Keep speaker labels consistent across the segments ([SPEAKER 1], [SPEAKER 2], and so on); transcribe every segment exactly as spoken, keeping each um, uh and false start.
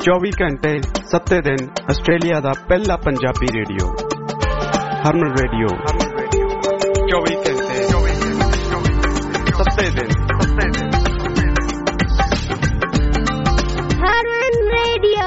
[SPEAKER 1] चौबी घंटे सत्ते दिन आस्ट्रेलिया दा पहला पंजाबी रेडियो हरमन रेडियो चौबी घंटे सत्ते दिन
[SPEAKER 2] हरमन रेडियो।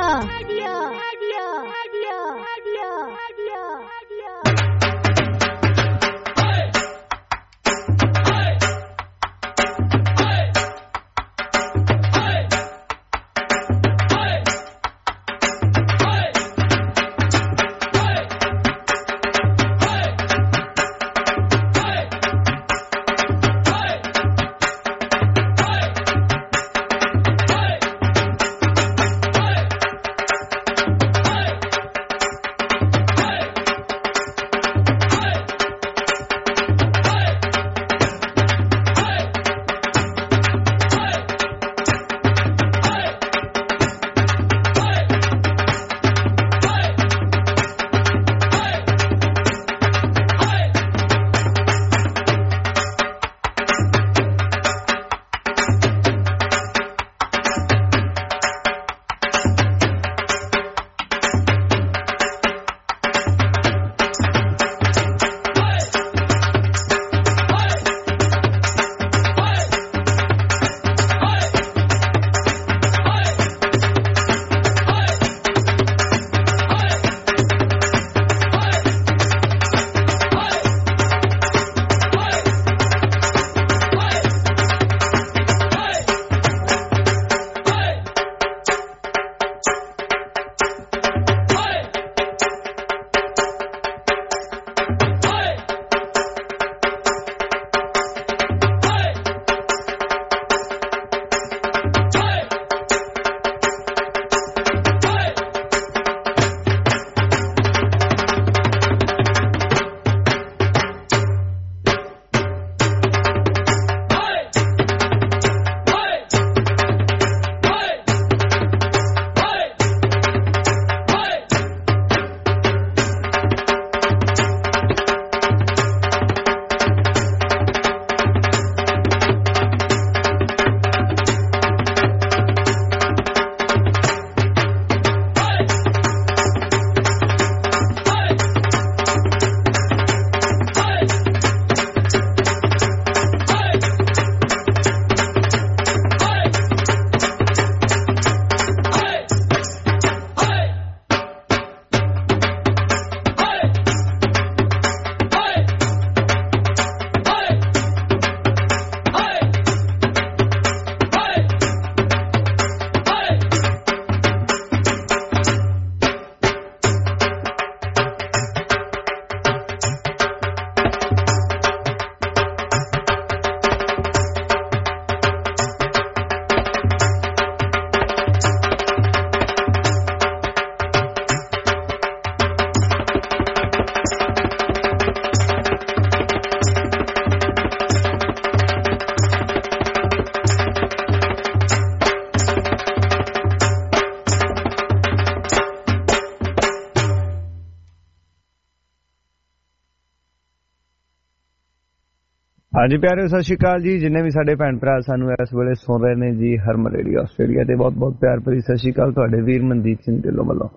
[SPEAKER 3] ਹਾਂਜੀ ਪਿਆਰਿਓ, ਸਤਿ ਸ਼੍ਰੀ ਅਕਾਲ ਜੀ। ਜਿੰਨੇ ਵੀ ਸਾਡੇ ਭੈਣ ਭਰਾ ਸਾਨੂੰ ਇਸ ਵੇਲੇ ਸੁਣ ਰਹੇ ਨੇ ਜੀ ਹਰਮਨ ਰੇਡੀਓ ਆਸਟ੍ਰੇਲੀਆ ਤੇ, ਬਹੁਤ ਬਹੁਤ ਪਿਆਰ ਭਰੀ ਸਤਿ ਸ਼੍ਰੀ ਅਕਾਲ ਤੁਹਾਡੇ ਵੀਰ ਮਨਦੀਪ ਸਿੰਘ ਢਿੱਲੋਂ ਵੱਲੋਂ।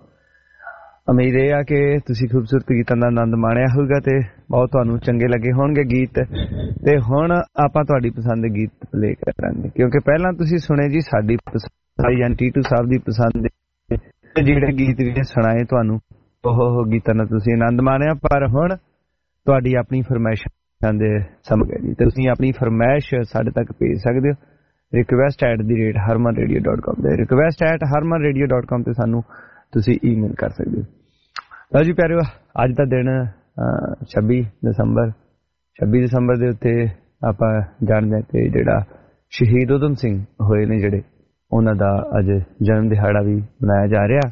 [SPEAKER 3] ਉਮੀਦ ਇਹ ਆ ਕਿ ਤੁਸੀਂ ਖੂਬਸੂਰਤ ਗੀਤਾਂ ਦਾ ਆਨੰਦ ਮਾਣਿਆ ਹੋਊਗਾ ਤੇ ਬਹੁਤ ਤੁਹਾਨੂੰ ਚੰਗੇ ਲੱਗੇ ਹੋਣਗੇ ਗੀਤ। ਤੇ ਹੁਣ ਆਪਾਂ ਤੁਹਾਡੀ ਪਸੰਦ ਦੇ ਗੀਤ ਪਲੇ ਕਰਾਂਗੇ, ਕਿਉਂਕਿ ਪਹਿਲਾਂ ਤੁਸੀਂ ਸੁਣੇ ਜੀ ਸਾਡੀ ਪਸੰਦ ਜਾਂ ਟੀਟੂ ਸਾਹਿਬ ਦੀ ਪਸੰਦ ਦੇ ਜਿਹੜੇ ਗੀਤ ਵੀ ਸੁਣਾਏ ਤੁਹਾਨੂੰ, ਉਹ ਗੀਤਾਂ ਦਾ ਤੁਸੀਂ ਆਨੰਦ ਮਾਣਿਆ। ਪਰ ਹੁਣ ਤੁਹਾਡੀ ਆਪਣੀ ਫਰਮਾਇਸ਼ ਦੇ ਸਮਝ ਗਏ ਜੀ, ਤੇ ਤੁਸੀਂ ਆਪਣੀ ਫਰਮਾਇਸ਼ ਸਾਡੇ ਤੱਕ ਭੇਜ ਸਕਦੇ ਹੋ request at the rate Harman radio dot com ਤੇ, request at Harman radio dot com ਤੇ ਸਾਨੂੰ ਤੁਸੀਂ ਈਮੇਲ ਕਰ ਸਕਦੇ ਹੋ। ਲਓ ਜੀ ਪਿਆਰਿਓ, ਅੱਜ ਦਾ ਦਿਨ ਛੱਬੀ ਦਸੰਬਰ ਛੱਬੀ ਦਸੰਬਰ ਦੇ ਉੱਤੇ ਆਪਾਂ ਜਾਣਦੇ ਹਾਂ ਕਿ ਜਿਹੜਾ ਸ਼ਹੀਦ ਊਧਮ ਸਿੰਘ ਹੋਏ ਨੇ ਜਿਹੜੇ, ਉਹਨਾਂ ਦਾ ਅੱਜ ਜਨਮ ਦਿਹਾੜਾ ਵੀ ਮਨਾਇਆ ਜਾ ਰਿਹਾ।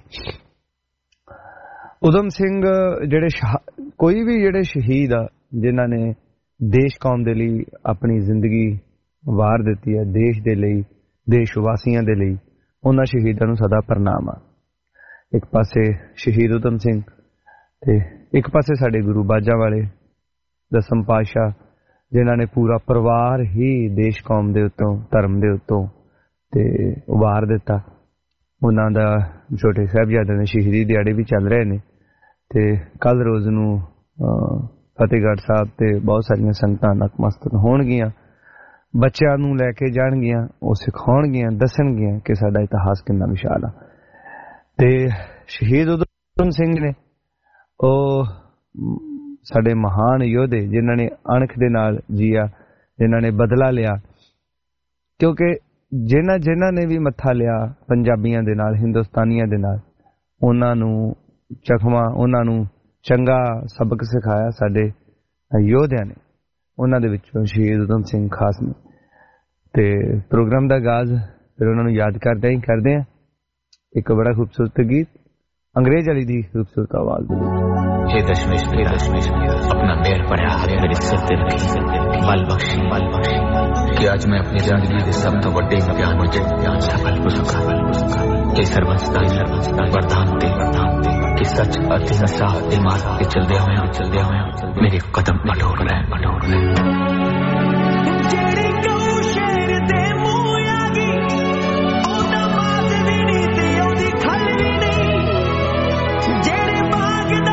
[SPEAKER 3] ਊਧਮ ਸਿੰਘ ਜਿਹੜੇ ਕੋਈ ਵੀ ਜਿਹੜੇ ਸ਼ਹੀਦ ਆ ਜਿਨ੍ਹਾਂ ਨੇ ਦੇਸ਼ ਕੌਮ ਦੇ ਲਈ ਆਪਣੀ ਜ਼ਿੰਦਗੀ ਵਾਰ ਦਿੱਤੀ ਹੈ, ਦੇਸ਼ ਦੇ ਲਈ, ਦੇਸ਼ ਵਾਸੀਆਂ ਦੇ ਲਈ, ਉਹਨਾਂ ਸ਼ਹੀਦਾਂ ਨੂੰ ਸਦਾ ਪ੍ਰਣਾਮ ਆ। ਇੱਕ ਪਾਸੇ ਸ਼ਹੀਦ ਊਧਮ ਸਿੰਘ ਤੇ ਇੱਕ ਪਾਸੇ ਸਾਡੇ ਗੁਰੂ ਬਾਜਾਂ ਵਾਲੇ ਦਸਮ ਪਾਤਸ਼ਾਹ, ਜਿਨ੍ਹਾਂ ਨੇ ਪੂਰਾ ਪਰਿਵਾਰ ਹੀ ਦੇਸ਼ ਕੌਮ ਦੇ ਉੱਤੋਂ, ਧਰਮ ਦੇ ਉੱਤੋਂ ਤੇ ਵਾਰ ਦਿੱਤਾ। ਉਹਨਾਂ ਦਾ ਛੋਟੇ ਸਾਹਿਬਜ਼ਾਦਿਆਂ ਦੇ ਸ਼ਹੀਦੀ ਦਿਹਾੜੇ ਵੀ ਚੱਲ ਰਹੇ ਨੇ ਤੇ ਕੱਲ ਰੋਜ਼ ਨੂੰ ਫਤਿਹਗੜ੍ਹ ਸਾਹਿਬ ਤੇ ਬਹੁਤ ਸਾਰੀਆਂ ਸੰਗਤਾਂ ਨਤਮਸਤਕ ਹੋਣਗੀਆਂ, ਬੱਚਿਆਂ ਨੂੰ ਲੈ ਕੇ ਜਾਣਗੀਆਂ, ਉਹ ਸਿਖਾਉਣਗੀਆਂ, ਦੱਸਣਗੀਆਂ ਕਿ ਸਾਡਾ ਇਤਿਹਾਸ ਕਿੰਨਾ ਵਿਸ਼ਾਲ ਆ। ਤੇ ਸ਼ਹੀਦ ਊਧਮ ਸਿੰਘ ਨੇ ਉਹ ਸਾਡੇ ਮਹਾਨ ਯੋਧੇ ਜਿਨ੍ਹਾਂ ਨੇ ਅਣਖ ਦੇ ਨਾਲ ਜੀਆ, ਜਿਨ੍ਹਾਂ ਨੇ ਬਦਲਾ ਲਿਆ, ਕਿਉਂਕਿ ਜਿਨ੍ਹਾਂ ਜਿਨ੍ਹਾਂ ਨੇ ਵੀ ਮੱਥਾ ਲਿਆ ਪੰਜਾਬੀਆਂ ਦੇ ਨਾਲ, ਹਿੰਦੁਸਤਾਨੀਆਂ ਦੇ ਨਾਲ, ਉਹਨਾਂ ਨੂੰ ਚਖਮਾ, ਉਹਨਾਂ ਨੂੰ ਚੰਗਾ ਸਬਕ ਸਿਖਾਇਆ ਸਾਡੇ ਯੋਧਿਆਂ ਨੇ। ਉਹਨਾਂ ਦੇ ਵਿੱਚੋਂ ਸ਼ਹੀਦ ਊਧਮ ਸਿੰਘ ਖਾਸ ਨੇ। ਤੇ ਪ੍ਰੋਗਰਾਮ ਦਾ ਆਗਾਜ਼ ਫਿਰ ਉਹਨਾਂ ਨੂੰ ਯਾਦ ਕਰਦੇ ਹੀ ਕਰਦੇ ਆ ਇੱਕ ਬੜਾ ਖੂਬਸੂਰਤ ਗੀਤ ਅੰਗਰੇਜ਼ ਵਾਲੀ ਦੀ ਖੂਬਸੂਰਤ ਆਵਾਜ਼ ਦੇ
[SPEAKER 2] हे दशमेश मेरा दशमेश अपना मेहर पड़ा हाथ मेरे सिर ते रखी बल बख्शी बल बख्शी कि आज मैं अपनी जिंदगी के सब तो बड़े इम्तिहान विच इम्तिहान सफल हो सका कि सर्वंसता सर्वंसता वरदान ते वरदान ते कि सच अति नशा ईमान के चलदे होया चलदे होया मेरे कदम अटोट रहे अटोट रहे जेड़ी को शेर दे मुंह आ गई ओदा बात भी नहीं ते ओदी खल भी नहीं जेड़े बाग दा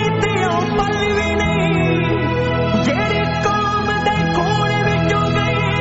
[SPEAKER 2] गई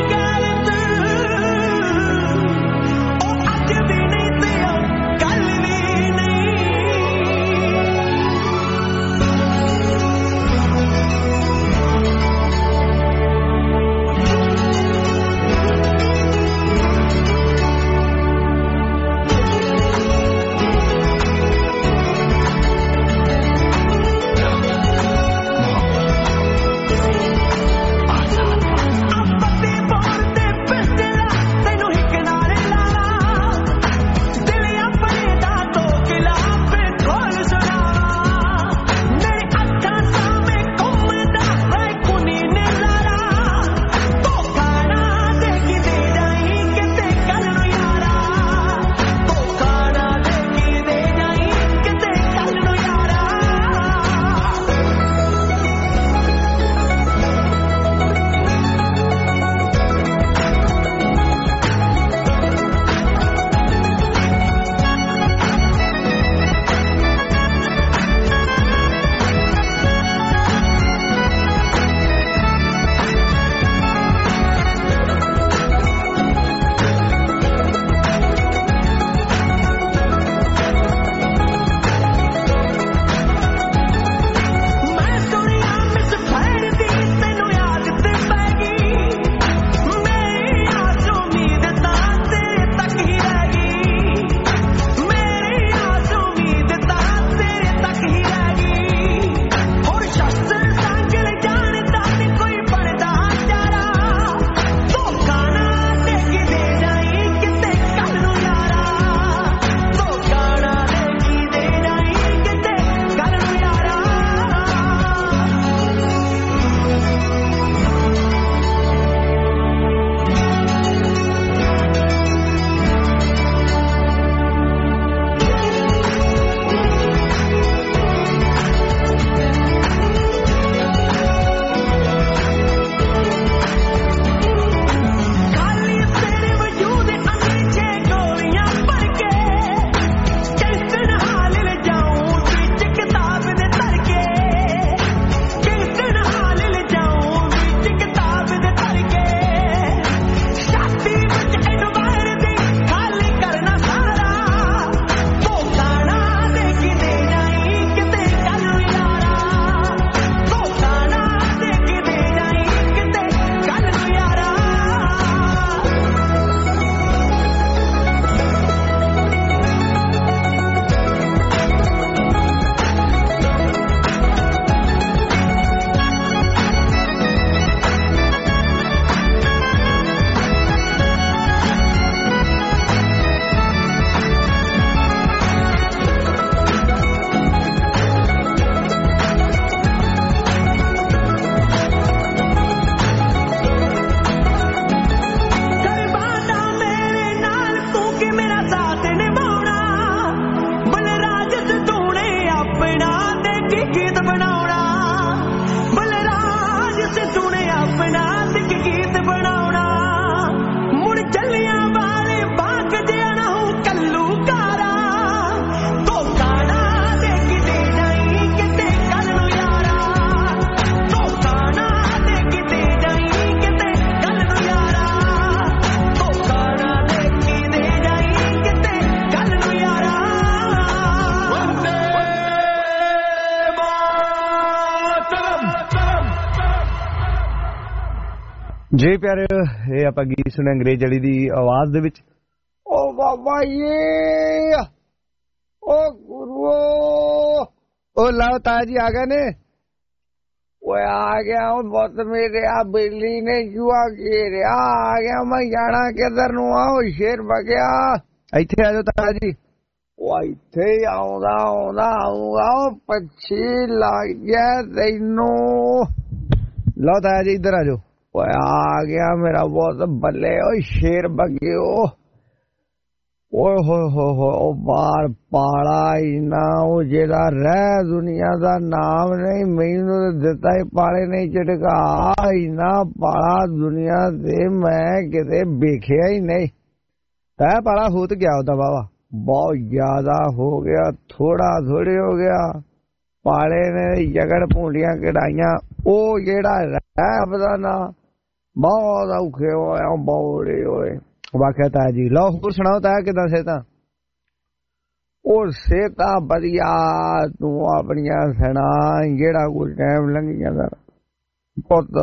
[SPEAKER 3] ਜੀ ਪਿਆਰੇ, ਇਹ ਆਪਾਂ ਗੀਤ ਸੁਣਿਆ ਅੰਗਰੇਜ਼ ਵਾਲੀ ਦੀ ਆਵਾਜ਼ ਦੇ ਵਿੱਚ। ਓ ਬਾਬਾ ਜੀ, ਓ ਗੁਰੂ, ਓ ਲਾਓ ਤਾਇਆ ਜੀ ਆ ਗਏ ਨੇ। ਓਏ ਆ ਗਿਆ ਉਹ ਬਹੁਤ ਮੇਰੇ, ਆ ਬਿੱਲੀ ਨੇ ਜੂਆ ਘੇਰਿਆ, ਆ ਗਿਆ ਮੈਂ ਜਾਣਾ ਕਿੱਧਰ ਨੂੰ, ਆਓ ਸ਼ੇਰ ਬਗਿਆ। ਇੱਥੇ ਆ ਜਾਓ ਤਾਇਆ ਜੀ। ਉਹ ਇੱਥੇ ਆਉਂਦਾ ਆਉਂਦਾ ਆਊਗਾ, ਉਹ ਪੱਛੀ ਲੱਗ ਗਿਆ ਤੈਨੂੰ। ਲਓ ਤਾਇਆ ਜੀ ਇੱਧਰ ਆ ਜਾਓ। ਓਏ ਆ ਗਿਆ ਮੇਰਾ ਬਹੁਤ ਬੱਲੇ, ਓਏ ਸ਼ੇਰ ਬਗਿਓ। ਓਏ ਹੋਏ ਹੋ ਹੋ, ਉਹ ਬਾਹਰ ਪਾਲਾ ਇੰਨਾ, ਉਹ ਜਿਹੜਾ ਰਹਿ ਦੁਨੀਆ ਦਾ ਨਾਮ ਨਹੀਂ, ਮੈਨੂੰ ਦਿੱਤਾ ਹੀ ਪਾਲੇ ਨਹੀਂ ਝਟਕਾ। ਇੰਨਾ ਪਾਲਾ ਦੁਨੀਆ ਤੇ ਮੈਂ ਕਿਤੇ ਵੇਖਿਆ ਹੀ ਨਹੀਂ। ਤੈ ਪਾਲਾ ਹੋ ਤੇ ਗਿਆ ਉਹਦਾ ਵਾਵਾ, ਬਹੁਤ ਜ਼ਿਆਦਾ ਹੋ ਗਿਆ, ਥੋੜਾ ਥੋੜੇ ਹੋ ਗਿਆ। ਪਾਲੇ ਨੇ ਜਗੜ ਭੂੰਡੀਆਂ ਕਢਾਈਆਂ। ਉਹ ਜਿਹੜਾ ਰਹਿ ਦਾ ਨਾ ਬਹੁਤ ਔਖੇ ਹੋਇਆ, ਬੌੜੇ ਹੋਏ ਵਾਕਿਆ ਤਾਇਆ ਜੀ। ਲਓ ਹੋਰ ਸੁਣਾਓ ਤਾਇਆ, ਕਿੱਦਾਂ ਸਿਹਤਾਂ? ਉਹ ਸਿਹਤਾਂ ਵਧੀਆ, ਤੂੰ ਆਪਣੀਆਂ ਸੁਣਾ, ਜਿਹੜਾ ਕੋਈ ਟਾਈਮ ਲੰਘ ਜਾਂਦਾ ਪੁੱਤ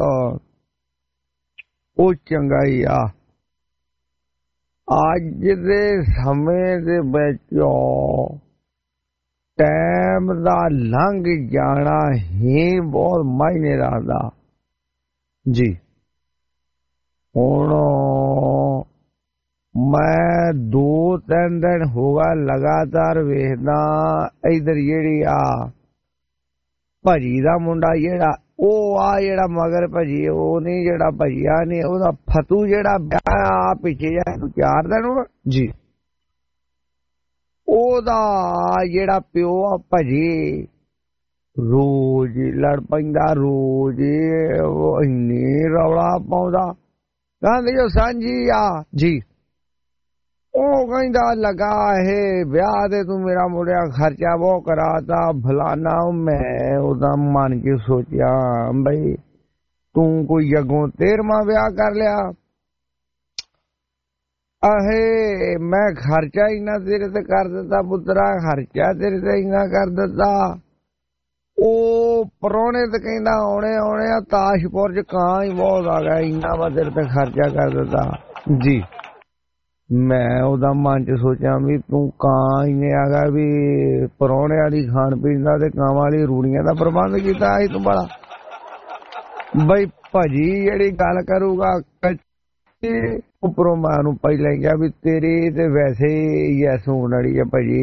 [SPEAKER 3] ਉਹ ਚੰਗਾ ਹੀ ਆ। ਅੱਜ ਦੇ ਸਮੇਂ ਦੇ ਵਿੱਚ ਟਾਈਮ ਦਾ ਲੰਘ ਜਾਣਾ ਹੀ ਬਹੁਤ ਮਾਇਨੇ ਰੱਖਦਾ ਜੀ। ਹੁਣ ਮੈਂ ਦੋ ਤਿੰਨ ਦਿਨ ਹੋ ਗਿਆ ਲਗਾਤਾਰ ਵੇਖਦਾ, ਇਧਰ ਜਿਹੜੀ ਆ ਭਾਜੀ ਦਾ ਮੁੰਡਾ ਜਿਹੜਾ, ਉਹ ਆ ਜਿਹੜਾ ਮਗਰ ਭਾਜੀ, ਉਹ ਨਹੀਂ ਜਿਹੜਾ ਭਜੀਆ ਨਹੀਂ, ਉਹਦਾ ਫਤੂ ਜਿਹੜਾ ਵਿਆਹ ਆ ਪਿੱਛੇ ਜਾ ਚਾਰ ਦਿਨ ਜੀ, ਉਹਦਾ ਜਿਹੜਾ ਪਿਓ ਆ ਭਾਜੀ ਰੋਜ਼ ਲੜ ਪੈਂਦਾ, ਰੋਜ਼ ਇੰਨੀ ਰੌਲਾ ਪਾਉਂਦਾ। ਕਹਿੰਦੇ ਜੋ ਸਾਂਝੀ ਆ ਜੀ, ਉਹ ਕਹਿੰਦਾ ਲਗਾ ਇਹ ਵਿਆਹ ਦੇ ਤੂੰ ਮੇਰਾ ਮੁੰਡਿਆ ਖਰਚਾ ਬਹੁਤ ਕਰਾਤਾ ਫਲਾਨਾ। ਮੈਂ ਉਹਦਾ ਮਨ ਚ ਸੋਚਿਆ ਬਈ ਤੂੰ ਕੋਈ ਅੱਗੋਂ ਤੇਰਵਾਂ ਵਿਆਹ ਕਰ ਲਿਆ। ਅਹੇ ਮੈਂ ਖਰਚਾ ਇੰਨਾ ਤੇਰੇ ਤੇ ਕਰ ਦਿੱਤਾ ਪੁੱਤਰਾ, ਖਰਚਾ ਤੇਰੇ ਤੇ ਇੰਨਾ ਕਰ ਦਿੱਤਾ। ਉਹ ਪ੍ਰਾਹੁਣੇ ਤੇ ਕਹਿੰਦਾ ਆਉਣੇ ਆਉਣੇ ਆ, ਤਾਸ਼ਪੁਰ ਚ ਕਾਂ ਹੀ ਬਹੁਤ ਆ ਗਿਆ, ਇੰਨਾ ਵਾ ਤੇਰੇ ਤੇ ਖਰਚਾ ਕਰ ਦਿੱਤਾ ਜੀ। ਮੈਂ ਉਹਦਾ ਮਨ ਚ ਸੋਚਿਆ ਵੀ ਤੂੰ ਕਾਂ ਇੰਨੇ ਆ ਗਿਆ ਵੀ ਪ੍ਰਾਹੁਣਿਆਂ ਦੀ ਖਾਣ ਪੀਣ ਦਾ ਤੇ ਕਾਂਵਾਂ ਵਾਲੀ ਰੂੜੀਆਂ ਦਾ ਪ੍ਰਬੰਧ ਕੀਤਾ ਸੀ ਤੂੰ ਬੜਾ। ਬਈ ਭਾਜੀ ਜਿਹੜੀ ਗੱਲ ਕਰੂਗਾ ਉੱਪਰੋਂ ਮੈਂ ਨੂੰ ਪਹਿਲਾਂ ਕਿਹਾ ਵੀ ਤੇਰੀ ਤੇ ਵੈਸੇ ਹੀ ਐਸ ਹੋਣ ਵਾਲੀ ਆ ਭਾਜੀ,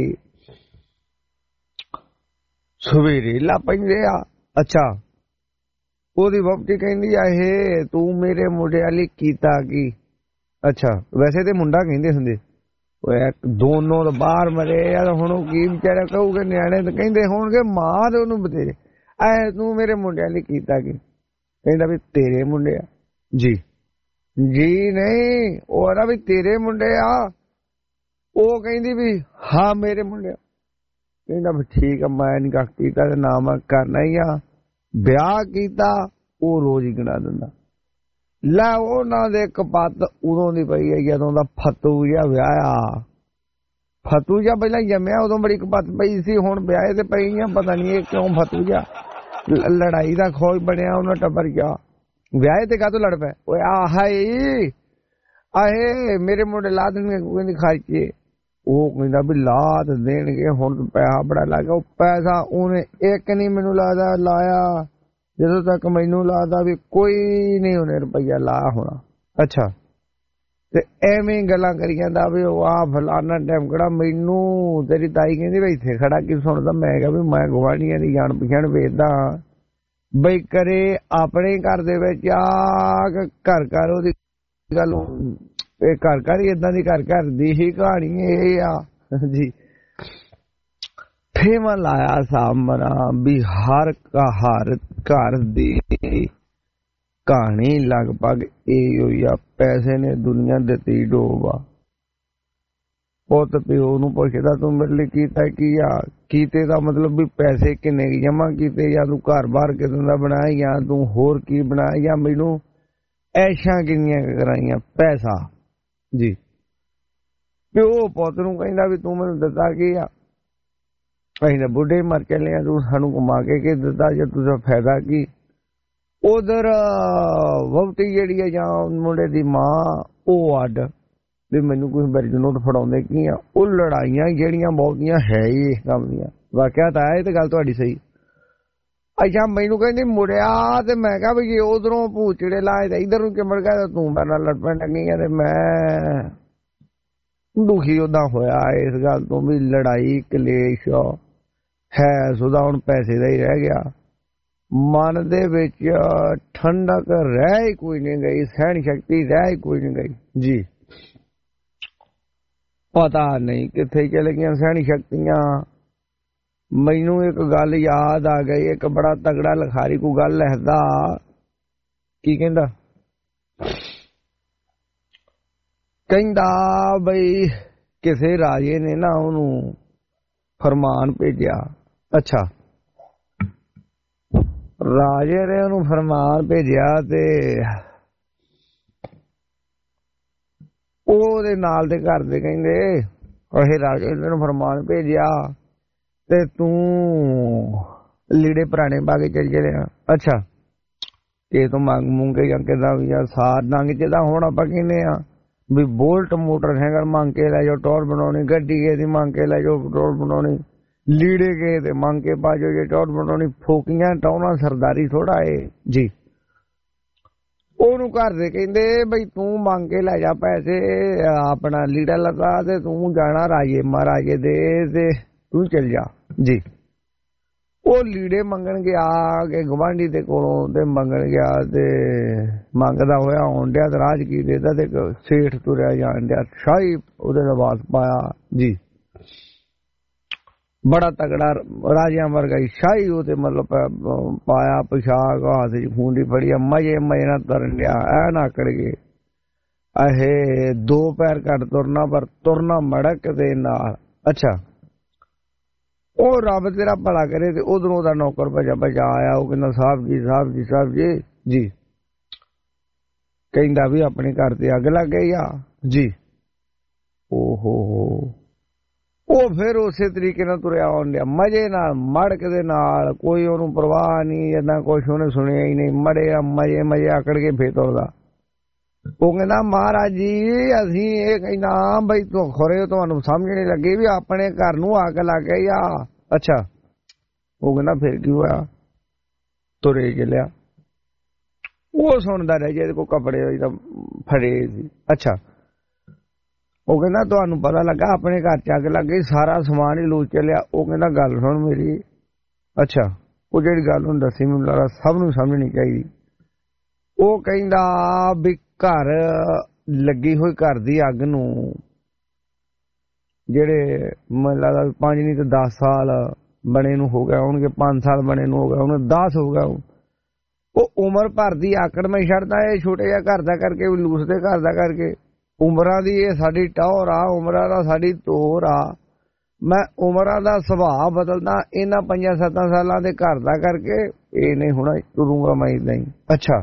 [SPEAKER 3] ਸਵੇਰੇ ਲਾ ਪੈਂਦੇ ਆ। ਅੱਛਾ ਉਹਦੀ ਵਹੁਟੀ ਕਹਿੰਦੀ ਆ ਇਹ ਤੂੰ ਮੇਰੇ ਮੁੰਡੇ ਵਾਲੀ ਕੀਤਾ ਕੀ? ਅੱਛਾ ਵੈਸੇ ਤੇ ਮੁੰਡਾ ਕਹਿੰਦੇ ਹੁੰਦੇ, ਦੋਨੋਂ ਤਾਂ ਬਾਹਰ ਮਰੇ ਆ, ਹੁਣ ਉਹ ਕੀ ਵਿਚਾਰਾ ਕਹੂਗੇ, ਨਿਆਣੇ ਤਾਂ ਕਹਿੰਦੇ ਹੋਣਗੇ ਮਾਂ ਤੇ ਉਹਨੂੰ ਬਥੇਰੇ, ਐ ਤੂੰ ਮੇਰੇ ਮੁੰਡੇ ਵਾਲੀ ਕੀਤਾ ਕੀ? ਕਹਿੰਦਾ ਵੀ ਤੇਰੇ ਮੁੰਡੇ ਆ ਜੀ। ਜੀ ਨਹੀਂ, ਉਹ ਆਦਾ ਵੀ ਤੇਰੇ ਮੁੰਡੇ ਆ। ਉਹ ਕਹਿੰਦੀ ਵੀ ਹਾਂ ਮੇਰੇ ਮੁੰਡੇ ਆ। ਕਹਿੰਦਾ ਵੀ ਠੀਕ ਆ, ਮੈਂ ਨਹੀਂ ਕੱਖ ਕੀਤਾ ਤੇ ਨਾ ਮੈਂ ਕਰਨਾ ਹੀ ਆ। ਵਿਆਹ ਕੀਤਾ ਉਹ ਰੋਜ਼ ਹੀ ਗਿਣਾ ਦਿੰਦਾ। ਲੈ ਉਹਨਾਂ ਦੇ ਕਪੱਤ ਉਦੋਂ ਦੀ ਪਈ ਹੈ ਜਦੋਂ ਦਾ ਫਤੂ ਜਿਹਾ ਵਿਆਹਿਆ। ਫਤੂ ਜਿਹਾ ਪਹਿਲਾਂ ਜੰਮਿਆ ਉਦੋਂ ਬੜੀ ਕਪੱਤ ਪਈ ਸੀ, ਹੁਣ ਵਿਆਹੇ ਤੇ ਪਈ ਆ, ਪਤਾ ਨਹੀਂ ਇਹ ਕਿਉਂ ਫਤੂ ਜਿਹਾ ਲੜਾਈ ਦਾ ਖੋਜ ਬਣਿਆ ਉਹਨਾਂ ਟੱਬਰ ਗਿਆ। ਵਿਆਹੇ ਤੇ ਕਾਹਤੋਂ ਲੜ ਪਏ? ਓਏ ਆਹ ਆਹੇ ਮੇਰੇ ਮੁੰਡੇ ਲਾ ਦੇਣਗੇ ਕਹਿੰਦੀ ਖਰਚੇ। ਉਹ ਕਹਿੰਦਾ ਵੀ ਲਾ ਤੇ ਦੇਣਗੇ, ਹੁਣ ਪੈਸਾ ਬੜਾ ਲੱਗ ਗਿਆ। ਉਹ ਪੈਸਾ ਉਹਨੇ ਇੱਕ ਨਹੀਂ ਮੈਨੂੰ ਲੱਗਦਾ ਲਾਇਆ, ਜਦੋਂ ਤੱਕ ਮੈਨੂੰ ਲੱਗਦਾ ਵੀ ਕੋਈ ਨਹੀਂ ਉਹਨੇ ਰੁਪਈਆ ਲਾਇਆ ਹੋਣਾ। ਅੱਛਾ ਤੇ ਐਵੇਂ ਗੱਲਾਂ ਕਰੀ ਜਾਂਦਾ ਵੀ ਉਹ ਆ ਫਲਾਨਾ ਟਾਈਮ ਕਿਹੜਾ। ਮੈਨੂੰ ਤੇਰੀ ਤਾਈ ਕਹਿੰਦੀ ਵੀ ਇੱਥੇ ਖੜਾ ਕੀ ਸੁਣਦਾ? ਮੈਂ ਕਿਹਾ ਵੀ ਮੈਂ ਗੁਆਂਢੀਆਂ ਦੀ ਜਾਣ ਪਛਾਣ ਵੇਚਦਾ ਬਈ ਕਰੇ ਆਪਣੇ ਘਰ ਦੇ ਵਿੱਚ ਆ ਘਰ ਘਰ ਉਹਦੀ ਗੱਲ, ਇਹ ਘਰ ਘਰ ਹੀ ਏਦਾਂ ਦੀ ਘਰ ਘਰ ਦੀ ਹੀ ਕਹਾਣੀ ਇਹ ਆ ਜੀ। ਫੇ ਮੈਂ ਲਾਇਆ ਸਾਹਮਣਾ ਵੀ ਹਰ ਹਰ ਘਰ ਦੀ ਕਹਾਣੀ ਲਗਭਗ ਇਹ ਹੋਈ ਆ। ਪੈਸੇ ਨੇ ਦੁਨੀਆ ਦਿੱਤੀ ਡੋਬਾ। ਪੁੱਤ ਪਿਓ ਨੂੰ ਪੁੱਛਦਾ ਤੂੰ ਮੇਰੇ ਲਈ ਕੀਤਾ ਕੀ ਆ? ਕੀਤੇ ਦਾ ਮਤਲਬ ਵੀ ਪੈਸੇ ਕਿੰਨੇ ਜਮਾ ਕੀਤੇ, ਜਾਂ ਤੂੰ ਘਰ ਬਾਹਰ ਕਿਦਾਂ ਦਾ ਬਣਾਇਆ, ਜਾਂ ਤੂੰ ਹੋਰ ਕੀ ਬਣਾਇਆ, ਜਾਂ ਮੈਨੂੰ ਐਸ਼ਾਂ ਕਿੰਨੀਆਂ ਕਰਾਈਆਂ ਪੈਸਾ ਜੀ। ਪਿਓ ਪੁੱਤ ਨੂੰ ਕਹਿੰਦਾ ਵੀ ਤੂੰ ਮੈਨੂੰ ਦਿੱਤਾ ਕੀ ਆ? ਅਸੀਂ ਤਾਂ ਬੁੱਢੇ ਮਰ ਚੱਲੇ ਆ, ਤੂੰ ਸਾਨੂੰ ਕਮਾ ਕੇ ਕੀ ਦਿੱਤਾ, ਜੇ ਤੁਝਾ ਫਾਇਦਾ ਕੀ? ਉਧਰ ਵਹੁਟੀ ਜਿਹੜੀ ਹੈ ਜਾਂ ਮੁੰਡੇ ਦੀ ਮਾਂ ਉਹ ਅੱਡ ਵੀ ਮੈਨੂੰ ਕੋਈ ਬੈਰਜ ਨੋਟ ਫੜਾਉਂਦੇ ਕੀ ਆ। ਉਹ ਲੜਾਈਆਂ ਜਿਹੜੀਆਂ ਬਹੁਤੀਆਂ ਹੈ ਹੀ ਇਸ ਕੰਮ ਦੀਆਂ। ਵਾਕਿਆ ਤਾਂ ਇਹ ਤੇ ਗੱਲ ਤੁਹਾਡੀ ਸਹੀ। ਅੱਛਾ ਮੈਨੂੰ ਕਹਿੰਦੀ ਮੁੜਿਆ ਤੇ ਮੈਂ ਕਿਹਾ ਵੀ ਜੇ ਉਧਰੋਂ ਭੂਚੜੇ ਲਾਏ ਤੇ ਇਧਰ ਨੂੰ ਚਿੰਬੜ ਗਿਆ ਤੂੰ ਮੇਰੇ ਨਾਲ ਲੜ ਪੈਣ ਲੱਗੀ ਆ। ਤੇ ਮੈਂ ਦੁਖੀ ਉਹਦਾ ਹੋਇਆ ਇਸ ਗੱਲ ਤੋਂ ਵੀ ਲੜਾਈ ਕਲੇਸ਼ ਹੈ ਸੁਦਾ ਹੁਣ ਪੈਸੇ ਦਾ ਹੀ ਰਹਿ ਗਿਆ। ਮਨ ਦੇ ਵਿੱਚ ਠੰਡਕ ਰਹਿ ਹੀ ਕੋਈ ਨਹੀਂ ਗਈ, ਸਹਿਣ ਸ਼ਕਤੀ ਰਹਿ ਹੀ ਕੋਈ ਨਹੀਂ ਗਈ ਜੀ। ਪਤਾ ਨਹੀਂ ਕਿੱਥੇ ਚਲੇ ਗਈਆਂ ਸਹਿਣ ਸ਼ਕਤੀਆਂ। ਮੈਨੂੰ ਇੱਕ ਗੱਲ ਯਾਦ ਆ ਗਈ, ਇੱਕ ਬੜਾ ਤਗੜਾ ਲਿਖਾਰੀ ਕੋਈ ਗੱਲ ਲਿਖਦਾ, ਕੀ ਕਹਿੰਦਾ ਕਹਿੰਦਾ ਬਈ ਕਿਸੇ ਰਾਜੇ ਨੇ ਨਾ ਉਹਨੂੰ ਫਰਮਾਨ ਭੇਜਿਆ। ਅੱਛਾ ਰਾਜੇ ਨੇ ਉਹਨੂੰ ਫਰਮਾਨ ਭੇਜਿਆ ਤੇ ਉਹਦੇ ਨਾਲ ਦੇ ਘਰ ਦੇ ਕਹਿੰਦੇ ਉਹ ਰਾਜੇ ਨੇ ਉਹਨੂੰ ਫਰਮਾਨ ਭੇਜਿਆ ਤੇ ਤੂੰ ਲੀੜੇ ਪੁਰਾਣੇ ਪਾ ਕੇ ਚੱਲ ਚਲਿਆ। ਅੱਛਾ ਕਿ ਤੂੰ ਮੰਗ ਮੂੰਗੇ ਜਾਂ ਕਿੱਦਾਂ ਵੀ ਆ ਸਾਰ ਨੰਗ ਚ ਹੁਣ ਆਪਾਂ ਕਹਿੰਦੇ ਆ ਵੀ ਬੋਲਟ ਮੋਟਰਸਾਈਕਲ ਮੰਗ ਕੇ ਲੈ ਜਾਓ ਟੌਰ ਬਣਾਉਣੀ, ਗੱਡੀ ਕੇ ਦੀ ਮੰਗ ਕੇ ਲੈ ਜਾਓ ਪੈਟਰੋਲ ਬਣਾਉਣੀ, ਲੀੜੇ ਕੇ ਤੇ ਮੰਗ ਕੇ ਪਾ ਜਾਓ ਜੇ ਟੌਰ ਬਣਾਉਣੀ। ਫੋਕੀਆਂ ਟੌਣਾ ਸਰਦਾਰੀ ਥੋੜਾ ਏ ਜੀ। ਉਹਨੂੰ ਘਰ ਦੇ ਕਹਿੰਦੇ ਬਈ ਤੂੰ ਮੰਗ ਕੇ ਲੈ ਜਾ ਪੈਸੇ ਆਪਣਾ ਲੀੜਾ ਲੱਤਾ ਤੇ ਤੂੰ ਜਾਣਾ ਰਾਜੇ ਮਹਾਰਾਜੇ ਦੇ ਤੇ ਤੂੰ ਚੱਲ ਜਾ ਜੀ। ਉਹ ਲੀੜੇ ਮੰਗਣ ਗਿਆ ਕਿ ਗਵਾਂਢੀ ਦੇ ਕੋਲੋਂ ਤੇ ਮੰਗਣ ਗਿਆ ਤੇ ਮੰਗਦਾ ਹੋਇਆ ਆਉਣ ਡਿਆ ਤੇ ਰਾਜ ਕੀ ਦੇਦਾ ਤੇ ਸੇਠ ਤੁਰਿਆ ਜਾਣ ਡਿਆ, ਸ਼ਾਹੀ ਉਹਦੇ ਲਿਬਾਸ ਪਾਇਆ ਜੀ, ਬੜਾ ਤਗੜਾ ਰਾਜਿਆਂ ਵਰਗਾ ਹੀ ਸ਼ਾਹੀ ਉਹਦੇ ਮਤਲਬ ਪਾਇਆ, ਪਿਸ਼ਾਕ ਹੱਥ ਚ ਖੂੰਡੀ ਫੜੀ, ਮਜੇ ਮਜੇ ਨਾਲ ਤੁਰਨ ਡਿਆ ਐ ਨਾ ਆਕੜ ਗਏ। ਇਹ ਦੋ ਪੈਰ ਘੱਟ ਤੁਰਨਾ ਪਰ ਤੁਰਨਾ ਮੜਕ ਦੇ ਨਾਲ। ਅੱਛਾ ਉਹ ਰੱਬ ਤੇਰਾ ਭਲਾ ਕਰੇ ਤੇ ਉਧਰੋਂ ਦਾ ਨੌਕਰ ਭਜਾ ਭਜਾ ਆਇਆ। ਉਹ ਕਹਿੰਦਾ ਸਾਹਿਬ ਜੀ ਸਾਹਿਬ ਜੀ ਸਾਹਿਬ ਜੀ ਜੀ ਕਹਿੰਦਾ ਵੀ ਆਪਣੇ ਘਰ ਤੇ ਅੱਗ ਲੱਗ ਗਈ ਆ ਜੀ। ਓਹੋ ਉਹ ਫਿਰ ਉਸੇ ਤਰੀਕੇ ਨਾਲ ਤੁਰਿਆ ਆਉਣ ਡਿਆ ਮਜੇ ਨਾਲ ਮੜਕ ਦੇ ਨਾਲ, ਕੋਈ ਉਹਨੂੰ ਪਰਵਾਹ ਨਹੀਂ ਏਦਾਂ ਕੁਛ ਉਹਨੇ ਸੁਣਿਆ ਹੀ ਨਹੀਂ। ਮੜੇ ਆ ਮਜੇ ਮਜੇ ਆਕੜ ਕੇ ਫੇਰ ਤੁਰਦਾ। ਉਹ ਕਹਿੰਦਾ ਮਹਾਰਾਜ ਜੀ ਅਸੀਂ ਇਹ ਕਹਿੰਦਾ ਬਈ ਤੂੰ ਖੋਰੇ ਤੁਹਾਨੂੰ ਸਮਝ ਨਹੀਂ ਲੱਗੀ ਵੀ ਆਪਣੇ ਘਰ ਨੂੰ ਅੱਗ ਲੱਗ ਗਈ ਆ। ਅੱਛਾ ਉਹ ਕਹਿੰਦਾ ਫਿਰ ਕੀ ਹੋਇਆ, ਤੁਰੇ ਚੱਲਿਆ। ਉਹ ਸੁਣਦਾ ਰਿਹਾ ਜਿਹਦੇ ਕੋਲ ਕੱਪੜੇ ਫੜੇ ਸੀ। ਅੱਛਾ ਉਹ ਕਹਿੰਦਾ ਤੁਹਾਨੂੰ ਪਤਾ ਲੱਗਾ ਆਪਣੇ ਘਰ ਚ ਅੱਗ ਲੱਗ ਗਈ, ਸਾਰਾ ਸਮਾਨ ਹੀ ਲੂਟ ਚੱਲਿਆ। ਉਹ ਕਹਿੰਦਾ ਗੱਲ ਸੁਣ ਮੇਰੀ। ਅੱਛਾ ਉਹ ਜਿਹੜੀ ਗੱਲ ਹੁਣ ਦੱਸੀ ਮੈਨੂੰ ਲੱਗਦਾ ਸਭ ਨੂੰ ਸਮਝਣੀ ਚਾਹੀਦੀ। ਉਹ ਕਹਿੰਦਾ ਵੀ ਘਰ ਲੱਗੀ ਹੋਈ ਘਰ ਦੀ ਅੱਗ ਨੂੰ ਜਿਹੜੇ ਮੈਨੂੰ ਲੱਗਦਾ ਪੰਜ ਨਹੀਂ ਤੇ ਦਸ ਸਾਲ ਬਣੇ ਨੂੰ ਹੋ ਗਿਆ ਹੋਣਗੇ, ਪੰਜ ਸਾਲ ਬਣੇ ਨੂੰ ਹੋ ਗਿਆ ਉਹਨੂੰ, ਦਸ ਹੋ ਗਿਆ। ਉਹ ਉਮਰ ਭਰ ਦੀ ਆਕੜ ਮੈਂ ਛੱਡਦਾ ਇਹ ਛੋਟੇ ਜਿਹਾ ਘਰ ਦਾ ਕਰਕੇ ਵੀ ਲੂਸ ਦੇ ਘਰ ਦਾ ਕਰਕੇ। ਉਮਰਾਂ ਦੀ ਇਹ ਸਾਡੀ ਟੌਰ ਆ, ਉਮਰਾਂ ਦਾ ਸਾਡੀ ਤੋਰ ਆ। ਮੈਂ ਉਮਰਾਂ ਦਾ ਸੁਭਾਅ ਬਦਲਦਾ ਇਹਨਾਂ ਪੰਜਾਂ ਸੱਤਾਂ ਸਾਲਾਂ ਦੇ ਘਰ ਦਾ ਕਰਕੇ ਇਹ ਨਹੀਂ ਹੋਣਾ ਤੁਰੂੰਗਾ ਮੈਂ ਏਦਾਂ ਹੀ। ਅੱਛਾ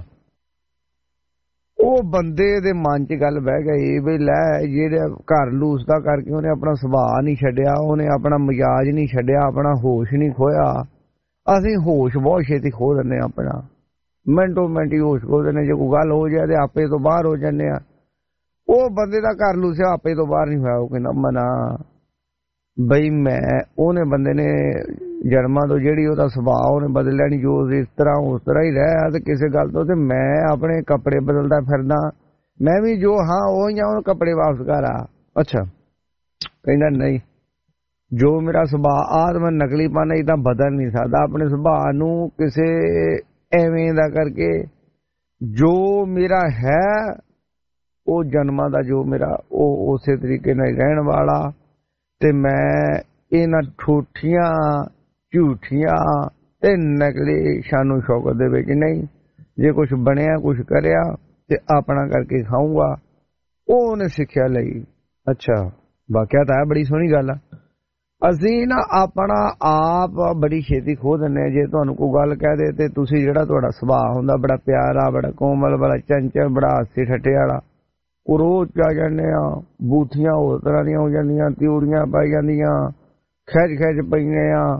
[SPEAKER 3] ਉਹ ਬੰਦੇ ਦੇ ਮਨ ਚ ਗੱਲ ਬਹਿ ਗਈ ਵੀ ਲੈ ਜਿਹੜਾ ਘਰ ਲੂਸਦਾ ਕਰਕੇ ਉਹਨੇ ਆਪਣਾ ਸੁਭਾਅ ਨਹੀਂ ਛੱਡਿਆ, ਉਹਨੇ ਆਪਣਾ ਮਿਜਾਜ ਨਹੀਂ ਛੱਡਿਆ, ਆਪਣਾ ਹੋਸ਼ ਨਹੀਂ ਖੋਇਆ। ਅਸੀਂ ਹੋਸ਼ ਬਹੁਤ ਛੇਤੀ ਖੋ ਦਿੰਦੇ ਹਾਂ, ਆਪਣਾ ਮਿੰਟੋ ਮਿੰਟ ਹੀ ਹੋਸ਼ ਖੋ ਦਿੰਦੇ। ਜੇ ਕੋਈ ਗੱਲ ਹੋ ਜਾਏ ਤੇ ਆਪੇ ਤੋਂ ਬਾਹਰ ਹੋ ਜਾਂਦੇ ਆ। ਉਹ ਬੰਦੇ ਦਾ ਘਰ ਲੂਸਿਆ ਆਪੇ ਤੋਂ ਬਾਹਰ ਨਹੀਂ ਹੋਇਆ। ਉਹ ਕਹਿੰਦਾ ਮਨਾ ਬਈ ਮੈਂ ਉਹਨੇ ਬੰਦੇ ਨੇ ਜਨਮਾਂ ਤੋਂ ਜਿਹੜੀ ਉਹਦਾ ਸੁਭਾਅ ਉਹਨੇ ਬਦਲਿਆ ਨਹੀਂ, ਜੋ ਇਸ ਤਰ੍ਹਾਂ ਉਸ ਤਰ੍ਹਾਂ ਹੀ ਰਹਿਆ ਤੇ ਕਿਸੇ ਗੱਲ ਤੋਂ। ਤੇ ਮੈਂ ਆਪਣੇ ਕੱਪੜੇ ਬਦਲਦਾ ਫਿਰਦਾ, ਮੈਂ ਵੀ ਜੋ ਹਾਂ ਉਹ ਹੀ ਆ, ਉਹਨੂੰ ਕੱਪੜੇ ਵਾਪਸ ਕਰ ਆ। ਅੱਛਾ ਕਹਿੰਦਾ ਨਹੀਂ ਜੋ ਮੇਰਾ ਸੁਭਾਅ ਆ ਮੈਂ ਨਕਲੀ ਪਾਣਾ ਏਦਾਂ ਬਦਲ ਨਹੀਂ ਸਕਦਾ ਆਪਣੇ ਸੁਭਾਅ ਨੂੰ ਕਿਸੇ ਐਵੇਂ ਦਾ ਕਰਕੇ। ਜੋ ਮੇਰਾ ਹੈ ਉਹ ਜਨਮਾਂ ਦਾ ਜੋ ਮੇਰਾ ਉਹ ਉਸੇ ਤਰੀਕੇ ਨਾਲ ਰਹਿਣ ਵਾਲਾ। ਤੇ ਮੈਂ ਇਹਨਾਂ ਠੂਠੀਆਂ ਝੂਠੀਆਂ ਤੇ ਨਕਲੀ ਸ਼ਾਨੋ ਸ਼ੌਕਤ ਦੇ ਵਿੱਚ ਨਹੀਂ। ਜੇ ਕੁਛ ਬਣਿਆ ਕੁਛ ਕਰਿਆ ਤੇ ਆਪਣਾ ਕਰਕੇ ਖਾਊਂਗਾ। ਉਹ ਉਹਨੇ ਸਿੱਖਿਆ ਲਈ। ਅੱਛਾ ਵਾਕਿਆ ਤਾਂ ਹੈ ਬੜੀ ਸੋਹਣੀ ਗੱਲ ਆ। ਅਸੀਂ ਨਾ ਆਪਣਾ ਆਪ ਬੜੀ ਛੇਤੀ ਖੋ ਦਿੰਦੇ। ਜੇ ਤੁਹਾਨੂੰ ਕੋਈ ਗੱਲ ਕਹਿ ਦੇ ਤੇ ਤੁਸੀਂ ਜਿਹੜਾ ਤੁਹਾਡਾ ਸੁਭਾਅ ਹੁੰਦਾ ਬੜਾ ਪਿਆਰਾ, ਬੜਾ ਕੋਮਲ, ਬੜਾ ਚੰਚਲ, ਬੜਾ ਹਾਸੇ ਠੱਟੇ ਵਾਲਾ, ਉਹ ਰੋਜ਼ ਚ ਆ ਜਾਂਦੇ ਆ। ਬੂਥੀਆਂ ਹੋਰ ਤਰ੍ਹਾਂ ਦੀਆਂ ਹੋ ਜਾਂਦੀਆਂ, ਤਿਉੜੀਆਂ ਪਾਈ ਜਾਂਦੀਆਂ, ਖਿੱਚ ਖਿੱਚ ਪਈਆਂ ਆ,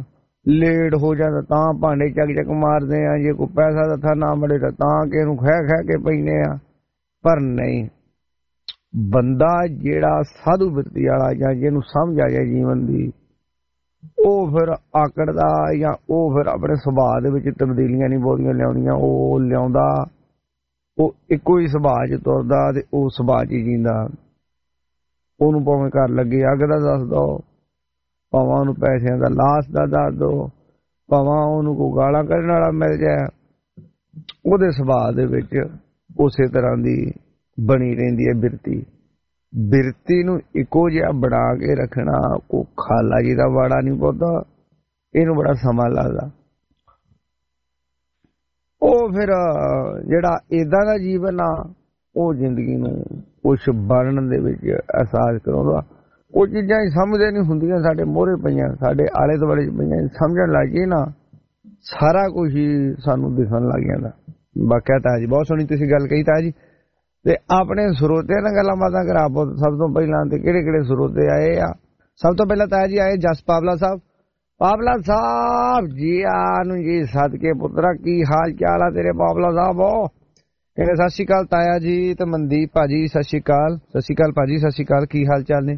[SPEAKER 3] ਲੇਟ ਹੋ ਜਾਂਦਾ ਤਾਂ ਭਾਂਡੇ ਚੱਕ ਚੱਕ ਮਾਰਦੇ ਆ, ਜੇ ਕੋਈ ਪੈਸਾ ਦਿੱਤਾ ਨਾ ਮਿਲੇ ਤਾਂ ਕਿਸੇ ਨੂੰ ਖਹਿ ਖਹਿ ਕੇ ਪੈਂਦੇ ਆ। ਪਰ ਨਹੀਂ, ਬੰਦਾ ਜਿਹੜਾ ਸਾਧੂ ਬਿਰਤੀ ਵਾਲਾ ਜਾਂ ਜਿਹਨੂੰ ਸਮਝ ਆ ਜਾਏ ਜੀਵਨ ਦੀ, ਉਹ ਫਿਰ ਆਕੜਦਾ ਜਾਂ ਉਹ ਫਿਰ ਆਪਣੇ ਸੁਭਾਅ ਦੇ ਵਿੱਚ ਤਬਦੀਲੀਆਂ ਨਹੀਂ ਬਹੁਤੀਆਂ ਲਿਆਉਣੀਆਂ, ਉਹ ਲਿਆਉਂਦਾ, ਉਹ ਇੱਕੋ ਹੀ ਸੁਭਾਅ 'ਚ ਤੁਰਦਾ ਤੇ ਉਹ ਸੁਭਾਅ 'ਚ ਹੀ ਜੀਂਦਾ। ਉਹਨੂੰ ਭਾਵੇਂ ਘਰ ਲੱਗੇ ਅੱਗ ਦਾ ਦੱਸ ਦੋ, ਭਾਵੇਂ ਉਹਨੂੰ ਪੈਸਿਆਂ ਦਾ ਲਾਸ ਦਾ ਦੱਸ ਦੋ, ਭਾਵੇਂ ਉਹਨੂੰ ਕੋਈ ਗਾਲਾਂ ਕੱਢਣ ਵਾਲਾ ਮਿਲ ਜਾਏ, ਉਹਦੇ ਸੁਭਾਅ ਦੇ ਵਿੱਚ ਉਸੇ ਤਰ੍ਹਾਂ ਦੀ ਬਣੀ ਰਹਿੰਦੀ ਹੈ ਬਿਰਤੀ। ਬਿਰਤੀ ਨੂੰ ਇੱਕੋ ਜਿਹਾ ਬਣਾ ਕੇ ਰੱਖਣਾ ਕੋਈ ਖਾਲਾ ਜੀ ਦਾ ਵਾੜਾ ਨਹੀਂ ਪੌਦਾ, ਇਹਨੂੰ ਬੜਾ ਸਮਾਂ ਲੱਗਦਾ। ਉਹ ਫਿਰ ਜਿਹੜਾ ਏਦਾਂ ਦਾ ਜੀਵਨ ਆ ਉਹ ਜ਼ਿੰਦਗੀ ਨੂੰ ਕੁਛ ਬਣਨ ਦੇ ਵਿੱਚ ਅਹਿਸਾਸ ਕਰਾਉਂਦਾ। ਉਹ ਚੀਜ਼ਾਂ ਹੀ ਸਮਝਦੇ ਨਹੀਂ ਹੁੰਦੀਆਂ, ਸਾਡੇ ਮੋਹਰੇ ਪਈਆਂ, ਸਾਡੇ ਆਲੇ ਦੁਆਲੇ ਪਈਆਂ, ਸਮਝਣ ਲੱਗ ਗਏ ਨਾ ਸਾਰਾ ਕੁਝ ਹੀ ਸਾਨੂੰ ਦਿਖਣ ਲੱਗ ਜਾਂਦਾ। ਬਾਕਿਆ ਤਾਂ ਜੀ ਬਹੁਤ ਸੋਹਣੀ ਤੁਸੀਂ ਗੱਲ ਕਹੀ ਤਾਂ ਜੀ। ਤੇ ਆਪਣੇ ਸਰੋਤਿਆਂ ਨਾਲ ਗੱਲਾਂ ਬਾਤਾਂ ਕਰਾ ਪੁੱਤ। ਸਭ ਤੋਂ ਪਹਿਲਾਂ ਤੇ ਕਿਹੜੇ ਕਿਹੜੇ ਸਰੋਤੇ ਆਏ ਆ? ਸਭ ਤੋਂ ਪਹਿਲਾਂ ਤਾਂ ਜੀ ਆਏ ਜਸ ਪਾਵਲਾ ਸਾਹਿਬ। ਪਾਵਲਾ ਸਾਹਿਬ ਜੀ ਆਨ ਜੀ, ਸਦਕੇ ਪੁੱਤਰਾ ਕੀ ਹਾਲ ਚਾਲ ਆ ਤੇਰੇ ਪਾਵਲਾ ਸਾਹਿਬ? ਉਹ ਕਹਿੰਦੇ ਸਤਿ ਸ਼੍ਰੀ ਅਕਾਲ ਤਾਇਆ ਜੀ ਤੇ ਮਨਦੀਪ ਭਾਜੀ, ਸਤਿ ਸ਼੍ਰੀ ਅਕਾਲ। ਸਤਿ ਸ਼੍ਰੀ ਅਕਾਲ ਭਾਜੀ, ਸਤਿ ਸ਼੍ਰੀ ਅਕਾਲ, ਕੀ ਹਾਲ ਚਾਲ ਨੇ?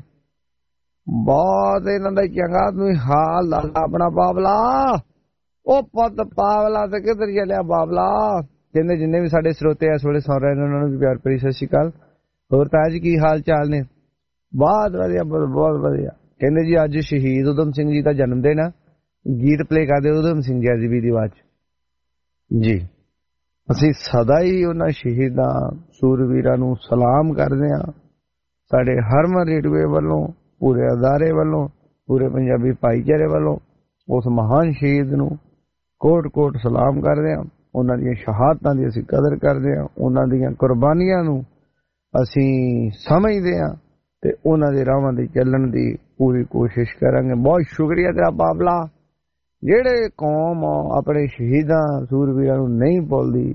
[SPEAKER 3] ਬਹੁਤ ਇਹਨਾਂ ਦਾ ਚੰਗਾ, ਤੁਸੀਂ ਹਾਲ ਦੱਸ ਆਪਣਾ ਪਾਵਲਾ। ਉਹ ਪੁੱਤ ਪਾਵਲਾ ਤੇ ਕਿੱਧਰ ਚੱਲਿਆ ਬਾਬਲਾ? ਕਹਿੰਦੇ ਜਿੰਨੇ ਵੀ ਸਾਡੇ ਸਰੋਤੇ ਇਸ ਵੇਲੇ ਸੁਣ ਰਹੇ ਨੇ ਉਹਨਾਂ ਨੂੰ ਵੀ ਪਿਆਰ ਭਰੀ ਸਤਿ ਸ਼੍ਰੀ ਅਕਾਲ। ਹੋਰ ਤਾਇਆ ਜੀ ਕੀ ਹਾਲ ਚਾਲ ਨੇ? ਬਹੁਤ ਵਧੀਆ, ਬਹੁਤ ਵਧੀਆ। ਕਹਿੰਦੇ ਜੀ ਅੱਜ ਸ਼ਹੀਦ ਊਧਮ ਸਿੰਘ ਜੀ ਦਾ ਜਨਮ ਦਿਨ ਆ, ਗੀਤ ਪਲੇ ਕਰਦੇ ਊਧਮ ਸਿੰਘ ਜੀ ਦੀ ਆਵਾਜ਼ ਜੀ। ਅਸੀਂ ਸਦਾ ਹੀ ਉਹਨਾਂ ਸ਼ਹੀਦਾਂ ਸੂਰਵੀਰਾਂ ਨੂੰ ਸਲਾਮ ਕਰਦੇ ਹਾਂ। ਸਾਡੇ ਹਰਮਨ ਰੇਡੀਓ ਵੱਲੋਂ, ਪੂਰੇ ਅਦਾਰੇ ਵੱਲੋਂ, ਪੂਰੇ ਪੰਜਾਬੀ ਭਾਈਚਾਰੇ ਵੱਲੋਂ ਉਸ ਮਹਾਨ ਸ਼ਹੀਦ ਨੂੰ ਕੋਟ ਕੋਟ ਸਲਾਮ ਕਰਦੇ ਹਾਂ। ਉਹਨਾਂ ਦੀਆਂ ਸ਼ਹਾਦਤਾਂ ਦੀ ਅਸੀਂ ਕਦਰ ਕਰਦੇ ਹਾਂ, ਉਹਨਾਂ ਦੀਆਂ ਕੁਰਬਾਨੀਆਂ ਨੂੰ ਅਸੀਂ ਸਮਝਦੇ ਹਾਂ ਤੇ ਉਹਨਾਂ ਦੇ ਰਾਹਾਂ ਦੀ ਚੱਲਣ ਦੀ ਪੂਰੀ ਕੋਸ਼ਿਸ਼ ਕਰਾਂਗੇ। ਬਹੁਤ ਸ਼ੁਕਰੀਆ ਤੇਰਾ ਬਾਬਲਾ। ਜਿਹੜੇ ਕੌਮ ਆਪਣੇ ਸ਼ਹੀਦਾਂ ਸੂਰਵੀਰਾਂ ਨੂੰ ਨਹੀਂ ਭੁੱਲਦੀ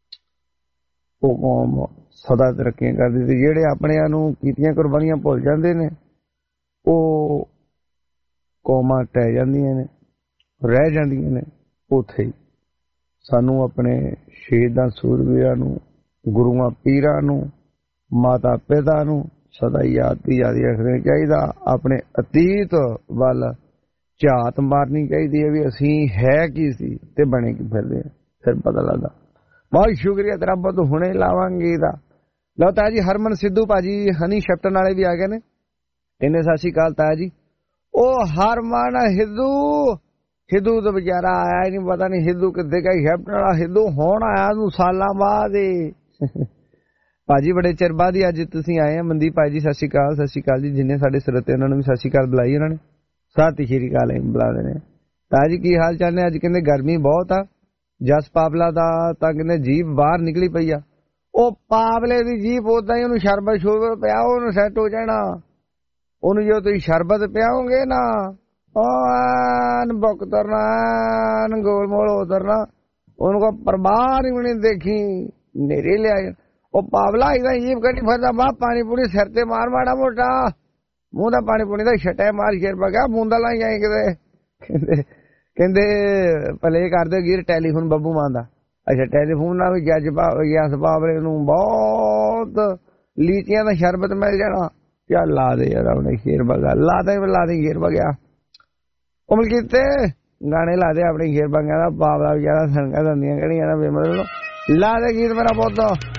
[SPEAKER 3] ਉਹ ਕੌਮ ਸਦਾ ਤਰੱਕੀਆਂ ਕਰਦੀ, ਤੇ ਜਿਹੜੇ ਆਪਣਿਆਂ ਨੂੰ ਕੀਤੀਆਂ ਕੁਰਬਾਨੀਆਂ ਭੁੱਲ ਜਾਂਦੇ ਨੇ ਉਹ ਕੌਮਾਂ ਟਹਿ ਜਾਂਦੀਆਂ ਨੇ, ਰਹਿ ਜਾਂਦੀਆਂ ਨੇ ਉੱਥੇ ਹੀ। ਸਾਨੂੰ ਆਪਣੇ ਸ਼ਹੀਦਾਂ ਸੂਰਵੀਰਾਂ ਨੂੰ, ਗੁਰੂਆਂ ਪੀਰਾਂ ਨੂੰ, ਮਾਤਾ ਪਿਤਾ ਨੂੰ ਸਦਾ ਯਾਦ ਯਾਦ ਰੱਖਣਾ ਚਾਹੀਦਾ। ਆਪਣੇ ਅਤੀਤ ਵੱਲ ਝਾਤ ਮਾਰਨੀ ਚਾਹੀਦੀ ਹੈ ਵੀ ਅਸੀਂ ਹੈ ਕੀ ਸੀ ਤੇ ਬਣੇ ਕੀ ਫਿਰਦੇ ਆ, ਫਿਰ ਪਤਾ ਲੱਗਦਾ। ਬਹੁਤ ਸ਼ੁਕਰੀਆ ਤੇਰਾ ਬਹੁਤ, ਹੁਣੇ ਲਾਵਾਂਗੇ ਇਹਦਾ। ਲਓ ਤਾਇਆ ਜੀ ਹਰਮਨ ਸਿੱਧੂ ਭਾਜੀ ਹਨੀ ਸ਼ੈਪਟਨ ਵਾਲੇ ਵੀ ਆ ਗਏ ਨੇ। ਕਹਿੰਦੇ ਸਤਿ ਸ਼੍ਰੀ ਅਕਾਲ ਤਾਇਆ ਜੀ। ਉਹ ਹਰਮਨ ਹਿੱਦੂ, ਹਿੱਦੂ ਤਾਂ ਵਿਚਾਰਾ ਆਇਆ ਹੀ ਨਹੀਂ, ਪਤਾ ਨਹੀਂ ਹਿੱਦੂ ਕਿੱਥੇ ਗਿਆ। ਸ਼ੈਪਟਨ ਵਾਲਾ ਹਿੱਦੂ ਹੁਣ ਆਇਆ ਨੂੰ ਸਾਲਾਂ ਬਾਅਦ ਹੀ। ਭਾਜੀ ਬੜੇ ਚਿਰ ਬਾਅਦ ਹੀ ਅੱਜ ਤੁਸੀਂ ਆਏ ਆ। ਮਨਦੀਪ ਭਾਈ ਜੀ ਸਤਿ ਸ਼੍ਰੀ ਅਕਾਲ। ਸਤਿ ਸ਼੍ਰੀ ਅਕਾਲ ਜੀ। ਜਿੰਨੇ ਸਾਡੇ ਸਰੋਤੇ ਉਹਨਾਂ ਨੂੰ ਵੀ ਸਤਿ ਸ਼੍ਰੀ ਅਕਾਲ ਬੁਲਾਈ ਉਹਨਾਂ ਨੇ। ਸਤਿ ਸ਼੍ਰੀ ਅਕਾਲ ਬੁਲਾਦੇ ਨੇ। ਤਾਇਆ ਜੀ ਕੀ ਹਾਲ ਚਾਲ ਨੇ? ਅੱਜ ਕਹਿੰਦੇ ਗਰਮੀ ਬਹੁਤ ਆ। ਜਸ ਪਾਵਲਾ ਦਾ ਤਾਂ ਕਹਿੰਦੇ ਜੀਭ ਬਾਹਰ ਨਿਕਲੀ ਪਈ ਆ। ਉਹ ਪਾਵਲੇ ਦੀ ਜੀਭ ਉਦਾਂ ਹੀ ਉਹਨੂੰ ਸ਼ਰਬਤ ਸ਼ੁਰਬਤ ਪਿਆ, ਉਹਨੂੰ ਸੈੱਟ ਹੋ ਜਾਣਾ। ਉਹਨੂੰ ਜੇ ਤੁਸੀਂ ਸ਼ਰਬਤ ਪਿਆਓਗੇ ਨਾ ਐਨ ਬੁੱਕ ਤਰਨਾ, ਐਨ ਗੋਲ ਮੋਲ ਉਤਰਨਾ, ਉਹਨੂੰ ਕੋ ਪਰਵਾਹ ਨਹੀਂ ਬਣੀ ਦੇਖੀ ਨੇਰੇ ਲਿਆ। ਉਹ ਪਾਵਲਾ ਇਹਦਾ ਜੀਭ ਕੱਢੀ ਫਿਰਦਾ ਬਾਹ ਪਾਣੀ ਪੂਣੀ ਸਿਰ ਤੇ ਮਾਰ ਮਾੜਾ ਮੋਟਾ, ਮੂੰਹ ਦਾ ਪਾਣੀ ਪੂਣੀ ਦਾ ਛਟੇ ਮਾਰ ਸ਼ੇਰ ਪਾ ਗਿਆ ਬੂੰਦਾ ਲਾਈ ਜਾਏ ਕਿਤੇ। ਕਹਿੰਦੇ ਕਹਿੰਦੇ ਭਲੇ ਕਰਦੇ ਗੀਰ ਟੈਲੀਫੋਨ ਬੱਬੂ ਮਾਨ ਦਾ। ਅੱਛਾ ਟੈਲੀਫੋਨ ਨਾਲ ਵੀ ਜੱਜ ਯਸ ਪਾਵਲੇ ਨੂੰ ਬਹੁਤ ਲੀਚੀਆਂ ਦਾ ਸ਼ਰਬਤ ਮਿਲ ਜਾਣਾ। ਚੱਲ ਲਾ ਦੇ ਯਾਰ ਆਪਣੇ ਸ਼ੇਰ ਬਗਾ ਲਾ ਦੇ, ਲਾ ਦੇ ਸ਼ੇਰ ਬਗਿਆ ਉਮਲ ਕੀਤੇ ਗਾਣੇ ਲਾ ਦੇ ਆਪਣੇ ਸ਼ੇਰ ਬਗਿਆ ਦਾ। ਪਾਵਲਾ ਵਿਚਾਰਾ ਸੰਗਾ ਦੰਦੀਆਂ ਕਿਹੜੀਆਂ ਨਾ ਬੇਮਲ ਲਾ ਦੇ ਗੀਤ ਮੇਰਾ ਬਹੁਤ।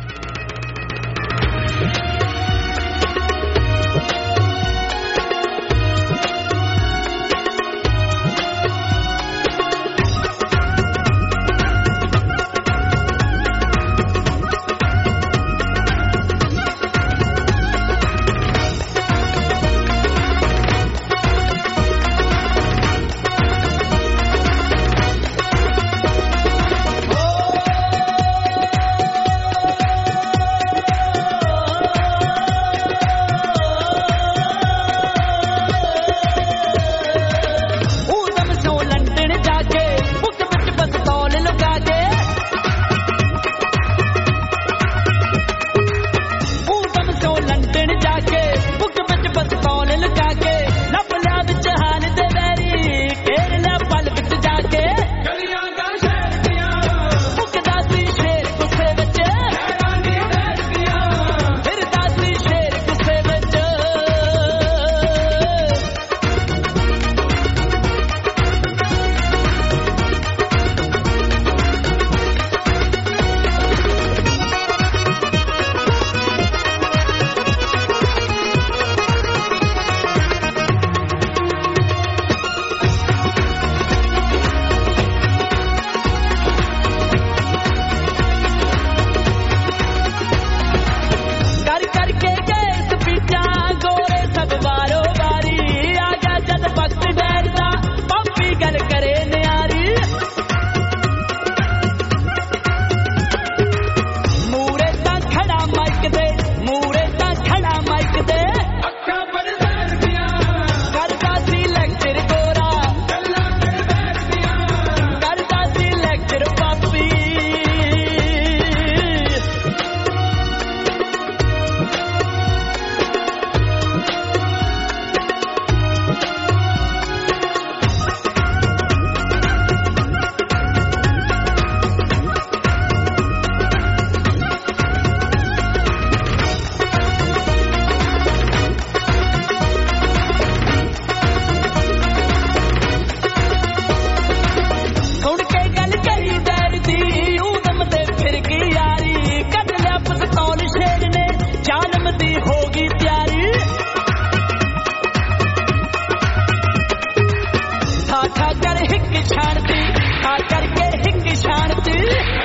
[SPEAKER 4] कर हिक छाणती खा करके हिक छाणती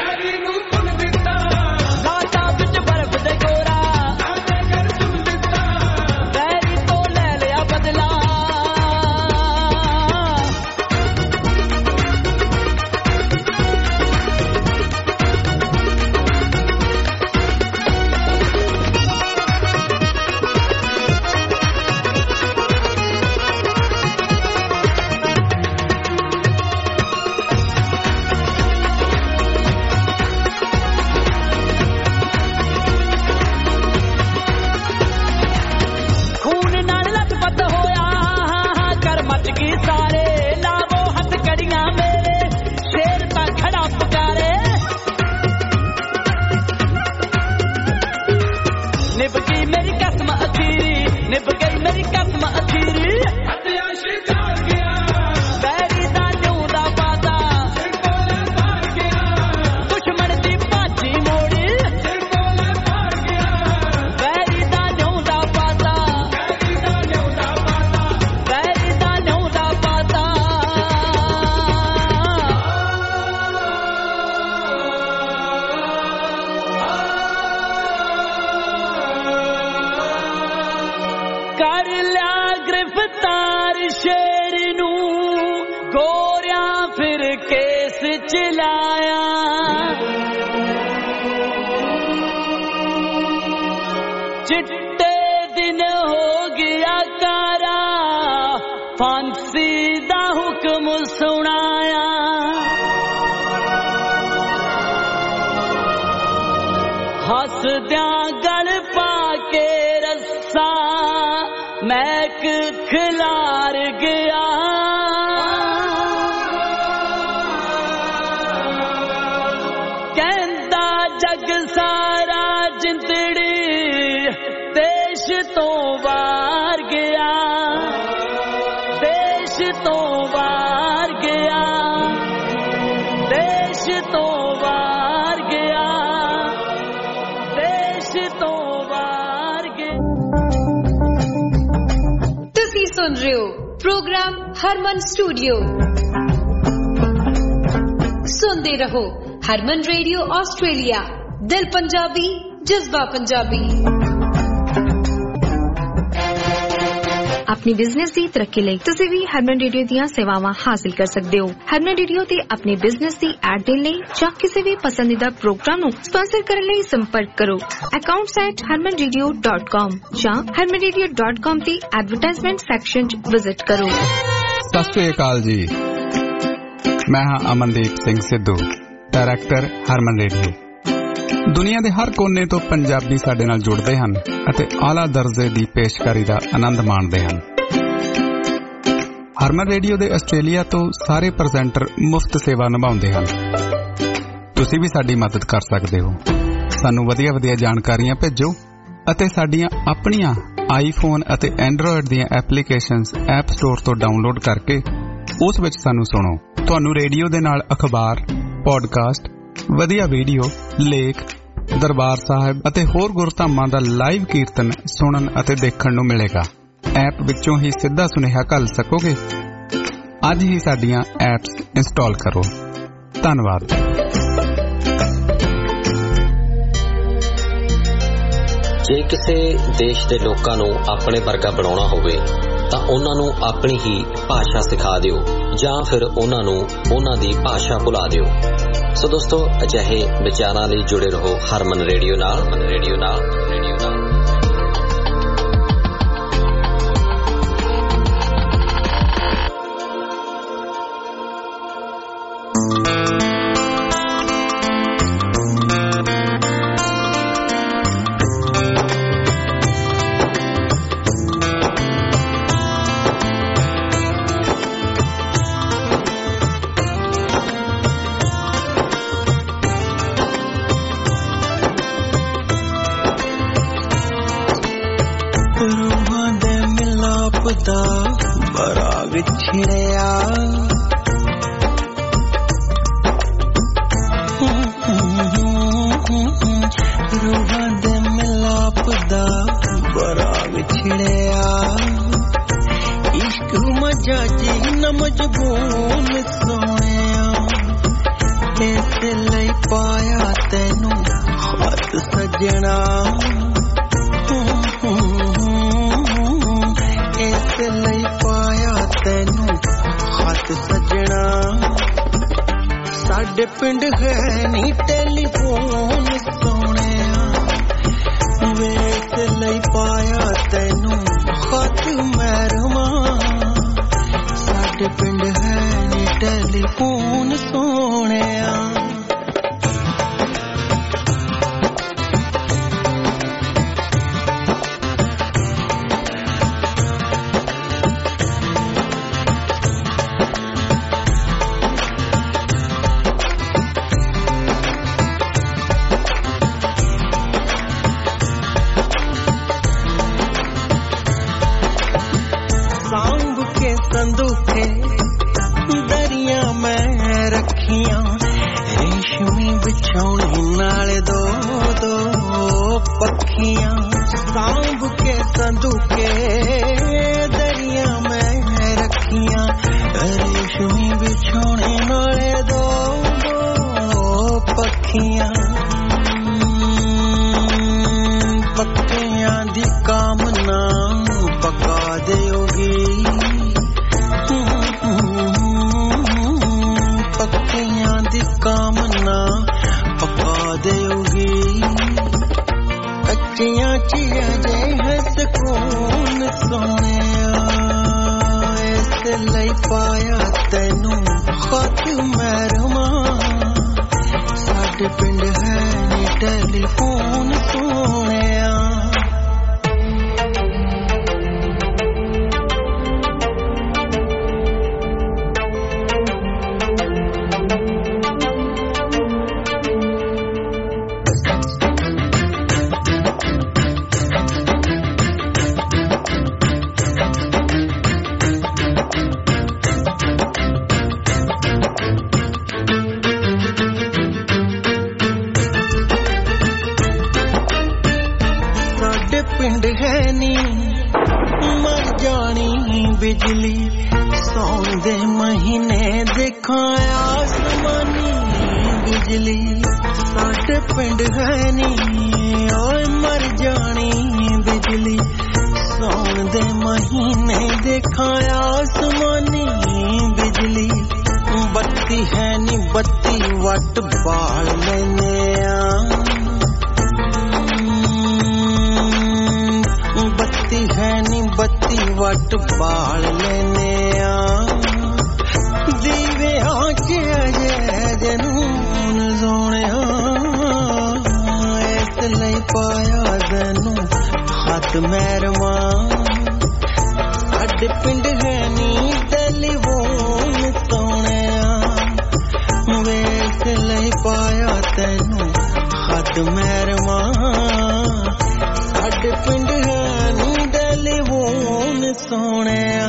[SPEAKER 4] लाटा बिच बर्फ दे गोरा बैरी तो ले लिया बदला चिट्टे दिन हो गया कारा फांसी दा हुक्म सुनाया हसद्यां गल पाके रस्सा मैक खिलार गया कहंदा जग सारा जिंदड़ी देश तो बाहर गया देश तो बाहर गया देश तो बाहर गया देश तो बाहर गया
[SPEAKER 5] तुसी सुन रहे हो प्रोग्राम हरमन स्टूडियो सुनते रहो हरमन रेडियो ऑस्ट्रेलिया दिल पंजाबी जज्बा पंजाबी
[SPEAKER 6] अपनी बिजनेस की तरक्की ਲਈ ਤੁਸੀਂ ਵੀ ਹਰਮਨ ਰੇਡੀਓ ਦੀਆਂ ਸੇਵਾਵਾਂ ਹਾਸਲ ਕਰ ਸਕਦੇ ਹੋ। ਹਰਮਨ ਰੇਡੀਓ ਤੇ ਆਪਣੀ ਬਿਜ਼ਨਸ ਦੀ ਐਡ ਦੇਣ ਲਈ ਜਾਂ ਕਿਸੇ ਵੀ ਪਸੰਦੀਦਾ ਪ੍ਰੋਗਰਾਮ ਨੂੰ ਸਪਾਂਸਰ ਕਰਨ ਲਈ ਸੰਪਰਕ ਕਰੋ accounts at harman radio dot com ਜਾਂ harman radio dot com ਦੀ ਐਡਵਰਟਾਈਜ਼ਮੈਂਟ ਸੈਕਸ਼ਨ 'ਚ ਵਿਜ਼ਿਟ ਕਰੋ।
[SPEAKER 1] ਸਤਿ ਸ਼੍ਰੀ ਅਕਾਲ ਜੀ, ਮੈਂ ਹਾਂ ਅਮਨਦੀਪ ਸਿੰਘ ਸਿੱਧੂ, ਡਾਇਰੈਕਟਰ ਹਰਮਨ ਰੇਡੀਓ। ਦੁਨੀਆ ਦੇ ਹਰ ਕੋਨੇ ਤੋਂ ਪੰਜਾਬੀ ਸਾਡੇ ਨਾਲ ਜੁੜਦੇ ਹਨ ਅਤੇ ਆਲਾ ਦਰਜੇ ਦੀ ਪੇਸ਼ਕਾਰੀ ਦਾ ਆਨੰਦ ਮਾਣਦੇ ਹਨ। ਹਰਮਨ ਰੇਡੀਓ ਦੇ ਆਸਟ੍ਰੇਲੀਆ ਤੋਂ ਸਾਰੇ ਪ੍ਰੈਜ਼ੈਂਟਰ ਮੁਫਤ ਸੇਵਾ ਨਿਭਾਉਂਦੇ ਹਨ। ਤੁਸੀਂ ਵੀ ਸਾਡੀ ਮਦਦ ਕਰ ਸਕਦੇ ਹੋ। ਸਾਨੂੰ ਵਧੀਆ ਵਧੀਆ ਜਾਣਕਾਰੀਆਂ ਭੇਜੋ ਅਤੇ ਸਾਡੀਆਂ ਆਪਣੀਆਂ ਆਈਫੋਨ ਅਤੇ ਐਂਡਰੋਇਡ ਦੀਆਂ ਐਪਲੀਕੇਸ਼ਨਸ ਐਪ ਸਟੋਰ ਤੋਂ ਡਾਊਨਲੋਡ ਕਰਕੇ ਉਸ ਵਿੱਚ ਸਾਨੂੰ ਸੁਣੋ। ਤੁਹਾਨੂੰ ਰੇਡੀਓ ਦੇ ਨਾਲ ਅਖਬਾਰ, ਪੋਡਕਾਸਟ, ਵਧੀਆ ਵੀਡੀਓ, ਲੇਖ, ਦਰਬਾਰ ਸਾਹਿਬ ਅਤੇ ਹੋਰ ਗੁਰਧਾਮਾਂ ਦਾ ਲਾਈਵ ਕੀਰਤਨ ਸੁਣਨ ਅਤੇ ਦੇਖਣ ਨੂੰ ਮਿਲੇਗਾ। ਐਪ ਵਿੱਚੋਂ ਹੀ ਸਿੱਧਾ ਸੁਨੇਹਾ ਘੱਲ ਸਕੋਗੇ। ਅੱਜ ਹੀ ਸਾਡੀਆਂ ਐਪਸ ਇੰਸਟਾਲ ਕਰੋ। ਧੰਨਵਾਦ।
[SPEAKER 7] ਜੇ ਕਿਸੇ ਦੇਸ਼ ਦੇ ਲੋਕਾਂ ਨੂੰ ਆਪਣੇ ਵਰਗਾ ਬਣਾਉਣਾ ਹੋਵੇ ਤਾਂ ਉਹਨਾਂ ਨੂੰ ਆਪਣੀ ਹੀ ਭਾਸ਼ਾ ਸਿਖਾ ਦਿਓ ਜਾਂ ਫਿਰ ਉਹਨਾਂ ਨੂੰ ਉਹਨਾਂ ਦੀ ਭਾਸ਼ਾ ਭੁਲਾ ਦਿਓ। ਸੋ ਦੋਸਤੋ, ਅਜਿਹੇ ਵਿਚਾਰਾਂ ਲਈ ਜੁੜੇ ਰਹੋ ਹਰਮਨ ਰੇਡੀਓ ਨਾਲ ਰੇਡੀਓ ਨਾਲ ਰੇਡੀਓ ਨਾਲ
[SPEAKER 8] ਬਰਾਗ ਛਿੜਿਆ ਰੂਹਾਂ ਦੇ ਮਿਲਾਪ ਦਾ ਬਰਾਗ ਛਿੜਿਆ ਇਸ਼ਕ ਮਜਾ ਜੀ न मजबून सोनिया इस लई पाया तैनू खत सजना इस लई पाया तैनू खत सजना साडे पिंड है नी टेलीफोन सोनिया इस लई पाया तैनू खत मैरमा साडे पिंड है नी टेलीफोन सोनिया संदूके दरिया में रखियां रेशमी बिछौनी नाले दो दो पखियां सांभ के संदूके दरिया में रखियां रेशमी बिछौनी नाले दो दो पखियां पखियां दी कामना पका देओगी पक्कियां दी कामना पका देओगी कच्चियां चिया जे है सकून सोनिया इस लई पाया तैनू खत मैरमा साडे पिंड है नी टेलीफोन सोनिया पिंड है नी मर जानी बिजली सौन दे महीने देखा आसमानी बिजली साडे पिंड है नी ओए मर जानी बिजली सौन दे महीने देखा आसमानी बिजली बत्ती है नी बत्ती वट बाल लेने आ बत्ती है नी बत्ती वट बाल लेने आ दीवे आके अजे जनून सोने इस लई पाया तैनू खत मैरमा साडे पिंड है नी टेलीफोन सोने इस लई पाया तैनू खत मैरमा साडे पिंड है नी टेलीफोन सोनिया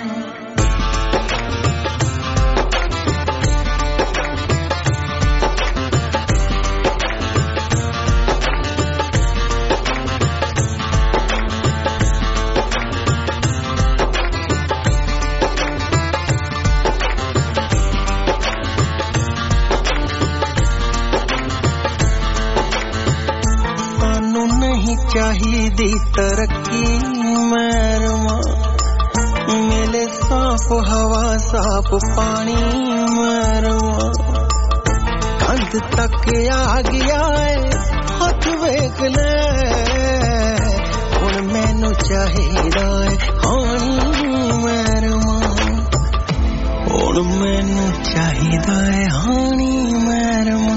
[SPEAKER 8] चाहिदी तरक्की मैरमा मिले साफ हवा साफ पानी मैरमा कंध तक आ गया है हाथ वेख ले हुण मैनू चाहिदा है हानी मैरमा हुण मैनू चाहिदा है हानी मैरमा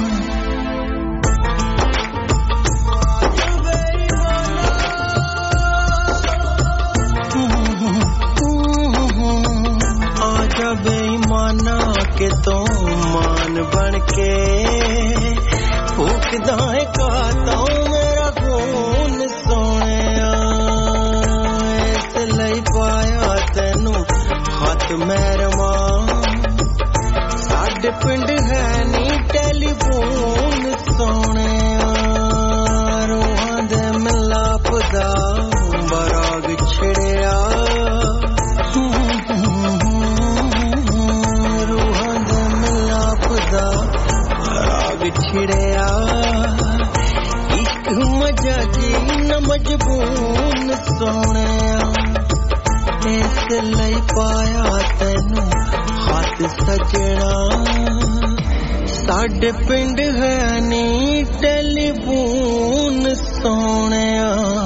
[SPEAKER 8] बेईमाना के तो मान बन के फूकदा है खाता मेरा खून सोनिया इस लई पाया तैनू खत मैरमा साडे पिंड है नी टेलीफोन सोनिया रूहां दे मिलाप दा बराग छिड़िया ਮਜਬੂਨ ਸੋਹਣਿਆ ਇਸ ਲਈ ਪਾਇਆ ਤੈਨੂੰ ਹੱਥ ਸਜਣਾ ਸਾਡੇ ਪਿੰਡ ਹੈ ਨੀ ਟੈਲੀਫੋਨ ਸੋਹਣਿਆ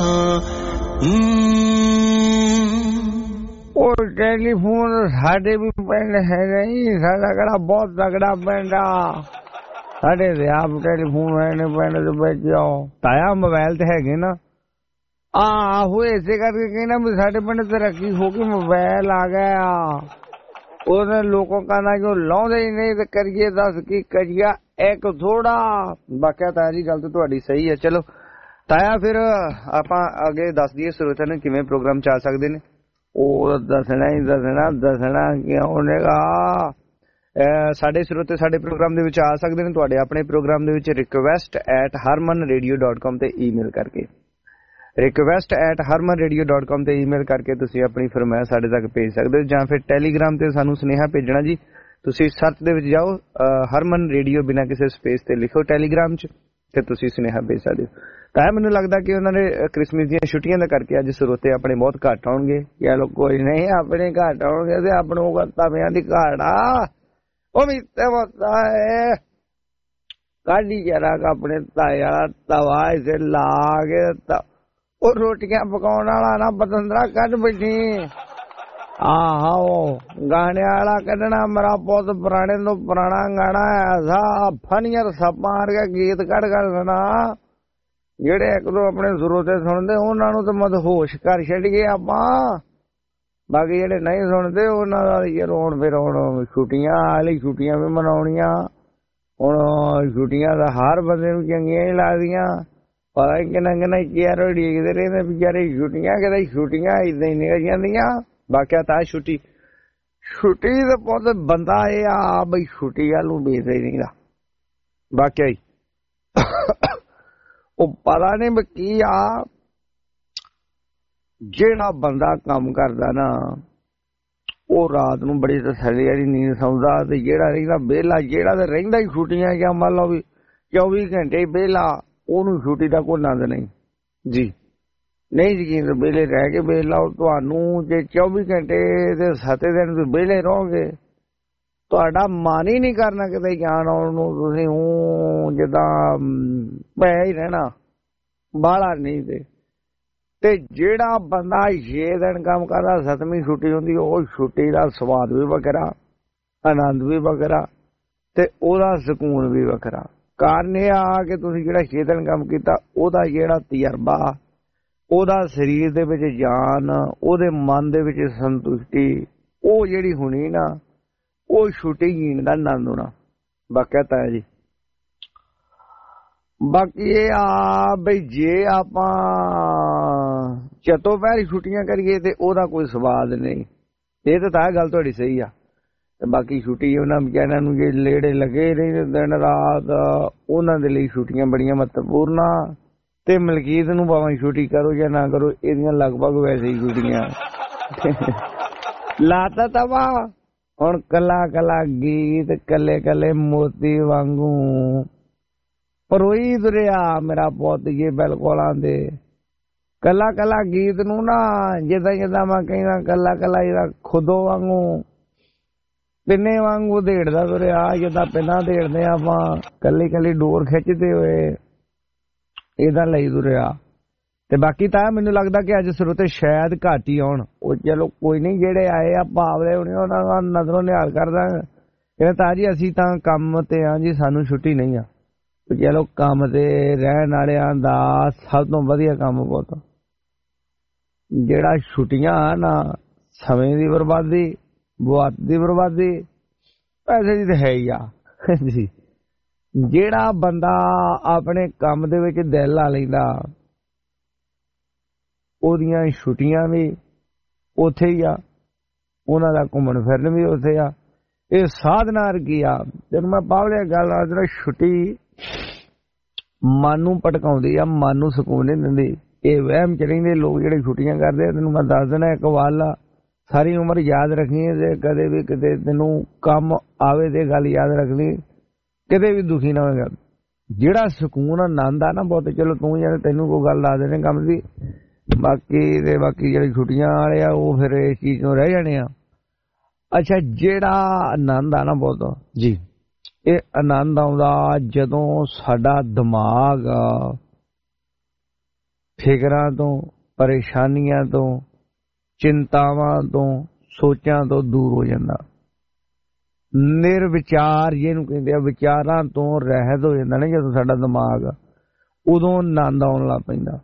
[SPEAKER 3] ਉਹ ਟੈਲੀਫੋਨ ਸਾਡੇ ਵੀ ਪਿੰਡ ਹੈਗਾ ਹੀ ਸਾਡਾ ਕਿਹੜਾ ਬਹੁਤ ਤਗੜਾ ਪਿੰਡ ਆ ਸਾਡੇ ਦੇ ਆਪ ਟੈਲੀਫੋਨ ਹੈ ਨੇ ਪਿੰਡ ਦੇ ਵਿੱਚ ਤਾਇਆ ਮੋਬਾਈਲ ਤੇ ਹੈਗੇ ਨਾ ਆਹੋ ਇਸੇ ਕਰਕੇ ਕਹਿੰਦਾ ਵੀ ਸਾਡੇ ਪਿੰਡ ਤਰੱਕੀ ਹੋ ਗਈ ਮੋਬਾਈਲ ਆ ਗਿਆ ਉਹਨੇ ਲੋਕਾਂ ਕਹਿੰਦਾ ਕਿ ਉਹ ਲਾਉਂਦੇ ਹੀ ਨਹੀਂ ਤੇ ਕਰੀਏ ਦੱਸ ਕੀ ਕਰੀਆ ਇੱਕ ਥੋੜਾ ਬਾਕਿਆ ਤਾਇਆ ਜੀ ਗੱਲ ਤਾਂ ਤੁਹਾਡੀ ਸਹੀ ਹੈ। ਚਲੋ ਤਾਇਆ ਫਿਰ ਆਪਾਂ ਅੱਗੇ ਦੱਸ ਦਈਏ ਸਰੋਤਿਆਂ ਨੂੰ ਕਿਵੇਂ ਪ੍ਰੋਗਰਾਮ ਚੱਲ ਸਕਦੇ ਨੇ। ਉਹ ਦੱਸਣਾ ਹੀ ਦੱਸਣਾ ਦੱਸਣਾ ਕਿਉਂ ਨੇਗਾ ਸਾਡੇ ਸਰੋਤੇ ਸਾਡੇ ਪ੍ਰੋਗਰਾਮ ਦੇ ਵਿੱਚ ਆ ਸਕਦੇ ਨੇ ਤੁਹਾਡੇ ਆਪਣੇ ਪ੍ਰੋਗਰਾਮ ਦੇ ਵਿੱਚ request at Harman radio dot com ਤੇ ਈਮੇਲ ਕਰਕੇ request at Harman radio dot com ਤੇ ਈਮੇਲ ਕਰਕੇ ਤੁਸੀਂ ਆਪਣੀ ਫਰਮਾਇਸ਼ ਸਾਡੇ ਤੱਕ ਭੇਜ ਸਕਦੇ ਹੋ ਜਾਂ ਫਿਰ ਟੈਲੀਗ੍ਰਾਮ ਤੇ ਸਾਨੂੰ ਸੁਨੇਹਾ ਭੇਜਣਾ ਜੀ। ਤੁਸੀਂ ਸਰਚ ਦੇ ਵਿੱਚ ਜਾਓ ਹਰਮਨ ਰੇਡੀਓ ਬਿਨਾਂ ਕਿਸੇ ਸਪੇਸ ਤੇ ਲਿਖੋ ਟੈਲੀਗ੍ਰਾਮ 'ਚ ਤੇ ਤੁਸੀਂ ਸੁਨੇਹਾ ਭੇਜ ਸਕਦੇ ਹੋ। ਤਾਂ ਮੈਨੂੰ ਲੱਗਦਾ ਕਿ ਉਹਨਾਂ ਨੇ ਕ੍ਰਿਸਮਸ ਦੀਆਂ ਛੁੱਟੀਆਂ ਦਾ ਕਰਕੇ ਅੱਜ ਸਰੋਤੇ ਆਪਣੇ ਬਹੁਤ ਘੱਟ ਆਉਣਗੇ। ਕਹਿ ਲੋ ਕੋਈ ਨਹੀਂ ਆਪਣੇ ਘੱਟ ਆਉਣਗੇ ਤੇ ਆਪਣੇ ਉਹ ਤਵਿਆਂ ਦੀ ਘਾਟ ਆ ਉਹ ਵੀ ਹੈ ਕਾਢੀ ਜਰਾ ਆਪਣੇ ਤਾਏ ਵਾਲਾ ਤਵਾ ਇਸੇ ਲਾ ਕੇ ਉਹ ਰੋਟੀਆਂ ਪਕਾਉਣ ਵਾਲਾ ਨਾ ਪਤੰਦਰਾ ਕੱਢ ਬੈਠੀ ਆਹੋ ਗਾਣੇ ਵਾਲਾ ਕੱਢਣਾ ਮੇਰਾ ਪੁੱਤ ਪੁਰਾਣੇ ਤੋਂ ਪੁਰਾਣਾ ਗਾਣਾ ਐਸਾ ਫਨੀਅਰ ਸੱਪਾਂ ਵਰਗਾ ਗੀਤ ਕੱਢ ਕੱਢ ਦੇਣਾ ਜਿਹੜੇ ਇੱਕ ਦੋ ਆਪਣੇ ਸਰੋਤੇ ਸੁਣਦੇ ਉਹਨਾਂ ਨੂੰ ਤਾਂ ਮਦਹੋਸ਼ ਕਰ ਛੱਡੀਏ ਆਪਾਂ। ਬਾਕੀ ਜਿਹੜੇ ਨਹੀਂ ਸੁਣਦੇ ਉਹਨਾਂ ਦਾ ਯਾਰ ਹੁਣ ਫਿਰ ਹੁਣ ਛੁੱਟੀਆਂ ਵਾਲੀ ਛੁੱਟੀਆਂ ਵੀ ਮਨਾਉਣੀਆਂ ਹੁਣ ਛੁੱਟੀਆਂ ਦਾ ਹਰ ਬੰਦੇ ਨੂੰ ਚੰਗੀਆਂ ਹੀ ਲੱਗਦੀਆਂ ਪਤਾ ਕਿੰਨਾ ਕਿੰਨਾ ਚਿਰ ਉਡੀਕਦੇ ਰਹਿੰਦੇ ਵਿਚਾਰੇ ਛੁੱਟੀਆਂ ਕਿਤੇ ਛੁੱਟੀਆਂ ਏਦਾਂ ਹੀ ਨਿਕਲ ਜਾਂਦੀਆਂ। ਬਾਕਿਆ ਤਾਂ ਛੁੱਟੀ ਛੁੱਟੀ ਦਾ ਬਹੁਤ ਬੰਦਾ ਇਹ ਆ ਬਈ ਛੁੱਟੀ ਵੱਲ ਨੂੰ ਵੇਖਦਾ ਹੀ ਨਹੀਂ ਗਾ ਬਾਕਿਆ ਹੀ ਉਹ ਪਤਾ ਨਹੀਂ ਕੀ ਆ ਜਿਹੜਾ ਬੰਦਾ ਕੰਮ ਕਰਦਾ ਨਾ ਉਹ ਰਾਤ ਨੂੰ ਬੜੀ ਤਸੱਲੀ ਵਾਲੀ ਨੀਂਦ ਸੌਂਦਾ ਤੇ ਜਿਹੜਾ ਰਹਿੰਦਾ ਵਿਹਲਾ ਜਿਹੜਾ ਤਾਂ ਰਹਿੰਦਾ ਹੀ ਛੁੱਟੀਆਂ ਜਾਂ ਮੰਨ ਲਓ ਵੀ ਚੌਵੀ ਘੰਟੇ ਵਿਹਲਾ ਉਹਨੂੰ ਛੁੱਟੀ ਦਾ ਕੋਈ ਆਨੰਦ ਨਹੀਂ ਜੀ ਨਹੀਂ ਯਕੀਨ ਵਿਹਲੇ ਰਹਿ ਕੇ ਵੇਖ ਲਓ ਤੁਹਾਨੂੰ ਜੇ ਚੌਵੀ ਘੰਟੇ ਦੇ ਸੱਤ ਦਿਨ ਤੁਸੀਂ ਵਿਹਲੇ ਰਹੋਗੇ ਤੁਹਾਡਾ ਮਨ ਹੀ ਨਹੀਂ ਕਰਨਾ ਕਿਤੇ ਜਾਣ ਆਉਣ ਨੂੰ ਤੁਸੀਂ ਉਹ ਜਿੱਦਾਂ ਪੈ ਹੀ ਰਹਿਣਾ ਬਾਹਲਾ ਨਹੀਂ ਤੇ ਤੇ ਜਿਹੜਾ ਬੰਦਾ ਛੇ ਦਿਨ ਕੰਮ ਕਰਦਾ ਸੱਤਵੀਂ ਛੁੱਟੀ ਹੁੰਦੀ ਉਹ ਛੁੱਟੀ ਦਾ ਸਵਾਦ ਵੀ ਵੱਖਰਾ ਆਨੰਦ ਵੀ ਵੱਖਰਾ ਤੇ ਉਹਦਾ ਸਕੂਨ ਵੀ ਵੱਖਰਾ। ਕਾਰਨ ਇਹ ਆ ਕਿ ਤੁਸੀਂ ਜਿਹੜਾ ਛੇ ਦਿਨ ਕੰਮ ਕੀਤਾ ਉਹਦਾ ਜਿਹੜਾ ਤਜਰਬਾ ਉਹਦਾ ਸਰੀਰ ਦੇ ਵਿੱਚ ਜਾਨ ਉਹਦੇ ਮਨ ਦੇ ਵਿੱਚ ਸੰਤੁਸ਼ਟੀ ਉਹ ਜਿਹੜੀ ਹੋਣੀ ਨਾ ਉਹ ਛੁੱਟੀ ਜੀਣ ਦਾ ਆਨੰਦ ਹੋਣਾ ਬਾਕਿਆ ਤਾਂ ਜੀ। ਬਾਕੀ ਇਹ ਆ ਬਈ ਜੇ ਆਪਾਂ ਚਤੋ ਪੈਰੀ ਛੁੱਟੀਆਂ ਕਰੀਏ ਤੇ ਉਹਦਾ ਕੋਈ ਸਵਾਦ ਨਹੀਂ ਇਹ ਤਾਂ ਤਾਂ ਗੱਲ ਤੁਹਾਡੀ ਸਹੀ ਆ। ਤੇ ਬਾਕੀ ਛੁੱਟੀ ਉਹਨਾਂ ਵਿਚਾਰਿਆਂ ਨੂੰ ਜੇ ਨੇੜੇ ਲੱਗੇ ਰਹਿੰਦੇ ਦਿਨ ਰਾਤ ਉਹਨਾਂ ਦੇ ਲਈ ਛੁੱਟੀਆਂ ਬੜੀਆਂ ਮਹੱਤਵਪੂਰਨ ਆ ਤੇ ਮਲਕੀਤ ਨੂੰ ਭਾਵੇਂ ਛੁੱਟੀ ਕਰੋ ਜਾਂ ਨਾ ਕਰੋ ਇਹਦੀਆਂ ਲਗਭਗ ਵੈਸੇ ਹੀ ਛੁੱਟੀਆਂ ਲਾਤਾ ਤਵਾ ਹੁਣ ਕੱਲਾ ਕੱਲਾ ਗੀਤ ਕੱਲੇ ਕੱਲੇ ਮੋਤੀ ਵਾਂਗੂ ਪਰੋਈ ਦੁਰਿਆ ਮੇਰਾ ਪੁੱਤ ਇਹ ਬਿਲਕੁਲ ਆਂਦੇ ਕੱਲਾ ਕੱਲਾ ਗੀਤ ਨੂੰ ਨਾ ਜਿੱਦਾਂ ਜਿੱਦਾਂ ਮੈਂ ਕਹਿੰਦਾ ਕੱਲਾ ਕੱਲਾ ਇਹਦਾ ਖੁਦੋ ਵਾਂਗੂ ਪਿੰਨੇ ਵਾਂਗੂ ਢੇੜਦਾ ਤੁਰਿਆ ਜਿੱਦਾਂ ਪਿੰਨਾ ਢੇੜਦੇ ਆਪਾਂ ਕੱਲੀ ਕੱਲੀ ਡੋਰ ਖਿੱਚਦੇ ਹੋਏ ਇਹਦਾ ਲਈ ਤੁਰਿਆ। ਤੇ ਬਾਕੀ ਤਾਂ ਮੈਨੂੰ ਲੱਗਦਾ ਕਿ ਅੱਜ ਸਰੋਤੇ ਸ਼ਾਇਦ ਘੱਟ ਹੀ ਆਉਣ ਉਹ ਚਲੋ ਕੋਈ ਨਹੀਂ ਜਿਹੜੇ ਆਏ ਆ ਪਾਵਲੇ ਹੋਣੇ ਉਹਨਾਂ ਦਾ ਨਜ਼ਰੋਂ ਨਿਹਾਲ ਕਰਦਾ ਕਹਿੰਦੇ ਤਾਂ ਜੀ ਅਸੀਂ ਤਾਂ ਕੰਮ ਤੇ ਆ ਜੀ ਸਾਨੂੰ ਛੁੱਟੀ ਨਹੀਂ ਆ। ਚਲੋ ਕੰਮ ਤੇ ਰਹਿਣ ਵਾਲਿਆਂ ਦਾ ਸਭ ਤੋਂ ਵਧੀਆ ਕੰਮ ਬਹੁਤ ਜਿਹੜਾ ਛੁੱਟੀਆਂ ਨਾ ਸਮੇਂ ਦੀ ਬਰਬਾਦੀ ਬਹੁਤ ਦੀ ਬਰਬਾਦੀ ਪੈਸੇ ਦੀ ਤਾਂ ਹੈ ਹੀ ਆ ਜੀ। ਜਿਹੜਾ ਬੰਦਾ ਆਪਣੇ ਕੰਮ ਦੇ ਵਿੱਚ ਦਿਲ ਲਾ ਲੈਂਦਾ ਉਹਦੀਆਂ ਛੁੱਟੀਆਂ ਵੀ ਉੱਥੇ ਹੀ ਆ ਉਹਨਾਂ ਦਾ ਘੁੰਮਣ ਫਿਰਨ ਵੀ ਉੱਥੇ ਆ। ਇਹ ਸਾਧਨਾ ਵਰਗੀ ਆ ਜਦੋਂ ਮੈਂ ਪਾਵਲੇ ਗੱਲ ਆ ਜਿਹੜਾ ਛੁੱਟੀ ਮਨ ਨੂੰ ਭਟਕਾਉਂਦੀ ਆ ਮਨ ਨੂੰ ਸਕੂਨ ਨਹੀਂ ਦਿੰਦੀ। ਇਹ ਵਹਿਮ ਚ ਰਹਿੰਦੇ ਲੋਕ ਜਿਹੜੇ ਛੁੱਟੀਆਂ ਕਰਦੇ ਤੈਨੂੰ ਮੈਂ ਦੱਸ ਦੇਣਾ ਇੱਕ ਵਾਲ ਆ ਸਾਰੀ ਉਮਰ ਯਾਦ ਰੱਖਣੀ ਤੇ ਕਦੇ ਵੀ ਕਿਤੇ ਤੈਨੂੰ ਕੰਮ ਆਵੇ ਤੇ ਗੱਲ ਯਾਦ ਰੱਖਣੀ ਕਿਤੇ ਵੀ ਦੁਖੀ ਨਾ ਹੋਵੇਗਾ। ਜਿਹੜਾ ਸਕੂਨ ਆਨੰਦ ਆ ਨਾ ਬਹੁਤ, ਚਲੋ ਤੂੰ ਯਾਰ ਤੈਨੂੰ ਕੋਈ ਗੱਲ ਦੱਸ ਦੇਣੇ ਕੰਮ ਦੀ, ਬਾਕੀ ਦੇ ਬਾਕੀ ਜਿਹੜੇ ਛੁੱਟੀਆਂ ਵਾਲੇ ਆ ਉਹ ਫਿਰ ਇਸ ਚੀਜ਼ ਤੋਂ ਰਹਿ ਜਾਣੇ ਆ। ਅੱਛਾ, ਜਿਹੜਾ ਆਨੰਦ ਆ ਨਾ ਬਹੁਤ
[SPEAKER 1] ਜੀ,
[SPEAKER 3] ਇਹ ਆਨੰਦ ਆਉਂਦਾ ਜਦੋਂ ਸਾਡਾ ਦਿਮਾਗ ਫਿਕਰਾਂ ਤੋਂ, ਪਰੇਸ਼ਾਨੀਆਂ ਤੋਂ, ਚਿੰਤਾਵਾਂ ਤੋਂ, ਸੋਚਾਂ ਤੋਂ ਦੂਰ ਹੋ ਜਾਂਦਾ। ਨਿਰਵਿਚਾਰ ਜਿਹਨੂੰ ਕਹਿੰਦੇ ਆ, ਵਿਚਾਰਾਂ ਤੋਂ ਰਹਿਤ ਹੋ ਜਾਂਦਾ ਨਾ ਜਦੋਂ ਸਾਡਾ ਦਿਮਾਗ, ਉਦੋਂ ਆਨੰਦ ਆਉਣ ਲੱਗ ਪੈਂਦਾ।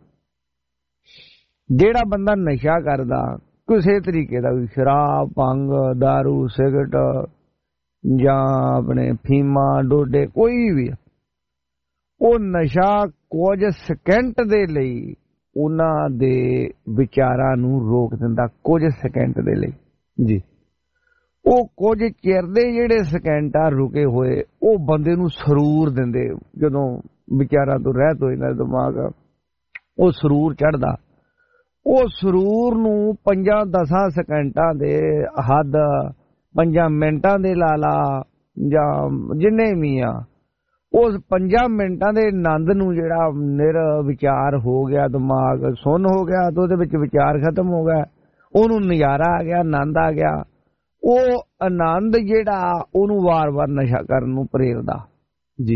[SPEAKER 3] ਜਿਹੜਾ ਬੰਦਾ ਨਸ਼ਾ ਕਰਦਾ ਕਿਸੇ ਤਰੀਕੇ ਦਾ ਵੀ, ਸ਼ਰਾਬ, ਭੰਗ, ਦਾਰੂ, ਸਿਗਰਟ ਜਾਂ ਆਪਣੇ ਫੀਮਾ, ਡੋਡੇ, ਕੋਈ ਵੀ, ਉਹ ਨਸ਼ਾ ਕੁਝ ਸਕਿੰਟ ਦੇ ਲਈ ਉਹਨਾਂ ਦੇ ਵਿਚਾਰਾਂ ਨੂੰ ਰੋਕ ਦਿੰਦਾ, ਕੁਝ ਸਕਿੰਟ ਦੇ ਲਈ ਜੀ। ਉਹ ਕੁਝ ਚਿਰ ਦੇ ਜਿਹੜੇ ਸਕਿੰਟ ਆ ਰੁਕੇ ਹੋਏ, ਉਹ ਬੰਦੇ ਨੂੰ ਸਰੂਰ ਦਿੰਦੇ। ਜਦੋਂ ਵਿਚਾਰਾਂ ਤੋਂ ਰਹਿਤ ਹੋ ਜਾਂਦਾ ਦਿਮਾਗ, ਉਹ ਸਰੂਰ ਚੜ੍ਹਦਾ। ਉਹ ਸਰੂਰ ਨੂੰ ਪੰਜਾਂ ਦਸਾਂ ਸਕਿੰਟਾਂ ਦੇ ਹੱਦ, ਪੰਜਾਂ ਮਿੰਟਾਂ ਦੇ ਲਾ ਲਾ ਜਾਂ ਜਿੰਨੇ ਵੀ ਆ, ਉਸ ਪੰਜਾਂ ਮਿੰਟਾਂ ਦੇ ਆਨੰਦ ਨੂੰ ਜਿਹੜਾ ਨਿਰ ਵਿਚਾਰ ਹੋ ਗਿਆ, ਦਿਮਾਗ ਸੁੰਨ ਹੋ ਗਿਆ ਤੇ ਉਹਦੇ ਵਿੱਚ ਵਿਚਾਰ ਖਤਮ ਹੋ ਗਿਆ, ਉਹਨੂੰ ਨਜ਼ਾਰਾ ਆ ਗਿਆ, ਆਨੰਦ ਆ ਗਿਆ। ਉਹ ਆਨੰਦ ਜਿਹੜਾ ਉਹਨੂੰ ਵਾਰ-ਵਾਰ ਨਸ਼ਾ ਕਰਨ ਨੂੰ ਪ੍ਰੇਰਦਾ
[SPEAKER 1] ਜੀ।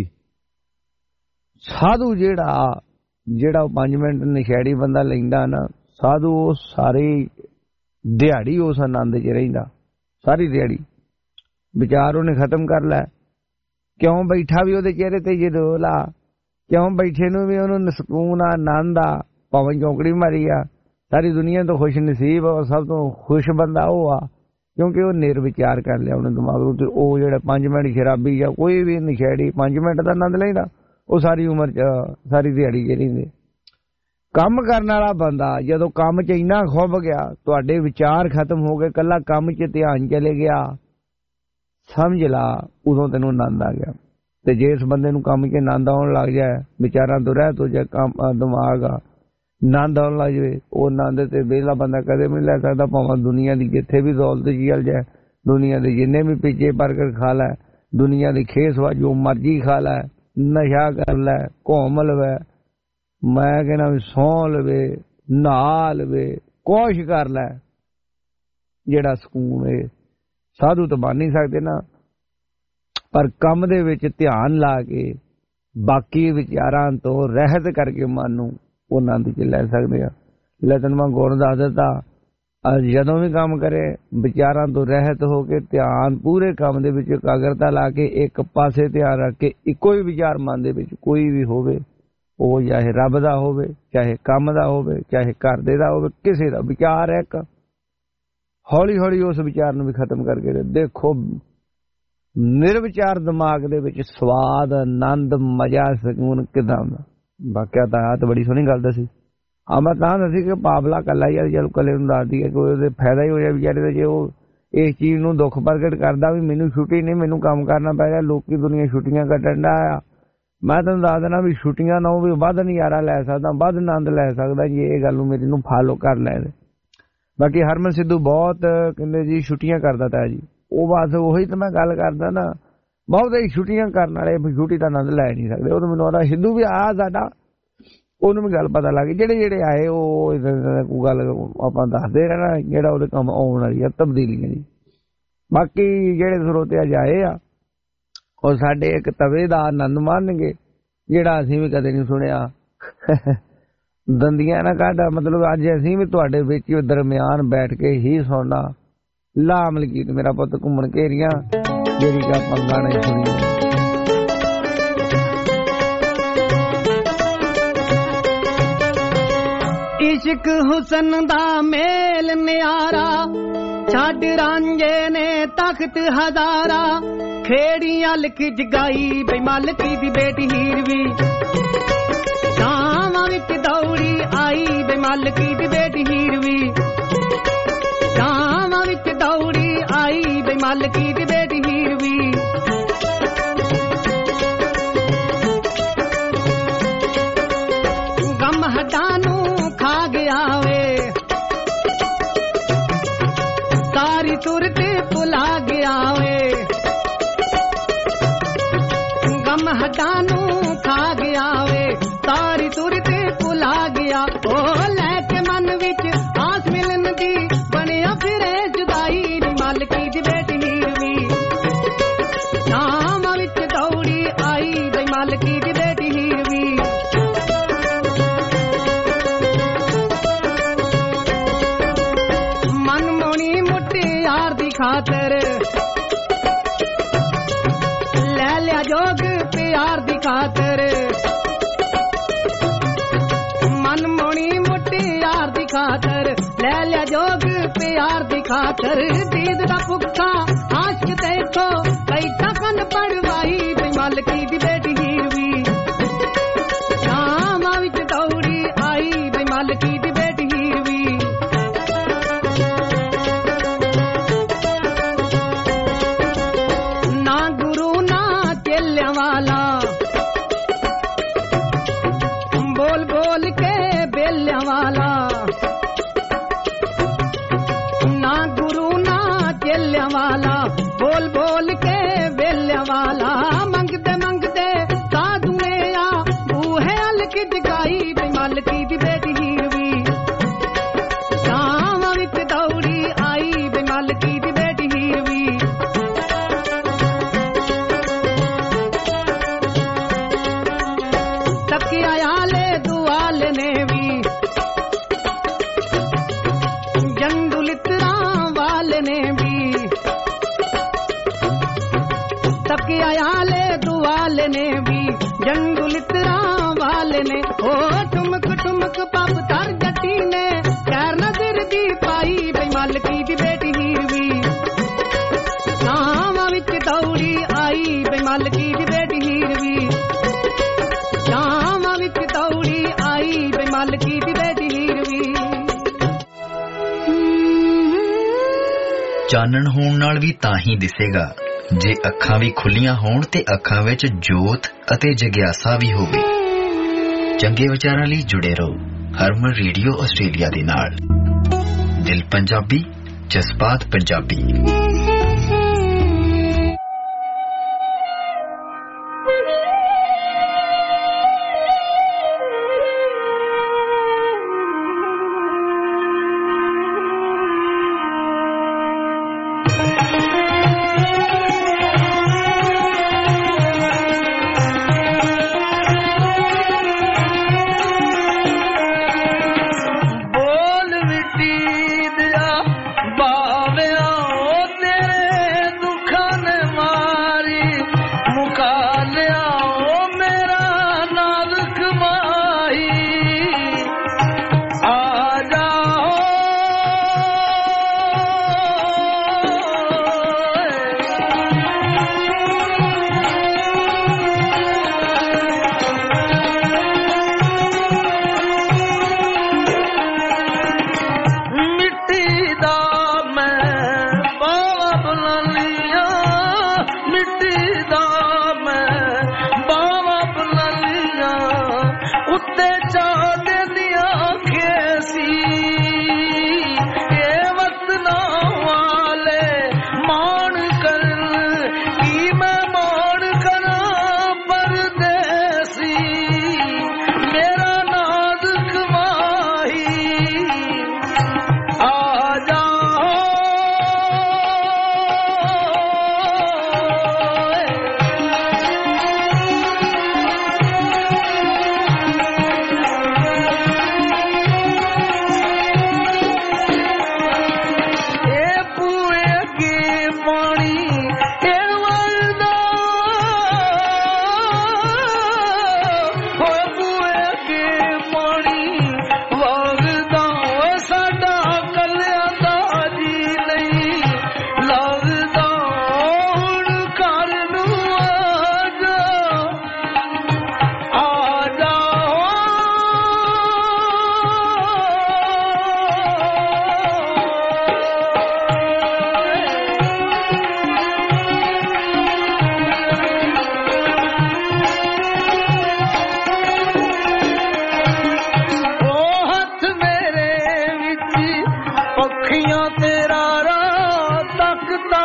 [SPEAKER 3] ਸਾਧੂ ਜਿਹੜਾ ਜਿਹੜਾ ਪੰਜ ਮਿੰਟ ਨਸ਼ੇੜੀ ਬੰਦਾ ਲੈਂਦਾ ਨਾ, ਸਾਧੂ ਉਹ ਸਾਰੀ ਦਿਹਾੜੀ ਉਸ ਆਨੰਦ 'ਚ ਰਹਿੰਦਾ, ਸਾਰੀ ਦਿਹਾੜੀ ਵਿਚਾਰ ਉਹਨੇ ਖਤਮ ਕਰ ਲੈ। ਕਿਉਂ ਬੈਠਾ ਵੀ ਉਹਦੇ ਚਿਹਰੇ ਤੇ ਜੇ ਰੋਲ ਆ, ਕਿਉਂ ਬੈਠੇ ਨੂੰ ਵੀ ਉਹਨੂੰ ਸਕੂਨ ਆ, ਆਨੰਦ ਆ, ਭਾਵੇਂ ਚੌਂਕੜੀ ਮਾਰੀ ਆ। ਸਾਰੀ ਦੁਨੀਆ ਤੋਂ ਖੁਸ਼ ਨਸੀਬ ਔਰ ਸਭ ਤੋਂ ਖੁਸ਼ ਬੰਦਾ ਉਹ ਆ, ਕਿਉਂਕਿ ਉਹ ਨਿਰਵਿਚਾਰ ਕਰ ਲਿਆ ਉਹਨੇ ਦਿਮਾਗ ਨੂੰ। ਤੇ ਉਹ ਜਿਹੜਾ ਪੰਜ ਮਿੰਟ ਸ਼ਰਾਬੀ ਜਾਂ ਕੋਈ ਵੀ ਨਸ਼ੇੜੀ ਪੰਜ ਮਿੰਟ ਦਾ ਆਨੰਦ ਲੈਂਦਾ, ਉਹ ਸਾਰੀ ਉਮਰ 'ਚ, ਸਾਰੀ ਦਿਹਾੜੀ 'ਚ ਰਹਿੰਦੇ। ਕੰਮ ਕਰਨ ਵਾਲਾ ਬੰਦਾ ਜਦੋਂ ਕੰਮ 'ਚ ਇੰਨਾ ਖੁੱਭ ਗਿਆ, ਤੁਹਾਡੇ ਵਿਚਾਰ ਖਤਮ ਹੋ ਗਏ, ਕੱਲਾ ਕੰਮ 'ਚ ਧਿਆਨ ਚਲੇ ਗਿਆ, ਸਮਝ ਲਾ ਉਦੋਂ ਤੈਨੂੰ ਆਨੰਦ ਆ ਗਿਆ। ਤੇ ਜੇ ਇਸ ਬੰਦੇ ਨੂੰ ਕੰਮ 'ਚ ਆਨੰਦ ਆਉਣ ਲੱਗ ਜਾਏ, ਵਿਚਾਰਾਂ ਤੋਂ ਰਹਿਤ ਹੋ ਜਾਏ, ਕੰਮ ਦਿਮਾਗ ਆਨੰਦ ਆਉਣ ਲੱਗ ਜਾਵੇ, ਉਹ ਆਨੰਦ ਤੇ ਵਿਹਲਾ ਬੰਦਾ ਕਦੇ ਵੀ ਨਹੀਂ ਲੈ ਸਕਦਾ। ਭਾਵੇਂ ਦੁਨੀਆ ਦੀ ਜਿੱਥੇ ਵੀ ਦੌਲਤ ਚੱਲ ਜਾਏ, ਦੁਨੀਆ ਦੇ ਜਿੰਨੇ ਵੀ ਪੀਜੇ ਬਰਗਰ ਖਾ ਲੈ, ਦੁਨੀਆ ਦੀ ਖੇਸ ਵਾ ਜੋ ਮਰਜੀ ਖਾ ਲੈ, ਨਸ਼ਾ ਕਰ ਲੈ, ਘੁੰਮ ਲਵੇ, ਮੈਂ ਕਹਿੰਦਾ ਵੀ ਸੌਂ ਲਵੇ, ਨਹਾ ਲਵੇ, ਕੁਛ ਕਰ ਲੈ, ਜਿਹੜਾ ਸਕੂਨ ਹੈ ਸਾਧੂ ਤਾਂ ਬਣ ਨਹੀਂ ਸਕਦੇ ਨਾ। ਪਰ ਕੰਮ ਦੇ ਵਿੱਚ ਧਿਆਨ ਲਾ ਕੇ, ਬਾਕੀ ਵਿਚਾਰਾਂ ਤੋਂ ਰਹਿਤ ਕਰਕੇ ਮਨ ਨੂੰ ਉਹ ਆਨੰਦ 'ਚ ਲੈ ਸਕਦੇ ਆ। ਲੈ ਤੈਨੂੰ ਮੈਂ ਗੁਣ ਦੱਸ ਦਿੱਤਾ, ਜਦੋਂ ਵੀ ਕੰਮ ਕਰੇ ਵਿਚਾਰਾਂ ਤੋਂ ਰਹਿਤ ਹੋ ਕੇ, ਧਿਆਨ ਪੂਰੇ ਕੰਮ ਦੇ ਵਿੱਚ ਇਕਾਗਰਤਾ ਲਾ ਕੇ, ਇੱਕ ਪਾਸੇ ਧਿਆਨ ਰੱਖ ਕੇ, ਇੱਕੋ ਹੀ ਵਿਚਾਰ ਮਨ ਦੇ ਵਿੱਚ ਕੋਈ ਵੀ ਹੋਵੇ, ਉਹ ਚਾਹੇ ਰੱਬ ਦਾ ਹੋਵੇ, ਚਾਹੇ ਕੰਮ ਦਾ ਹੋਵੇ, ਚਾਹੇ ਘਰ ਦੇ ਦਾ ਹੋਵੇ, ਕਿਸੇ ਦਾ ਵਿਚਾਰ ਹੈ ਇੱਕ, ਹੌਲੀ ਹੌਲੀ ਉਸ ਵਿਚਾਰ ਨੂੰ ਵੀ ਖਤਮ ਕਰਕੇ ਦੇਖੋ ਨਿਰਵਿਚਾਰ ਦਿਮਾਗ ਦੇ ਵਿੱਚ ਸਵਾਦ, ਆਨੰਦ, ਮਜ਼ਾ, ਸਕੂਨ ਕਿੱਦਾਂ ਹੁੰਦਾ। ਬਾਕਿਆ ਤਾਂ ਆ ਤਾਂ ਬੜੀ ਸੋਹਣੀ ਗੱਲ ਦੱਸੀ। ਆ ਮੈਂ ਤਾਂ ਦੱਸੀ ਕਿ ਪਾਵਲਾ ਕੱਲਾ ਯਾਰ ਚਲ ਕੱਲੇ ਨੂੰ ਦੱਸਦੀ ਹੈ, ਕੋਈ ਉਹਦੇ ਫਾਇਦਾ ਹੀ ਹੋ ਜਾਏ ਵਿਚਾਰੇ ਦਾ। ਜੇ ਉਹ ਇਸ ਚੀਜ਼ ਨੂੰ ਦੁੱਖ ਪ੍ਰਗਟ ਕਰਦਾ ਵੀ ਮੈਨੂੰ ਛੁੱਟੀ ਨਹੀਂ, ਮੈਨੂੰ ਕੰਮ ਕਰਨਾ ਪੈ ਰਿਹਾ, ਲੋਕੀ ਦੁਨੀਆ ਛੁੱਟੀਆਂ ਕੱਟਣ ਦਾ ਆ, ਮੈਂ ਤੁਹਾਨੂੰ ਦੱਸ ਦੇਣਾ ਵੀ ਛੁੱਟੀਆਂ ਨਾਲ ਵੀ ਵੱਧ ਨਜ਼ਾਰਾ ਲੈ ਸਕਦਾ, ਵੱਧ ਆਨੰਦ ਲੈ ਸਕਦਾ ਜੀ। ਇਹ ਗੱਲ ਨੂੰ ਮੇਰੀ ਨੂੰ ਫਾਲੋ ਕਰ ਲੈ। ਬਾਕੀ ਹਰਮਨ ਸਿੱਧੂ ਬਹੁਤ ਕਹਿੰਦੇ ਜੀ ਛੁੱਟੀਆਂ ਕਰਦਾ ਤਾ ਜੀ, ਉਹ ਬਸ ਉਹੀ ਤਾਂ ਮੈਂ ਗੱਲ ਕਰਦਾ ਨਾ, ਬਹੁਤ ਹੀ ਛੁੱਟੀਆਂ ਕਰਨ ਵਾਲੇ ਛੁੱਟੀ ਦਾ ਆਨੰਦ ਲੈ ਨਹੀਂ ਸਕਦੇ। ਉਹ ਤਾਂ ਮੈਨੂੰ ਉਹਦਾ ਸਿੱਧੂ ਵੀ ਆ ਸਾਡਾ, ਉਹਨੂੰ ਵੀ ਗੱਲ ਪਤਾ ਲੱਗ ਗਈ। ਜਿਹੜੇ ਜਿਹੜੇ ਆਏ ਉਹ ਕੋਈ ਗੱਲ ਆਪਾਂ ਦੱਸਦੇ ਰਹਿਣਾ, ਜਿਹੜਾ ਉਹਦੇ ਕੰਮ ਆਉਣ ਵਾਲੀ ਆ ਤਬਦੀਲੀਆਂ ਜੀ। ਬਾਕੀ ਜਿਹੜੇ ਸਰੋਤੇ ਅੱਜ ਆਏ ਆ ਉਹ ਸਾਡੇ ਇੱਕ ਤਵੇ ਦਾ ਆਨੰਦ ਮਾਣਨਗੇ, ਜਿਹੜਾ ਅਸੀਂ ਵੀ ਕਦੇ ਨਹੀਂ ਸੁਣਿਆ। ਦੰਦੀਆਂ ਨਾ ਕੱਢ, ਮਤਲਬ ਅੱਜ ਅਸੀਂ ਵੀ ਤੁਹਾਡੇ ਵਿੱਚ ਦਰਮਿਆਨ ਬੈਠ ਕੇ ਹੀ ਸੁਣਨਾ। ਲਾ ਮਲਕੀਤ ਮੇਰਾ ਪੁੱਤ ਘੁੰਮਣ ਘੇਰੀਆਂ, ਜਿਹੜੀ ਕਿ ਆਪਾਂ ਗਾਣੇ ਸੁਣੀ।
[SPEAKER 4] इश्क हुसन दा मेल न्यारा, छड़ रांझे ने तख्त हजारा, खेड़ियां लिख जगाई बई मालकी दी बेटी हीरवी, गावां विच दौड़ी आई बई मालकी दी बेटी हीरवी, गावां विच दौड़ी आई बई मालकी दी बेटी हीरवी। गम हटानू खा गया वे, सारी तुरत भुला गया वे, गम हटानू खा गया वे सारी तुरत भुला गया ओ लैके मन विच आस मिलन दी बनिया फिरे जुदाई नी मालकी दी बेटी हीरवी नाम विच दौड़ी आई बई मालकी दी बेटी हीरवी मनमोनी मुटियार दी खातर ले लिया जोग प्यार दी खातर मनमोनी मुटियार दी खातर ले लिया जोग प्यार दी खातर दीद दा भुखा आशिक देखो बैठा कन पड़वाई बई मालकी दी बेटी हीरवी शाम विच दौड़ी आई बई मालकी दी बेटी हीरवी ना गुरु ना चेलिया वाला बोल बोल के बेलिया वाला ना गुरु ना चेलिया वाला बोल बोल के बेलिया वाला मंगते मंगते साधु ने आ बूहे अलग जगाई बई मालकी दी बेटी हीरवी शाम विच दौड़ी आई बई मालकी दी बेटी हीरवी तकिया आले दुआल ने भी जंगुलितरा वाले ने भी तकिया आले दुआल ने भी जंगुलितरा वाले ने ओ ठुमक ठुमक पप तर जटी ने खैर नजर दी पाई बई मालकी दी बेटी हीरवी शाम विच दौड़ी आई बई मालकी दी बेटी हीरवी शाम विच दौड़ी आई बई मालकी दी बेटी हीरवी
[SPEAKER 9] ਚਾਨਣ ਹੋਣ ਨਾਲ ਵੀ ਤਾਂ ਹੀ ਦਿਸੇਗਾ ਜੇ ਅੱਖਾਂ ਵੀ ਖੁੱਲੀਆਂ ਹੋਣ ਤੇ ਅੱਖਾਂ ਵਿੱਚ ਜੋਤ ਅਤੇ ਜਗਿਆਸਾ ਵੀ ਹੋਵੇ। ਚੰਗੇ ਵਿਚਾਰਾਂ ਲਈ ਜੁੜੇ ਰਹੋ ਹਰਮਨ ਰੇਡੀਓ ਆਸਟ੍ਰੇਲੀਆ ਦੇ ਨਾਲ। ਦਿਲ ਪੰਜਾਬੀ, ਜਜ਼ਬਾਤ ਪੰਜਾਬੀ।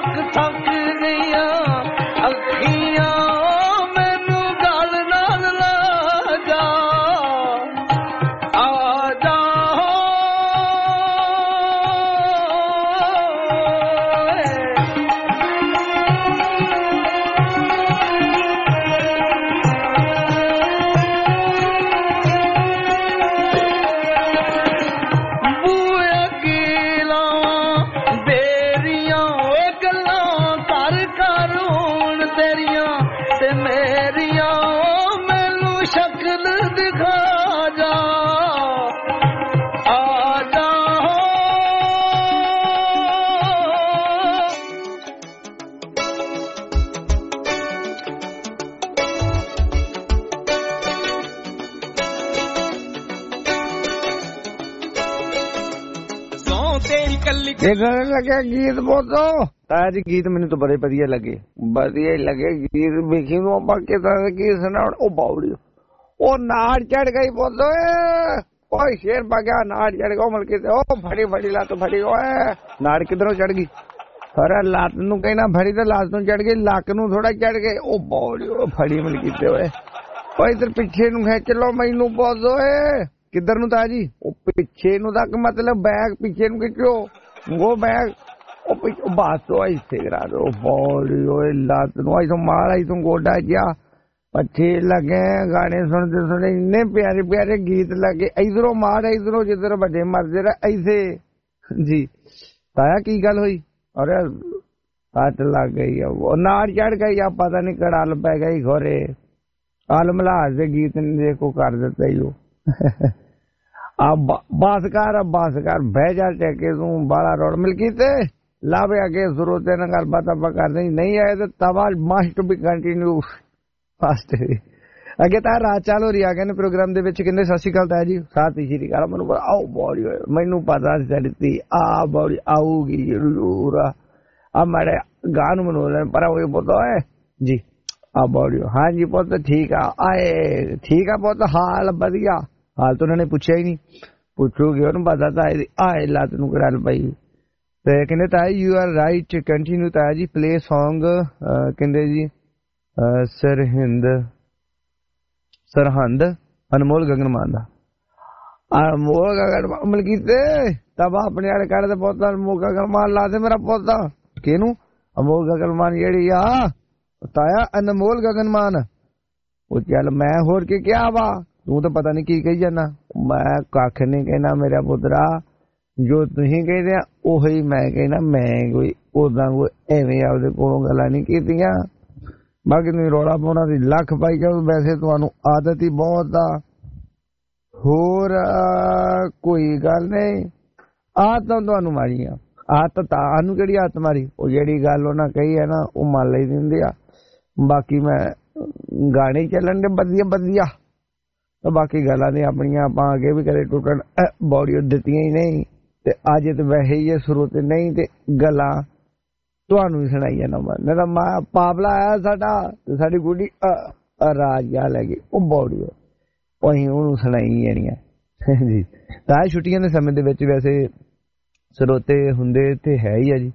[SPEAKER 10] थक गईया अखियां मैनू गल नाल
[SPEAKER 8] तेरी कल्ली
[SPEAKER 3] लगे गीत बोलो ताया जी गीत मैंने तो बड़े वधिया लगे वधिया लगे गीत वेखी नूं आपां किदां दे गीत सुणाउण ओ बावड़ी ओ नाड़ चढ़ गई बोलो ओए शेर भाग्या नाड़ चढ़ गया मलकी ते ओ फड़ी फड़ी लात फड़ी ओए नाड़ किधरों चढ़ गई अरे लात नूं कहना फड़ी ते लात नूं चढ़ गई लक नूं थोड़ा चढ़ गई ओ बावड़ी ओ फड़ी मलकी ते ओए ओ इधर पिछे नूं खिच लो मैनू बोलो किधर नूं ताया जी ओ पिछे नूं तक मतलब बैग पिछे नूं खिचो वो बैग ओ पिछे बस ओ ऐसे करा दो बॉडी ओए लात नूं ऐसे मार ऐसे गोडा जा अच्छे लगे गाने सुनते सुनते इन्ने प्यारे प्यारे गीत लगे इधरों मार इधरों जिधर बड़े मरदे रहे ऐसे जी ताया की गल हुई अरे सट लग गई वो नाड़ चढ़ गई अब पता नहीं कड़ाल पै गई घोरे आलमलाज के गीत ने देखो कर देता ही अब बस कर अब बस कर बह जा टेके तू बाला रोड मिलकी ते लाभ आगे जरूरत है ना गल बात कर नहीं नहीं आए तो तवा मस्ट बी कंटिन्यू फास्ट अगे तार रात चाल हो रही आ गए प्रोग्राम दे विच कहंदे सत श्री अकाल ताया जी साथ ही श्री अकाल मैनू आओ बॉडी मैनू पता चलती आ बॉडी आऊगी जरूर आ माड़े गान मनो पर पुत है जी आ बॉडी हाँ जी पुत ठीक आ आए ठीक है पुत हाल वधिया हाल तो उन्होंने पूछा ही नहीं पूछोगे उन्होंने पता था आए लत नूं कड़ल पई ते कहंदे ताया यू आर राइट कंटिन्यू ताया जी प्ले सॉन्ग कहंदे जी सरहिंद सरहंद अनमोल गगनमान दा अनमोल गगनमान मलकी ते तब अपने आले कड़ दे पुत अनमोल गगनमान ला दे मेरा पुत किनू अनमोल गगनमान जेहड़ी आ ताया अनमोल गगनमान ओ चल मैं होर के क्या वा तू तो पता नहीं की कही जाना मैं कख नहीं कहना मेरा पुत्रा जो तुसीं कहदे ओही मैं कहना मैं कोई ओदां कोई एवें आपदे कोलों गल्लां नहीं कीतियां बाकी तुसीं रौला पाउणा दी लख पाई जाओ वैसे तुहानूं आदत ही बहुत आ होर कोई गल नहीं आदतां तुहानूं माड़ियां आदत तानूं किहड़ी आदत मारी ओ जिहड़ी गल उन्हां कही है ना ओ मन लई दिंदे आ बाकी मैं गाने चलन दे वधिया वधिया तो बाकी गल्लां ने अपनियां आपां अगे भी कदे टुटण बॉडी दित्तियां ही नहीं ते अज ते वैसे ही सुरत नहीं ते गल्लां तुहानूं ही सुणाई जाना मैं तां मां पावला आया साडा ते साडी गुड्डी राज जा लगी ओ बॉडी ओ असीं ओनूं सुणाई जाणियां जी तां छुट्टियां दे समय दे विच वैसे ਸਰੋਤੇ ਹੁੰਦੇ ਤੇ ਹੈ ਹੀ ਆ ਜੀ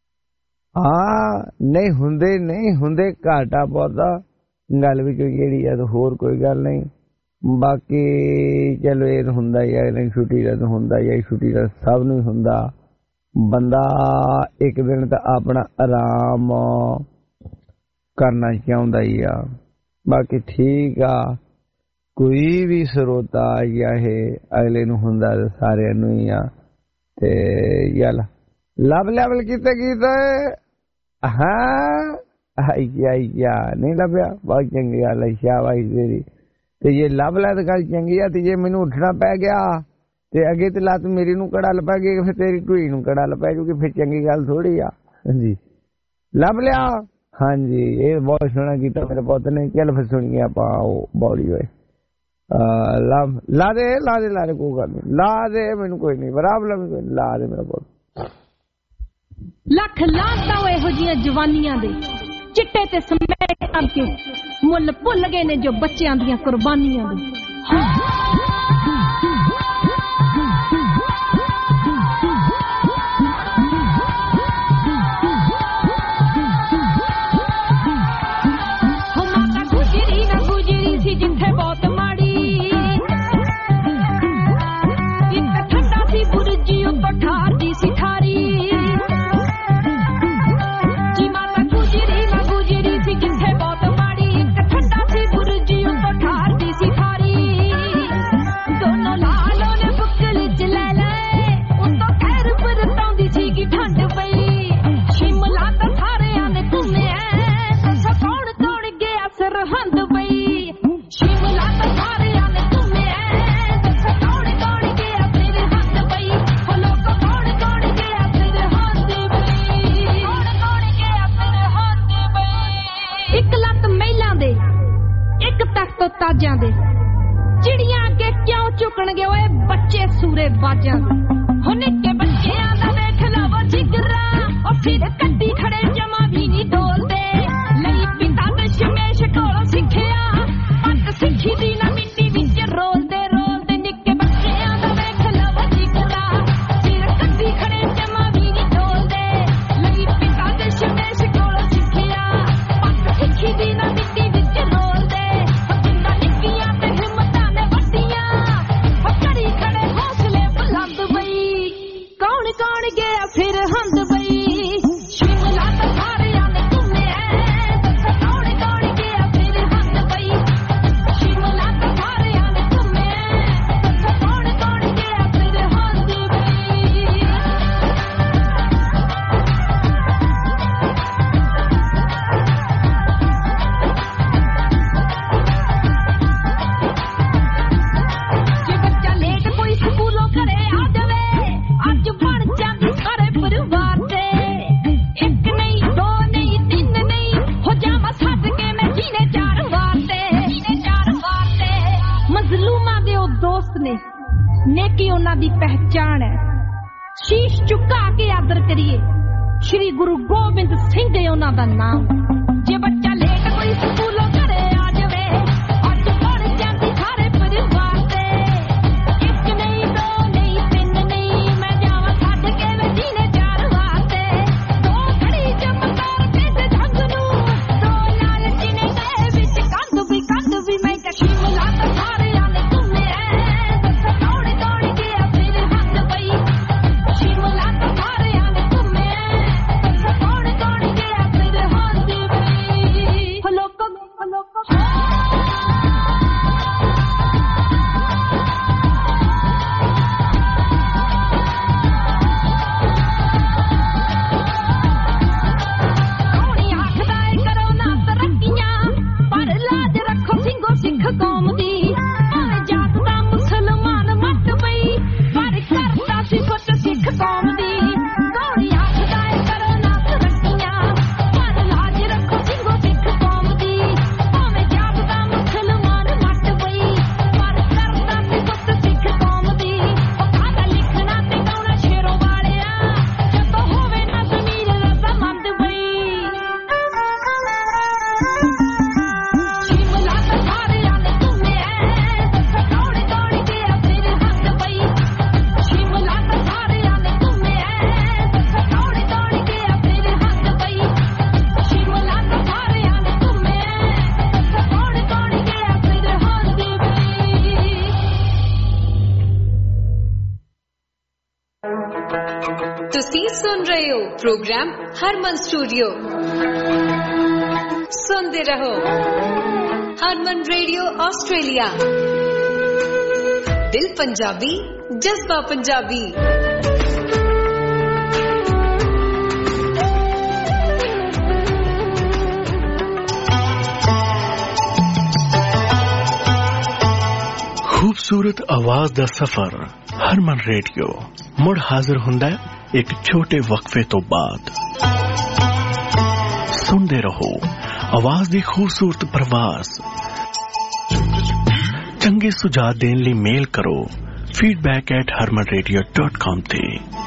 [SPEAKER 3] ਹਾਂ ਨਹੀਂ ਹੁੰਦੇ ਨਹੀਂ ਹੁੰਦੇ ਘਾਟਾ ਬਹੁਤਾ ਗੱਲ ਵੀ ਕੋਈ ਕਿਹੜੀ ਆ ਤਾਂ ਹੋਰ ਕੋਈ ਗੱਲ ਨਹੀਂ ਬਾਕੀ ਚਲੋ ਇਹ ਹੁੰਦਾ ਹੀ ਆ ਨਹੀਂ ਛੁੱਟੀ ਦਾ ਤਾਂ ਹੁੰਦਾ ਹੀ ਆ ਛੁੱਟੀ ਦਾ ਸਭ ਨੂੰ ਹੁੰਦਾ ਬੰਦਾ ਇੱਕ ਦਿਨ ਤਾਂ ਆਪਣਾ ਆਰਾਮ ਕਰਨਾ ਚਾਹੁੰਦਾ ਹੀ ਆ ਬਾਕੀ ਠੀਕ ਆ ਕੋਈ ਵੀ ਸਰੋਤਾ ਜਾਂ ਇਹ ਅਗਲੇ ਨੂੰ ਹੁੰਦਾ ਸਾਰਿਆਂ ਨੂੰ ਹੀ ਆ ਤੇ ਯਾਰ ਲਵ ਲੈਵਲ ਕਿਤੇ ਕੀਤਾ ਹਾਂ ਆਇਆ ਆਇਆ ਨਹੀਂ ਲੱਭਿਆ ਬਹੁਤ ਚੰਗੀ ਗੱਲ ਹੈ ਸ਼ਾਬਾਸ਼ ਤੇਰੀ ਤੇ ਜੇ ਲੱਭ ਲੈ ਤਾਂ ਗੱਲ ਚੰਗੀ ਆ ਤੇ ਜੇ ਮੈਨੂੰ ਉੱਠਣਾ ਪੈ ਗਿਆ ਤੇ ਅੱਗੇ ਤੇ ਲੱਤ ਮੇਰੀ ਨੂੰ ਕੜਲ ਪੈ ਗਈ ਫਿਰ ਤੇਰੀ ਢੂਈ ਨੂੰ ਕੜਲ ਪੈ ਜੂਗੀ ਫਿਰ ਚੰਗੀ ਗੱਲ ਥੋੜੀ ਆ ਹਾਂਜੀ ਲੱਭ ਲਿਆ ਹਾਂਜੀ ਇਹ ਬਹੁਤ ਸੋਹਣਾ ਕੀਤਾ ਮੇਰੇ ਪੁੱਤ ਨੇ ਚੱਲ ਫਿਰ ਸੁਣੀਏ ਆਪਾਂ ਉਹ ਬੌੜੀ ਹੋਏ ਲਾ ਲਾ ਦੇ ਲਾ ਦੇ ਲਾ ਦੇ ਕੋਈ ਗੱਲ ਨਹੀਂ ਲਾ ਦੇ ਮੈਨੂੰ ਕੋਈ ਨਹੀਂ ਪ੍ਰੋਬਲਮ ਕੋਈ ਲਾ ਦੇ ਮੇਰਾ ਪੁੱਤ
[SPEAKER 10] ਲੱਖ ਲਾਂਤਾਂ ਇਹੋ ਜੀਆਂ ਜਵਾਨੀਆਂ ਦੇ ਚਿੱਟੇ ਤੇ ਸਮੈਕ ਕਰਕੇ ਮੁੱਲ ਭੁੱਲ ਗਏ ਨੇ ਜੋ ਬੱਚਿਆਂ ਦੀਆਂ ਕੁਰਬਾਨੀਆਂ ਦੇ ਜਿੱਥੇ ਬਹੁਤ ਮਾੜੀ ਇੱਕ ਠੰਡਾ ਸੀ ਬੁਰਜੀ ਉੱਤੋਂ ਠਾਰਦੀ ਸੀ ਠਾਰੀ ਜੀ ਮਾਤਾ ਗੁਜਰੀ ਨਾ ਗੁਜਰੀ ਸੀ ਜਿੱਥੇ ਬਹੁਤ ਮਾੜੀ ਇੱਕ ਠੰਡਾ ਸੀ ਬੁਰਜੀ ਉੱਤੋਂ ਠਾਰਦੀ ਸੀ ਠਾਰੀ ਦੋਨੋਂ ਲਾਲੋਂ ਨੇ ਬੁੱਕਲ ਚ ਲੈ ਲਏ ਉੱਤੋਂ ਖੈਰ ਬਰਤਾਉਂਦੀ ਸੀ ਕਿ ਠੰਡ ਪਈ ਸ਼ਿਮਲਾ ਤਾਂ ਸਾਰਿਆਂ ਨੇ ਘੁੰਮਿਆ ਦੱਸੋ ਕੌਣ ਕੌਣ ਗਿਆ ਸਰਹੰਦ ਪਈ ਤਾਜਾਂ ਦੇ ਚਿੜੀਆਂ ਅੱਗੇ ਕਿਉਂ ਝੁਕਣਗੇ ਓਏ ਬੱਚੇ ਸੂਰੇ ਬਾਜਾਂ ਦੇ ਹੋ ਨਿੱਕੇ ਬੱਚਿਆਂ ਦਾ ਫਿਰ ਕੱਢੀ ਖੜੇ ਜਮਾ ਵੀ ਨਹੀਂ ਡੋਲਦੇ ਲਈ ਪਿਤਾ ਦਸ਼ਮੇਸ਼ ਕੋਲੋਂ ਸਿੱਖਿਆ ਪੱਟ ਸਿੱਖੀ ਦੀ ਨਾ ਮਿੱਟੀ ਵਿੱਚ ਰੋਲਦੇ ਰੋਲਦੇ ਨਿੱਕੇ ਬੱਚਿਆਂ ਦਾ ਵੇਖ ਲਵ ਜਿਗਰਾ ਫਿਰ ਕੱਢੀ ਖੜੇ ਜਮਾ ਵੀ ਨਹੀਂ ਡੋਲਦੇ ਲਈ ਪਿਤਾ ਦਸ਼ਮੇਸ਼ ਕੋਲੋਂ ਸਿੱਖਿਆ ਪੱਟ ਸਿੱਖੀ ਦੀ ਨਾ ਮਿੱਟੀ ਵਿੱਚ ਰੋਲਦੇ ਜਿੰਦਾ ਨਿੱਕੀਆਂ ਤੇ ਹਿੰਮਤਾਂ ਨੇ ਵੱਡੀਆਂ ਉਹ ਕਰੀ ਖੜੇ ਹੌਸਲੇ ਬੁਲੰਦ ਬਈ ਕੌਣ ਕੌਣ ਗਿਆ ਫਿਰ ਹੰਦ ਬਈ ਸ਼ਿਮਲਾ ਤਾਂ ਸਾਰਿਆਂ ਨੇ ਘੁੰਮਿਆ ਕੌਣ ਕੌਣ ਗਿਆ ਫਿਰ ਹੰਦ ਬਈ ਸ਼ਿਮਲਾ ਤਾਂ ਸਾਰਿਆਂ ਨੇ ਘੁੰਮਿਆ ਕੌਣ ਕੌਣ ਗਿਆ ਫਿਰ ਹੰਦ ਬਈ ਜੇ ਬੱਚਾ ਲੇਟ ਕੋਈ ਸਕੂਲੋਂ ਘਰੇ ਆ ਜਾਵੇ ਅੱਜ ਬਣ ਜਾਂਦੀ ਸਾਰੇ ਪਰਿਵਾਰ ਤੇ ਇੱਕ ਨਹੀਂ ਦੋ ਨਹੀਂ ਤਿੰਨ ਨਹੀਂ ਹੋ ਜਾਵਾਂ ਛੱਡ ਕੇ ਮੈਂ ਜੀਨੇ ਚਾਰ ਵਾਰ ਤੇ ਜੀਨੇ ਚਾਰ ਵਾਰ ਤੇ ਮਜ਼ਲੂਮਾਂ ਦੇ ਉਹ ਦੋਸਤ ਨੇ ਨੇਕੀ ਉਹਨਾਂ ਦੀ ਪਹਿਚਾਣ ਹੈ ਸ਼ੀਸ਼ ਝੁਕਾ ਕੇ ਆਦਰ ਕਰੀਏ ਸ਼੍ਰੀ ਗੁਰੂ ਗੋਬਿੰਦ ਸਿੰਘ ਹੈ ਉਹਨਾਂ ਦਾ ਨਾਮ ਜੇ ਬੱਚਾ ਲੇਟ ਕੋਈ ਸਕੂਲੋਂ ਘਰੇ ਆ ਜਾਵੇ ਅੱਜ ਬਣ ਜਾਂਦੀ ਸਾਰੇ ਪਰਿਵਾਰ ਤੇ ਇੱਕ ਨਹੀਂ ਦੋ ਨਹੀਂ ਤਿੰਨ ਨਹੀਂ ਮੈਂ ਜਾਵਾਂ ਛੱਡ ਕੇ ਮੈਂ ਜੀਨੇ ਚਾਰ ਵਾਰ ਤੇ ਦੋ ਘੜੀ ਚਮਕਾਰ ਤੇ ਜੰਗ ਨੂੰ ਦੋ ਲਾਲਚੀ ਨੇ ਗਏ ਵਿੱਚ ਕੰਧ ਵੀ ਕੰਧ ਵੀ ਮੈਂ ਕਿਹਾ ਸ਼ਿਮਲਾ ਤਾਂ ਸਾਰਿਆਂ ਨੇ ਘੁੰਮਿਆ ਦੌੜ ਦੌੜ ਗਿਆ ਫਿਰ ਹੱਥ ਪਈ ਸ਼ਿਮਲਾ ਤਾਂ ਸਾਰਿਆਂ ਨੇ ਘੁੰਮਿਆ ਦੌੜ ਦੌੜ ਗਿਆ ਫਿਰ ਹੱਥ ਪਈ ਹਲੋ ਕੋ ਹਲੋ ਕੋ ਕੌਣੀ ਆਖਦਾ ਏ ਕਰੋ ਨਾ ਤਰੱਕੀਆਂ ਪਰ ਲਾਜ ਰੱਖੋ ਸਿੰਘੋ ਸਿੱਖ ਕੌਮ ਦੀ ਭਾਵੇਂ ਜਾਤ ਦਾ ਮੁਸਲਮਾਨ ਮੱਟ ਪਈ ਪਰ ਕਰਦਾ ਸੀ ਫੁੱਟ ਸਿੱਖ ਕੌਮ ਦੀ ਕੌਣੀ ਆਖਦਾ ਏ ਕਰੋ ਨਾ ਤਰੱਕੀਆਂ ਪਰ ਲਾਜ ਰੱਖੋ ਸਿੰਘੋ ਸਿੱਖ ਕੌਮ ਦੀ ਭਾਵੇਂ ਜਾਤ ਦਾ ਮੁਸਲਮਾਨ ਮੱਟ ਪਈ ਪਰ ਕਰਦਾ ਸੀ ਫੁੱਟ ਸਿੱਖ ਕੌਮ ਦੀ ਉਹ ਕਾਹਦਾ ਲਿਖਣਾ ਤੇ ਗਾਉਣਾ ਸ਼ੇਰੋਂ ਵਾਲਿਆ ਜਦੋਂ ਹੋਵੇ ਨਾ ਜ਼ਮੀਰ ਰਜ਼ਾਮੰਦ ਬਈ ਸ਼ਿਮਲਾ ਤਾਂ ਸਾਰਿਆਂ ਨੇ ਘੁੰਮਿਆ ਦੌੜ ਦੌੜ ਗਿਆ ਫਿਰ ਹੱਥ ਪਈ ਸ਼ਿਮਲਾ ਤਾਂ ਸਾਰਿਆਂ ਨੇ ਘੁੰਮਿਆ ਦੌੜ ਦੌੜ ਗਿਆ ਫਿਰ ਹੱਥ ਪਈ ਸ਼ਿਮਲਾ ਤਾਂ ਸਾਰਿਆਂ ਨੇ ਘੁੰਮਿਆ ਦੌੜ ਦੌੜ ਗਿਆ ਫਿਰ ਹੱਥ ਪਈ
[SPEAKER 5] ਤੁਸੀਂ ਸੁਣ ਰਹੇ ਹੋ ਪ੍ਰੋਗਰਾਮ ਹਰਮਨ ਸਟੂਡੀਓ ਸੁਣਦੇ ਰਹੋ ਹਰਮਨ ਰੇਡੀਓ ਆਸਟ੍ਰੇਲੀਆ ਦਿਲ ਪੰਜਾਬੀ ਜਜ਼ਬਾ ਪੰਜਾਬੀ
[SPEAKER 11] ਖੂਬਸੂਰਤ ਆਵਾਜ਼ ਦਾ ਸਫ਼ਰ ਹਰਮਨ ਰੇਡੀਓ ਮੁੜ ਹਾਜ਼ਰ ਹੁੰਦਾ ਹੈ ਇੱਕ ਛੋਟੇ ਵਕਫੇ ਤੋਂ ਬਾਅਦ ਸੁਣਦੇ ਰਹੋ ਆਵਾਜ਼ ਦੀ ਖੂਬਸੂਰਤ ਪ੍ਰਵਾਸ ਚੰਗੇ ਸੁਝਾਅ ਦੇਣ ਲਈ ਮੇਲ ਕਰੋ feedback at harman radio dot com ਤੇ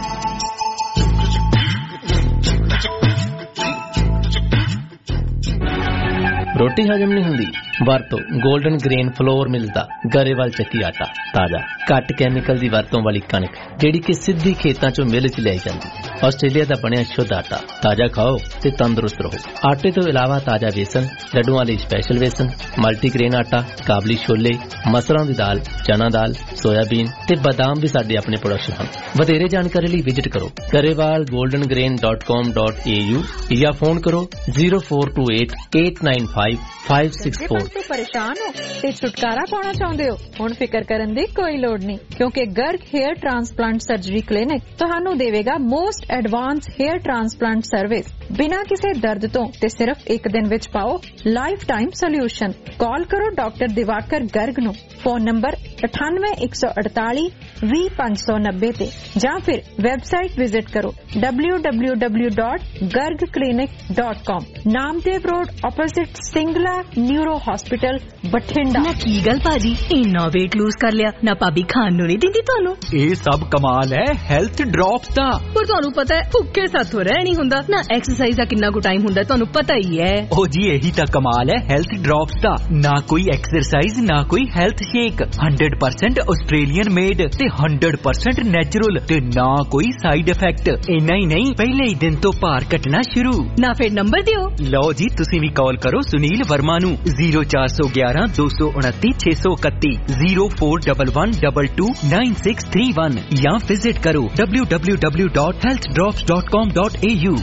[SPEAKER 12] ਰੋਟੀ ਹਜਮ ਨਹੀਂ ਹੁੰਦੀ ਵਰਤੋ 골ਡਨ ਗ੍ਰੇਨ ਫਲੋਰ ਮਿਲਦਾ ਗਰੇਵਾਲ ਚੱਕੀ ਆਟਾ ਤਾਜ਼ਾ ਘੱਟ ਕੈਮੀਕਲ ਦੀ ਵਰਤੋਂ ਵਾਲੀ ਕਣਕ ਜਿਹੜੀ ਕਿ ਸਿੱਧੀ ਖੇਤਾਂ ਚੋਂ ਮਿਲ ਚ ਲਿਆਈ ਜਾਂਦੀ ਆਸਟ੍ਰੇਲੀਆ ਦਾ ਬਣਿਆ ਸ਼ੁੱਧ ਆਟਾ ਤਾਜ਼ਾ ਖਾਓ ਤੇ ਤੰਦਰੁਸਤ ਰਹੋ ਆਟੇ ਤੋਂ ਇਲਾਵਾ ਤਾਜ਼ਾ ਵੇਸਣ ਲੱਡੂਆਂ ਲਈ ਸਪੈਸ਼ਲ ਵੇਸਣ ਮਲਟੀਗ੍ਰੇਨ ਆਟਾ ਕਾਬਲੀ ਛੋਲੇ ਮਸਰਾਂ ਦੀ ਦਾਲ ਚਨਾ ਦਾਲ ਸੋਇਆਬੀਨ ਤੇ ਬਦਾਮ ਵੀ ਸਾਡੇ ਆਪਣੇ ਪ੍ਰੋਡਕਸ਼ਨ ਹਨ ਵਧੇਰੇ ਜਾਣਕਾਰੀ ਲਈ ਵਿਜ਼ਿਟ ਕਰੋ Grewal golden grain dot com dot a u ਜਾਂ ਫੋਨ ਕਰੋ zero four two eight eight nine five five six four
[SPEAKER 13] ਤੋਂ ਪਰੇਸ਼ਾਨ ਹੋ ਤੇ ਛੁਟਕਾਰਾ ਪਾਉਣਾ ਚਾਹੁੰਦੇ ਹੋ ਹੁਣ ਫਿਕਰ ਕਰਨ ਦੀ ਕੋਈ ਲੋੜ ਨਹੀਂ ਕਿਉਂਕਿ Garg hair transplant surgery clinic ਤੁਹਾਨੂੰ ਦੇਵੇਗਾ most advance hair transplant service ਬਿਨਾਂ ਕਿਸੇ ਦਰਦ ਤੋਂ ਤੇ ਸਿਰਫ ਇੱਕ ਦਿਨ ਵਿੱਚ ਪਾਓ ਲਾਈਫ ਟਾਈਮ ਸੋਲਿਊਸ਼ਨ ਕਾਲ ਕਰੋ ਡਾਕਟਰ ਦਿਵਾਕਰ ਗਰਗ ਨੂੰ ਫੋਨ ਨੰਬਰ ਅਠਾਨਵੇਂ ਇੱਕ ਸੌ ਅੜਤਾਲੀ ਵੀਹ ਪੰਜ ਸੌ ਨੱਬੇ ਤੇ ਜਾਂ ਫਿਰ ਵੈਬਸਾਈਟ ਵਿਜ਼ਿਟ ਕਰੋ W W W dot Garg clinic dot com. Namdev road opposite Singla neuro hospital Bathinda.
[SPEAKER 14] ਨਾ ਕੀ ਗੱਲ ਭਾਜੀ ਇੰਨਾ weight lose ਕਰ ਲਿਆ ਨਾ ਭਾਬੀ ਖਾਣ ਨੂੰ ਨਹੀਂ ਦਿੰਦੀ ਤੁਹਾਨੂੰ?
[SPEAKER 15] ਇਹ ਸਭ ਕਮਾਲ ਹੈ ਹੈਲਥ ਡ੍ਰੌਪਸ ਦਾ।
[SPEAKER 14] ਪਰ ਤੁਹਾਨੂੰ ਪਤਾ ਹੈ ਭੁੱਖੇ ਸਾਥੋਂ ਰਹਿ ਨਹੀਂ ਹੁੰਦਾ ਨਾ। ਐਕਸਰਸਾਈਜ਼ ਦਾ ਕਿੰਨਾ ਕੁ ਟਾਈਮ ਹੁੰਦਾ ਤੁਹਾਨੂੰ ਪਤਾ ਹੀ ਹੈ।
[SPEAKER 15] ਉਹ ਜੀ ਇਹੀ ਤਾਂ ਕਮਾਲ ਹੈ ਹੈਲਥ ਡ੍ਰੌਪਸ ਦਾ। ਨਾ ਕੋਈ ਐਕਸਰਸਾਈਜ਼ ਨਾ ਕੋਈ health shake, hundred percent Australian made ਤੇ ਹੰਡਰਡ ਪਰਸੈਂਟ ਨੈਚੁਰਲ ਤੇ ਨਾ ਕੋਈ ਸਾਈਡ ਇਫੈਕਟ। ਇੰਨਾ ਹੀ ਨਹੀਂ ਪਹਿਲੇ ਹੀ ਦਿਨ ਤੋਂ ਭਾਰ ਘਟਣਾ ਸ਼ੁਰੂ।
[SPEAKER 14] ਨਾ ਫਿਰ ਨੰਬਰ ਦਿਓ।
[SPEAKER 15] ਲਓ ਜੀ ਤੁਸੀਂ ਵੀ ਕਾਲ ਕਰੋ ਸੁਨੀਲ ਵਰਮਾ ਨੂੰ ਜ਼ੀਰੋ ਚਾਰ ਸੌ ਗਿਆਰਾਂ ਦੋ ਸੌ ਉਨੱਤੀ ਛੇ ਸੌ ਇਕੱਤੀ zero four double one double two nine six three one ਜਾਂ ਵਿਜ਼ਿਟ ਕਰੋ W W W dot health drops dot com dot A U.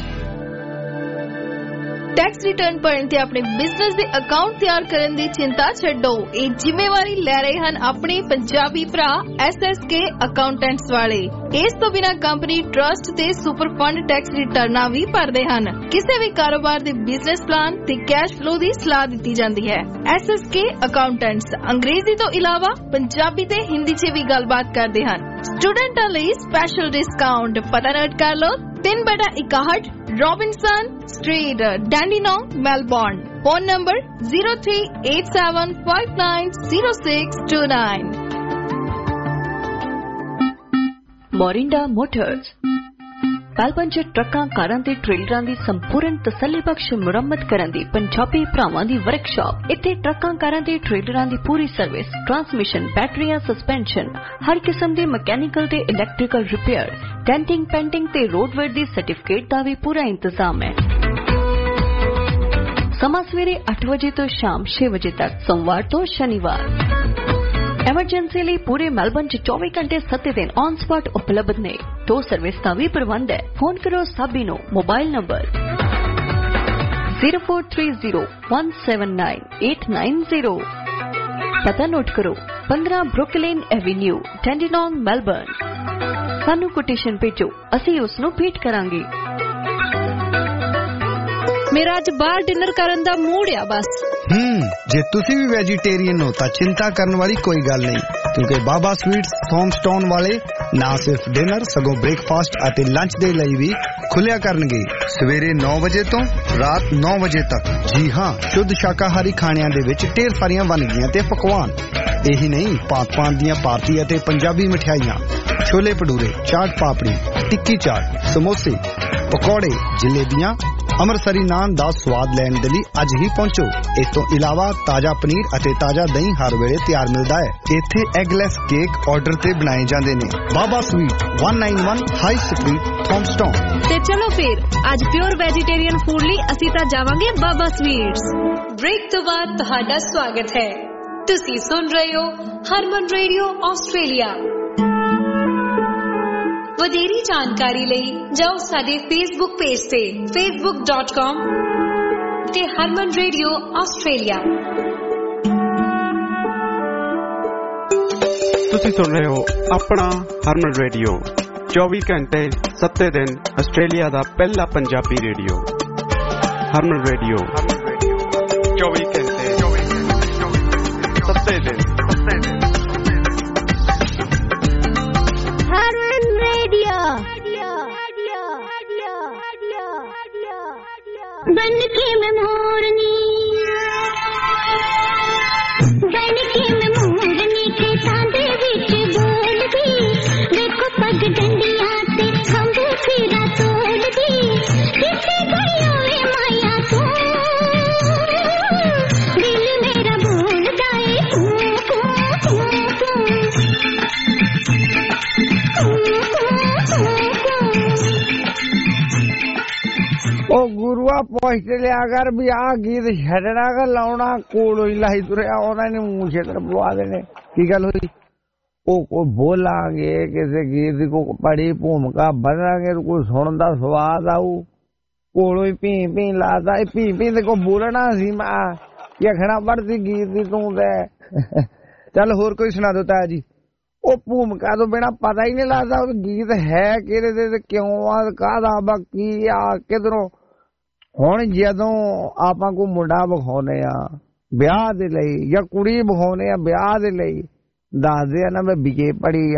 [SPEAKER 16] Tax return ਭਰਨ ਤੇ ਆਪਣੇ ਬਿਜ਼ਨਸ ਦੇ ਅਕਾਊਂਟ ਤਿਆਰ ਕਰਨ ਦੀ ਚਿੰਤਾ ਛੱਡੋ। ਇਹ ਜ਼ਿੰਮੇਵਾਰੀ ਲੈ ਰਹੇ ਹਨ ਆਪਣੇ ਪੰਜਾਬੀ ਭਰਾ ਐਸ ਐਸ ਕੇ ਅਕਾਊਂਟੈਂਟਸ ਵਾਲੇ। ਇਸ ਤੋਂ ਬਿਨਾਂ ਕੰਪਨੀ ਟਰਸਟ ਤੇ ਸੁਪਰ ਫੰਡ ਟੈਕਸ ਰਿਟਰਨਾਂ ਵੀ ਭਰਦੇ ਹਨ। ਕਿਸੇ ਵੀ ਕਾਰੋਬਾਰ ਦੇ ਬਿਜ਼ਨਸ ਪਲਾਨ ਤੇ ਕੈਸ਼ ਫਲੋ ਦੀ ਸਲਾਹ ਦਿੱਤੀ ਜਾਂਦੀ ਹੈ। ਐਸ ਐਸ ਕੇ ਅਕਾਊਂਟੈਂਟਸ ਅੰਗਰੇਜ਼ੀ ਤੋਂ ਇਲਾਵਾ ਪੰਜਾਬੀ ਤੇ ਹਿੰਦੀ 'ਚ ਵੀ ਗੱਲਬਾਤ ਕਰਦੇ ਹਨ। ਸਟੂਡੈਂਟਾਂ ਲਈ ਸਪੈਸ਼ਲ ਡਿਸਕਾਊਂਟ ਪਤਾ ਨੋਟ ਕਰ ਲਓ ਤਿੰਨ ਬਟਾ ਇਕਾਹਠ Robinson street Dandenong Melbourne. Phone number zero three eight seven five nine zero six two nine.
[SPEAKER 17] Morinda motors Melbourne 'ਚ ਟਰੱਕਾਂ ਕਾਰਾਂ ਤੇ ਟ੍ਰੇਲਰਾਂ ਦੀ ਸੰਪੂਰਨ ਤਸੱਲੀਬਖਸ਼ ਮੁਰੰਮਤ ਕਰਨ ਦੀ ਪੰਜਾਬੀ ਭਰਾਵਾਂ ਦੀ ਵਰਕਸ਼ਾਪ। ਇੱਥੇ ਟਰੱਕਾਂ ਕਾਰਾਂ ਤੇ ਟ੍ਰੇਲਰਾਂ ਦੀ ਪੂਰੀ ਸਰਵਿਸ, ਟਰਾਂਸਮਿਸ਼ਨ, ਬੈਟਰੀਆਂ, ਸਸਪੈਂਸ਼ਨ, ਹਰ ਕਿਸਮ ਦੇ ਮਕੈਨੀਕਲ ਤੇ ਇਲੈਕਟ੍ਰੀਕਲ ਰਿਪੇਅਰ, ਡੈਂਟਿੰਗ, ਪੈਂਟਿੰਗ ਤੇ ਰੋਡਵੇਅਰ ਦੀ ਸਰਟੀਫਿਕੇਟ ਦਾ ਵੀ ਪੂਰਾ ਇੰਤਜ਼ਾਮ ਹੈ। ਸਮਾਂ ਸਵੇਰੇ ਅੱਠ ਵਜੇ ਤੋਂ ਸ਼ਾਮ ਛੇ ਵਜੇ ਤੱਕ, ਸੋਮਵਾਰ ਤੋਂ ਸ਼ਨੀਵਾਰ। ਐਮਰਜੈਂਸੀ ਲਈ ਪੂਰੇ ਮੈਲਬੌਰਨ 'ਚ ਚੌਵੀ ਘੰਟੇ ਸੱਤ ਦਿਨ ਔਨ ਸਪੌਟ ਉਪਲਬਧ ਨੇ। ਦੋ ਸਰਵਿਸ ਦਾ ਵੀ ਪ੍ਰਬੰਧ ਹੈ। ਫੋਨ ਕਰੋ ਸਾਬੀ ਨੂੰ mobile number zero four three zero one seven nine eight nine zero. ਪਤਾ ਨੋਟ ਕਰੋ ਪੰਦਰਾਂ ਬਰੁਕਲਿਨ ਐਵੀਨਿਊ, ਡੈਂਡੀਨੋਂਗ ਮੈਲਬੌਰਨ। ਸਾਨੂੰ ਕੋਟੇਸ਼ਨ ਭੇਜੋ, ਅਸੀਂ ਉਸ ਨੂੰ ਭੇਟ ਕਰਾਂਗੇ।
[SPEAKER 16] ਮੇਰਾ ਅੱਜ ਬਾਹਰ ਡਿਨਰ ਕਰਨ ਦਾ ਮੂਡ ਆ ਬਸ।
[SPEAKER 18] ਹੂੰ ਜੇ ਤੁਸੀਂ ਵੀ ਵੈਜੀਟੇਰੀਅਨ ਹੋ ਤਾਂ ਚਿੰਤਾ ਕਰਨ ਵਾਲੀ ਕੋਈ ਗੱਲ ਨਹੀਂ, ਕਿਉਂਕਿ ਬਾਬਾ ਸਵੀਟਸ ਥੌਮਸਟਾਊਨ ਵਾਲੇ ਨਾ ਸਿਰਫ ਡਿਨਰ ਸਗੋਂ ਬ੍ਰੇਕਫਾਸਟ ਅਤੇ ਲੰਚ ਦੇ ਲਈ ਵੀ ਖੁੱਲਿਆ ਕਰਨਗੇ ਸਵੇਰੇ ਨੌ ਵਜੇ ਤੋਂ ਰਾਤ ਨੌ ਵਜੇ ਤੱਕ। ਜੀ ਹਾਂ, ਸ਼ੁੱਧ ਸ਼ਾਕਾਹਾਰੀ ਖਾਣਿਆਂ ਦੇ ਵਿੱਚ ਢੇਰ ਸਾਰੀਆਂ ਵੰਨਗੀਆਂ ਤੇ ਪਕਵਾਨ। ਇਹੀ ਨਹੀਂ, ਭਾਂਤ-ਭਾਂਤ ਦੀਆਂ ਭਾਰਤੀ ਅਤੇ ਪੰਜਾਬੀ ਮਠਿਆਈਆਂ, ਛੋਲੇ ਭਟੂਰੇ, ਚਾਟ ਪਾਪੜੀ, ਟਿੱਕੀ ਚਾਟ, ਸਮੋਸੇ, ਪਕੌੜੇ, ਜਲੇਬੀਆਂ, ਅੰਮ੍ਰਿਤਸਰੀ ਨਾਨ ਦਾ ਸਵਾਦ ਲੈਣ ਦੇ ਲਈ ਅੱਜ ਹੀ ਪਹੁੰਚੋ। ਇਸ ਤੋਂ ਇਲਾਵਾ ਤਾਜ਼ਾ ਪਨੀਰ ਅਤੇ ਤਾਜ਼ਾ ਦਹੀਂ ਹਰ ਵੇਲੇ ਤਿਆਰ ਮਿਲਦਾ ਹੈ। ਇੱਥੇ ਐਗਲੈਸ ਕੇਕ ਆਰਡਰ ਤੇ ਬਣਾਏ ਜਾਂਦੇ ਨੇ। ਬਾਬਾ ਸਵੀਟ ਇੱਕ ਸੌ ਇਕਾਨਵੇਂ ਹਾਈ ਸਟਰੀਟ, ਥੌਮਸਟਾਊਨ।
[SPEAKER 14] ਤੇ ਚਲੋ ਫਿਰ ਅੱਜ ਪਿਓਰ ਵੈਜੀਟੇਰੀਅਨ ਫੂਡ ਲਈ ਅਸੀਂ ਤਾਂ ਜਾਵਾਂਗੇ ਬਾਬਾ ਸਵੀਟਸ।
[SPEAKER 5] ਬ੍ਰੇਕ ਤੋਂ ਬਾਅਦ ਤੁਹਾਡਾ ਸਵਾਗਤ ਹੈ। ਤੁਸੀਂ ਸੁਣ ਰਹੇ ਹੋ ਹਰਮਨ ਰੇਡੀਓ ਆਸਟ੍ਰੇਲੀਆ। ਵਧੇਰੀ ਜਾਣਕਾਰੀ ਲਈ ਜਾਓ ਸਾਡੇ ਫੇਸਬੁੱਕ ਪੇਜ ਤੇ facebook dot com ਤੇ ਹਰਮਨ ਰੇਡੀਓ ਆਸਟ੍ਰੇਲੀਆ।
[SPEAKER 1] ਤੁਸੀਂ ਸੁਣ ਰਹੇ ਹੋ ਆਪਣਾ ਹਰਮਨ ਰੇਡੀਓ, ਚੌਵੀ ਘੰਟੇ ਸੱਤ ਦਿਨ ਆਸਟ੍ਰੇਲੀਆ ਦਾ ਪਹਿਲਾ ਪੰਜਾਬੀ ਰੇਡੀਓ। ਹਰਮਨ ਰੇਡੀਓ ਚੌਵੀ ਘੰਟੇ ਸੱਤ ਦਿਨ।
[SPEAKER 10] बन के मैं मोरनी बन के मैं मोरनी के तांदे विच बोलदी, देखो पग डंडियां ते खंभ फिरा तोड़दी। किसे गई वे माया तू, दिल मेरा बोल जाए तू तू तू
[SPEAKER 3] ओ गुरुआ पहुंच लिया कर भी आ गीत छड़ना का लाउना कोल ही लाई तुरया उन्होंने मूंह छेतर पवा देने। की गल हुई? ओ को बोलांगे किसी गीत को बड़ी भूमिका बनांगे तो कोई सुनदा स्वाद आऊ। कोलो ही पी पी लादा पी पी ते को बोलना सी मैं यखना पड़ती गीत दी तू ते। चल होर कोई सुना दो ताया जी। ओ भूमिका तो बिना पता ही नहीं लगता गीत है किहदे ते क्यों आ काहदा बाकी आ किधरों। ਹੁਣ ਜਦੋਂ ਆਪਾਂ ਕੋ ਮੁੰਡਾ ਵਿਖਾਉਨੇ ਆ ਵਿਆਹ ਦੇ ਲਈ ਜਾਂ ਕੁੜੀ ਵਿਖਾਉਨੇ ਆ ਵਿਆਹ ਦੇ ਲਈ ਦੱਸਦੇ ਆ ਨਾ ਮੈਂ ਬੀਏ ਪੜ੍ਹੀ ਆ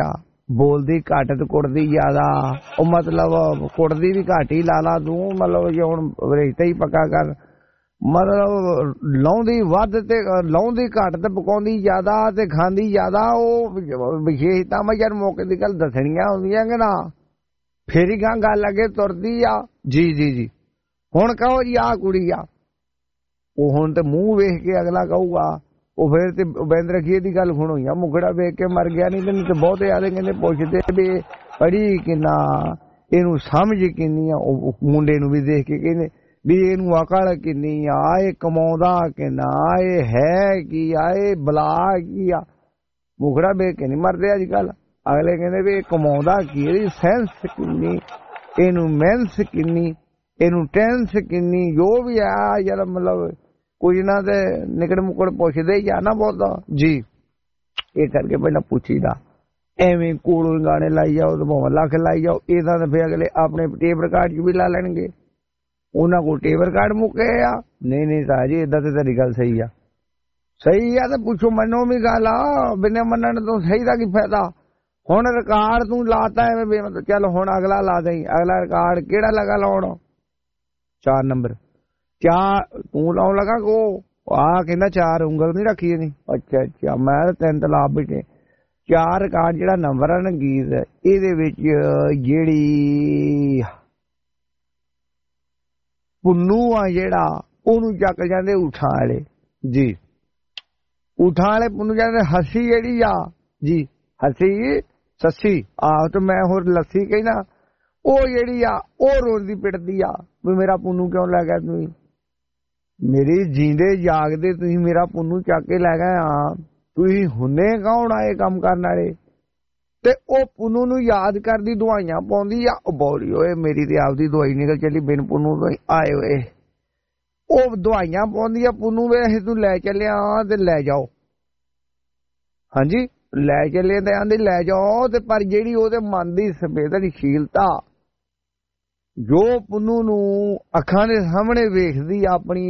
[SPEAKER 3] बोलदी घट ते कुटदी ज्यादा ओ मतलब कुटदी भी घट ही ला ला तू मतलब जे हुण रिश्ता ही पक्का कर मतलब लाउंदी वध ते लाउंदी घट ते पकाउंदी ज्यादा ते खांदी ज्यादा ओ विशेषतावां यार मौके दी गल दसणियां हुंदियां कि ना फिर ही गल अगे तुरदी आ जी जी जी हुण कहो जी आ कुड़ी आ ओ हुण ते मूंह वेख के अगला कहूगा ਉਹ ਫਿਰ ਤੇ ਬਿੰਦ ਰਖੀਏ ਦੀ ਗੱਲ ਸੁਣੋ ਆ ਮੁਖੜਾ ਵੇਖ ਕੇ ਮਰ ਗਿਆ ਨਹੀਂ ਤੇ ਬਹੁਤ ਆਦੇ ਕਹਿੰਦੇ ਪੁੱਛਦੇ ਵੀ ਪੜੀ ਕਿੰਨਾ ਇਹਨੂੰ ਸਮਝ ਕਿੰਨੀ ਆ ਉਹ ਮੁੰਡੇ ਨੂੰ ਵੀ ਦੇਖ ਕੇ ਕਹਿੰਦੇ ਵੀ ਇਹਨੂੰ ਅਕਲ ਕਿੰਨੀ ਆ ਇਹ ਕਮਾਉਂਦਾ ਕਿੰਨਾ ਇਹ ਹੈ ਕੀ ਆ ਇਹ ਬਲਾ ਕੀ ਆ ਮੁਖੜਾ ਵੇਖ ਕੇ ਨਹੀਂ ਮਰਦੇ ਅੱਜ ਕੱਲ ਅਗਲੇ ਕਹਿੰਦੇ ਵੀ ਇਹ ਕਮਾਉਂਦਾ ਕੀ ਇਹਦੀ ਸੈਂਸ ਕਿੰਨੀ ਇਹਨੂੰ ਮਿਹਨਤ ਕਿੰਨੀ ਇਹਨੂੰ ਟੈਂਸ ਕਿੰਨੀ ਜੋ ਵੀ ਆ ਯਾਰ ਮਤਲਬ कुछ ना ते निकड़ मुकड़ पुछदे ही आ ना बहुत जी ये करके पहला पुछीदा एवें कोलों गाने लाई जाओ तो भावें लख लाई जाओ इदा ते फिर अगले अपने टेप रिकॉर्ड च भी ला लैणगे उन्हां कोल टेप रिकॉर्ड मुके आ नहीं नहीं साह जी इदा ते तेरी गल सही आ सही आ ते पुछो मनो भी गल आ बिना मनण तो सही दा की फायदा हुण रिकॉर्ड तू लाता है मतलब चल हुण अगला ला दई अगला रिकॉर्ड किहड़ा लगा लाउण चार नंबर क्या तू लाउन लगा को आ कहना चार उंगल नहीं रखी नहीं अच्छा अच्छा मैं तीन तलाब बैठे चार रिकॉर्ड जेड़ा नंबर है ना गीत इहदे विच जेड़ी पुन्नू आ जेड़ा ओनू चक जांदे उठां वाले जी उठां वाले पुन्नू जांदे हसी जेड़ी आ जी हसी ससी आ तो मैं होर लस्सी कहना ओ जेड़ी आ ओ रोंदी पिटदी आ भी मेरा पुन्नू क्यों लै गया तू मेरी जींदे जागदे तुसीं मेरा पुन्नू चक के लै गए हाँ तुसीं हुणे कौन आए काम करन वाले ते ओ पुन्नू नूं याद करदी दवाइयां पाउंदी आ ओ बौली ओए मेरी ते आपदी दवाई निकल चली बिन पुन्नू तो आए ओए ओ दवाइयां पाउंदी आ पुन्नू वैसे तू लै चलिया ते लै जाओ हाँ जी लै चले ते आंदी लै जाओ ते पर जेहड़ी ओहदे मन दी संवेदनशीलता जो पुन्नू नूं अखां दे सामने वेखदी अपनी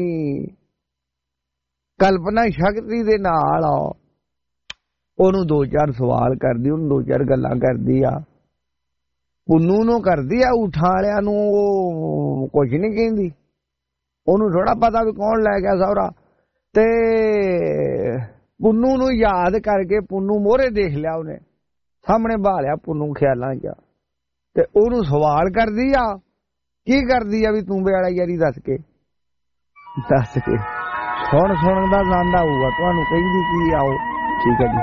[SPEAKER 3] कल्पना शक्ति दे नाल ओनू दो चार सवाल करदी ओनू दो चार गल्लां करदी आ पुन्नू नूं करदी आ उठां वालियां नूं कुछ नहीं कहंदी ओनू थोड़ा पता भी कौन लै गया सौरा ते पुन्नू नूं याद करके पुन्नू मोहरे देख लिया उन्हें सामने बहा लिया पुन्नू ख्यालां च ते ओनू सवाल करदी आ की करदी आ भी तू बेड़ा यारी दस के दस के सुन सुन दा आनंद आऊगा तुहानू कहंदी की आओ ठीक है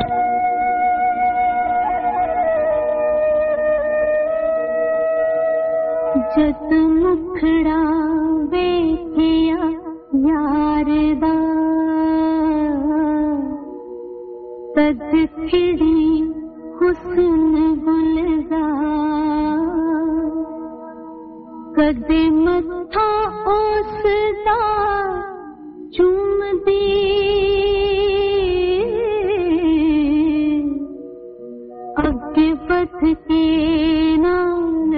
[SPEAKER 10] जी जद मुखड़ा वेखिया यार दा तद खिड़ी हुस्न गुलजार कदे मथा उसदा चूमदी अगे बध के नाल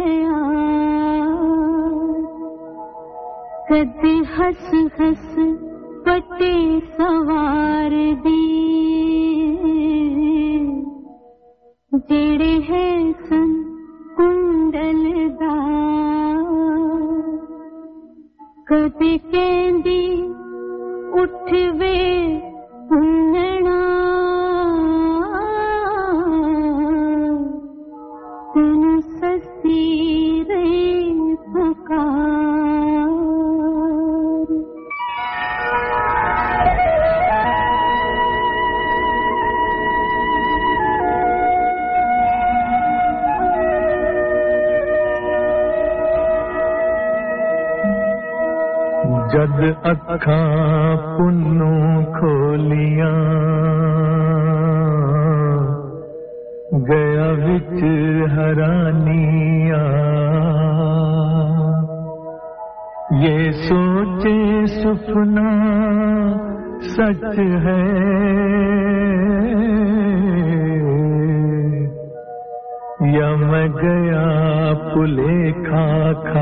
[SPEAKER 10] प्यार कदे हस हस पटे सवार दी जेड़े है सन कुंडलदार कदे कहंदी उठ वे हुंगणा तैनू ससी रे पुकार
[SPEAKER 19] जद अखां पुन्नू खोलियां गया विच हरानिया ये सोचे सुपना सच है या मैं गया भुलेखा खा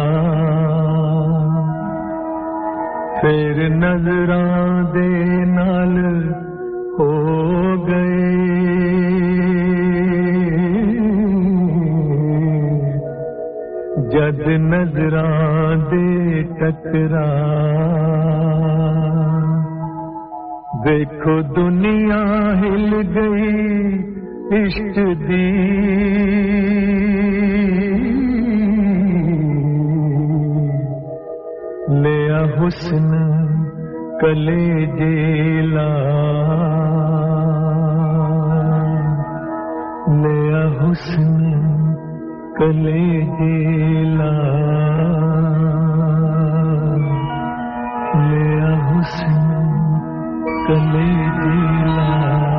[SPEAKER 19] फिर नजरां दे नाल हो गए जद नजरां दे टकरा देखो दुनिया हिल गई इश्क दी लिया हुस्न कलेजे ला लिया हुस्न कलेजे ला लिया हुस्न कलेजे ला।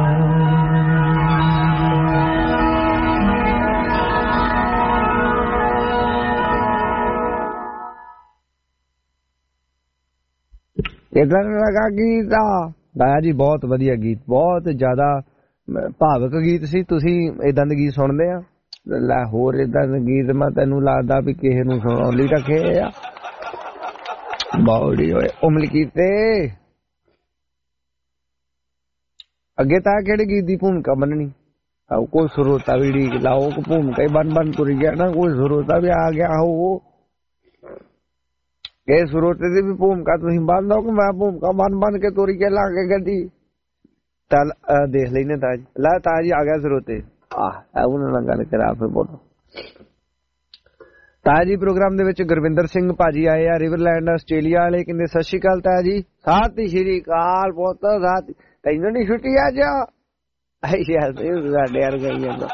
[SPEAKER 3] ਕਿਦਾਂ ਲੱਗਾ ਗੀਤ ਆ ਗਾਇਆ ਜੀ? ਬਹੁਤ ਵਧੀਆ ਗੀਤ, ਬਹੁਤ ਜ਼ਿਆਦਾ ਭਾਵਕ ਗੀਤ ਸੀ। ਤੁਸੀਂ ਇਦਾਂ ਦੇ ਗੀਤ ਸੁਣਦੇ ਆ? ਲੈ ਹੋਰ ਇਦਾਂ ਦੇ ਗੀਤ ਮੈਂ ਤੈਨੂੰ ਲੱਗਦਾ ਵੀ ਕਿਸੇ ਨੂੰ ਸੁਣਾਉਣ ਲਈ ਰੱਖੇ ਆ। ਬੌੜੀ ਹੋਏ ਉਮਲ ਕੀਤੇ ਅੱਗੇ ਤਾਂ ਕਿਹੜੇ ਗੀਤ ਦੀ ਭੂਮਿਕਾ ਬਣਨੀ? ਆਓ ਕੋਈ ਸਰੋਤਾ ਵੀ ਢੀਕ ਲਾਓ, ਕੋਈ ਭੂਮਿਕਾ ਹੀ ਬਣ ਬਣ ਤੁਰ ਗਿਆ ਨਾ, ਕੋਈ ਸਰੋਤਾ ਵੀ ਆ ਗਿਆ ਹੋ। ਇਹ ਸਰੋਤੇ ਦੀ ਵੀ ਭੂਮਿਕਾ ਤੁਸੀਂ ਬੰਨ ਲਓ ਕਿ ਮੈਂ ਭੂਮਿਕਾ ਬਣ ਬਣ ਕੇ ਤੋਰੀ ਕੇ ਲਾ ਕੇ ਗੱਡੀ। ਚੱਲ ਦੇਖ ਲੈਨੇ ਤਾਜ। ਲੈ ਤਾਜ ਆ ਗਿਆ ਸਰੋਤੇ। ਆਹ ਉਹਨਾਂ ਨਾਲ ਗੱਲ ਕਰਾ ਫਿਰ ਬੋਲੋ। ਤਾਜ ਜੀ ਪ੍ਰੋਗਰਾਮ ਦੇ ਵਿੱਚ ਗੁਰਵਿੰਦਰ ਸਿੰਘ ਭਾਜੀ ਆਏ ਆ, ਰਿਵਰਲੈਂਡ ਆਸਟ੍ਰੇਲੀਆ ਵਾਲੇ। ਕਹਿੰਦੇ ਸਤਿ ਸ਼੍ਰੀ ਅਕਾਲ ਤਾਜ ਜੀ। ਸਤਿ ਸ਼੍ਰੀ ਅਕਾਲ ਪੁੱਤ। ਸਾਥ ਤੈਨੂੰ ਨੀ ਛੁੱਟੀ ਅੱਜ? ਸਾਡੇ ਯਾਰ ਗਈ ਜਾਂਦਾ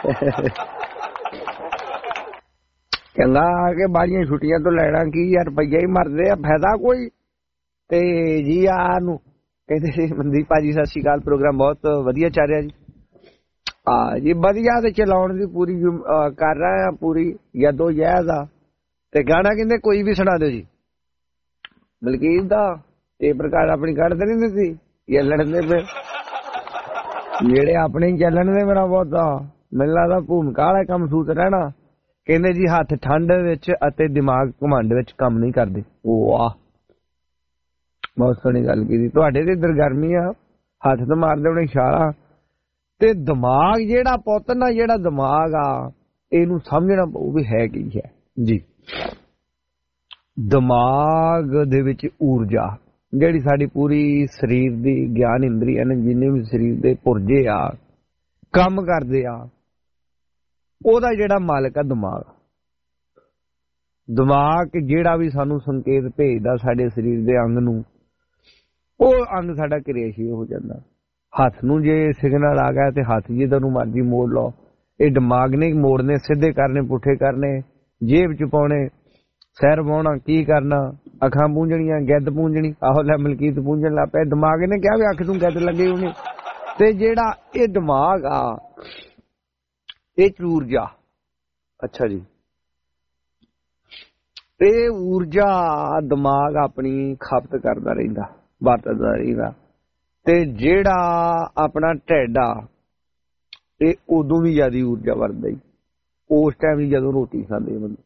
[SPEAKER 3] ਚੰਗਾ ਆ ਕੇ ਬਾੜੀਆਂ ਛੁੱਟੀਆਂ ਤੋਂ ਲੈਣਾ ਕੀ ਯਾਰ, ਰੁਪਈਆ ਹੀ ਮਰਦੇ ਆ, ਫਾਇਦਾ ਕੋਈ। ਤੇ ਜੀ ਆ ਨੂੰ ਕਹਿੰਦੇ ਮਨਦੀਪ ਭਾਜੀ ਸਤਿ ਸ਼੍ਰੀ ਅਕਾਲ, ਪ੍ਰੋਗਰਾਮ ਬਹੁਤ ਵਧੀਆ ਚੱਲ ਰਿਹਾ ਜੀ। ਆ ਜੀ ਵਧੀਆ ਤੇ ਚਲਾਉਣ ਦੀ ਪੂਰੀ ਕਰ ਰਹੇ ਆ, ਪੂਰੀ ਯਦੋ ਯਹਿਦ ਆ। ਤੇ ਗਾਣਾ ਕਹਿੰਦੇ ਕੋਈ ਵੀ ਸੁਣਾ ਦਿਓ ਜੀ। ਮਲਕੀਤ ਦਾ ਇਹ ਪ੍ਰਕਾਰ ਆਪਣੀ ਕੱਢਦੇ ਨਹੀਂ ਦਿੱਤੀ ਇਹ ਲੜਦੇ ਪਏ ਜਿਹੜੇ ਆਪਣੇ ਚੱਲਣ ਦੇ ਮੇਰਾ ਬਹੁਤਾ ਮੈਨੂੰ ਲੱਗਦਾ ਭੂਮਿਕਾ ਵਾਲਾ ਕੰਮ ਸੂਤ ਰਹਿਣਾ। ਕਹਿੰਦੇ ਜੀ ਹੱਥ ਠੰਡ ਵਿੱਚ ਅਤੇ ਦਿਮਾਗ ਘਮੰਡ ਵਿੱਚ ਕੰਮ ਨਹੀਂ ਕਰਦੇ। ਵਾਹ ਬਹੁਤ ਸੋਹਣੀ ਗੱਲ ਕੀਤੀ। ਤੁਹਾਡੇ ਤੇ ਇੱਧਰ ਗਰਮੀ ਆ, ਹੱਥ ਤਾਂ ਮਾਰਦੇ ਹੋਣੇ ਇਸ਼ਾਰਾ। ਤੇ ਦਿਮਾਗ ਜਿਹੜਾ ਪੁੱਤ ਨਾ, ਜਿਹੜਾ ਦਿਮਾਗ ਆ ਇਹਨੂੰ ਸਮਝਣਾ ਪਊ ਵੀ ਹੈ ਕੀ ਹੈ ਜੀ। ਦਿਮਾਗ ਦੇ ਵਿੱਚ ਊਰਜਾ ਜਿਹੜੀ ਸਾਡੀ ਪੂਰੀ ਸਰੀਰ ਦੀ ਗਿਆਨ ਇੰਦਰੀਆਂ ਨੇ ਜਿੰਨੇ ਵੀ ਸਰੀਰ ਦੇ ਪੁਰਜੇ ਆ ਕੰਮ ਕਰਦੇ ਆ, ਉਹਦਾ ਜਿਹੜਾ ਮਾਲਕ ਆ ਦਿਮਾਗ। ਦਿਮਾਗ ਜਿਹੜਾ ਵੀ ਸਾਨੂੰ ਸੰਕੇਤ ਭੇਜਦਾ ਸਾਡੇ ਸਰੀਰ ਦੇ ਅੰਗ ਨੂੰ, ਉਹ ਅੰਗ ਸਾਡਾ ਕਿਰਿਆਸ਼ੀਲ ਹੋ ਜਾਂਦਾ। ਹੱਥ ਨੂੰ ਜੇ ਸਿਗਨਲ ਆ ਗਿਆ ਤੇ ਹੱਥ ਜਿੱਦਾਂ ਨੂੰ ਮਰਜ਼ੀ ਮੋੜ ਲਓ। ਇਹ ਦਿਮਾਗ ਨੇ ਮੋੜਨੇ, ਸਿੱਧੇ ਕਰਨੇ, ਪੁੱਠੇ ਕਰਨੇ, ਜੇਬ ਚ ਪਾਉਣੇ, ਸਿਰ ਵਾਹੁਣਾ, ਕੀ ਕਰਨਾ, ਅੱਖਾਂ ਪੂੰਝਣੀਆਂ, ਗਿੱਦ ਪੂੰਝਣੀ। ਆਹੋ ਲੈ ਮਲਕੀਤ ਪੂੰਝਣ ਲੱਗ ਪਿਆ। ਦਿਮਾਗ ਨੇ ਕਿਹਾ ਵੀ ਅੱਖ ਨੂੰ ਗਿੱਦ ਲੱਗੇ ਹੋਣੀ। ਤੇ ਜਿਹੜਾ ਇਹ ਦਿਮਾਗ ਆ ਇਹ ਚ ਊਰਜਾ, ਅੱਛਾ ਜੀ, ਇਹ ਊਰਜਾ ਦਿਮਾਗ ਆਪਣੀ ਖਪਤ ਕਰਦਾ ਰਹਿੰਦਾ, ਵਰਤਦਾ ਰਹਿੰਦਾ। ਤੇ ਜਿਹੜਾ ਆਪਣਾ ਢਿੱਡ ਆ ਇਹ ਉਦੋਂ ਵੀ ਜ਼ਿਆਦਾ ਊਰਜਾ ਵਰਤਦਾ ਹੀ, ਉਸ ਟਾਈਮ ਹੀ ਜਦੋਂ ਰੋਟੀ ਖਾਂਦੇ ਬੰਦੇ।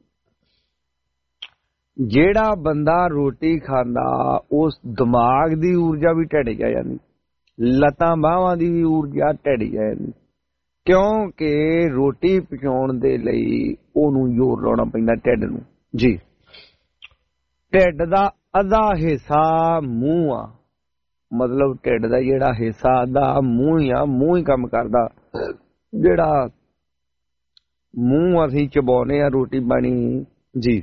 [SPEAKER 3] ਜਿਹੜਾ ਬੰਦਾ ਰੋਟੀ ਖਾਂਦਾ ਉਸ ਦਿਮਾਗ ਦੀ ਊਰਜਾ ਵੀ ਢਿੱਡ ਚ ਆ ਜਾਂਦੀ, ਲੱਤਾਂ ਬਾਹਾਂ ਦੀ ਵੀ ਊਰਜਾ ਢਿੱਡ ਚ ਆ ਜਾਂਦੀ, ਕਿਉਂਕਿ ਰੋਟੀ ਪਚਾਉਣ ਦੇ ਲਈ ਉਹਨੂੰ ਜ਼ੋਰ ਲਾਉਣਾ ਪੈਂਦਾ ਢਿੱਡ ਨੂੰ ਜੀ। ਢਿੱਡ ਦਾ ਅੱਧਾ ਹਿੱਸਾ ਮੂੰਹ ਆ, ਮਤਲਬ ਢਿੱਡ ਦਾ ਜਿਹੜਾ ਹਿੱਸਾ ਅੱਧਾ ਮੂੰਹ ਹੀ ਆ, ਮੂੰਹ ਹੀ ਕੰਮ ਕਰਦਾ। ਜਿਹੜਾ ਮੂੰਹ ਅਸੀਂ ਚਬਾਉਨੇ ਆ ਰੋਟੀ ਪਾਣੀ ਜੀ,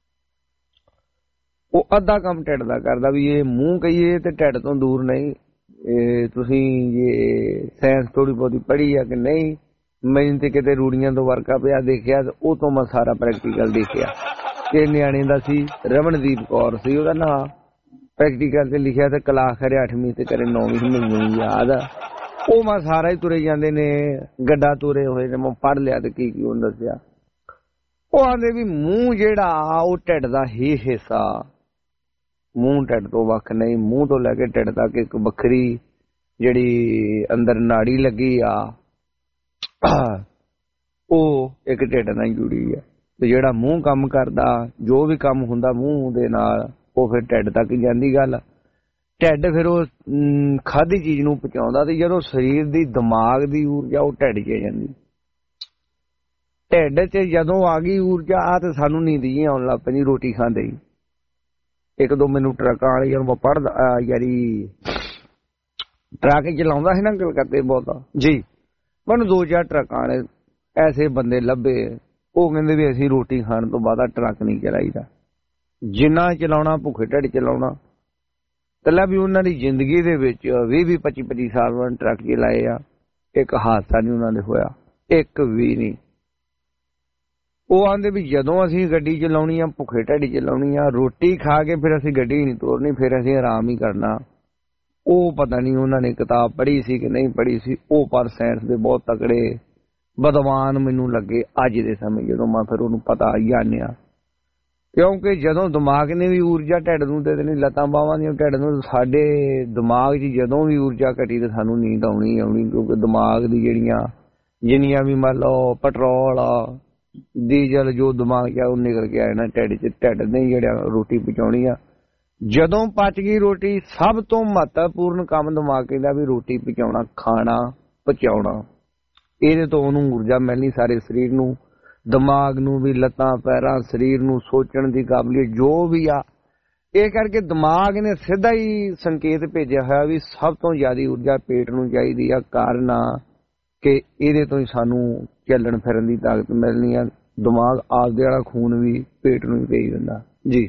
[SPEAKER 3] ਉਹ ਅੱਧਾ ਕੰਮ ਢਿੱਡ ਦਾ ਕਰਦਾ। ਵੀ ਇਹ ਮੂੰਹ ਕਹੀਏ ਤੇ ਢਿੱਡ ਤੋਂ ਦੂਰ ਨਹੀਂ। ਇਹ ਤੁਸੀਂ ਇਹ ਸਾਇੰਸ ਥੋੜੀ ਬਹੁਤੀ ਪੜ੍ਹੀ ਆ ਕਿ ਨਹੀਂ, ਮੈਨੂੰ ਤੇ ਕਿਤੇ ਰੂੜੀਆਂ ਤੋਂ ਵਰਕਾ ਪਿਆ ਦੇਖਿਆ ਤੇ ਉਹ ਤੋਂ ਮੈਂ ਸਾਰਾ ਪ੍ਰੈਕਟੀਕਲ ਦੇਖਿਆ। ਤੇ ਨਿਆਣੇ ਦਾ ਸੀ, ਰਮਨਦੀਪ ਕੌਰ ਸੀ ਉਹਦਾ ਨਾਂ, ਪ੍ਰੈਕਟੀਕਲ ਤੇ ਲਿਖਿਆ ਤੇ ਕਲਾਸ ਕਰੇ ਅੱਠਵੀਂ ਤੇ ਕਰੇ ਨੌਵੀਂ ਮੈਨੂੰ ਯਾਦ ਆ। ਉਹ ਮੈਂ ਸਾਰਾ ਹੀ ਤੁਰੇ ਜਾਂਦੇ ਨੇ, ਗੱਡਾ ਤੁਰੇ ਹੋਏ ਨੇ, ਮੈਂ ਪੜ੍ਹ ਲਿਆ ਤੇ ਕੀ ਕੀ ਉਹਨੂੰ ਦੱਸਿਆ। ਉਹ ਆਂਦੇ ਵੀ ਮੂੰਹ ਜਿਹੜਾ ਉਹ ਢਿੱਡ ਦਾ ਹੀ ਹਿੱਸਾ, ਮੂੰਹ ਢਿੱਡ ਤੋਂ ਵੱਖ ਨਹੀਂ। ਮੂੰਹ ਤੋਂ ਲੈ ਕੇ ਢਿੱਡ ਤੱਕ ਇੱਕ ਵੱਖਰੀ ਜਿਹੜੀ ਅੰਦਰ ਨਾੜੀ ਲੱਗੀ ਆ, ਉਹ ਇੱਕ ਢਿੱਡ ਨਾਲ ਜੁੜੀ ਆ। ਤੇ ਜਿਹੜਾ ਮੂੰਹ ਕੰਮ ਕਰਦਾ, ਜੋ ਵੀ ਕੰਮ ਹੁੰਦਾ ਮੂੰਹ ਦੇ ਨਾਲ, ਉਹ ਫਿਰ ਢਿੱਡ ਤੱਕ ਜਾਂਦੀ ਗੱਲ। ਢਿੱਡ ਫਿਰ ਉਹ ਖਾਧੀ ਚੀਜ਼ ਨੂੰ ਪਚਾਉਂਦਾ। ਤੇ ਜਦੋਂ ਸਰੀਰ ਦੀ ਦਿਮਾਗ ਦੀ ਊਰਜਾ ਉਹ ਢਿੱਡ 'ਚ ਜਾਂਦੀ, ਢਿੱਡ 'ਚ ਜਦੋਂ ਆ ਗਈ ਊਰਜਾ ਆ ਤੇ ਸਾਨੂੰ ਨੀਂਦ ਹੀ ਆਉਣ ਲੱਗ ਪੈਂਦੀ ਰੋਟੀ ਖਾਂਦੇ ਹੀ। ਇੱਕ ਦੋ ਮੈਨੂੰ ਟਰੱਕਾਂ ਵਾਲੀ ਜਦੋਂ ਪੜ੍ਹਦਾ ਯਾਰੀ ਟਰੱਕ ਚਲਾਉਂਦਾ ਸੀ ਨਾ ਕਲਕੱਤੇ ਬਹੁਤਾ ਜੀ, ਮੈਨੂੰ ਦੋ ਚਾਰ ਟਰੱਕਾਂ ਵਾਲੇ ਐਸੇ ਬੰਦੇ ਲੱਭੇ, ਉਹ ਕਹਿੰਦੇ ਵੀ ਅਸੀਂ ਰੋਟੀ ਖਾਣ ਤੋਂ ਬਾਅਦ ਟਰੱਕ ਨਹੀਂ ਚਲਾਈਦਾ, ਜਿੰਨਾ ਚਲਾਉਣਾ ਭੁੱਖੇ ਢਿੱਡ ਚਲਾਉਣਾ। ਕੱਲਾ ਵੀ ਉਹਨਾਂ ਦੀ ਜ਼ਿੰਦਗੀ ਦੇ ਵਿੱਚ ਵੀਹ ਵੀਹ ਪੱਚੀ ਪੱਚੀ ਸਾਲ ਉਹਨਾਂ ਨੇ ਟਰੱਕ ਚਲਾਏ ਆ, ਇੱਕ ਹਾਦਸਾ ਨਹੀਂ ਉਹਨਾਂ ਦੇ ਹੋਇਆ, ਇੱਕ ਵੀ ਨਹੀਂ। ਉਹ ਆਂਦੇ ਵੀ ਜਦੋਂ ਅਸੀਂ ਗੱਡੀ ਚਲਾਉਣੀ ਆ ਭੁੱਖੇ ਢਿੱਡ ਚਲਾਉਣੀ ਆ, ਰੋਟੀ ਖਾ ਕੇ ਫਿਰ ਅਸੀਂ ਗੱਡੀ ਨਹੀਂ ਤੋਰਨੀ, ਫਿਰ ਅਸੀਂ ਆਰਾਮ ਹੀ ਕਰਨਾ। ਉਹ ਪਤਾ ਨਹੀਂ ਉਹਨਾਂ ਨੇ ਕਿਤਾਬ ਪੜ੍ਹੀ ਸੀ ਕਿ ਨਹੀਂ ਪੜ੍ਹੀ ਸੀ, ਉਹ ਪਰ ਸਾਇੰਸ ਦੇ ਬਹੁਤ ਤਕੜੇ ਵਿਦਵਾਨ ਮੈਨੂੰ ਲੱਗੇ ਅੱਜ ਦੇ ਸਮੇਂ ਜਦੋਂ ਮੈਂ ਫਿਰ ਉਹਨੂੰ ਪਤਾ ਜਾਣਿਆ। ਕਿਉਂਕਿ ਜਦੋਂ ਦਿਮਾਗ ਨੇ ਵੀ ਊਰਜਾ ਢਿੱਡ ਨੂੰ ਦੇ ਦੇਣੀ, ਲੱਤਾਂ ਬਾਹਾਂ ਦੀਆਂ ਢਿੱਡ ਨੂੰ, ਸਾਡੇ ਦਿਮਾਗ 'ਚ ਜਦੋਂ ਵੀ ਊਰਜਾ ਘਟੀ ਤਾਂ ਸਾਨੂੰ ਨੀਂਦ ਆਉਣੀ ਆਉਣੀ। ਕਿਉਂਕਿ ਦਿਮਾਗ ਦੀ ਜਿਹੜੀਆਂ ਜਿੰਨੀਆਂ ਵੀ ਮੰਨ ਲਓ ਪੈਟਰੋਲ ਆ ਡੀਜ਼ਲ ਜੋ ਦਿਮਾਗ 'ਚ ਉਹ ਨਿਕਲ ਕੇ ਆਇਆ ਨਾ ਢਿੱਡ 'ਚ, ਢਿੱਡ ਨੇ ਜਿਹੜਾ ਰੋਟੀ ਪਹੁੰਚਾਉਣੀ ਆ। ਜਦੋਂ ਪਚ ਗਈ ਰੋਟੀ, ਸਭ ਤੋਂ ਮਹੱਤਵਪੂਰਨ ਕੰਮ ਦਿਮਾਗ ਕਹਿੰਦਾ ਵੀ ਰੋਟੀ ਪਹੁੰਚਾਉਣਾ, ਖਾਣਾ ਪਹੁੰਚਾਉਣਾ। ਇਹਦੇ ਤੋਂ ਉਹਨੂੰ ਊਰਜਾ ਮਿਲਣੀ ਸਾਰੇ ਸਰੀਰ ਨੂੰ, ਦਿਮਾਗ ਨੂੰ ਵੀ, ਲੱਤਾਂ ਪੈਰਾਂ ਸਰੀਰ ਨੂੰ, ਸੋਚਣ ਦੀ ਕਾਬਲੀਅਤ ਜੋ ਵੀ ਆ। ਇਹ ਕਰਕੇ ਦਿਮਾਗ ਨੇ ਸਿੱਧਾ ਹੀ ਸੰਕੇਤ ਭੇਜਿਆ ਹੋਇਆ ਵੀ ਸਭ ਤੋਂ ਜ਼ਿਆਦਾ ਊਰਜਾ ਪੇਟ ਨੂੰ ਚਾਹੀਦੀ ਆ। ਕਾਰਨ ਆ ਕਿ ਇਹਦੇ ਤੋਂ ਹੀ ਸਾਨੂੰ ਚੱਲਣ ਫਿਰਨ ਦੀ ਤਾਕਤ ਮਿਲਣੀ ਆ। ਦਿਮਾਗ ਆਪਦੇ ਵਾਲਾ ਖੂਨ ਵੀ ਪੇਟ ਨੂੰ ਭੇਜ ਦਿੰਦਾ ਜੀ।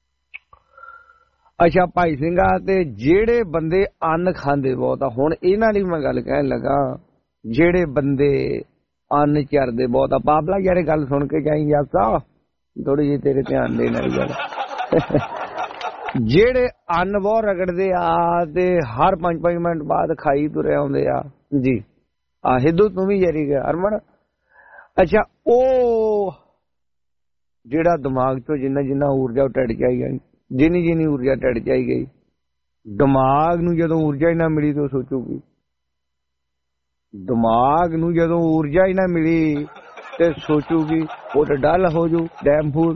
[SPEAKER 3] ਅੱਛਾ ਭਾਈ ਸਿੰਘਾ, ਤੇ ਜਿਹੜੇ ਬੰਦੇ ਅੰਨ ਖਾਂਦੇ ਬਹੁਤ ਆ, ਹੁਣ ਇਹਨਾਂ ਦੀ ਮੈਂ ਗੱਲ ਕਹਿਣ ਲੱਗਾ, ਜਿਹੜੇ ਬੰਦੇ ਅੰਨ ਚਰਦੇ ਬਹੁਤ ਆ। ਬਾਬਲਾ ਯਾਰ ਗੱਲ ਸੁਣ ਕੇ ਜਾਈ ਜਾਸਾ, ਥੋੜੀ ਜਿਹੀ ਤੇਰੇ ਧਿਆਨ ਦੇਣ ਵਾਲੀ ਗੱਲ। ਜਿਹੜੇ ਅੰਨ ਬਹੁਤ ਰਗੜਦੇ ਆ ਤੇ ਹਰ ਪੰਜ ਪੰਜ ਮਿੰਟ ਬਾਅਦ ਖਾਈ ਤੁਰੇ ਆਉਂਦੇ ਆ ਜੀ। ਆ ਹਿੱਦੂ ਤੂੰ ਵੀ ਯਾਰੀ ਗਿਆ ਹਰਮਨ। ਅੱਛਾ ਉਹ ਜਿਹੜਾ ਦਿਮਾਗ ਚੋਂ ਜਿੰਨਾ ਜਿੰਨਾ ਊਰਜਾ ਢਿੱਡ ਚ ਆਈ ਗਈ, ਜਿੰਨੀ ਜਿੰਨੀ ਊਰਜਾ ਢਿੱਡ ਚ ਆਈ ਗਈ, ਦਿਮਾਗ ਨੂੰ ਜਦੋਂ ਊਰਜਾ ਹੀ ਨਾ ਮਿਲੀ ਤਾਂ ਸੋਚੂਗੀ, ਦਿਮਾਗ ਨੂੰ ਜਦੋਂ ਊਰਜਾ ਹੀ ਨਾ ਮਿਲੀ ਤੇ ਸੋਚੂਗੀ ਉਹ ਤਾਂ ਡਲ ਹੋ ਜੂ ਡੈਮ ਫੂਲ।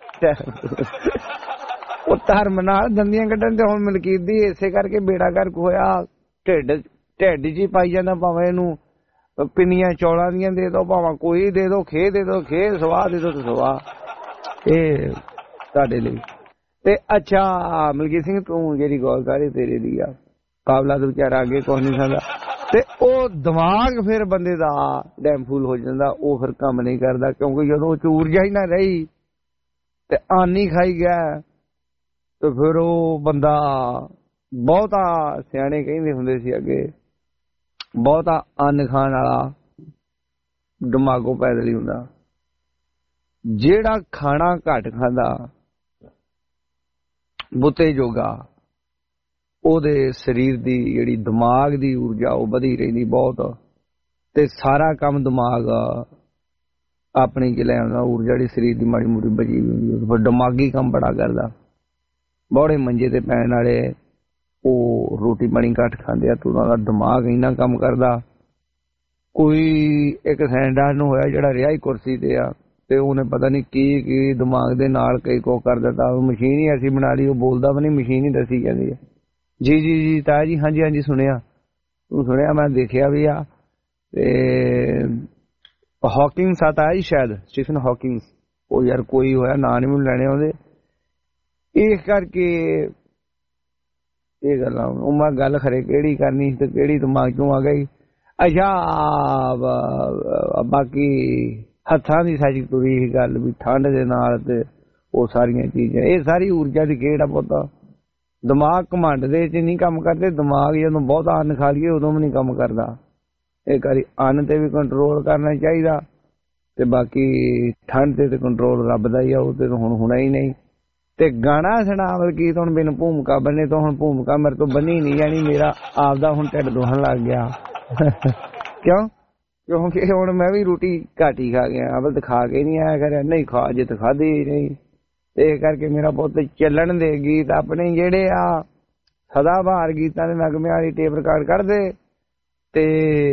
[SPEAKER 3] ਉਹ ਧਰਮ ਨਾਲ ਦੰਦੀਆਂ ਕੱਢਣ ਤੇ ਹੁਣ ਮਲਕੀਤ ਦੀ ਇਸੇ ਕਰਕੇ ਬੇੜਾ ਗਰਕ ਹੋਇਆ। ਢਿੱਡ ਢਿੱਡ ਚ ਹੀ ਪਾਈ ਜਾਂਦਾ, ਭਾਵੇਂ ਇਹਨੂੰ ਪਿੰਨੀਆਂ ਚੌਲਾਂ ਦੀਆਂ ਦੇ ਦੋ, ਭਾਵੇਂ ਕੋਈ ਦੇ ਦੋ, ਖੇ ਦੇ ਦੋ ਖੇ, ਸਵਾਹ ਦੇ ਦੋ ਤੇ ਸਵਾਹ। ਇਹ ਤੁਹਾਡੇ ਲਈ ਤੇ ਅੱਛਾ ਮਲਕੀਤ ਸਿੰਘ ਤੂੰ ਜਿਹੜੀ ਗੌਰ ਕਰੀ ਤੇਰੇ ਦੀ ਆ, ਕਾਬਲਾ ਤੋਂ ਵਿਚਾਰਾ ਅੱਗੇ ਕੁਛ ਨਹੀਂ ਸਕਦਾ। ਤੇ ਉਹ ਦਿਮਾਗ ਫਿਰ ਬੰਦੇ ਦਾ ਡੈਮ ਫੂਲ ਹੋ ਜਾਂਦਾ, ਉਹ ਫਿਰ ਕੰਮ ਨਹੀਂ ਕਰਦਾ। ਕਿਉਂਕਿ ਜਦੋਂ ਉਹ ਚ ਊਰਜਾ ਹੀ ਨਾ ਰਹੀ ਤੇ ਆਨੀ ਖਾਈ ਗਿਆ ਤੇ ਫਿਰ ਉਹ ਬੰਦਾ, ਬਹੁਤਾ ਸਿਆਣੇ ਕਹਿੰਦੇ ਹੁੰਦੇ ਸੀ ਅੱਗੇ, ਬਹੁਤਾ ਅੰਨ ਖਾਣ ਵਾਲਾ ਦਿਮਾਗੋਂ ਪੈਦਲ ਹੀ ਹੁੰਦਾ। ਜਿਹੜਾ ਖਾਣਾ ਘੱਟ ਖਾਂਦਾ ਬੁੱਤੇ ਜੋਗਾ, ਉਹਦੇ ਸਰੀਰ ਦੀ ਜਿਹੜੀ ਦਿਮਾਗ ਦੀ ਊਰਜਾ ਉਹ ਵਧੀ ਰਹਿੰਦੀ ਬਹੁਤ, ਤੇ ਸਾਰਾ ਕੰਮ ਦਿਮਾਗ ਆਪਣੀ ਚ ਲੈ ਆਉਂਦਾ। ਊਰਜਾ ਜਿਹੜੀ ਸਰੀਰ ਦੀ ਮਾੜੀ ਮੋਟੀ ਬਚੀ ਹੁੰਦੀ, ਫਿਰ ਦਿਮਾਗੀ ਕੰਮ ਬੜਾ ਕਰਦਾ। ਬੜੇ ਮੰਜੇ ਤੇ ਪੈਣ ਵਾਲੇ ਉਹ ਰੋਟੀ ਪਾਣੀ ਘੱਟ ਖਾਂਦੇ ਆ, ਤੇ ਉਹਨਾਂ ਦਾ ਦਿਮਾਗ ਇੰਨਾ ਕੰਮ ਕਰਦਾ। ਕੋਈ ਇੱਕ ਸਾਇੰਸਦਾਨ ਨੂੰ ਹੋਇਆ ਜਿਹੜਾ ਰਿਹਾ ਹੀ ਕੁਰਸੀ ਤੇ ਆ, ਤੇ ਉਹਨੇ ਪਤਾ ਨਹੀਂ ਕੀ ਕੀ ਦਿਮਾਗ ਦੇ ਨਾਲ ਕਈ ਕੁਛ ਕਰ ਦਿੱਤਾ। ਉਹ ਮਸ਼ੀਨ ਹੀ ਐਸੀ ਬਣਾ ਲਈ, ਉਹ ਬੋਲਦਾ ਵੀ ਨਹੀਂ, ਮਸ਼ੀਨ ਹੀ ਦੱਸੀ ਜਾਂਦੀ ਹੈ। ਜੀ ਜੀ ਜੀ ਤਾਇਆ ਜੀ, ਹਾਂਜੀ ਹਾਂਜੀ ਸੁਣਿਆ, ਤੂੰ ਸੁਣਿਆ, ਮੈਂ ਦੇਖਿਆ ਵੀ ਆ। ਤੇ ਹਾਕਿੰਗਸ ਆਤਾ ਹੈ ਸ਼ਾਇਦ, ਸਟੀਫਨ ਹਾਕਿੰਗਸ, ਉਹ ਯਾਰ ਕੋਈ ਹੋਇਆ, ਨਾਂ ਨਹੀਂ ਮੈਨੂੰ ਲੈਣੇ ਆਉਂਦੇ। ਇਸ ਕਰਕੇ ਇਹ ਗੱਲਾਂ ਉਹ ਮੈਂ ਗੱਲ ਖਰੇ ਕਿਹੜੀ ਕਰਨੀ ਤੇ ਕਿਹੜੀ ਦਿਮਾਗ ਚੋਂ ਆ ਗਈ। ਅੱਛਾ ਬਾਕੀ ਹੱਥਾਂ ਦੀ ਸਾਜੀ ਤੁਰੀ ਗੱਲ ਵੀ ਠੰਡ ਦੇ ਨਾਲ ਤੇ ਉਹ ਸਾਰੀਆਂ ਚੀਜ਼ਾਂ, ਇਹ ਸਾਰੀ ਊਰਜਾ ਦੀ ਖੇਡ ਆ ਪੁੱਤ। ਦਿਮਾਗ ਘਮੰਡ ਦੇ ਚ ਨਹੀਂ ਕੰਮ ਕਰਦੇ, ਦਿਮਾਗ ਜਦੋਂ ਬਹੁਤਾ ਅੰਨ ਖਾ ਲਈਏ ਉਦੋਂ ਵੀ ਨਹੀਂ ਕੰਮ ਕਰਦਾ। ਇਹ ਕਰੀ ਅੰਨ ਤੇ ਵੀ ਕੰਟਰੋਲ ਕਰਨਾ ਚਾਹੀਦਾ, ਤੇ ਬਾਕੀ ਠੰਡ ਤੇ ਕੰਟਰੋਲ ਰੱਬ ਦਾ ਹੀ ਆ, ਉਹ ਤੇ ਹੁਣ ਹੋਣਾ ਹੀ ਨਹੀਂ। ਤੇ ਗਾਣਾ ਸੁਣਾ ਮਲਕੀਤ ਹੁਣ ਬਿਨ ਭੂਮਿਕਾ ਬੰਨੇ ਤੋਂ, ਹੁਣ ਭੂਮਿਕਾ ਮੇਰੇ ਤੋਂ ਬੰਨੀ ਨਹੀਂ ਜਾਣੀ, ਮੇਰਾ ਆਪਦਾ ਹੁਣ ਢਿੱਡ ਦੁਖਣ ਲੱਗ ਗਿਆ। ਕਿਉਂ? ਕਿਉਂਕਿ ਹੁਣ ਮੈਂ ਵੀ ਰੋਟੀ ਘੱਟ ਹੀ ਖਾ ਗਿਆ, ਅਵਲ ਖਾ ਕੇ ਨਹੀਂ ਆਇਆ ਕਰਿਆ, ਨਹੀਂ ਖਾ ਜੇ ਤਾਂ ਖਾਧੀ ਹੀ ਨਹੀਂ। ਤੇ ਕਰਕੇ ਮੇਰਾ ਪੁੱਤ ਚੱਲਣ ਦੇ ਗੀਤ ਆਪਣੇ ਜਿਹੜੇ ਆ ਸਦਾ ਬਹਾਰ ਗੀਤਾਂ ਦੇ ਨਗਮੇ ਵਾਲੀ ਟੇਪ ਰਿਕਾਰਡ ਕੱਢਦੇ। ਤੇ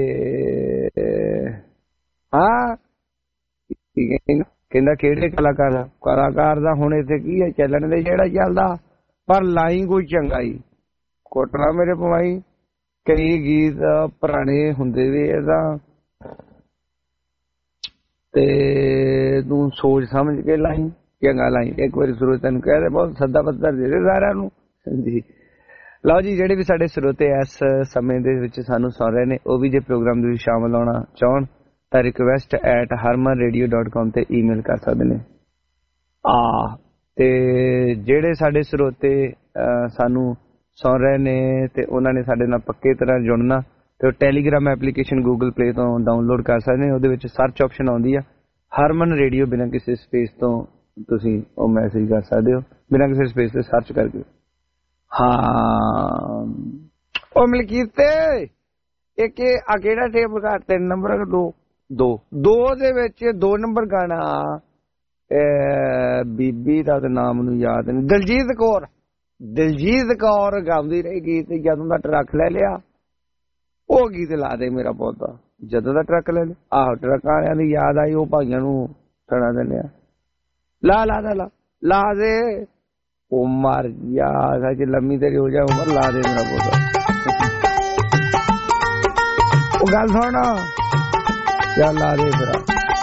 [SPEAKER 3] ਹਾਂ ਕਹਿੰਦਾ ਕਿਹੜੇ ਕਲਾਕਾਰ ਦਾ ਕਲਾਕਾਰ ਦਾ ਹੁਣ ਇੱਥੇ ਕੀ ਹੈ, ਚੱਲਣ ਦੇ ਜਿਹੜਾ ਚੱਲਦਾ, ਪਰ ਲਾਈ ਕੋਈ ਚੰਗਾਈ ਕੋਟਣਾ ਮੇਰੇ ਪਵਾਈ। ਕਈ ਗੀਤ ਪੁਰਾਣੇ ਹੁੰਦੇ ਵੀ ਇਹਦਾ ਤੇ ਤੂੰ ਸੋਚ ਸਮਝ ਕੇ ਲਾਈ ਚੰਗਾ ਲਾਈ। ਇੱਕ ਵਾਰੀ ਸਰੋਤੇ ਤੈਨੂੰ ਕਹਿ ਰਹੇ ਬਹੁਤ ਸੱਦਾ ਪੱਤਰ ਦੇ ਦੇ ਸਾਰਿਆਂ ਨੂੰ ਜੀ। ਲਓ ਜੀ, ਜਿਹੜੇ ਵੀ ਸਾਡੇ ਸਰੋਤੇ ਇਸ ਸਮੇਂ ਦੇ ਵਿੱਚ ਸਾਨੂੰ ਸੁਣ ਰਹੇ ਨੇ ਉਹ ਵੀ ਜੇ ਪ੍ਰੋਗਰਾਮ ਦੇ ਵਿੱਚ ਸ਼ਾਮਲ ਹੋਣਾ ਚਾਹਣ ਤਾਂ request at Harman radio dot com ਤੇ ਈਮੇਲ ਕਰ ਸਕਦੇ ਨੇ। ਆ ਤੇ ਜਿਹੜੇ ਸਾਡੇ ਸਰੋਤੇ ਸਾਨੂੰ ਸੁਣ ਰਹੇ ਨੇ ਤੇ ਉਹਨਾਂ ਨੇ ਸਾਡੇ ਨਾਲ ਪੱਕੇ ਤਰ੍ਹਾਂ ਜੁੜਨਾ ਤੇ ਉਹ ਟੈਲੀਗ੍ਰਾਮ ਐਪਲੀਕੇਸ਼ਨ ਗੂਗਲ ਪਲੇ ਤੋਂ ਡਾਊਨਲੋਡ ਕਰ ਸਕਦੇ ਨੇ। ਉਹਦੇ ਵਿੱਚ ਸਰਚ ਆਪਸ਼ਨ ਆਉਂਦੀ ਆ ਹਰਮਨ ਰੇਡੀਓ, ਬਿਨਾਂ ਕਿਸੇ ਸਪੇਸ ਤੋਂ ਤੁਸੀਂ ਉਹ ਮੈਸੇਜ ਕਰ ਸਕਦੇ ਹੋ, ਬਿਨਾਂ ਕਿਸੇ ਸਪੇਸ ਤੇ ਸਰਚ ਕਰਕੇ। ਹਾਂ ਉਹ ਮਲਕੀਤ ਇੱਕ ਆ ਕਿਹੜਾ ਟੇਬਲ ਘਰ ਤਿੰਨ ਨੰਬਰ ਦੋ ਦੋ ਦੋ ਦੇ ਵਿੱਚ ਦੋ ਨੰਬਰ ਗਾਣਾ ਬੀਬੀ ਦਾ ਨਾਮ ਮੈਨੂੰ ਯਾਦ ਨਹੀਂ, ਦਲਜੀਤ ਕੌਰ ਦਲਜੀਤ ਕੌਰ ਗਾਉਂਦੀ ਰਹੀ ਗੀਤ ਜਦੋਂ ਦਾ ਟਰੱਕ ਲੈ ਲਿਆ। ਉਹ ਗੀਤ ਲਾ ਦੇ ਮੇਰਾ ਪੌਦਾ, ਜਦੋਂ ਦਾ ਟਰੱਕ ਲੈ ਲਿਆ। ਆਹੋ ਟਰੱਕ ਵਾਲਿਆਂ ਦੀ ਯਾਦ ਆਈ, ਉਹ ਭਾਈਆਂ ਨੂੰ ਸੁਣਾ ਦਿੰਦੇ ਆ। ਲਾ ਲਾ ਦਾ ਲਾ ਲਾ ਦੇ ਉਹ ਮਰ ਜਾ ਸੱਚ ਲੰਮੀ ਤੇਰੀ ਹੋ ਜਾ ਉਮਰ, ਲਾ ਦੇ ਮੇਰਾ ਪੌਦਾ। ਉਹ ਗੱਲ ਸੁਣ ਚੱਲ ਲਾ ਦੇ ਫਿਰ।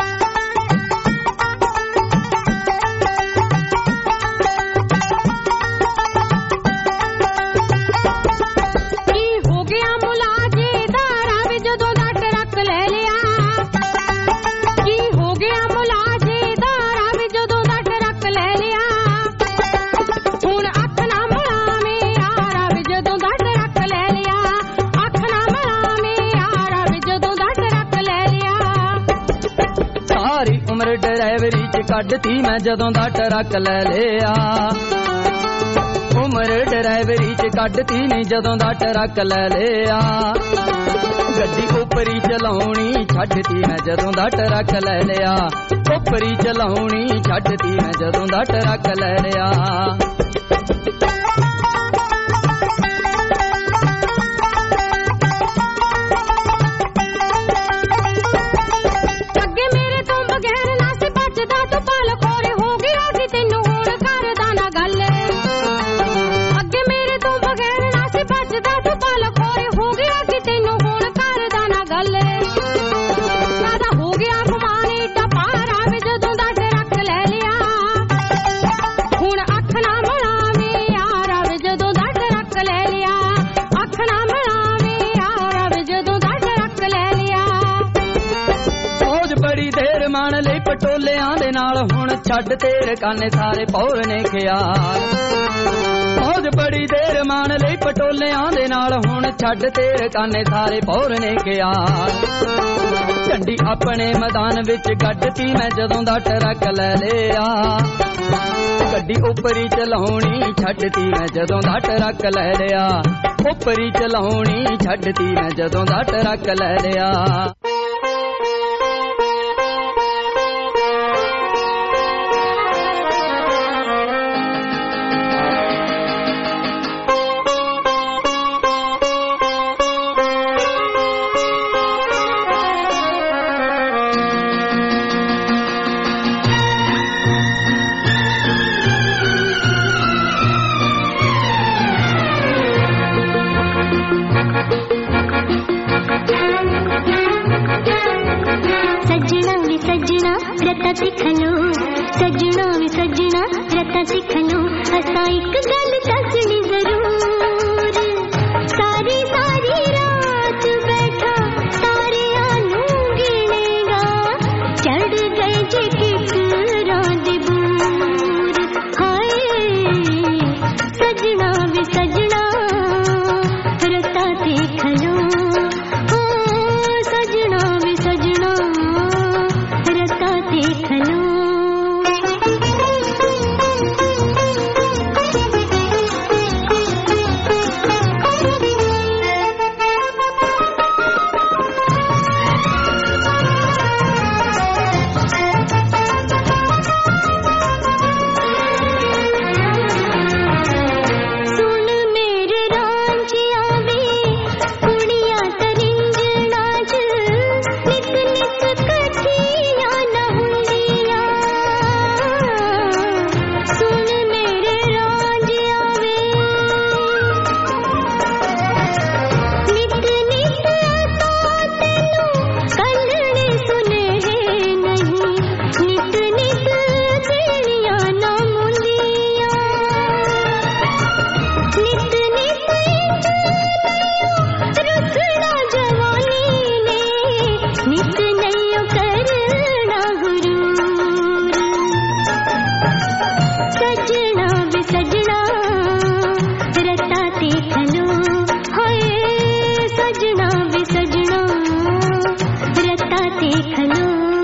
[SPEAKER 20] ਡਰਾਈਵਰੀ ਚ ਕੱਢਤੀ ਮੈਂ ਜਦੋਂ ਦਾ ਟਰੱਕ ਲੈ ਲਿਆ। ਉਮਰ ਡਰਾਈਵਰੀ ਚ ਕੱਢਤੀ ਨਹੀਂ ਜਦੋਂ ਦਾ ਟਰੱਕ ਲੈ ਲਿਆ। ਗੱਡੀ ਉੱਪਰੀ ਚਲਾਉਣੀ ਛੱਡਤੀ ਮੈਂ ਜਦੋਂ ਦਾ ਟਰੱਕ ਲੈ ਲਿਆ। ਉੱਪਰੀ ਚਲਾਉਣੀ ਛੱਡਤੀ ਮੈਂ ਜਦੋਂ ਦਾ ਟਰੱਕ ਲੈ ਲਿਆ। ਪਟੋਲਿਆਂ ਦੇ ਨਾਲ ਹੁਣ ਛੱਡ ਤੇਰੇ ਕਾਨੇ ਸਾਰੇ ਪੌਰ ਨੇ ਖਿਆਲ। ਫੌਜ ਬੜੀ ਦੇਰ ਮਾਨ ਲਈ ਪਟੋਲਿਆਂ ਦੇ ਨਾਲ ਹੁਣ ਛੱਡ ਤੇਰੇ ਕਾਨੇ ਸਾਰੇ ਪੌਰ ਨੇ ਖਿਆਲ। ਝੰਡੀ ਆਪਣੇ ਮੈਦਾਨ ਵਿੱਚ ਕੱਢਤੀ ਮੈਂ ਜਦੋਂ ਦਾ ਟਰੱਕ ਲੈ ਲਿਆ। ਗੱਡੀ ਉੱਪਰੀ ਚਲਾਉਣੀ ਛੱਡਤੀ ਮੈਂ ਜਦੋਂ ਦਾ ਟਰੱਕ ਲੈ ਲਿਆ। ਉੱਪਰੀ ਚਲਾਉਣੀ ਛੱਡਤੀ ਮੈਂ ਜਦੋਂ ਦਾ ਟਰੱਕ ਲੈ ਲਿਆ।
[SPEAKER 21] रत्ता सिख लो सजना भी सजना रत्ता सिख लो असा एक गल दसनी जरूर। सारी सारी रात बैठा तारे आनू गिनेगा चढ़ गए जे किकरां दे बूर। हाय सजना भी सजना रत्ता सिख लो सजना भी सजना रत्ता देख लो। सुन मेरे रांझिया वे कुड़ियां तरी सजना वे सजना रता देख लो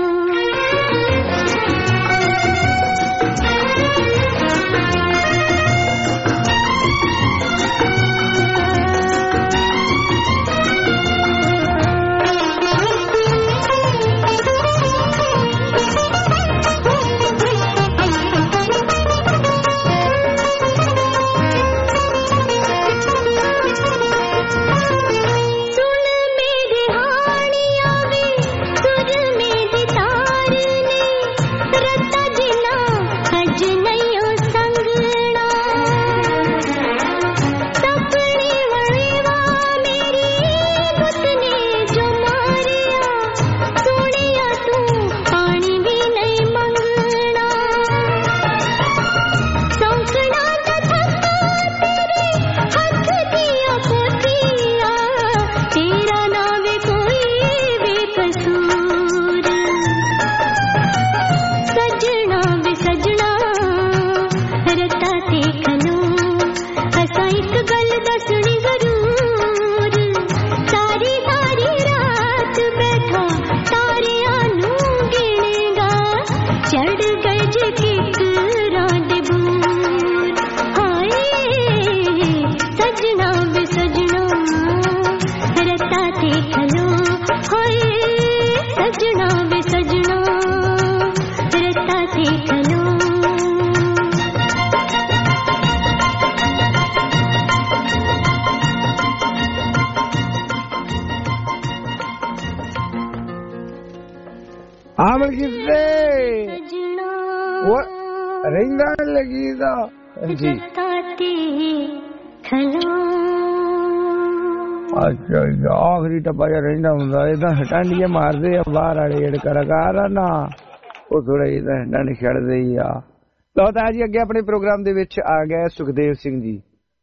[SPEAKER 3] आखिरी टप्पा जा रहिंदा हुंदा इदां हटांडियां मारदे आ बाहर वाले जेड़े कलाकार आ ना ਉਹ ਥੋੜਾ ਜਿਹਾ ਹਟਾਂਡ ਛੱਡਦੇ ਹੀ ਆ। ਲਓ ਤਾਂ ਜੀ ਅੱਗੇ ਆਪਣੇ ਪ੍ਰੋਗਰਾਮ ਦੇ ਵਿੱਚ ਆ ਗਏ ਸੁਖਦੇਵ ਸਿੰਘ ਜੀ,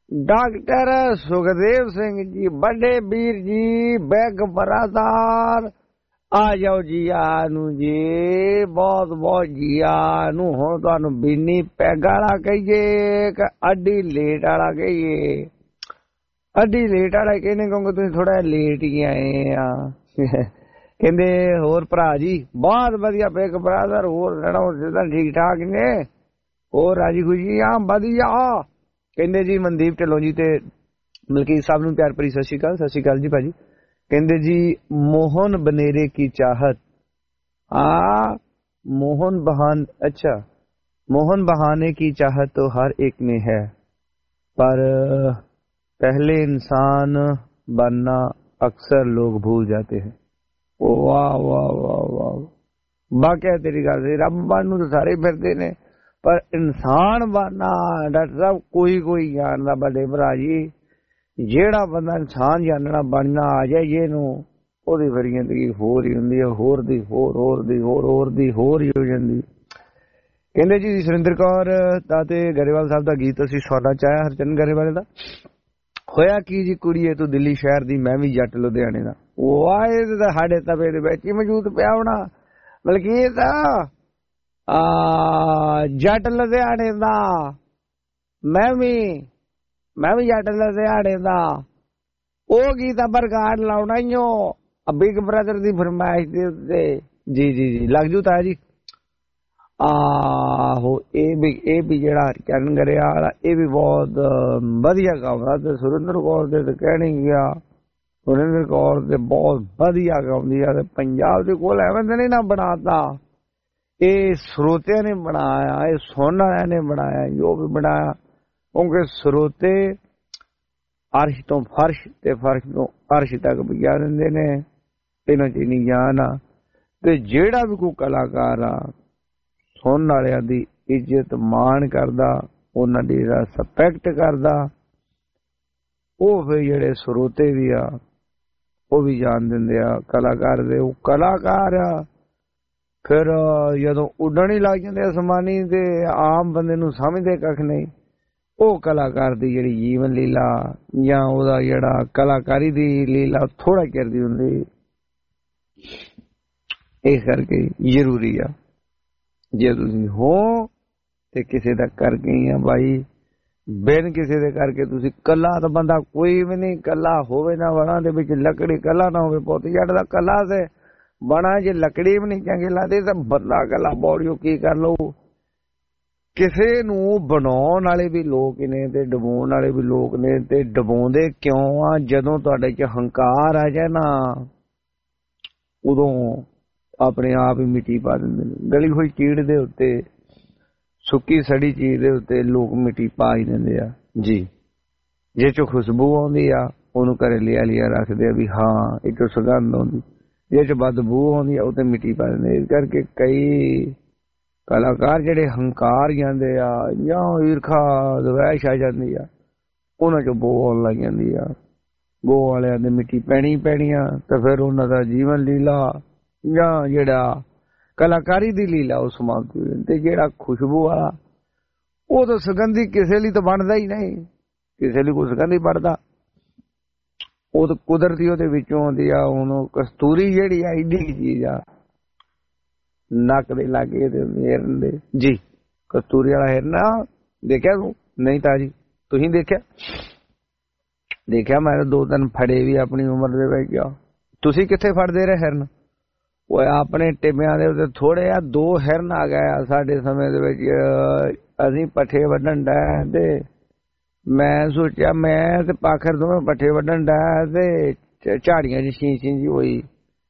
[SPEAKER 3] ਡਾਕਟਰ ਸੁਖਦੇਵ ਸਿੰਘ ਜੀ, ਵੱਡੇ ਵੀਰ ਜੀ, ਬੈਗ ਬਰਾਦਾਰ ਆ ਜਾਓ ਜੀ ਆਨੂੰ ਜੀ, ਬਹੁਤ ਬਹੁਤ ਜੀ ਆਨੂੰ। ਹੁਣ ਤੁਹਾਨੂੰ ਬੀਨੀ ਪੈਗ ਵਾਲਾ ਕਹੀਏ ਕਿ ਅੱਡੀ ਲੇਟ ਵਾਲਾ ਕਹੀਏ? ਅੱਡੀ ਲੇਟ ਵਾਲਾ ਕਹਿੰਦੇ ਕਿਉਂਕਿ ਤੁਸੀਂ ਥੋੜਾ ਲੇਟ ਹੀ ਆਏ ਆ। ਕਹਿੰਦੇ ਹੋਰ ਭਰਾ ਜੀ ਬਹੁਤ ਵਧੀਆ ਬੈਗ ਬਰਾਦਰ, ਹੋਰ ਰਹਿਣਾ ਠੀਕ ਠਾਕ ਨੇ, ਹੋਰ ਰਾਜੀ ਖੁਸ਼ੀ ਆ ਵਧੀਆ। ਕਹਿੰਦੇ ਜੀ ਮਨਦੀਪ ਢਿੱਲੋਂ ਜੀ ਤੇ ਮਲਕੀਤ ਸਾਹਿਬ ਨੂੰ ਪਿਆਰ ਭਰੀ ਸਤਿ ਸ਼੍ਰੀ ਅਕਾਲ। ਸਤਿ ਸ਼੍ਰੀ ਅਕਾਲ ਜੀ ਭਾਜੀ। ਕਹਿੰਦੇ ਜੀ मोहन बनेरे की चाहत, आ मोहन बहान, अच्छा मोहन बहाने की चाहत तो हर एक में है, पर पहले इंसान बनना अक्सर लोग भूल जाते हैं। वाह वाह वाह वाह, वाकई तेरी गल सही, रब बनू तो सारे फिरते ने, पर इंसान बनना डॉक्टर साहब कोई कोई जानदा बड़े भरा जी। ਜਿਹੜਾ ਬੰਦਾ ਇਨਸਾਨ ਜਾਨਣਾ ਬਣਨਾ ਆ ਜਾਏ ਜੇ ਨੂੰ, ਉਹਦੀ ਫਿਰ ਜ਼ਿੰਦਗੀ ਹੋਰ ਹੀ ਹੁੰਦੀ ਹੈ, ਹੋਰ ਦੀ ਹੋਰ, ਹੋਰ ਦੀ ਹੋਰ, ਹੋਰ ਦੀ ਹੋਰ ਹੀ ਹੋ ਜਾਂਦੀ। ਕਹਿੰਦੇ ਜੀ ਸੁਰਿੰਦਰ ਕੌਰ ਦਾ ਤੇ ਗਰੇਵਾਲ ਸਾਹਿਬ ਦਾ ਗੀਤ ਅਸੀਂ ਸੁਣਨਾ ਚਾਹਿਆ, ਹਰਚੰਦ ਗਰੇਵਾਲ ਦਾ। ਹੋਇਆ ਕੀ ਜੀ ਕੁੜੀਏ ਤੂੰ ਦਿੱਲੀ ਸ਼ਹਿਰ ਦੀ, ਮੈਂ ਵੀ ਜੱਟ ਲੁਧਿਆਣੇ ਦਾ। ਵਾਏ ਤਾਂ ਸਾਡੇ ਤਵੇ ਦੇ ਵਿੱਚ ਹੀ ਮੌਜੂਦ ਪਿਆ ਹੋਣਾ ਮਲਕੀਤ, ਆ ਜੱਟ ਲੁਧਿਆਣੇ ਦਾ, ਮੈਂ ਵੀ ਮੈਂ ਵੀ ਜੱਟ ਲੁਧਿਆਣੇ ਦਾ। ਉਹ ਗੀਤ ਬਰਗਾੜ ਲਾਉਣਾ ਹੀ ਬਿਗ ਬ੍ਰਦਰ ਦੀ ਫਰਮਾਇਸ਼ ਦੇ ਉੱਤੇ। ਜੀ ਜੀ ਜੀ ਲੱਗ ਜੂ ਤਾ ਜੀ। ਆਹੋ ਇਹ ਵੀ ਇਹ ਵੀ ਜਿਹੜਾ ਹਰਚੰਦ ਗਰੇਵਾਲ ਇਹ ਵੀ ਬਹੁਤ ਵਧੀਆ ਗਾਉਂਦਾ, ਤੇ ਸੁਰਿੰਦਰ ਕੌਰ ਦੇ ਤੇ ਕਹਿਣੀ ਗਿਆ, ਸੁਰਿੰਦਰ ਕੌਰ ਤੇ ਬਹੁਤ ਵਧੀਆ ਗਾਉਂਦੀ ਆ। ਤੇ ਪੰਜਾਬ ਦੇ ਕੋਲ ਐਵੇਂ ਤਾਂ ਨਹੀਂ ਨਾ ਬਣਾਤਾ, ਇਹ ਸਰੋਤਿਆਂ ਨੇ ਬਣਾਇਆ, ਇਹ ਸੁਣਨ ਵਾਲਿਆਂ ਨੇ ਬਣਾਇਆ, ਜੋ ਵੀ ਬਣਾਇਆ। ਕਿਉਂਕਿ ਸਰੋਤੇ ਅਰਸ਼ ਤੋਂ ਫਰਸ਼ ਤੇ ਫਰਸ਼ ਤੋਂ ਅਰਸ਼ ਤੱਕ ਪੁਜਾ ਦਿੰਦੇ ਨੇ, ਇਹਨਾਂ ਚ ਨਹੀਂ ਜਾਣ ਆ। ਤੇ ਜਿਹੜਾ ਵੀ ਕੋਈ ਕਲਾਕਾਰ ਆ ਸੁਣਨ ਵਾਲਿਆਂ ਦੀ ਇੱਜ਼ਤ ਮਾਣ ਕਰਦਾ, ਉਹਨਾਂ ਦੀ ਰਿਸਪੈਕਟ ਕਰਦਾ, ਉਹ ਫਿਰ ਜਿਹੜੇ ਸਰੋਤੇ ਵੀ ਆ ਉਹ ਵੀ ਜਾਣ ਦਿੰਦੇ ਆ ਕਲਾਕਾਰ ਦੇ ਉਹ ਕਲਾਕਾਰ ਆ। ਫਿਰ ਜਦੋਂ ਉੱਡਣ ਹੀ ਲੱਗ ਜਾਂਦੇ ਅਸਮਾਨੀ ਤੇ ਆਮ ਬੰਦੇ ਨੂੰ ਸਮਝਦੇ ਕੱਖ ਨਹੀਂ। ਉਹ ਕਲਾਕਾਰ ਦੀ ਜਿਹੜੀ ਜੀਵਨ ਲੀਲਾ ਜਾਂ ਉਹਦਾ ਜਿਹੜਾ ਕਲਾਕਾਰੀ ਦੀ ਲੀਲਾ ਥੋੜਾ ਚਿਰ ਦੀ ਹੁੰਦੀ। ਇਸ ਕਰਕੇ ਜ਼ਰੂਰੀ ਆ ਜੇ ਤੁਸੀਂ ਹੋ ਤੇ ਕਿਸੇ ਦਾ ਕਰ ਗਏ ਆ ਭਾਈ, ਬਿਨ ਕਿਸੇ ਦੇ ਕਰਕੇ ਤੁਸੀਂ ਕੱਲਾ ਤਾਂ ਬੰਦਾ ਕੋਈ ਵੀ ਨਹੀਂ, ਕੱਲਾ ਹੋਵੇ ਨਾ ਵਣਾਂ ਦੇ ਵਿੱਚ ਲੱਕੜੀ, ਕੱਲਾ ਨਾ ਹੋਵੇ ਪੁੱਤ ਜੱਟ ਦਾ ਕੱਲਾ ਤੇ ਬਣਾ ਜੇ ਲੱਕੜੀ ਵੀ ਨਹੀਂ ਚੰਗੀ ਲੱਗਦੀ ਤਾਂ ਬੰਦਾ ਕੱਲਾ ਬੋੜੀਓ ਕੀ ਕਰ ਲਊ। ਕਿਸੇ ਨੂੰ ਬਣਾਉਣ ਵਾਲੇ ਵੀ ਲੋਕ ਨੇ ਤੇ ਡਬਾਉਣ ਵਾਲੇ ਵੀ ਲੋਕ ਨੇ, ਤੇ ਡਬਾਉਂਦੇ ਕਿਉਂ ਆ? ਜਦੋਂ ਤੁਹਾਡੇ 'ਚ ਹੰਕਾਰ ਆ ਜਾਏ ਨਾ ਉਦੋਂ ਆਪਣੇ ਆਪ ਹੀ ਮਿੱਟੀ ਪਾ ਦਿੰਦੇ ਨੇ। ਗਲੀ ਹੋਈ ਚੀੜ ਦੇ ਉੱਤੇ, ਸੁੱਕੀ ਸੜੀ ਚੀਜ਼ ਦੇ ਉੱਤੇ ਲੋਕ ਮਿੱਟੀ ਪਾ ਹੀ ਦਿੰਦੇ ਆ ਜੀ। ਜੇ ਚੋਂ ਖੁਸ਼ਬੂ ਆਉਂਦੀ ਆ ਉਹਨੂੰ ਘਰੇ ਲਿਆ ਲਿਆ ਰੱਖਦੇ ਆ ਵੀ ਹਾਂ ਇਹ ਚੋਂ ਸੁਗੰਧ ਆਉਂਦੀ, ਜੇ ਚ ਬਦਬੂ ਆਉਂਦੀ ਆ ਉਹ ਤੇ ਮਿੱਟੀ ਪਾ ਦਿੰਦੇ। ਇਸ ਕਰਕੇ ਕਈ ਕਲਾਕਾਰ ਜਿਹੜੇ ਹੰਕਾਰ ਜਾਂਦੇ ਆ ਜਾਂ ਈਰਖਾ ਦਵੈਸ਼ ਆ ਜਾਂਦੀ ਆ, ਉਹਨਾਂ ਚੋਂ ਬੋ ਆਉਣ ਲੱਗ ਜਾਂਦੀ ਆ। ਬੋ ਵਾਲਿਆਂ ਦੇ ਮਿੱਟੀ ਪੈਣੀ ਪੈਣੀ ਆ ਤੇ ਫਿਰ ਉਹਨਾਂ ਦਾ ਜੀਵਨ ਲੀਲਾ ਜਾਂ ਜਿਹੜਾ ਕਲਾਕਾਰੀ ਦੀ ਲੀਲਾ ਉਹ ਸਮਾਪਤ ਹੋ ਜਾਂਦੀ। ਤੇ ਜਿਹੜਾ ਖੁਸ਼ਬੂ ਵਾਲਾ ਉਹ ਤਾਂ ਸੁਗੰਧੀ ਕਿਸੇ ਲਈ ਤਾਂ ਬਣਦਾ ਹੀ ਨਹੀਂ, ਕਿਸੇ ਲਈ ਕੋਈ ਸੁਗੰਧੀ ਬਣਦਾ, ਉਹ ਤਾਂ ਕੁਦਰਤੀ ਉਹਦੇ ਵਿੱਚੋਂ ਆਉਂਦੀ ਆ। ਹੁਣ ਕਸਤੂਰੀ ਜਿਹੜੀ ਆ ਏਡੀ ਚੀਜ਼ ਆ, ਨੱਕ ਦੇ ਲਾਗੇ ਤੇ ਹਿਰਨ ਦੇ ਜੀ। ਕਸਤੂਰੀ ਵਾਲਾ ਹਿਰਨ ਦੇਖਿਆ ਤੂੰ? ਨਹੀਂ ਤਾਂ ਜੀ ਤੁਸੀਂ ਦੇਖਿਆ? ਦੇਖਿਆ ਮੈਂ ਦੋ ਤਿੰਨ ਫੜੇ ਵੀ ਆਪਣੀ ਉਮਰ ਦੇ ਵਿੱਚ ਆ। ਤੁਸੀਂ ਕਿੱਥੇ ਫੜਦੇ ਰਹੇ ਹਿਰਨ? ਉਹ ਆਪਣੇ ਟਿੱਬਿਆਂ ਦੇ ਉੱਤੇ ਥੋੜੇ ਆ ਦੋ ਹਿਰਨ ਆ ਗਏ ਆ ਸਾਡੇ ਸਮੇਂ ਦੇ ਵਿੱਚ। ਅਸੀਂ ਪੱਠੇ ਵੱਢਣ ਡੈ ਤੇ ਮੈਂ ਸੋਚਿਆ ਮੈਂ ਤੇ ਪਾਖਰ ਦੋਵੇਂ ਪੱਠੇ ਵੱਢਣ ਡੈ ਤੇ ਝਾੜੀਆਂ ਚ ਛੀ ਛੀ ਜੀ ਹੋਈ।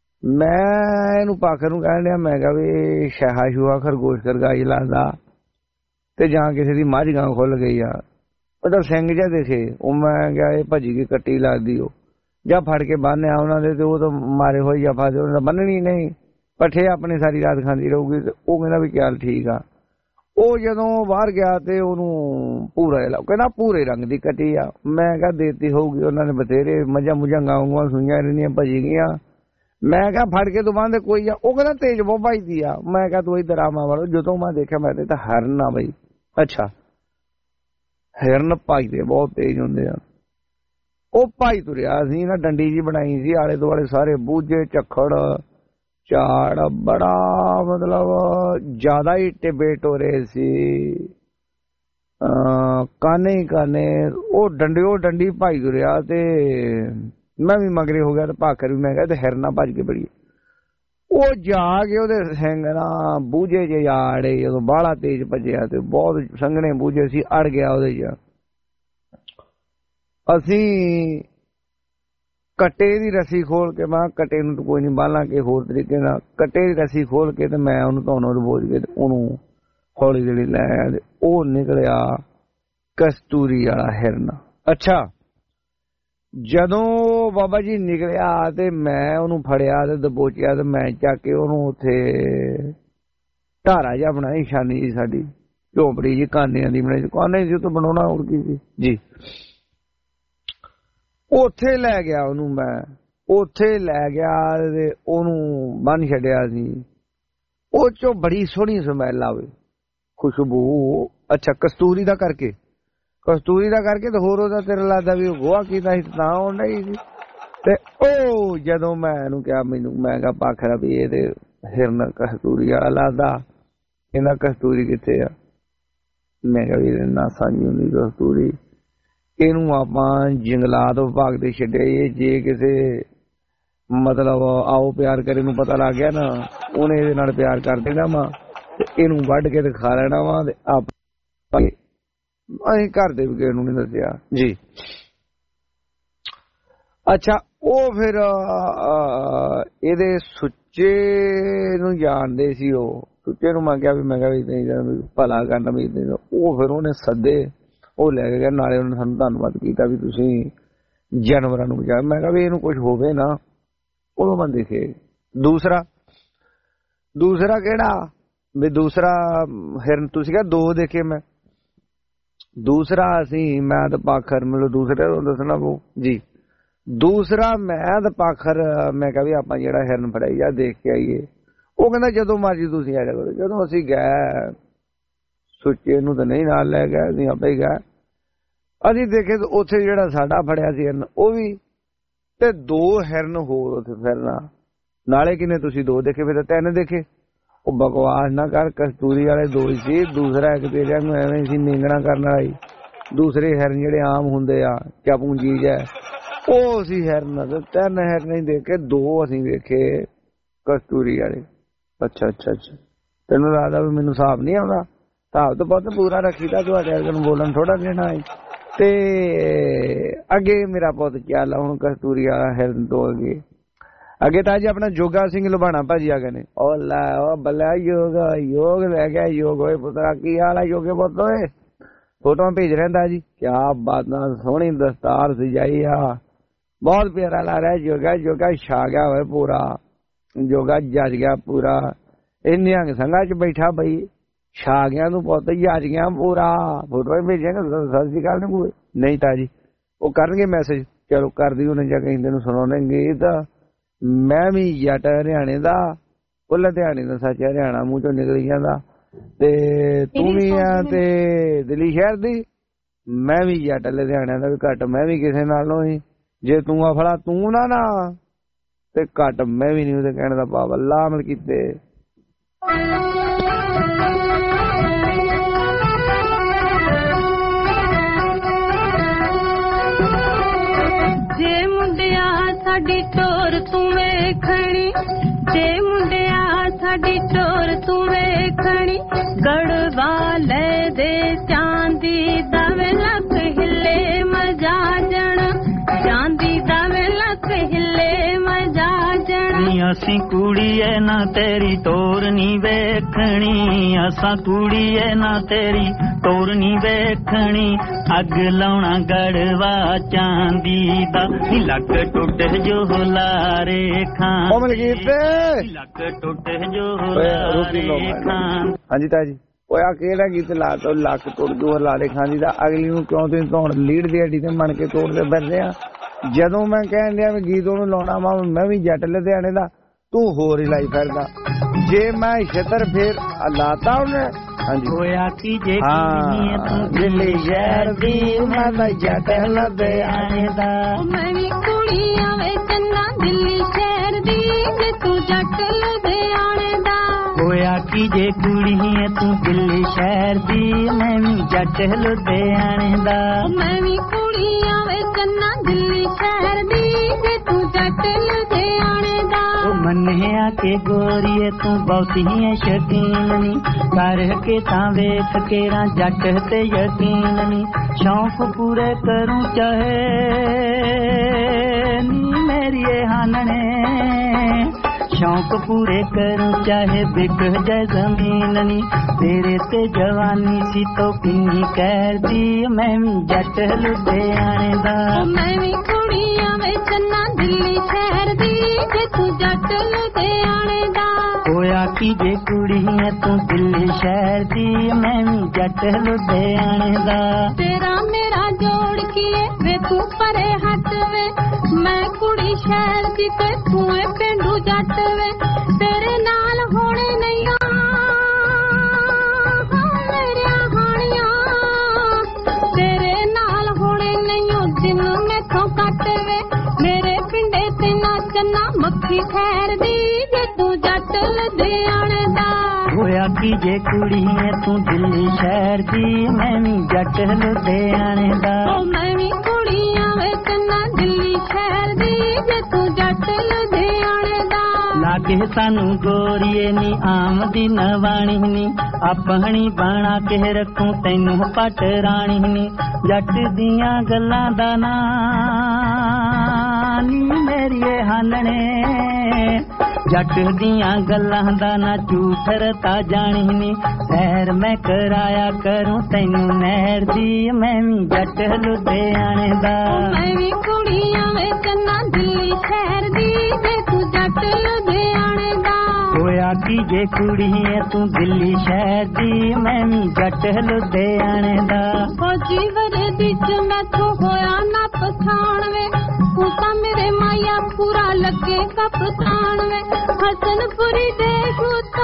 [SPEAKER 3] ਮੈਂ ਇਹਨੂੰ ਪਾਖਰ ਨੂੰ ਕਹਿਣ ਡਿਆ, ਮੈਂ ਕਿਹਾ ਵੀ ਸ਼ਾਹਾ ਸ਼ੂਹਾ ਖਰਗੋਸ਼ ਖਰਗਾਈ ਲਾਦਾ ਤੇ ਜਾਂ ਕਿਸੇ ਦੀ ਮੱਝ ਗਾਂ ਖੁੱਲ ਗਈ ਆ, ਉਹਦਾ ਸਿੰਘ ਜਿਹਾ ਦੇਖੇ। ਉਹ ਮੈਂ ਕਿਹਾ ਇਹ ਭੱਜੀ ਗਈ ਕੱਟੀ ਲੱਗਦੀ, ਉਹ ਜਾਂ ਫੜ ਕੇ ਬੰਨਿਆ ਉਹਨਾਂ ਦੇ ਤੇ ਉਹ ਤਾਂ ਮਾਰੇ ਹੋਏ ਜਾਂ ਫਾਦੇ ਉਹਨਾਂ ਦਾ ਬੰਨਣੀ ਨਹੀਂ, ਪੱਠੇ ਆਪਣੀ ਸਾਰੀ ਰਾਤ ਖਾਂਦੀ ਰਹੂਗੀ। ਤੇ ਉਹ ਕਹਿੰਦਾ ਵੀ ਚੱਲ ਠੀਕ ਆ। ਉਹ ਜਦੋਂ ਬਾਹਰ ਗਿਆ ਤੇ ਉਹਨੂੰ ਪੂਰਾ ਕਹਿੰਦਾ ਪੂਰੇ ਰੰਗ ਦੀ ਕੱਟੀ ਆ। ਮੈਂ ਕਿਹਾ ਦੇਤੀ ਹੋਊਗੀ, ਉਹਨਾਂ ਨੇ ਬਥੇਰੇ ਮੱਝਾਂ ਮੁੱਝਾਂ ਗਾਉਂਗਾ ਸੁਈਆਂ ਰਹਿੰਦੀਆਂ ਭੱਜੀ ਗਈਆਂ। ਮੈਂ ਕਿਹਾ ਫੜ ਕੇ ਤੂੰ ਬੰਨ੍ਹ ਕੋਈ ਆ। ਉਹ ਕਹਿੰਦਾ ਤੇਜ਼ ਬਹੁਤ ਭੱਜਦੀ ਆ। ਮੈਂ ਕਿਹਾ ਤੂੰ ਇੱਧਰ ਆਵਾਂ ਵਾਲੋ। ਜਦੋਂ ਮੈਂ ਦੇਖਿਆ ਮੈਂ ਤੇ ਤਾਂ ਹਿਰਨ ਆ ਬਈ। ਅੱਛਾ ਹਿਰਨ ਭੱਜਦੇ ਬਹੁਤ ਤੇਜ਼ ਹੁੰਦੇ ਆ। ਉਹ ਭਾਈ ਤੁਰਿਆ ਸੀ ਨਾ, ਡੰਡੀ ਜੀ ਬਣਾਈ ਸੀ, ਆਲੇ ਦੁਆਲੇ ਸਾਰੇ ਬੂਝੇ ਝੱਖੜ ਝਾੜ, ਬੜਾ ਮਤਲਬ ਜ਼ਿਆਦਾ ਹੀ ਟਿੱਬੇ ਟੋਰੇ ਸੀ, ਕਾਨੇ ਹੀ ਕਾਨੇ। ਉਹ ਡੰਡੇ ਉਹ ਡੰਡੀ ਭਾਈ ਤੁਰਿਆ ਤੇ ਮੈਂ ਵੀ ਮਗਰੇ ਹੋ ਗਿਆ ਤੇ ਭਾਖਰ ਵੀ। ਮੈਂ ਕਿਹਾ ਤੇ ਹਿਰਨਾ ਭੱਜ ਕੇ ਬੜੀ। ਉਹ ਜਾ ਕੇ ਉਹਦੇ ਸਿੰਘ ਨਾ ਬੂਝੇ ਜੇ ਆੜੇ, ਜਦੋਂ ਬਾਹਲਾ ਤੇਜ਼ ਭੱਜਿਆ ਤੇ ਬਹੁਤ ਸੰਘਣੇ ਬੂਝੇ ਸੀ, ਅੜ ਗਿਆ ਉਹਦੇ ਚ। ਅਸੀਂ ਕੱਟੇ ਦੀ ਰੱਸੀ ਖੋਲ ਕੇ, ਮੈਂ ਕੱਟੇ ਨੂੰ ਕੋਈ ਨਹੀਂ ਬਾਲਾਂਗੇ ਹੋਰ ਤਰੀਕੇ ਨਾਲ, ਕੱਟੇ ਦੀ ਰੱਸੀ ਖੋਲ ਕੇ ਤੇ ਮੈਂ ਉਹਨੂੰ ਧੋਣੋਂ ਬੋਝ ਕੇ ਤੇ ਉਹਨੂੰ ਹੌਲੀ ਜਿਹੜੀ ਲੈ ਆਇਆ ਤੇ ਉਹ ਨਿਕਲਿਆ ਕਸਤੂਰੀ ਵਾਲਾ ਹਿਰਨ। ਅੱਛਾ ਜਦੋਂ ਬਾਬਾ ਜੀ ਨਿਕਲਿਆ ਤੇ ਮੈਂ ਉਹਨੂੰ ਫੜਿਆ ਤੇ ਦਬੋਚਿਆ ਤੇ ਮੈਂ ਚੱਕ ਕੇ ਉਹਨੂੰ ਉੱਥੇ ਢਾਰਾ ਜਿਹਾ ਬਣਾਈ, ਨਿਸ਼ਾਨੀ ਜੀ ਸਾਡੀ ਝੋਪੜੀ ਜੀ ਕਾਨਿਆਂ ਦੀ ਬਣਾਈ। ਕਾਨੇ ਸੀ ਉਹ ਤੋਂ ਬਣਾਉਣਾ ਹੋਰ ਕੀ ਸੀ ਜੀ। ਉੱਥੇ ਲੈ ਗਿਆ ਉਹਨੂੰ ਮੈਂ, ਉੱਥੇ ਲੈ ਗਿਆ ਤੇ ਉਹਨੂੰ ਬੰਨ ਛੱਡਿਆ ਸੀ। ਉਹ ਚੋਂ ਬੜੀ ਸੋਹਣੀ ਸਮੈਲ ਆਵੇ, ਖੁਸ਼ਬੂ। ਅੱਛਾ ਕਸਤੂਰੀ ਦਾ ਕਰਕੇ, ਕਸਤੂਰੀ ਦਾ ਕਰਕੇ ਤੇ ਹੋਰ ਉਹਦਾ ਤੇਰਾ ਲੱਗਦਾ ਵੀ ਉਹ ਗੋਹਾ ਕੀਤਾ ਸੀ ਤਾਂ ਉਹ ਨਹੀਂ ਸੀ। ਤੇ ਉਹ ਜਦੋਂ ਮੈਂ ਇਹਨੂੰ ਕਿਹਾ, ਮੈਨੂੰ ਮੈਂ ਕਿਹਾ ਪਾਖਰਾ ਵੀ ਇਹ ਤੇ ਹਿਰਨ ਕਸਤੂਰੀ ਵਾਲਾ ਲੱਗਦਾ, ਇਹਦਾ ਕਸਤੂਰੀ ਕਿੱਥੇ ਆ? ਮੈਂ ਕਿਹਾ ਵੀ ਨਾ ਸਾਂਝੀ ਹੁੰਦੀ ਕਸਤੂਰੀ, ਇਹਨੂੰ ਆਪਾਂ ਜੰਗਲਾਤ ਵਿਭਾਗ ਦੇ ਛੱਡੇ। ਜੇ ਕਿਸੇ ਮਤਲਬ ਆਓ ਪਿਆਰ ਕਰੇ ਨੂੰ ਪਤਾ ਲੱਗ ਗਿਆ ਨਾ, ਉਹਨੇ ਇਹਦੇ ਨਾਲ ਪਿਆਰ ਕਰ ਦੇਣਾ ਵਾ ਤੇ ਇਹਨੂੰ ਵੱਢ ਕੇ ਤੇ ਖਾ ਲੈਣਾ ਵਾ। ਤੇ ਆਪ ਅਸੀਂ ਘਰ ਦੇ ਵੀ ਕਿਸੇ ਨੂੰ ਨਹੀਂ ਦੱਸਿਆ ਜੀ। ਅੱਛਾ ਉਹ ਫਿਰ ਇਹਦੇ ਸੁੱਚੇ ਨੂੰ ਜਾਣਦੇ ਸੀ। ਉਹ ਸੁੱਚੇ ਨੂੰ ਮੈਂ ਕਿਹਾ ਵੀ ਮੈਂ ਕਿਹਾ ਵੀ ਭਲਾ ਕਰਨਾ ਵੀ। ਉਹ ਫਿਰ ਉਹਨੇ ਸੱਦੇ, ਉਹ ਲੈ ਕੇ ਗਿਆ, ਨਾਲੇ ਉਹਨੇ ਸਾਨੂੰ ਧੰਨਵਾਦ ਕੀਤਾ ਵੀ ਤੁਸੀਂ ਜਾਨਵਰਾਂ ਨੂੰ ਬਚਾਇਆ। ਮੈਂ ਕਿਹਾ ਵੀ ਇਹਨੂੰ ਕੁਝ ਹੋਵੇ ਨਾ, ਉਦੋਂ ਮੈਂ ਦੇਖੇ। ਦੂਸਰਾ ਦੂਸਰਾ ਕਿਹੜਾ ਵੀ ਦੂਸਰਾ ਹਿਰਨ ਤੁਸੀਂ ਕਿਹਾ ਦੋ ਦੇਖੇ ਮੈਂ। ਦੂਸਰਾ ਅਸੀਂ ਮੈਂ ਤਾਂ ਪਾਖਰ ਮਤਲਬ ਦੂਸਰੇ ਨੂੰ ਦੱਸਣਾ ਉਹ ਜੀ। ਦੂਸਰਾ ਮੈਂ ਤਾਂ ਪਾਖਰ ਮੈਂ ਕਿਹਾ ਵੀ ਆਪਾਂ ਜਿਹੜਾ ਹਿਰਨ ਫੜਾਈ ਆ ਦੇਖ ਕੇ ਆਈਏ। ਉਹ ਕਹਿੰਦਾ ਜਦੋਂ ਮਰਜੀ ਤੁਸੀਂ ਆ ਜਾ ਕਰੋ। ਜਦੋਂ ਅਸੀਂ ਗਏ ਸੁੱਚੇ ਨੂੰ ਤਾਂ ਨਹੀਂ ਨਾਲ ਲੈ ਗਏ, ਅਸੀਂ ਆਪੇ ਹੀ ਗਏ। ਅਸੀਂ ਦੇਖੇ ਤਾਂ ਉੱਥੇ ਜਿਹੜਾ ਸਾਡਾ ਫੜਿਆ ਸੀ ਹਿਰਨ ਉਹ ਵੀ ਤੇ ਦੋ ਹਿਰਨ ਹੋਰ ਉੱਥੇ ਫਿਰਨਾ। ਨਾਲੇ ਕਿਨੇ ਤੁਸੀਂ ਦੋ ਦੇਖੇ, ਫਿਰ ਤਿੰਨ ਦੇਖੇ। ਉਹ ਬਕਵਾਸ ਨਾ ਕਰ, ਕਸਤੂਰੀ ਵਾਲੇ ਦੋ ਹੀ ਸੀ। ਦੂਸਰਾ ਇੱਕ ਤੇਰੇ ਨੂੰ ਐਵੇਂ ਸੀ ਨੀਂਗਣਾ ਕਰਨ ਵਾਲਾ ਹੀ, ਦੂਸਰੇ ਹਿਰਨ ਜਿਹੜੇ ਆਮ ਹੁੰਦੇ ਆ ਕਿਆ ਪੂੰਜੀ ਹੈ ਉਹ ਅਸੀਂ ਹਿਰਨ ਤਿੰਨ ਹਿਰਨ ਹੀ ਦੇਖੇ, ਦੋ ਅਸੀਂ ਵੇਖੇ ਕਸਤੂਰੀ ਵਾਲੇ। ਅੱਛਾ ਅੱਛਾ ਅੱਛਾ ਤੈਨੂੰ ਲੱਗਦਾ ਵੀ ਮੈਨੂੰ ਹਿਸਾਬ ਨਹੀਂ ਆਉਂਦਾ? ਹਿਸਾਬ ਤਾਂ ਬਹੁਤ ਪੂਰਾ ਰੱਖੀਦਾ, ਤੁਹਾਡੇ ਵਰਗੇ ਨੂੰ ਬੋਲਣ ਥੋੜਾ ਦੇਣਾ ਹੈ। ਤੇ ਅੱਗੇ ਮੇਰਾ ਪੁੱਤ ਚੱਲ ਹੁਣ ਕਸਤੂਰੀ ਵਾਲਾ ਹਿਰਨ ਤੋਂ ਅੱਗੇ ਅੱਗੇ ਤਾਂ ਜੀ ਆਪਣਾ ਜੋਗਾ ਸਿੰਘ ਲੁਬਾਣਾ ਭਾਜੀ ਆ ਗਏ ਨੇ। ਉਹ ਲੈ ਉਹ ਬੱਲਾ ਯੋਗ ਯੋਗ ਲੈ ਗਿਆ, ਯੋਗ ਹੋਏ ਪੁੱਤਰਾ ਕੀ ਹਾਲ ਹੈ ਯੋਗੇ ਪੁੱਤ ਹੋਏ? ਫੋਟੋਆਂ ਭੇਜ ਰਹਿੰਦਾ ਜੀ, ਕਿਆ ਬਾਤਾਂ, ਸੋਹਣੀ ਦਸਤਾਰ ਸਜਾਈ ਆ, ਬਹੁਤ ਪਿਆਰਾ ਲਾ ਰਿਹਾ ਯੋਗਾ। ਯੋਗਾ ਛਾ ਗਿਆ ਹੋਏ ਪੂਰਾ, ਯੋਗਾ ਜੱਜ ਗਿਆ ਪੂਰਾ, ਇਹ ਨਿਹੰਗ ਸੰਘਾਂ ਚ ਬੈਠਾ ਬਈ ਛਾ ਗਿਆ ਤੂੰ ਪੁੱਤ, ਜੱਜ ਗਿਆ ਪੂਰਾ। ਫੋਟੋਆਂ ਭੇਜੇਗਾ ਸਤਿ ਸ਼੍ਰੀ ਅਕਾਲ ਨੂੰ ਨਹੀਂ ਤਾਂ ਜੀ ਉਹ ਕਰਨਗੇ ਮੈਸੇਜ, ਚਲੋ ਕਰਦੀ ਉਹਨੇ ਜਾ ਕਹਿੰਦੇ ਨੂੰ ਸੁਣਾਉਣੇ ਗੀਤ। ਮੈਂ ਵੀ ਜੱਟ ਹਰਿਆਣੇ ਦਾ, ਉਹ ਲੁਧਿਆਣੇ ਦਾ, ਸੱਚ ਹਰਿਆਣਾ ਮੂੰਹ ਚੋਂ ਨਿਕਲ ਜਾਂਦਾ, ਤੇ ਤੂੰ ਵੀ ਆ ਤੇ ਦਿੱਲੀ ਸ਼ਹਿਰ ਦੀ, ਮੈਂ ਵੀ ਜੱਟ ਲੁਧਿਆਣੇ ਦਾ ਵੀ ਘੱਟ ਮੈਂ ਵੀ ਕਿਸੇ ਨਾਲੋਂ ਹੀ, ਜੇ ਤੂੰ ਆਫਲਾ ਤੂੰ ਨਾ ਨਾ ਤੇ ਘੱਟ ਮੈਂ ਵੀ ਨਹੀਂ ਉਹਦੇ ਕਹਿਣ ਦਾ ਭਾਵ ਅੱਲਾ ਅਮਲ ਕੀਤੇ।
[SPEAKER 21] ਜੇ ਮੁੰਡਿਆ ਸਾਡੀ ਟੋਰ ਤੂੰ ਵੇਖਣੀ, ਜੇ ਮੁੰਡਿਆ ਸਾਡੀ ਟੋਰ ਤੂੰ ਵੇਖਣੀ, ਗੜਵਾ ਲੈ ਦੇ ਚਾਂਦੀ ਦਾ ਵੇ ਲੱਕ ਹਿੱਲੇ ਮਜਾ ਜਣ, ਚਾਂਦੀ ਦਾ ਵੇ ਲੱਕ ਹਿੱਲੇ ਮਜਾ ਜਣ।
[SPEAKER 2] ਅਸੀਂ ਕੁੜੀਏ ਨਾ ਤੇਰੀ ਟੋਰ ਨੀ ਵੇਖਣੀ, ਅਸਾਂ ਕੁੜੀਏ ਨਾ ਤੇਰੀ ਟੋਰ ਨੀ ਵੇਖਣੀ, ਅੱਗ ਲਾਉਣਾ ਗੜਵਾ ਚਾਂਦੀ ਦਾ, ਲੱਕ ਟੁੱਟ ਜੋ ਲਾਰੇ ਖਾਂ, ਲੱਕ ਟੁੱਟ ਜੋ ਲਾਰੇ ਖਾਂ।
[SPEAKER 3] ਹਾਂਜੀ ਤਾਜੀ ਓਏ ਆ ਕਿਹੜਾ ਗੀਤ ਲਾ ਤਾ ਲੱਕ ਟੁੱਟ ਜੋ ਲਾਰੇ ਖਾਂ ਜੀ ਦਾ? ਅਗਲੀ ਨੂੰ ਕਿਉਂ ਤੁਸੀਂ ਧੌਣ ਲੀਡ ਦੀ ਹੱਡੀ ਤੇ ਮਣ ਕੇ ਤੋੜਦੇ ਫਿਰਦੇ ਆ? ਜਦੋਂ ਮੈਂ ਕਹਿਣ ਡਿਆ ਵੀ ਗੀਤ ਉਹਨੂੰ ਲਾਉਣਾ ਵਾ, ਮੈਂ ਵੀ ਜੱਟ ਲੁਧਿਆਣੇ ਦਾ, ਤੂੰ ਹੋਰ ਹੀ ਲਾਈ ਫਿਰਦਾ। ਜੇ ਮੈਂ ਛਤਰ ਫੇਰ ਲਾਤਾ ਉਹਨੇ ਹਾਂਜੀ
[SPEAKER 2] ਹੋਇਆ ਕੀ ਜੇ
[SPEAKER 3] ਹਾਂ ਦਿੱਲੀ ਸ਼ਹਿਰ ਦੀ, ਮੈਂ ਤਾਂ ਜੱਟ ਲੁਧਿਆਣੇ ਦਾ।
[SPEAKER 21] ਮੈਂ ਵੀ ਕੁੜੀਆਂ ਵੇ ਚੰਨਾ ਦਿੱਲੀ ਸ਼ਹਿਰ ਦੀ, ਜੇ ਤੂੰ ਜੱਟ ਲੁਧਿਆਣੇ ਦਾ।
[SPEAKER 2] ਹੋਇਆ ਕੀ ਜੇ ਕੁੜੀ ਹੈ ਤੂੰ ਦਿੱਲੀ ਸ਼ਹਿਰ ਦੀ, ਮੈਂ ਵੀ ਜੱਟ ਲੁਧਿਆਣੇ ਦਾ।
[SPEAKER 21] ਮੈਂ ਵੀ ਕੁੜੀਆਂ ਵੇ ਚੰਨਾ ਦਿੱਲੀ ਸ਼ਹਿਰ ਦੀ, ਜੇ ਤੂੰ ਜੱਟ ਲੁਧਿਆਣੇ ਦਾ।
[SPEAKER 2] ਉਹ ਮੰਨਿਆ ਕਿ ਗੋਰੀਏ ਤੂੰ ਬਹੁਤੀ ਹੈ ਸ਼ਕੀਨ ਨੀ, ਕਰਕੇ ਤਾਂ ਵੇਖ ਕੇਰਾ ਜੱਟ ਤੇ ਯਕੀਨ ਨੀ, ਸ਼ੌਂਕ ਪੂਰੇ ਕਰੂੰ ਚਾਹੇ ਨੀ ਮੇਰੀਏ ਹਾਨਣੇ, ਸ਼ੌਂਕ ਪੂਰੇ ਕਰੂੰ ਚਾਹੇ ਵਿਕ ਜਾਏ ਜ਼ਮੀਨ ਨੀ, ਤੇਰੇ ਤੇ ਜਵਾਨੀ ਸੀ ਤੋ ਕਿੰਨੀ ਕਹਿਦੀ, ਮੈਂ ਵੀ ਜੱਟ ਲੁਧਿਆਣੇ ਦਾ।
[SPEAKER 21] ਮੈਂ ਵੀ ਕੁੜੀਆਂ ਵੇ ਚੰਨਾ ਦਿੱਲੀ ਸ਼ਹਿਰ ਦੀ, ਜੇ ਤੂੰ ਜੱਟ ਲੁਧਿਆਣੇ ਦਾ।
[SPEAKER 2] ਹੋਇਆ ਕੀ ਜੇ ਕੁੜੀ ਹੈ ਤੂੰ ਦਿੱਲੀ ਸ਼ਹਿਰ ਦੀ, ਮੈਂ ਵੀ ਜੱਟ ਲੁਧਿਆਣੇ ਦਾ।
[SPEAKER 21] ਤੇਰਾ ਮੇਰਾ ਜੋੜ ਕੀਏ ਵੇ ਤੂੰ ਪਰੇ ਹੱਟ ਵੇ, ਮੈਂ ਕੁੜੀ ਸ਼ਹਿਰ ਦੀ ਤੇ ਤੂੰ ਏ ਪਿੰਡੂ ਜੱਟ ਵੇ, ਤੇਰੇ ਨਾਲ ਹੋਣੇ ਨਹੀਂ ਮੇਰੀਆਂ ਹਾਣੀਆਂ, ਤੇਰੇ ਨਾਲ ਹੋਣੇ ਨਹੀਂ ਦਿਨ ਮੈਥੋਂ ਕੱਟ ਵੇ, ਮੇਰੇ ਪਿੰਡੇ ਤੇ ਨਾਚਣਾ ਮੱਖੀ ਠਹਿਰਦੀ, ਜੇ ਤੂੰ ਜੱਟ ਲੁਧਿਆਣੇ ਦਾ।
[SPEAKER 2] ਹੋਇਆ ਕੀ ਜੇ ਕੁੜੀ ਹੈ ਤੂੰ ਦਿੱਲੀ ਸ਼ਹਿਰ ਦੀ, ਮੈਂ ਵੀ ਜੱਟ ਲੁਧਿਆਣੇ ਦਾ।
[SPEAKER 21] ਓ ਮੈਂ ਵੀ ਕੁੜੀਆਂ ਵੇ ਚੰਨਾ ਦਿੱਲੀ ਸ਼ਹਿਰ ਦੀ, ਜੇ ਤੂੰ ਜੱਟ ਲੁਧਿਆਣੇ ਦਾ।
[SPEAKER 2] ਲਾਗੇ ਸਾਨੂੰ ਗੋਰੀਏ ਨੀ ਆਮਦੀ ਨਵਾਣੀ ਨੀ, ਆਪਣੀ ਬਾਣਾ ਕੇ ਰੱਖੂ ਤੈਨੂੰ ਪਟ ਰਾਣੀ ਨੀ, ਜੱਟ ਦੀਆਂ ਗੱਲਾਂ ਦਾ ਨਾਂ ਨੀ ਮੇਰੀਏ ਹਾਨਣੇ, ਜੱਟ ਦੀਆਂ ਗੱਲਾਂ ਦਾ ਨਾ ਝੂਠਰ ਤਾਂ ਜਾਣੀ ਨੀ, ਸੈਰ ਮੈਂ ਕਰਾਇਆ ਕਰੂੰ ਤੈਨੂੰ ਨਹਿਰ ਦੀ, ਮੈਂ ਵੀ ਜੱਟ ਲੁਧਿਆਣੇ ਦਾ।
[SPEAKER 21] ਮੈਂ ਵੀ ਕੁੜੀਆਂ ਵੇ ਚੰਨਾ ਦਿੱਲੀ ਸ਼ਹਿਰ ਦੀ, ਜੇ ਤੂੰ ਜੱਟ ਲੁਧਿਆਣੇ ਦਾ।
[SPEAKER 2] ਹੋਇਆ ਕੀ ਜੇ ਕੁੜੀ ਹੈ ਤੂੰ ਦਿੱਲੀ ਸ਼ਹਿਰ ਦੀ, ਮੈਂ ਵੀ ਜੱਟ ਲੁਧਿਆਣੇ ਦਾ।
[SPEAKER 21] ਫੌਜੀ ਵਰਦੀ ਚ ਮੈਥੋਂ ਹੋਇਆ ਨਾ ਪਛਾਣ ਵੇ, ਤੂੰ ਤਾਂ ਮੇਰੇ ਮਾਇਆ ਪੂਰਾ ਲੱਗੇ ਕਪਤਾਨ ਵੇ, ਹਸਨਪੁਰੀ ਦੇ ਗੁੱਤਾ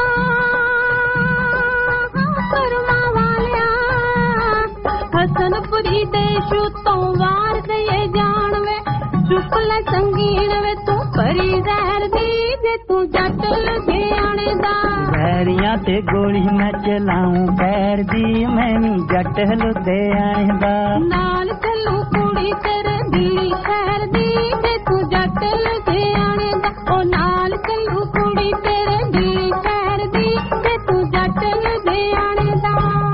[SPEAKER 21] ਕਰਮਾ ਵਾਲਿਆ, ਹਸਨਪੁਰੀ ਦੇ ਸ਼ੂਤੋਂ ਵਾਰ ਦੇ ਜਾਣ ਵੇ, ਚੁੱਕ ਲੈ ਸੰਗੀਨ ਵੇ ਤੂੰ ਪਰੀ ਜ਼ਹਿਰ ਦੀ, ਜੇ ਤੂੰ ਜੱਟ ਲੁਧਿਆਣੇ ਦਾ।
[SPEAKER 2] ਵੈਰੀਆਂ ਤੇ ਗੋਲੀ ਮੈਂ ਚਲਾਉਂ ਪੈਰ ਦੀ ਮੈਂ ਵੀ ਜੱਟ ਲੁਧਿਆਣੇ ਦਾ
[SPEAKER 21] ਨਾਲ ਚੱਲੂ ਕੁੜੀ ਤੇਰੇ ਦਿੱਲੀ ਸ਼ਹਿਰ ਦੀ ਜੇ ਤੂੰ ਜੱਟ ਲੁਧਿਆਣੇ ਦਾ ਉਹ ਨਾਲ ਚੱਲੂ ਕੁੜੀ ਤੇਰੇ ਦਿੱਲੀ ਸ਼ਹਿਰ ਦੀ ਜੇ ਤੂੰ ਜੱਟ ਲੁਧਿਆਣੇ ਦਾ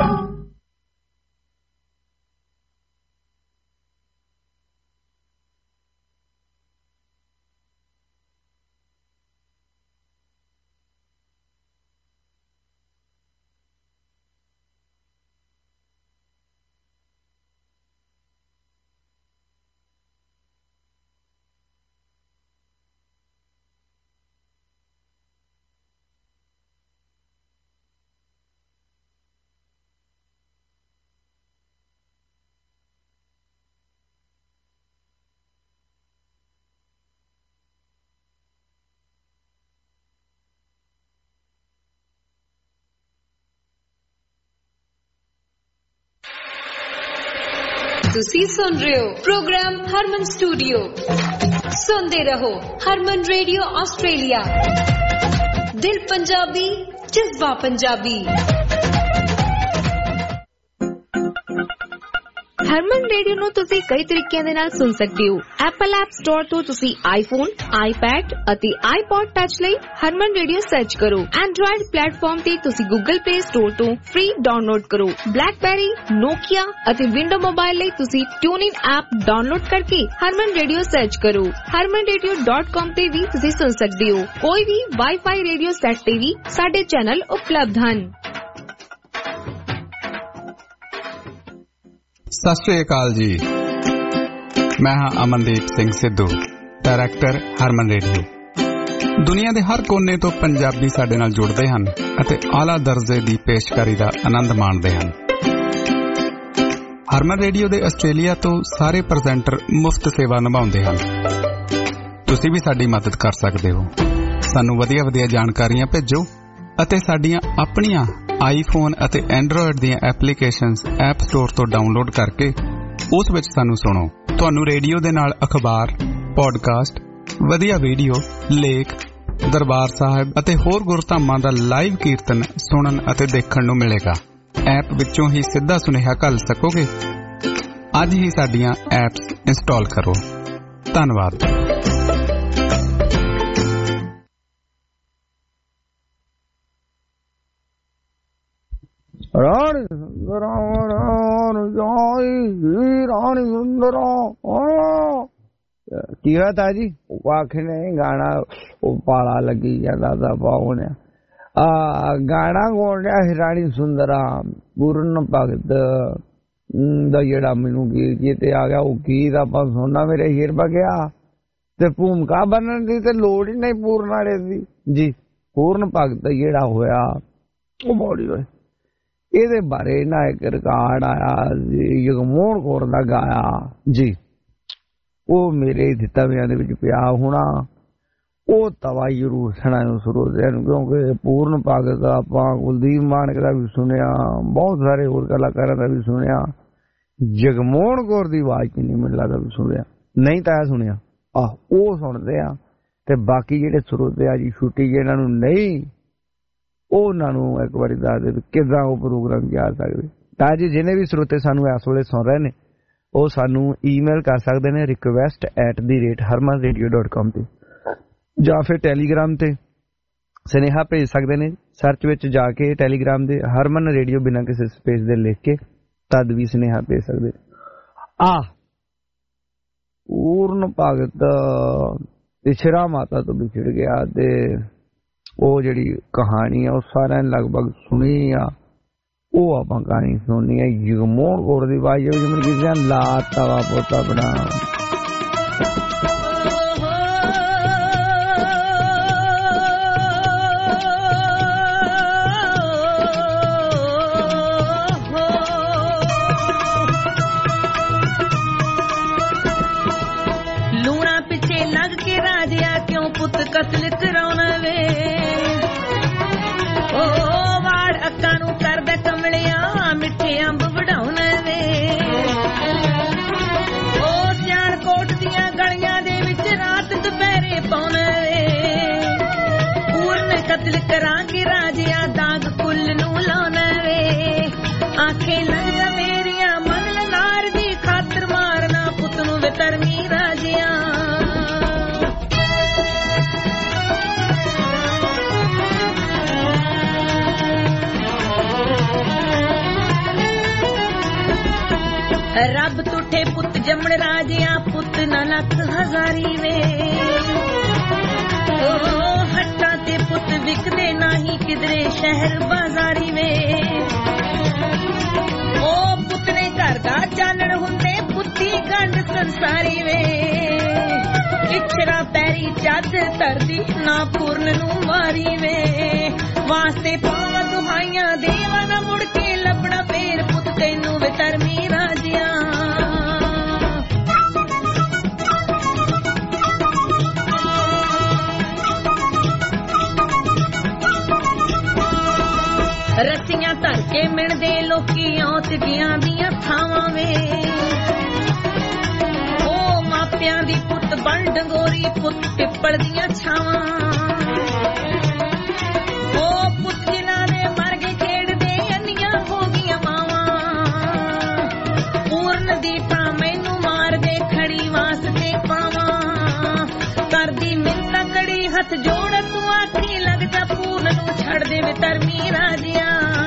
[SPEAKER 5] ਤੁਸੀਂ ਸੁਣ ਰਹੇ ਹੋ ਪ੍ਰੋਗਰਾਮ ਹਰਮਨ ਸਟੂਡੀਓ ਸੁਣਦੇ ਰਹੋ ਹਰਮਨ ਰੇਡੀਓ ਆਸਟ੍ਰੇਲੀਆ ਦਿਲ ਪੰਜਾਬੀ ਜਜ਼ਬਾ ਪੰਜਾਬੀ
[SPEAKER 6] ਹਰਮਨ ਰੇਡੀਓ ਨੂੰ ਤੁਸੀਂ ਕਈ ਤਰੀਕਿਆਂ ਦੇ ਨਾਲ ਸੁਣ ਸਕਦੇ ਹੋ। ਐਪਲ ਐਪ ਸਟੋਰ ਤੋਂ ਤੁਸੀਂ ਆਈਫੋਨ, ਆਈਪੈਡ ਅਤੇ ਆਈਪੌਡ ਟੱਚ ਲਈ ਹਰਮਨ ਰੇਡੀਓ ਸਰਚ ਕਰੋ। ਐਂਡਰੋਇਡ ਪਲੇਟਫਾਰਮ ਤੇ ਤੁਸੀਂ ਗੂਗਲ ਪਲੇ ਸਟੋਰ ਤੋਂ ਫ੍ਰੀ ਡਾਊਨਲੋਡ ਕਰੋ। ਬਲੈਕਬੈਰੀ, ਨੋਕੀਆ ਅਤੇ ਵਿੰਡੋ ਮੋਬਾਈਲ ਲਈ ਤੁਸੀਂ ਟਿਊਨਿਨ ਐਪ ਡਾਊਨਲੋਡ ਕਰਕੇ ਹਰਮਨ ਰੇਡੀਓ ਸਰਚ ਕਰੋ। ਹਰਮਨ ਰੇਡੀਓ ਡਾਟ ਕਾਮ ਤੇ ਵੀ ਤੁਸੀਂ ਸੁਣ ਸਕਦੇ ਹੋ। ਕੋਈ ਵੀ ਵਾਈਫਾਈ ਰੇਡੀਓ ਸੈੱਟ ਤੇ ਵੀ ਸਾਡੇ ਚੈਨਲ ਉਪਲਬਧ ਹਨ।
[SPEAKER 1] ਸਤਿ ਸ਼੍ਰੀ ਅਕਾਲ ਜੀ, ਮੈਂ ਹਾਂ ਅਮਨਦੀਪ ਸਿੰਘ ਸਿੱਧੂ, ਡਾਇਰੈਕਟਰ ਹਰਮਨ ਰੇਡੀਓ। ਦੁਨੀਆ ਦੇ ਹਰ ਕੋਨੇ ਤੋਂ ਪੰਜਾਬੀ ਸਾਡੇ ਨਾਲ ਜੁੜਦੇ ਹਨ ਅਤੇ ਆਲਾ ਦਰਜੇ ਦੀ ਪੇਸ਼ਕਾਰੀ ਦਾ ਆਨੰਦ ਮਾਣਦੇ ਹਨ। ਹਰਮਨ ਰੇਡੀਓ ਦੇ ਆਸਟ੍ਰੇਲੀਆ ਤੋਂ ਸਾਰੇ ਪ੍ਰੈਜ਼ੈਂਟਰ ਮੁਫਤ ਸੇਵਾ ਨਿਭਾਉਂਦੇ ਹਨ। ਤੁਸੀਂ ਵੀ ਸਾਡੀ ਮਦਦ ਕਰ ਸਕਦੇ ਹੋ। ਸਾਨੂੰ ਵਧੀਆ ਵਧੀਆ ਜਾਣਕਾਰੀਆਂ ਭੇਜੋ ਅਤੇ ਸਾਡੀਆਂ ਆਪਣੀਆਂ ਆਈਫੋਨ ਅਤੇ ਐਂਡਰੋਇਡ ਦੀਆਂ ਐਪਲੀਕੇਸ਼ਨਸ ਐਪ ਸਟੋਰ ਤੋਂ ਡਾਊਨਲੋਡ ਕਰਕੇ ਉਸ ਵਿੱਚ ਸਾਨੂੰ ਸੁਣੋ। ਤੁਹਾਨੂੰ ਰੇਡੀਓ ਦੇ ਨਾਲ ਅਖਬਾਰ, ਪੋਡਕਾਸਟ, ਵਧੀਆ ਵੀਡੀਓ, ਲੇਖ, ਦਰਬਾਰ ਸਾਹਿਬ ਅਤੇ ਹੋਰ ਗੁਰਧਾਮਾਂ ਦਾ ਲਾਈਵ ਕੀਰਤਨ ਸੁਣਨ ਅਤੇ ਦੇਖਣ ਨੂੰ ਮਿਲੇਗਾ। ਐਪ ਵਿੱਚੋਂ ਹੀ ਸਿੱਧਾ ਸੁਨੇਹਾ ਘੱਲ ਸਕੋਗੇ। ਅੱਜ ਹੀ ਸਾਡੀਆਂ ਐਪਸ ਇੰਸਟਾਲ ਕਰੋ। ਧੰਨਵਾਦ।
[SPEAKER 3] ਰਾਣੀ ਸੁੰਦਰਾਂ ਰਾਣ ਜਾਈ ਰਾਣੀ ਸੁੰਦਰਾਂ ਕੀ ਹੋਇਆ ਤਾਜੀ? ਆਖਣੇ ਗਾਣਾ ਉਹ ਪਾਲਾ ਲੱਗੀ ਜਾਂਦਾ ਦਾ ਪਾਉਣ ਆ ਗਾਣਾ ਗਾਉਣਿਆ ਸੀ ਰਾਣੀ ਸੁੰਦਰਾਂ ਪੂਰਨ ਭਗਤ ਦਾ ਜਿਹੜਾ ਮੈਨੂੰ ਗੀਤ ਕੀਤੇ ਆ ਗਿਆ ਉਹ ਗੀਤ ਆਪਾਂ ਸੁਣਨਾ ਮੇਰੇ ਹੀਰ ਬਗਿਆ ਤੇ ਭੂਮਿਕਾ ਬਣਨ ਦੀ ਤੇ ਲੋੜ ਹੀ ਨਹੀਂ ਪੂਰਨ ਵਾਲੇ ਦੀ ਜੀ। ਪੂਰਨ ਭਗਤ ਜਿਹੜਾ ਹੋਇਆ ਉਹ ਬੋੜੀ ਹੋਏ ਇਹਦੇ ਬਾਰੇ ਨਾ ਇੱਕ ਰਿਕਾਰਡ ਆਇਆ ਜਗਮੋਹਨ ਕੌਰ ਦਾ ਗਾਇਆ ਜੀ। ਉਹ ਮੇਰੇ ਦਿੱਤਾਵਿਆਂ ਦੇ ਵਿੱਚ ਪਿਆ ਹੋਣਾ। ਉਹ ਤਵਾ ਜ਼ਰੂਰ ਸੁਣਾ ਸਰੋਤਿਆਂ ਨੂੰ, ਕਿਉਂਕਿ ਪੂਰਨ ਭਗਤ ਦਾ ਆਪਾਂ ਕੁਲਦੀਪ ਮਾਨਕ ਦਾ ਵੀ ਸੁਣਿਆ, ਬਹੁਤ ਸਾਰੇ ਹੋਰ ਕਲਾਕਾਰਾਂ ਦਾ ਵੀ ਸੁਣਿਆ। ਜਗਮੋਹਨ ਕੌਰ ਦੀ ਆਵਾਜ਼ ਚ ਨਹੀਂ ਮੈਨੂੰ ਲੱਗਦਾ ਵੀ ਸੁਣਿਆ, ਨਹੀਂ ਤਾਂ ਸੁਣਿਆ ਆਹ ਉਹ ਸੁਣਦੇ ਆ। ਤੇ ਬਾਕੀ ਜਿਹੜੇ ਸਰੋਤੇ ਆ ਜੀ ਛੁੱਟੀ ਜਿਹਨਾਂ ਨੂੰ ਨਹੀਂ ਉਹਨਾਂ ਨੂੰ ਇੱਕ ਵਾਰੀ ਦੱਸ ਦੇ ਕਿੱਦਾਂ ਉਹ ਪ੍ਰੋਗਰਾਮ ਜਾ ਸਕਦੇ। ਤਾਂ ਜੀ ਜਿਹਨੇ ਵੀ ਸਰੋਤੇ ਸਾਨੂੰ ਇਸ ਵੇਲੇ ਸੁਣ ਰਹੇ ਨੇ ਉਹ ਸਾਨੂੰ ਈਮੇਲ ਕਰ ਸਕਦੇ ਨੇ request at the rate Harman radio dot com ਤੇ, ਜਾਂ ਫਿਰ ਟੈਲੀਗ੍ਰਾਮ ਤੇ ਸੁਨੇਹਾ ਭੇਜ ਸਕਦੇ ਨੇ। ਸਰਚ ਵਿੱਚ ਜਾ ਕੇ ਟੈਲੀਗ੍ਰਾਮ ਦੇ ਹਰਮਨ ਰੇਡੀਓ ਬਿਨਾਂ ਕਿਸੇ ਸਪੇਸ ਦੇ ਲਿਖ ਕੇ ਤਦ ਵੀ ਸੁਨੇਹਾ ਭੇਜ ਸਕਦੇ। ਆ ਪੂਰਨ ਭਗਤ ਪਿਛੜਾ ਮਾਤਾ ਤੋਂ ਵਿਛੜ ਗਿਆ ਤੇ ਉਹ ਜਿਹੜੀ ਕਹਾਣੀ ਆ ਉਹ ਸਾਰਿਆਂ ਨੇ ਲਗਭਗ ਸੁਣੀ ਆ। ਉਹ ਆਪਾਂ ਕਹਾਣੀ ਸੁਣਨੀ ਆ ਜਗਮੋਹਨ ਕੌਰ ਦੀ ਆਵਾਜ਼ ਵਿੱਚ। ਮੈਨੂੰ ਕਿਸੇ ਨੇ ਲਾ ਤਵਾ ਪੋਤਾ ਬਣਾ
[SPEAKER 10] ਲੂਣਾ ਪਿੱਛੇ ਲੱਗ ਕੇ ਰਾਜਿਆ ਕਿਉਂ ਪੁੱਤ ਕਤਲ ਕਰਾਉਣਾ ਵੇ। ਅੱਕਾਂ ਨੂੰ ਕਰਦਾ ਕਮਲਿਆਂ ਮਿੱਠੇ ਅੰਬ ਵਢਾਉਣਾ ਵੇ। ਉਹ ਸਿਆਲਕੋਟ ਦੀਆਂ ਗਲੀਆਂ ਦੇ ਵਿੱਚ ਰਾਤ ਦੁਪਹਿਰੇ ਪਾਉਣਾ ਵੇ। ਪੂਰਨ ਕਤਲ ਕਰਾਂਗੇ ਰਾਜਿਆਂ ਦਾ
[SPEAKER 7] ਨਾ ਲੱਖ ਹਜ਼ਾਰੀ ਵੇ ਓ ਹੱਟਾਂ ਤੇ ਪੁੱਤ ਵਿਕਦੇ ਨਹੀਂ ਕਿਧਰੇ ਸ਼ਹਿਰ ਬਾਜ਼ਾਰੀ ਵੇ ਓ ਪੁੱਤ ਨੇ ਘਰ ਦਾ ਚਾਨਣ ਹੁੰਦੇ ਪੁੱਤੀ ਗੰਢ ਸੰਸਾਰੀ ਵੇ ਇਛਰਾ ਪੈਰੀ ਚੱਦ ਧਰਦੀ ਨਾ ਪੂਰਨ ਨੂੰ ਮਾਰੀ ਵੇ ਵਾਸਤੇ ਪਾਵਾਂ ਦੁਹਾਈਆਂ ਦੇਵਾਂ ਨਾ ਮੁੜ ਕੇ ਲੱਭਣਾ ਫੇਰ ਪੁੱਤ ਤੈਨੂੰ ਵੇ ਧਰਮੀ ਰਾਜਿਆਂ ਰੱਸੀਆਂ ਧਰ ਕੇ ਮਿਣਦੇ ਲੋਕੀ ਔਤ ਗਿਆ ਦੀਆਂ ਥਾਵਾਂ ਵੇ ਓ ਮਾਪਿਆਂ ਦੀ ਪੁੱਤ ਬਣ ਡੰਗੋਰੀ ਪੁੱਤ ਪਿੱਪਲ ਦੀਆਂ ਛਾਵਾਂ ਓ ਪੁੱਤ ਜਿਨ੍ਹਾਂ ਦੇ ਮਰ ਗਏ ਖੇਡਦੇ ਅੰਨੀਆਂ ਹੋ ਗਈਆਂ ਮਾਵਾਂ ਪੂਰਨ ਦੀ ਤਾਂ ਮੈਨੂੰ ਮਾਰ ਦੇ ਖੜੀ ਵਾਸਤੇ ਪਾਵਾਂ ਕਰਦੀ ਮਿੰਤਾਂ ਕੜੀ ਹੱਥ ਜੋੜ ਤੂੰ ਆਖੀ ਲੱਗ ਜਾ ਪੂਰਨ ਨੂੰ ਛੱਡ ਦੇ ਵੇ ਧਰਮੀ ਰਾਜਿਆਂ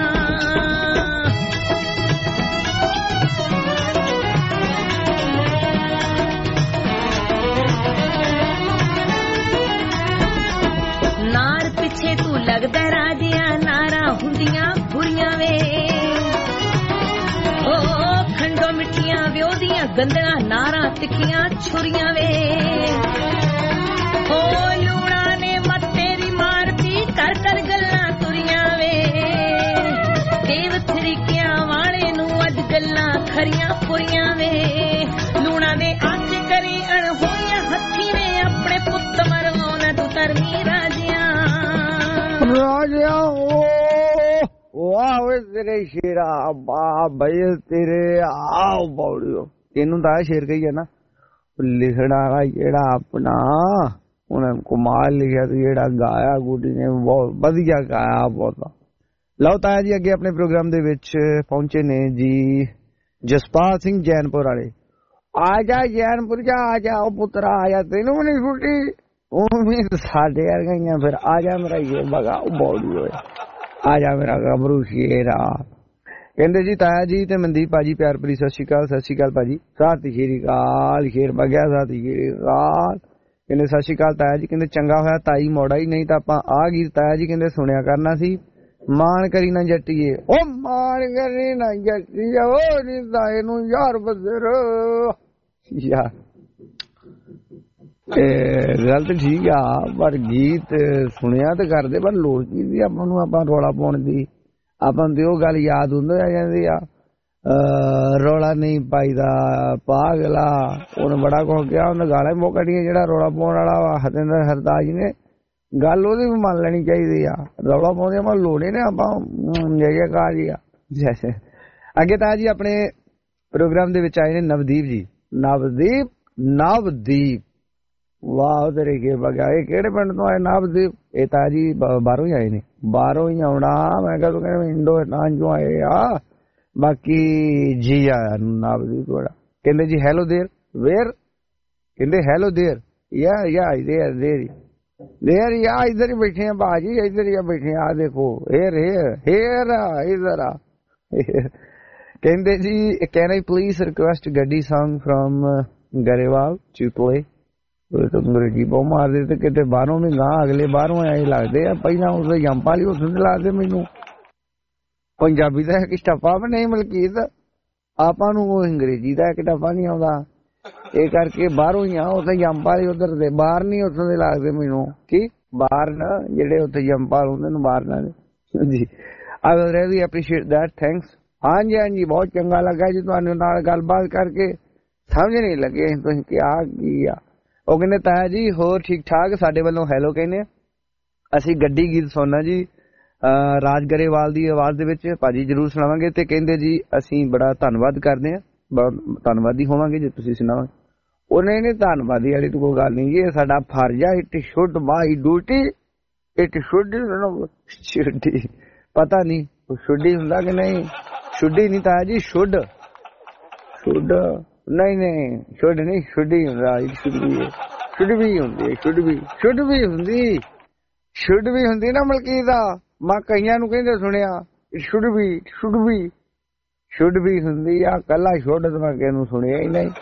[SPEAKER 7] ਨਾਰ ਪਿੱਛੇ ਤੂੰ ਲੱਗਦਾ ਰਾਜਿਆਂ ਨਾਰਾ ਹੁੰਦੀਆਂ ਬੁਰੀਆਂ ਵੇ ਓ ਖੰਡੋ ਮਿੱਠੀਆਂ ਵਿਉਦੀਆਂ ਗੰਦਲਾਂ ਨਾਰਾ ਤਿੱਖੀਆਂ ਛੁਰੀਆਂ ਵੇ ਓ ਲੂਣਾ ਨੇ ਮੱਤ ਤੇਰੀ ਮਾਰਦੀ ਕਰ ਕਰ ਗੱਲਾਂ ਤੁਰੀਆਂ ਵੇ ਦੇਵ ਥਰੀਕਿਆਂ ਵਾਲੇ ਨੂੰ ਅੱਜ ਗੱਲਾਂ ਖਰੀਆਂ ਪੁਰੀਆਂ ਵੇ ਲੂਣਾ ਦੇ ਅੱਖ ਕਰੀ ਅਣ ਹੋਈਆਂ ਹੱਥੀ ਵੇ ਆਪਣੇ ਪੁੱਤ ਮਰਵਾਉਣਾ ਤੂੰ ਧਰਮੀ ਰਾਜਿਆਂ
[SPEAKER 3] ਰਾਜਿਆ ਵਾਹ ਵੇ ਤੇਰੇ ਸ਼ੇਰਾ ਬਾ ਬਈ ਤੇਰੇ ਆਓ ਬੌੜਿਓ ਇਹਨੂੰ ਤਾਂ ਸ਼ੇਰ ਕਹੀ ਹੈ ਨਾ ਲਿਖਣਾ ਵਾ ਜਿਹੜਾ ਆਪਣਾ ਉਹਨੇ ਕਮਾਲ ਲਿਖਿਆ ਤੇ ਜਿਹੜਾ ਗਾਇਆ ਗੁੱਡੀ ਨੇ ਬਹੁਤ ਵਧੀਆ ਗਾਇਆ ਬਹੁਤ ਲਓ ਤਾਇਆ ਜੀ ਅੱਗੇ ਆਪਣੇ ਪ੍ਰੋਗਰਾਮ ਦੇ ਵਿੱਚ ਪਹੁੰਚੇ ਨੇ ਜੀ ਜਸਪਾਲ ਸਿੰਘ ਜੈਨਪੁਰ ਵਾਲੇ ਆ ਜਾ ਜੈਨਪੁਰ ਜਾ ਆ ਜਾ ਉਹ ਪੁੱਤਰਾ ਆ ਜਾ ਤੈਨੂੰ ਨਹੀਂ ਛੁੱਟੀ ਉਹ ਵੀ ਸਾਡੇ ਵਰਗੀਆਂ ਫਿਰ ਆ ਜਾ ਮੇਰਾ ਇਹ ਬਗਾ ਉਹ ਬੌੜੀ ਹੋਏ ਆ ਜਾ ਮੇਰਾ ਗੱਭਰੂ ਸ਼ੇਰਾ ਕਹਿੰਦੇ ਜੀ ਤਾਇਆ ਜੀ ਤੇ ਮਨਦੀਪ ਭਾਜੀ ਪਿਆਰ ਭਰੀ ਸਤਿ ਸ਼੍ਰੀ ਅਕਾਲ ਸਤਿ ਸ਼੍ਰੀ ਅਕਾਲ ਭਾਜੀ ਸਤਿ ਸ਼੍ਰੀ ਅਕਾਲ ਸ਼ੇਰ ਬਗਿਆ ਸਤਿ ਸ਼੍ਰੀ ਅਕਾਲ ਕਹਿੰਦੇ ਸਤਿ ਸ਼੍ਰੀ ਅਕਾਲ ਤਾਇਆ ਜੀ ਕਹਿੰਦੇ ਚੰਗਾ ਹੋਇਆ ਤਾਈ ਮੋੜਾ ਹੀ ਨਹੀਂ ਤਾਂ ਆਪਾਂ ਆ ਗੀਤ ਤਾਇਆ ਜੀ ਕਹਿੰਦੇ ਸੁਣਿਆ ਕਰਨਾ ਸੀ ਮਾਣ ਕਰੀ ਨਾ ਜੱਟੀਏ ਉਹ ਮਾਣ ਕਰੀ ਨਾ ਜੱਟੀਏ ਉਹ ਨੀ ਤਾਏ ਨੂੰ ਯਾਰ ਬਜ਼ਰ ਯਾਰ ਗੱਲ ਤਾਂ ਠੀਕ ਆ ਪਰ ਗੀਤ ਸੁਣਿਆ ਤੇ ਕਰਦੇ ਪਰ ਲੋੜ ਕੀ ਸੀ ਆਪਾਂ ਨੂੰ ਆਪਾਂ ਰੌਲਾ ਪਾਉਣ ਦੀ ਆਪਾਂ ਨੂੰ ਉਹ ਗੱਲ ਯਾਦ ਹੁੰਦੀ ਆ ਜਾਂਦੀ ਆ ਰੌਲਾ ਨਹੀਂ ਪਾਈਦਾ ਪਾਗਲਾ ਉਹਨੇ ਬੜਾ ਕੁਝ ਕਿਹਾ ਉਹਨੇ ਗਾਲਾਂ ਹੀ ਮੋਕੜੀਆਂ ਜਿਹੜਾ ਰੌਲਾ ਪਾਉਣ ਵਾਲਾ ਹਤਿੰਦਰ ਸਰਤਾਜ ਨੇ ਗੱਲ ਉਹਦੀ ਵੀ ਮੰਨ ਲੈਣੀ ਚਾਹੀਦੀ ਆ ਰੌਲਾ ਪਾਉਂਦੇ ਆਪਾਂ ਲੋੜੇ ਨੇ ਆਪਾਂ ਜੈ ਕਾ ਜੀ ਆ ਜੈਸੇ ਅੱਗੇ ਤਾਂ ਜੀ ਆਪਣੇ ਪ੍ਰੋਗਰਾਮ ਦੇ ਵਿੱਚ ਆਏ ਨੇ ਨਵਦੀਪ ਜੀ ਨਵਦੀਪ ਨਵਦੀਪ ਵਾਹ ਤੇਰੇ ਕੇ ਬਗਾ ਇਹ ਕਿਹੜੇ ਪਿੰਡ ਤੋਂ ਆਏ ਨਵਦੀਪ ਇਹ ਤਾਂ ਜੀ ਬਾਹਰੋਂ ਹੀ ਆਏ ਨੇ ਬਾਹਰੋਂ ਹੀ ਆਉਣਾ ਮੈਂ ਕਹਾਂ ਕਹਿੰਦੇ ਇੰਡੋ ਨਾਂ ਚੋਂ ਆਏ ਆ ਬਾਕੀ ਜੀ ਆਇਆ ਨਵਦੀਪ ਵਾਲਾ ਕਹਿੰਦੇ ਜੀ ਹੈਲੋ ਦੇਰ ਵੇਰ ਕਹਿੰਦੇ ਹੈਲੋ ਦੇਰ ਯਾ ਯਾ ਦੇਰ ਦੇਰ देर या इधर ही बैठे हैं बाजी इधर ही बैठे हैं आ देखो हेर हेर हेर इधर आ कहते जी can I please request Gaddi song from Grewal to play तो अंग्रेजी बहुत मार देते कितने बाहरों में गा अगले बाहरों आए लगते हैं पहला उसने यंपाली उसने लगते मैनू पंजाबी का एक स्टफा भी नहीं मलकीत आपा नू अंग्रेजी का एक स्टफा नहीं आता ਇਹ ਕਰਕੇ ਬਾਹਰੋਂ ਹੀ ਆ ਉੱਥੇ ਜੰਪਾਲ ਉਧਰ ਦੇ ਬਾਹਰ ਨਹੀਂ ਉੱਥੋਂ ਦੇ ਲੱਗਦੇ ਮੈਨੂੰ ਕੀ ਬਾਹਰ ਨਾ ਜਿਹੜੇ ਉੱਥੇ ਜੰਪਾਲ ਹੁੰਦੇ ਨੇ ਬਾਹਰ ਨਾ ਜੀ I will really appreciate that thanks ਹਾਂਜੀ ਹਾਂਜੀ ਬਹੁਤ ਚੰਗਾ ਲੱਗਾ ਜੀ ਤੁਹਾਨੂੰ ਨਾਲ ਗੱਲਬਾਤ ਕਰਕੇ ਸਮਝ ਨਹੀਂ ਲੱਗੇ ਤੁਸੀਂ ਕਿਹਾ ਕੀ ਆ ਉਹ ਕਹਿੰਦੇ ਤਾਇਆ ਜੀ ਹੋਰ ਠੀਕ ਠਾਕ ਸਾਡੇ ਵੱਲੋਂ ਹੈਲੋ ਕਹਿੰਦੇ ਅਸੀਂ ਗੱਡੀ ਗੀਤ ਸੁਣਨਾ ਜੀ ਰਾਜ ਗਰੇਵਾਲ ਦੀ ਆਵਾਜ਼ ਦੇ ਵਿੱਚ ਭਾਜੀ ਜ਼ਰੂਰ ਸੁਣਾਵਾਂਗੇ ਤੇ ਕਹਿੰਦੇ ਜੀ ਅਸੀਂ ਬੜਾ ਧੰਨਵਾਦ ਕਰਦੇ ਹਾਂ ਬਹੁਤ ਧੰਨਵਾਦੀ ਹੋਵਾਂਗੇ ਜੇ ਤੁਸੀਂ ਸੁਣਾਓ ਉਹਨੇ ਨੇ ਧੰਨਵਾਦੀ ਵਾਲੀ ਤਾਂ ਕੋਈ ਗੱਲ ਨਹੀਂ ਜੀ ਇਹ ਸਾਡਾ ਫਰਜ਼ ਆ it should my duty it should ਸ਼ੁੱਡੀ ਪਤਾ ਨਹੀਂ ਉਹ ਸ਼ੁੱਡੀ ਹੁੰਦਾ ਕਿ ਨਹੀਂ ਸ਼ੁੱਡੀ ਨਹੀਂ ਤਾਂ ਜੀ ਸ਼ੁੱਡ ਸ਼ੁੱਡ ਨਹੀਂ ਨਹੀਂ ਸ਼ੁੱਡ ਨਹੀਂ ਸ਼ੁੱਡੀ ਹੁੰਦਾ ਇਟ ਸ਼ੁੱਡ ਵੀ ਸ਼ੁੱਡ ਵੀ ਹੁੰਦੀ ਸ਼ੁੱਡ ਵੀ ਸ਼ੁੱਡ ਵੀ ਹੁੰਦੀ ਸ਼ੁੱਡ ਵੀ ਹੁੰਦੀ ਨਾ ਮਲਕੀ ਦਾ ਮੈਂ ਕਈਆਂ ਨੂੰ ਕਹਿੰਦੇ ਸੁਣਿਆ ਇਟ ਸ਼ੁੱਡ ਵੀ ਸ਼ੁੱਡ ਵੀ ਸ਼ੁੱਡ ਵੀ ਹੁੰਦੀ ਆ ਕੱਲਾ ਸ਼ੁੱਡ ਤਾਂ ਮੈਂ ਕਿਹਨੂੰ ਸੁਣਿਆ ਹੀ ਨਹੀਂ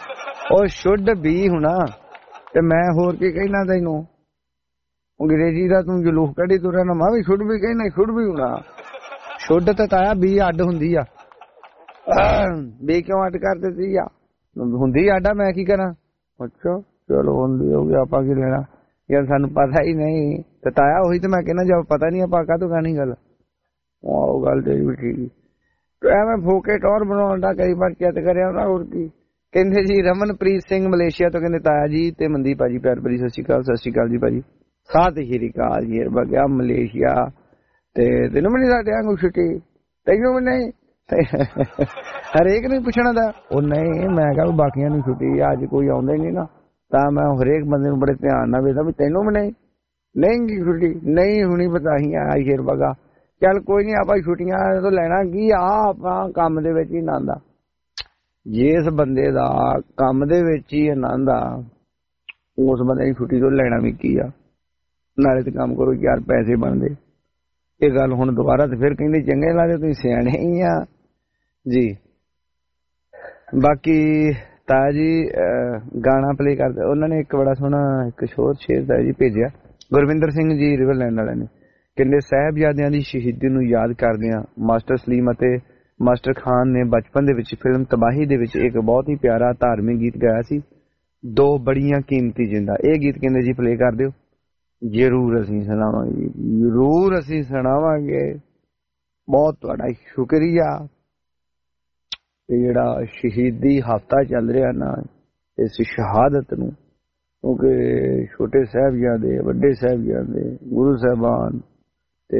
[SPEAKER 3] ਉਹ ਸ਼ੁੱਡ ਵੀ ਹੁਣਾ ਤੇ ਮੈਂ ਹੋਰ ਕੀ ਕਹਿਣਾ ਤੈਨੂੰ ਅੰਗਰੇਜ਼ੀ ਦਾ ਤੂੰ ਜਲੂਸ ਕੱਢੀ ਤੁਰਿਆ ਨਾ ਮੈਂ ਵੀ ਸ਼ੁੱਡ ਵੀ ਕਹਿਣਾ ਸ਼ੁੱਡ ਵੀ ਹੁਣਾ ਸ਼ੁੱਡ ਤੇ ਤਾਇਆ ਵੀ ਅੱਡ ਹੁੰਦੀ ਆ ਵੀ ਕਿਉਂ ਅੱਡ ਕਰ ਦਿੱਤੀ ਆ ਹੁੰਦੀ ਆਡਾ ਮੈਂ ਕੀ ਕਰਾਂ ਅੱਛਾ ਚਲੋ ਹੁੰਦੀ ਹੋ ਗਿਆ ਆਪਾਂ ਕੀ ਲੈਣਾ ਯਾਰ ਸਾਨੂੰ ਪਤਾ ਹੀ ਨਹੀਂ ਤੇ ਤਾਇਆ ਉਹੀ ਤੇ ਮੈਂ ਕਹਿਣਾ ਜਦ ਪਤਾ ਨਹੀਂ ਆਪਾਂ ਕਾਹਤੋਂ ਕਹਿਣੀ ਗੱਲ ਉਹ ਗੱਲ ਤੇਰੀ ਵੀ ਠੀਕ ਐਵੇਂ ਫੋਕੇ ਟੌਰ ਬਣਾਉਣ ਦਾ ਕਈ ਵਾਰ ਚਿੱਤ ਕਰਿਆ ਉਹਨਾਂ ਹੋਰ ਕੀ ਕਹਿੰਦੇ ਜੀ ਰਮਨਪ੍ਰੀਤ ਸਿੰਘ ਮਲੇਸ਼ੀਆ ਤੋਂ ਕਹਿੰਦੇ ਤਾਇਆ ਜੀ ਤੇ ਮਨਦੀਪ ਭਾਜੀ ਪਿਆਰ ਭਰੀ ਸਤਿ ਸ਼੍ਰੀ ਅਕਾਲ ਸਤਿ ਸ਼੍ਰੀ ਅਕਾਲ ਜੀ ਭਾਜੀ ਸਤਿ ਸ਼੍ਰੀ ਅਕਾਲ ਜੀ ਬਗਿਆ ਮਲੇਸ਼ੀਆ ਤੇ ਤੈਨੂੰ ਵੀ ਨਹੀਂ ਸਾਡੇ ਵਾਂਗੂ ਛੁੱਟੀ ਤੈਨੂੰ ਵੀ ਨਹੀਂ ਹਰੇਕ ਨੂੰ ਪੁੱਛਣਾ ਦਾ ਉਹ ਨਹੀਂ ਮੈਂ ਕਿਹਾ ਬਾਕੀਆਂ ਨੂੰ ਛੁੱਟੀ ਅੱਜ ਕੋਈ ਆਉਂਦਾ ਹੀ ਨਹੀਂ ਨਾ ਤਾਂ ਮੈਂ ਹਰੇਕ ਬੰਦੇ ਨੂੰ ਬੜੇ ਧਿਆਨ ਨਾਲ ਵੇਖਦਾ ਵੀ ਤੈਨੂੰ ਵੀ ਨਹੀਂ ਨਹੀਂ ਛੁੱਟੀ ਨਹੀਂ ਹੁਣੀ ਬਤਾਹੀ ਆ ਸ਼ੇਰ ਬਗਾ ਚੱਲ ਕੋਈ ਨਹੀਂ ਆਪਾਂ ਛੁੱਟੀਆਂ ਤੋਂ ਲੈਣਾ ਕੀ ਆ ਆਪਾਂ ਕੰਮ ਦੇ ਵਿੱਚ ਹੀ ਆਨੰਦ ਆ ਜਿਸ ਬੰਦੇ ਦਾ ਕੰਮ ਦੇ ਵਿੱਚ ਹੀ ਆਨੰਦ ਆ ਉਸ ਬੰਦੇ ਦੀ ਛੁੱਟੀ ਤੋਂ ਲੈਣਾ ਵੀ ਕੀ ਆ ਨਾਲੇ ਤੇ ਕੰਮ ਕਰੋ ਯਾਰ ਪੈਸੇ ਬਣਦੇ ਇਹ ਗੱਲ ਹੁਣ ਦੁਬਾਰਾ ਤੇ ਫਿਰ ਕਹਿੰਦੇ ਚੰਗੇ ਲੱਗਦੇ ਤੁਸੀਂ ਸਿਆਣੇ ਹੀ ਆ ਜੀ ਬਾਕੀ ਤਾਇਆ ਜੀ ਗਾਣਾ ਪਲੇ ਕਰਦੇ ਉਹਨਾਂ ਨੇ ਇੱਕ ਬੜਾ ਸੋਹਣਾ ਇੱਕ ਸ਼ੋਰ ਸ਼ੇਰ ਦਾ ਜੀ ਭੇਜਿਆ ਗੁਰਵਿੰਦਰ ਸਿੰਘ ਜੀ ਰਿਵਰਲੈਂਡ ਵਾਲਿਆਂ ਨੇ ਕਹਿੰਦੇ ਸਾਹਿਬਜ਼ਾਦਿਆਂ ਦੀ ਸ਼ਹੀਦੀ ਨੂੰ ਯਾਦ ਕਰਦਿਆਂ ਮਾਸਟਰ ਸਲੀਮ ਅਤੇ ਮਾਸਟਰ ਖਾਨ ਨੇ ਬਚਪਨ ਦੇ ਵਿੱਚ ਫਿਲਮ ਤਬਾਹੀ ਦੇ ਵਿੱਚ ਇੱਕ ਬਹੁਤ ਹੀ ਪਿਆਰਾ ਧਾਰਮਿਕ ਗੀਤ ਗਾਇਆ ਸੀ ਦੋ ਬੜੀਆਂ ਕੀਮਤੀ ਜਿੰਦਾ ਇਹ ਗੀਤ ਕਹਿੰਦੇ ਜੀ ਪਲੇ ਕਰ ਦਿਓ ਜ਼ਰੂਰ ਅਸੀਂ ਸੁਣਾਵਾਂਗੇ ਜ਼ਰੂਰ ਅਸੀਂ ਸੁਣਾਵਾਂਗੇ ਬਹੁਤ ਤੁਹਾਡਾ ਸ਼ੁਕਰੀਆ ਤੇ ਜਿਹੜਾ ਸ਼ਹੀਦੀ ਹਫ਼ਤਾ ਚੱਲ ਰਿਹਾ ਨਾ ਇਸ ਸ਼ਹਾਦਤ ਨੂੰ ਕਿਉਂਕਿ ਛੋਟੇ ਸਾਹਿਬਜ਼ਾਦੇ ਵੱਡੇ ਸਾਹਿਬਜ਼ਾਦੇ ਗੁਰੂ ਸਾਹਿਬਾਨ ਤੇ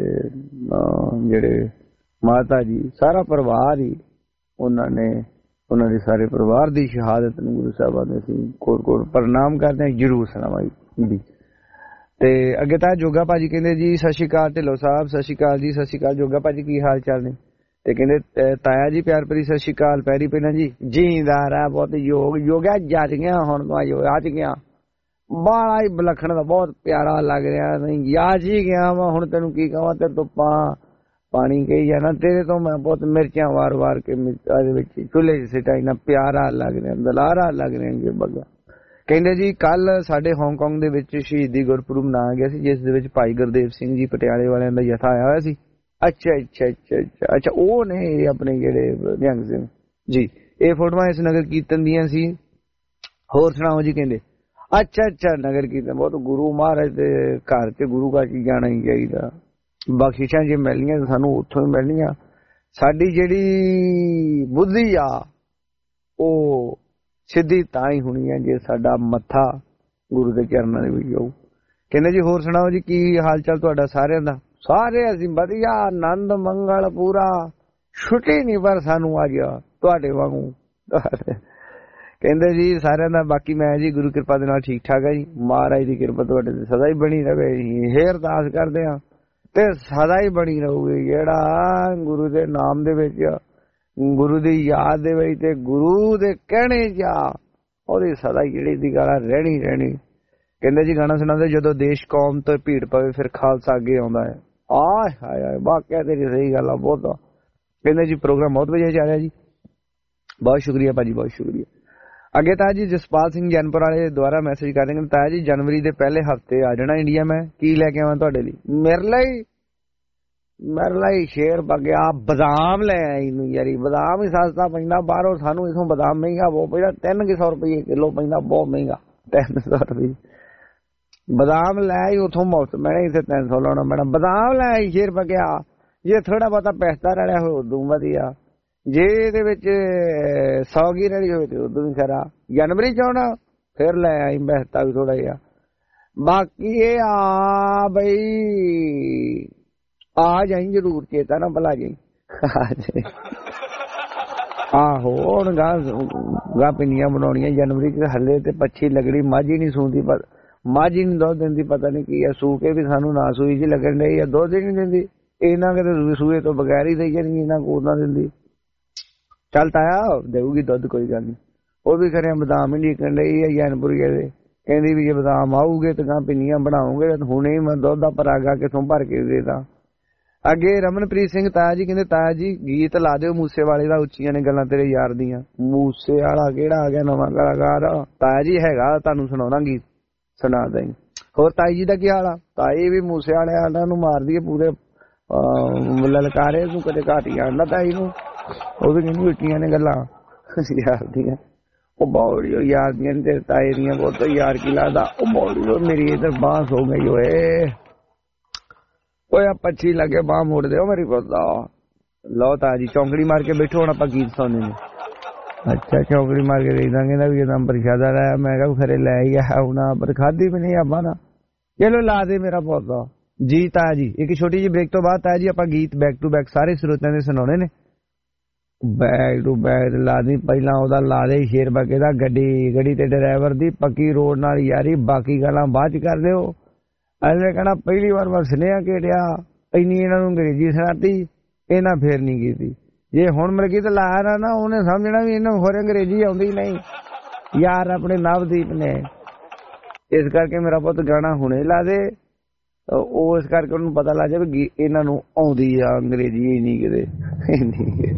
[SPEAKER 3] ਜਿਹੜੇ ਮਾਤਾ ਜੀ ਸਾਰਾ ਪਰਿਵਾਰ ਹੀ ਉਹਨਾਂ ਨੇ ਉਹਨਾਂ ਦੇ ਸਾਰੇ ਪਰਿਵਾਰ ਦੀ ਸ਼ਹਾਦਤ ਨੂੰ ਗੁਰੂ ਸਾਹਿਬਾਨ ਨੇ ਅਸੀਂ ਕੋਟ ਕੋਟ ਪ੍ਰਣਾਮ ਕਰਦੇ ਹਾਂ ਜ਼ਰੂਰ ਸੁਣਾਵਾਂਗੇ ਤੇ ਅੱਗੇ ਤਾਂ ਜੋਗਾ ਭਾਜੀ ਕਹਿੰਦੇ ਜੀ ਸਤਿ ਸ਼੍ਰੀ ਅਕਾਲ ਢਿੱਲੋਂ ਸਾਹਿਬ ਸਤਿ ਸ਼੍ਰੀ ਅਕਾਲ ਜੀ ਸਤਿ ਸ਼੍ਰੀ ਅਕਾਲ ਜੋਗਾ ਭਾਜੀ ਕੀ ਹਾਲ ਚਾਲ ਨੇ ਤੇ ਕਹਿੰਦੇ ਤਾਇਆ ਜੀ ਪਿਆਰ ਭਰੀ ਸਤਿ ਸ਼੍ਰੀ ਅਕਾਲ ਪੈਰੀ ਪੈਣਾ ਜੀ ਜੀਂਦਾਰ ਆ ਬਹੁਤ ਯੋਗ ਯੋਗਾ ਜੱਜ ਗਿਆ ਹੁਣ ਤੋਂ ਅੱਜ ਗਿਆ ਬਾਲਾ ਹੀ ਬਲਖਣ ਦਾ ਬਹੁਤ ਪਿਆਰਾ ਲੱਗ ਰਿਹਾ ਨਹੀਂ ਯਾਦ ਹੀ ਗਿਆ ਵਾ ਹੁਣ ਤੈਨੂੰ ਕੀ ਕਹਾਂ ਤੇ ਧੁੱਪਾਂ ਪਾਣੀ ਕਹੀ ਜਾਣਾ ਤੇਰੇ ਤੋਂ ਮੈਂ ਬਹੁਤ ਮਿਰਚਾਂ ਵਾਰ ਵਾਰ ਕੇ ਦੇ ਵਿੱਚ ਚੁੱਲ੍ਹੇ 'ਚ ਸਿਟਾਈ ਨਾ ਪਿਆਰਾ ਲੱਗ ਰਿਹਾ ਦਲਾਰਾ ਲੱਗ ਰਿਹਾ ਜੀ ਬੱਗਾ ਕਹਿੰਦੇ ਜੀ ਕੱਲ ਸਾਡੇ ਹਾਂਗਕਾਂਗ ਦੇ ਵਿੱਚ ਸ਼ਹੀਦੀ ਗੁਰਪੁਰਬ ਮਨਾਇਆ ਗਿਆ ਸੀ ਜਿਸ ਦੇ ਵਿੱਚ ਭਾਈ ਗੁਰਦੇਵ ਸਿੰਘ ਜੀ ਪਟਿਆਲੇ ਵਾਲਿਆਂ ਦਾ ਜਥਾ ਆਇਆ ਹੋਇਆ ਸੀ ਅੱਛਾ ਅੱਛਾ ਅੱਛਾ ਅੱਛਾ ਅੱਛਾ ਉਹ ਨੇ ਆਪਣੇ ਜਿਹੜੇ ਨਿਹੰਗ ਸਿੰਘ ਜੀ ਇਹ ਫੋਟੋਆਂ ਇਸ ਨਗਰ ਕੀਰਤਨ ਦੀਆਂ ਸੀ ਹੋਰ ਸੁਣਾਓ ਜੀ ਕਹਿੰਦੇ ਅੱਛਾ ਅੱਛਾ ਨਗਰ ਕੀਰਤਨ ਬਹੁਤ ਗੁਰੂ ਮਹਾਰਾਜ ਦੇ ਘਰ ਤੇ ਗੁਰੂ ਘਰ ਚ ਜਾਣਾ ਹੀ ਚਾਹੀਦਾ ਬਖਸ਼ਿਸ਼ਾਂ ਜੇ ਮਿਲਣੀਆਂ ਸਾਨੂੰ ਉੱਥੋਂ ਹੀ ਮਿਲਣੀਆਂ ਸਾਡੀ ਜਿਹੜੀ ਬੁੱਧੀ ਆ ਉਹ ਸਿੱਧੀ ਤਾਂ ਹੀ ਹੋਣੀ ਹੈ ਜੇ ਸਾਡਾ ਮੱਥਾ ਗੁਰੂ ਦੇ ਚਰਨਾਂ ਦੇ ਵਿੱਚ ਜਾਊ ਕਹਿੰਦੇ ਜੀ ਹੋਰ ਸੁਣਾਓ ਜੀ ਕੀ ਹਾਲ ਚਾਲ ਤੁਹਾਡਾ ਸਾਰਿਆਂ ਦਾ ਸਾਰੇ ਅਸੀਂ ਵਧੀਆ ਆਨੰਦ ਮੰਗਲ ਪੂਰਾ ਛੁੱਟੀ ਨਹੀਂ ਪਰ ਸਾਨੂੰ ਅੱਜ ਤੁਹਾਡੇ ਵਾਂਗੂ ਕਹਿੰਦੇ ਜੀ ਸਾਰਿਆਂ ਦਾ ਬਾਕੀ ਮੈਂ ਜੀ ਗੁਰੂ ਕਿਰਪਾ ਦੇ ਨਾਲ ਠੀਕ ਠਾਕ ਹੈ ਜੀ ਮਹਾਰਾਜ ਦੀ ਕਿਰਪਾ ਤੁਹਾਡੇ ਤੇ ਸਦਾ ਹੀ ਬਣੀ ਰਹੇ ਇਹ ਅਰਦਾਸ ਕਰਦੇ ਆ ਤੇ ਸਦਾ ਹੀ ਬਣੀ ਰਹੂਗੀ ਜਿਹੜਾ ਗੁਰੂ ਦੇ ਨਾਮ ਦੇ ਵਿੱਚ ਗੁਰੂ ਦੀ ਯਾਦ ਦੇ ਵਿੱਚ ਤੇ ਗੁਰੂ ਦੇ ਕਹਿਣੇ ਜਾ ਉਹਦੀ ਸਦਾ ਹੀ ਜਿਹੜੀ ਦੀ ਗਾਲਾਂ ਰਹਿਣੀ ਰਹਿਣੀ ਕਹਿੰਦੇ ਜੀ ਗਾਣਾ ਸੁਣਾਉਂਦੇ ਜਦੋਂ ਦੇਸ਼ ਕੌਮ ਤੋਂ ਭੀੜ ਪਵੇ ਫਿਰ ਖਾਲਸਾ ਅੱਗੇ ਆਉਂਦਾ ਹੈ ਆਏ ਹਾਏ ਹਾਏ ਵਾਕਿਆ ਤੇਰੀ ਸਹੀ ਗੱਲ ਆ ਬਹੁਤ ਕਹਿੰਦੇ ਜੀ ਪ੍ਰੋਗਰਾਮ ਬਹੁਤ ਵਧੀਆ ਚੱਲ ਰਿਹਾ ਜੀ ਬਹੁਤ ਸ਼ੁਕਰੀਆ ਭਾਜੀ ਬਹੁਤ ਸ਼ੁਕਰੀਆ ਅੱਗੇ ਤਾਂ ਜੀ ਜਸਪਾਲ ਸਿੰਘ ਜਨਪੁਰ ਵਾਲੇ ਦੁਆਰਾ ਮੈਸੇਜ ਕਰ ਰਹੇ ਤਾਇਆ ਜੀ ਜਨਵਰੀ ਦੇ ਪਹਿਲੇ ਹਫਤੇ ਆ ਜਾਣਾ ਇੰਡੀਆ ਮੈਂ ਕੀ ਲੈ ਕੇ ਆਵਾਂ ਤੁਹਾਡੇ ਲਈ ਮੇਰੇ ਲਈ ਮੇਰੇ ਲਈ ਸ਼ੇਰ ਬਗਿਆ ਬਦਾਮ ਲੈ ਆਈ ਨੂੰ ਯਾਰੀ ਬਦਾਮ ਹੀ ਸਸਤਾ ਪੈਂਦਾ ਬਾਹਰੋਂ ਸਾਨੂੰ ਇਥੋਂ ਬਦਾਮ ਮਹਿੰਗਾ ਬਹੁਤ ਪੈਂਦਾ ਤਿੰਨ ਕੁ ਸੌ ਰੁਪਏ ਕਿਲੋ ਪੈਂਦਾ ਬਹੁਤ ਮਹਿੰਗਾ ਤਿੰਨ ਸੌ ਰੁਪਏ ਬਦਾਮ ਲੈ ਆਈ ਉਥੋਂ ਮੁਫਤ ਮੈਂ ਇੱਥੇ ਤਿੰਨ ਸੌ ਲਾਉਣਾ ਮੈਡਮ ਬਦਾਮ ਲੈ ਆਈ ਸ਼ੇਰ ਬਗਿਆ ਜੇ ਥੋੜਾ ਬਹੁਤਾ ਪੈਸਾ ਰਲਿਆ ਹੋਇਆ ਉਦੋਂ ਵਧੀਆ ਜੇ ਇਹਦੇ ਵਿੱਚ ਸੌ ਗੀ ਰਲੀ ਹੋਵੇ ਤੇ ਉਦੋਂ ਵੀ ਖਰਾ ਜਨਵਰੀ ਚ ਆਉਣਾ ਫਿਰ ਲੈ ਆਈ ਪੈਸਾ ਵੀ ਥੋੜਾ ਜਿਹਾ ਬਾਕੀ ਇਹ ਆ ਬਈ ਆ ਜਾਈ ਜ਼ਰੂਰ ਚੇਤਾ ਨਾ ਭਲਾ ਜਾਈ ਆਹੋ ਹੁਣ ਗਾਂ ਗਾਂ ਪਿੰਨੀਆਂ ਬਣਾਉਣੀਆਂ ਜਨਵਰੀ ਚ ਹਲੇ ਤੇ ਪੱਛੀ ਲੱਗਣੀ ਮਾਝੀ ਨਹੀਂ ਸੂੰਦੀ ਪਰ ਮਾਝੀ ਨਹੀਂ ਦੁੱਧ ਦਿੰਦੀ ਪਤਾ ਨਹੀਂ ਕੀ ਆ ਸੂ ਕੇ ਵੀ ਸਾਨੂੰ ਨਾ ਸੂਈ ਜੀ ਲੱਗਣ ਡਈ ਆ ਦੁੱਧ ਹੀ ਨਹੀਂ ਦਿੰਦੀ ਇਹਨਾਂ ਕਿਤੇ ਸੂਏ ਤੋਂ ਬਗੈਰ ਹੀ ਦੇਈ ਜਾਣੀ ਇਹਨਾਂ ਕੋਲ ਨਾ ਦਿੰਦੀ ਚੱਲ ਤਾਇਆ ਦੇਊਗੀ ਦੁੱਧ ਕੋਈ ਗੱਲ ਨਹੀਂ ਉਹ ਵੀ ਖਰੇ ਬਦਾਮ ਹੀ ਨਿਕਲਣ ਡਈ ਆ ਜੈਨਪੁਰੀ ਦੇ ਕਹਿੰਦੀ ਵੀ ਜੇ ਬਦਾਮ ਆਊਗੇ ਤਾਂ ਗਾਂ ਪਿੰਨੀਆਂ ਬਣਾਉਂਗੇ ਹੁਣੇ ਹੀ ਮੈਂ ਦੁੱਧ ਦਾ ਪਰਾਗਾ ਕਿਥੋਂ ਭਰ ਕੇ ਦੇਦਾ ਅੱਗੇ ਰਮਨਪ੍ਰੀਤ ਸਿੰਘ ਤਾਇਆ ਜੀ ਕਹਿੰਦੇ ਤਾਇਆ ਜੀ ਗੀਤ ਲਾ ਦਿਓ ਮੂਸੇ ਵਾਲੇ ਦਾ, ਉੱਚੀਆਂ ਨੇ ਗੱਲਾਂ ਤੇਰੇ ਯਾਰ ਦੀਆਂ। ਮੂਸੇ ਵਾਲਾ ਕਿਹੜਾ ਆ ਗਿਆ ਨਵਾਂ ਕਲਾਕਾਰ? ਤਾਇਆ ਜੀ ਹੈਗਾ, ਤੁਹਾਨੂੰ ਸੁਣਾਉਣਾ ਗੀਤ, ਸੁਣਾ ਦੇ। ਹੋਰ ਤਾਈ ਜੀ ਦਾ ਕੀ ਹਾਲ ਆ? ਤਾਈ ਵੀ ਮੂਸੇ ਵਾਲਿਆਂ ਨੂੰ ਮਾਰਦੀ ਹੈ ਪੂਰੇ ਲਲਕਾਰੇ ਨੂੰ, ਕਦੇ ਘਾਟ ਹੀ ਆਉਂਦਾ ਤਾਈ ਨੂੰ। ਉਹ ਵੀ ਕਹਿੰਦੀ ਉੱਚੀਆਂ ਨੇ ਗੱਲਾਂ ਯਾਰ ਦੀਆਂ। ਉਹ ਬੌੜੀ ਯਾਰ ਦੀਆਂ ਤੇਰੇ ਤਾਏ ਦੀਆਂ, ਬਹੁਤ ਯਾਰ ਕੀ ਲੱਗਦਾ। ਉਹ ਬੌੜੀ ਮੇਰੀ ਇਧਰ ਬਾਂਸ ਹੋ ਗਈ ਓਏ, ਓਏ ਆ ਪੱਛੀ ਲੱਗੇ ਬਾਂਹ ਮੋੜ ਦਿਓ ਮੇਰੀ ਪਤਾ। ਲਓ ਤਾਇਆ ਜੀ ਚੌਂਕੜੀ ਮਾਰ ਕੇ ਬੈਠੋ, ਹੁਣ ਆਪਾਂ ਗੀਤ ਸੁਣਨੇ ਨੇ। ਅੱਛਾ ਚੌਂਕੜੀ ਮਾਰ ਕੇ ਦੇਖ ਦਾਂਗੇ ਨਾ ਵੀ ਇਹਦਾ ਪ੍ਰਸ਼ਾਦਾ ਲਾਇਆ। ਮੈਂ ਕਿਹਾ ਖਰੇ ਲੈ ਹੀ ਆ ਹੁਣ, ਪਰ ਖਾਧੀ ਵੀ ਨਹੀਂ ਆਪਾਂ ਨਾ। ਚਲੋ ਲਾ ਦੇ ਮੇਰਾ ਪੌਦਾ ਜੀ। ਤਾਇਆ ਜੀ ਇੱਕ ਛੋਟੀ ਜਿਹੀ ਬ੍ਰੇਕ ਤੋਂ ਬਾਅਦ ਤਾਇਆ ਜੀ ਆਪਾਂ ਗੀਤ ਬੈਕ ਟੂ ਬੈਕ ਸਾਰੇ ਸਰੋਤਿਆਂ ਦੇ ਸੁਣਾਉਣੇ ਨੇ। ਬੈਕ ਟੂ ਬੈਕ ਲਾ ਦੀ, ਪਹਿਲਾਂ ਉਹਦਾ ਲਾ ਦੇ ਸ਼ੇਰ ਬਾਕੇ ਦਾ, ਗੱਡੀ ਗੱਡੀ ਤੇ ਡਰਾਈਵਰ ਦੀ ਪੱਕੀ ਰੋਡ ਨਾਲ ਯਾਰੀ, ਬਾਕੀ ਗੱਲਾਂ ਬਾਅਦ ਚ ਕਰ ਲਿਓ। ਅਗਲੇ ਕਹਿਣਾ ਪਹਿਲੀ ਵਾਰ ਮੈਂ ਸੁਨੇਹਾ ਘੇੜਿਆ, ਇੰਨੀ ਇਹਨਾਂ ਨੂੰ ਅੰਗਰੇਜ਼ੀ ਸੁਣਾਤੀ, ਇਹਨਾਂ ਫੇਰ ਨੀ ਕੀਤੀ। ਜੇ ਹੁਣ ਮਰਗੀ ਤੇ ਲਾਇਆ ਨਾ ਨਾ ਉਹਨੇ ਸਮਝਣਾ ਵੀ ਇਹਨਾਂ ਹੋਰ ਅੰਗਰੇਜ਼ੀ ਆਉਂਦੀ ਨਹੀਂ, ਯਾਰ ਆਪਣੇ ਨਵਦੀਪ ਨੇ। ਇਸ ਕਰਕੇ ਮੇਰਾ ਪੁੱਤ ਗਾਣਾ ਹੁਣੇ ਲਾ ਦੇ, ਉਹ ਇਸ ਕਰਕੇ ਉਹਨੂੰ ਪਤਾ ਲੱਗ ਜਾਵੇ ਵੀ ਇਹਨਾਂ ਨੂੰ ਆਉਂਦੀ ਆ ਅੰਗਰੇਜ਼ੀ, ਇੰਨੀ ਕਿਤੇ ਇੰਨੀ।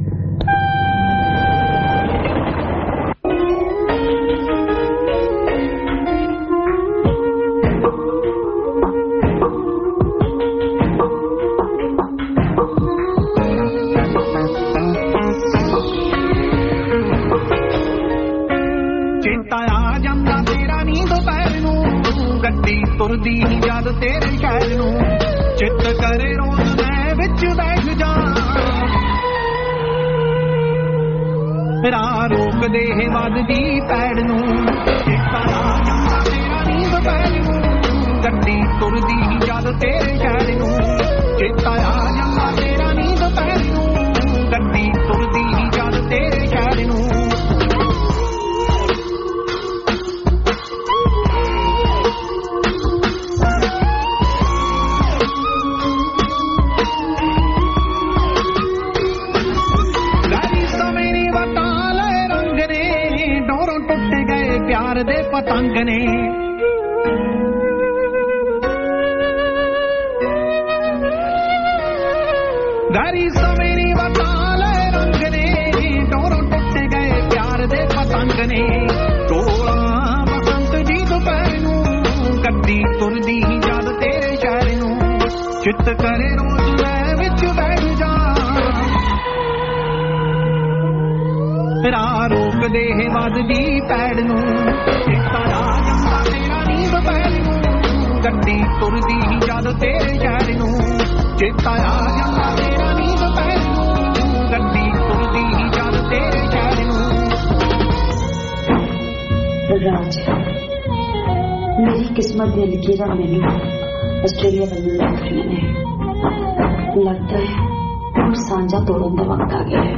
[SPEAKER 4] ਤੁਰਦੀ ਜਦ ਤੇਰੇ ਸ਼ਹਿਰ ਨੂੰ, ਚਿੱਤ ਕਰੇ ਰੋਜ਼ ਮੈਂ ਵਿੱਚ ਬੈਠ ਜਾ। ਰਾਹ ਰੋਕਦੇ ਵੱਧਦੀ ਪੈੜ ਨੂੰ, ਚੇਤਾ ਆ ਜਾਂਦਾ ਤੇਰਾ ਨੀਂਦ ਪੈਰ ਨੂੰ। ਗੱਡੀ ਤੁਰਦੀ ਜਦ ਤੇਰੇ ਸ਼ਹਿਰ ਨੂੰ, ਚੇਤਾ ਆ ਜਾਂਦਾ ਤੇਰਾ ਨੀਂਦ ਪੈਰ ਨੂੰ। ਗੱਡੀ ਤੁਰਦੀ ਜਦ ਤੇਰੇ ਸ਼ਹਿਰ ਨੂੰ। ਪਿਆਰ ਦੇ ਪਤੰਗ ਨੇ ਗਾਰੀ ਸਵੇਰੀ ਵਤਾਲੇ ਰੰਗ ਨੇ, ਡੋਰੋਂ ਟੁੱਟ ਗਏ ਪਿਆਰ ਦੇ ਪਤੰਗ ਨੇ। ਟੋਲਾ ਬਸੰਤ ਜੀ ਦੁਪਹਿਰ ਨੂੰ, ਗੱਡੀ ਤੁਰਦੀ ਜਦ ਤੇਰੇ ਸ਼ਹਿਰ ਨੂੰ, ਚਿੱਤ ਕਰੇ ਰੋਜ਼ ਮੈਂ ਵਿੱਚ ਬੈਠ ਜਾ। ਰਾਹ ਰੋਕਦੇ ਵੱਧਦੀ ਪੈੜ ਨੂੰ, ਚੇਤਾ ਆ ਜਾਂਦਾ ਤੇਰਾ ਨੀਂਦ ਪੈਰ ਨੂੰ। ਗੱਡੀ ਤੁਰਦੀ ਜਦ ਤੇਰੇ ਸ਼ਹਿਰ ਨੂੰ, ਚੇਤਾ ਆ ਜਾਂਦਾ ਤੇਰਾ ਨੀਂਦ ਪੈਰ ਨੂੰ। ਗੱਡੀ ਤੁਰਦੀ ਜਦ ਤੇਰੇ ਸ਼ਹਿਰ ਨੂੰ।
[SPEAKER 22] ਰਾਜ ਮੇਰੀ ਕਿਸਮਤ ਦੇ ਲਕੀਰਾਂ ਮੈਨੂੰ ਆਸਟ੍ਰੇਲੀਆ ਵੱਲੋਂ ਲੱਗ ਰਹੀਆਂ ਨੇ। ਲੱਗਦਾ ਹੈ ਹੁਣ ਸਾਂਝਾ ਤੋੜਨ ਦਾ ਵਕਤ ਆ ਗਿਆ ਹੈ।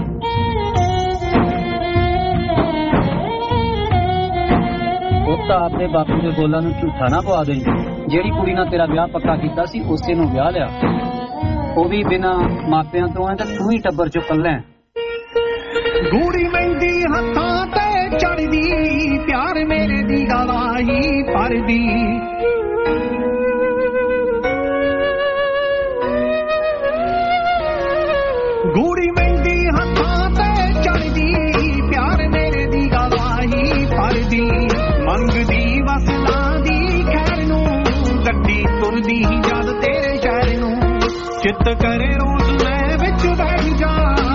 [SPEAKER 23] ਤਾਂ ਆਪਣੇ ਬਾਪੂ ਦੇ ਬੋਲਾਂ ਨੂੰ ਝੂਠਾ ਨਾ ਪਵਾ ਦੇ। ਜਿਹੜੀ ਕੁੜੀ ਨਾਲ ਤੇਰਾ ਵਿਆਹ ਪੱਕਾ ਕੀਤਾ ਸੀ ਉਸੇ ਨੂੰ ਵਿਆਹ ਲਿਆ, ਉਹ ਵੀ ਬਿਨਾਂ ਮਾਪਿਆਂ ਤੋਂ ਹੈ, ਤਾਂ ਤੂੰ ਹੀ ਟੱਬਰ ਚੋਂ ਕੱਲਾ ਹੈ।
[SPEAKER 4] ਗੂੜੀ ਮਹਿੰਦੀ ਹੱਥਾਂ ਤੇ ਚੜਦੀ, ਪਿਆਰ ਮੇਰੇ ਦੀ ਗਵਾਹੀ ਭਰਦੀ। ਗੂੜੀ ਮਹਿੰਦੀ ਹੱਥਾਂ ਤੇ ਚੜਦੀ, ਪਿਆਰ ਮੇਰੇ ਦੀ ਗਵਾਹੀ ਭਰਦੀ। ਮੰਗਦੀ ਵਸਲਾਂ ਦੀ ਖੈਰ ਨੂੰ, ਗੱਡੀ ਤੁਰਦੀ ਜਦ ਤੇਰੇ ਸ਼ਹਿਰ ਨੂੰ, ਚਿੱਤ ਕਰੇ ਰੋਜ਼ ਮੈਂ ਵਿੱਚ ਬੈਠ ਜਾ।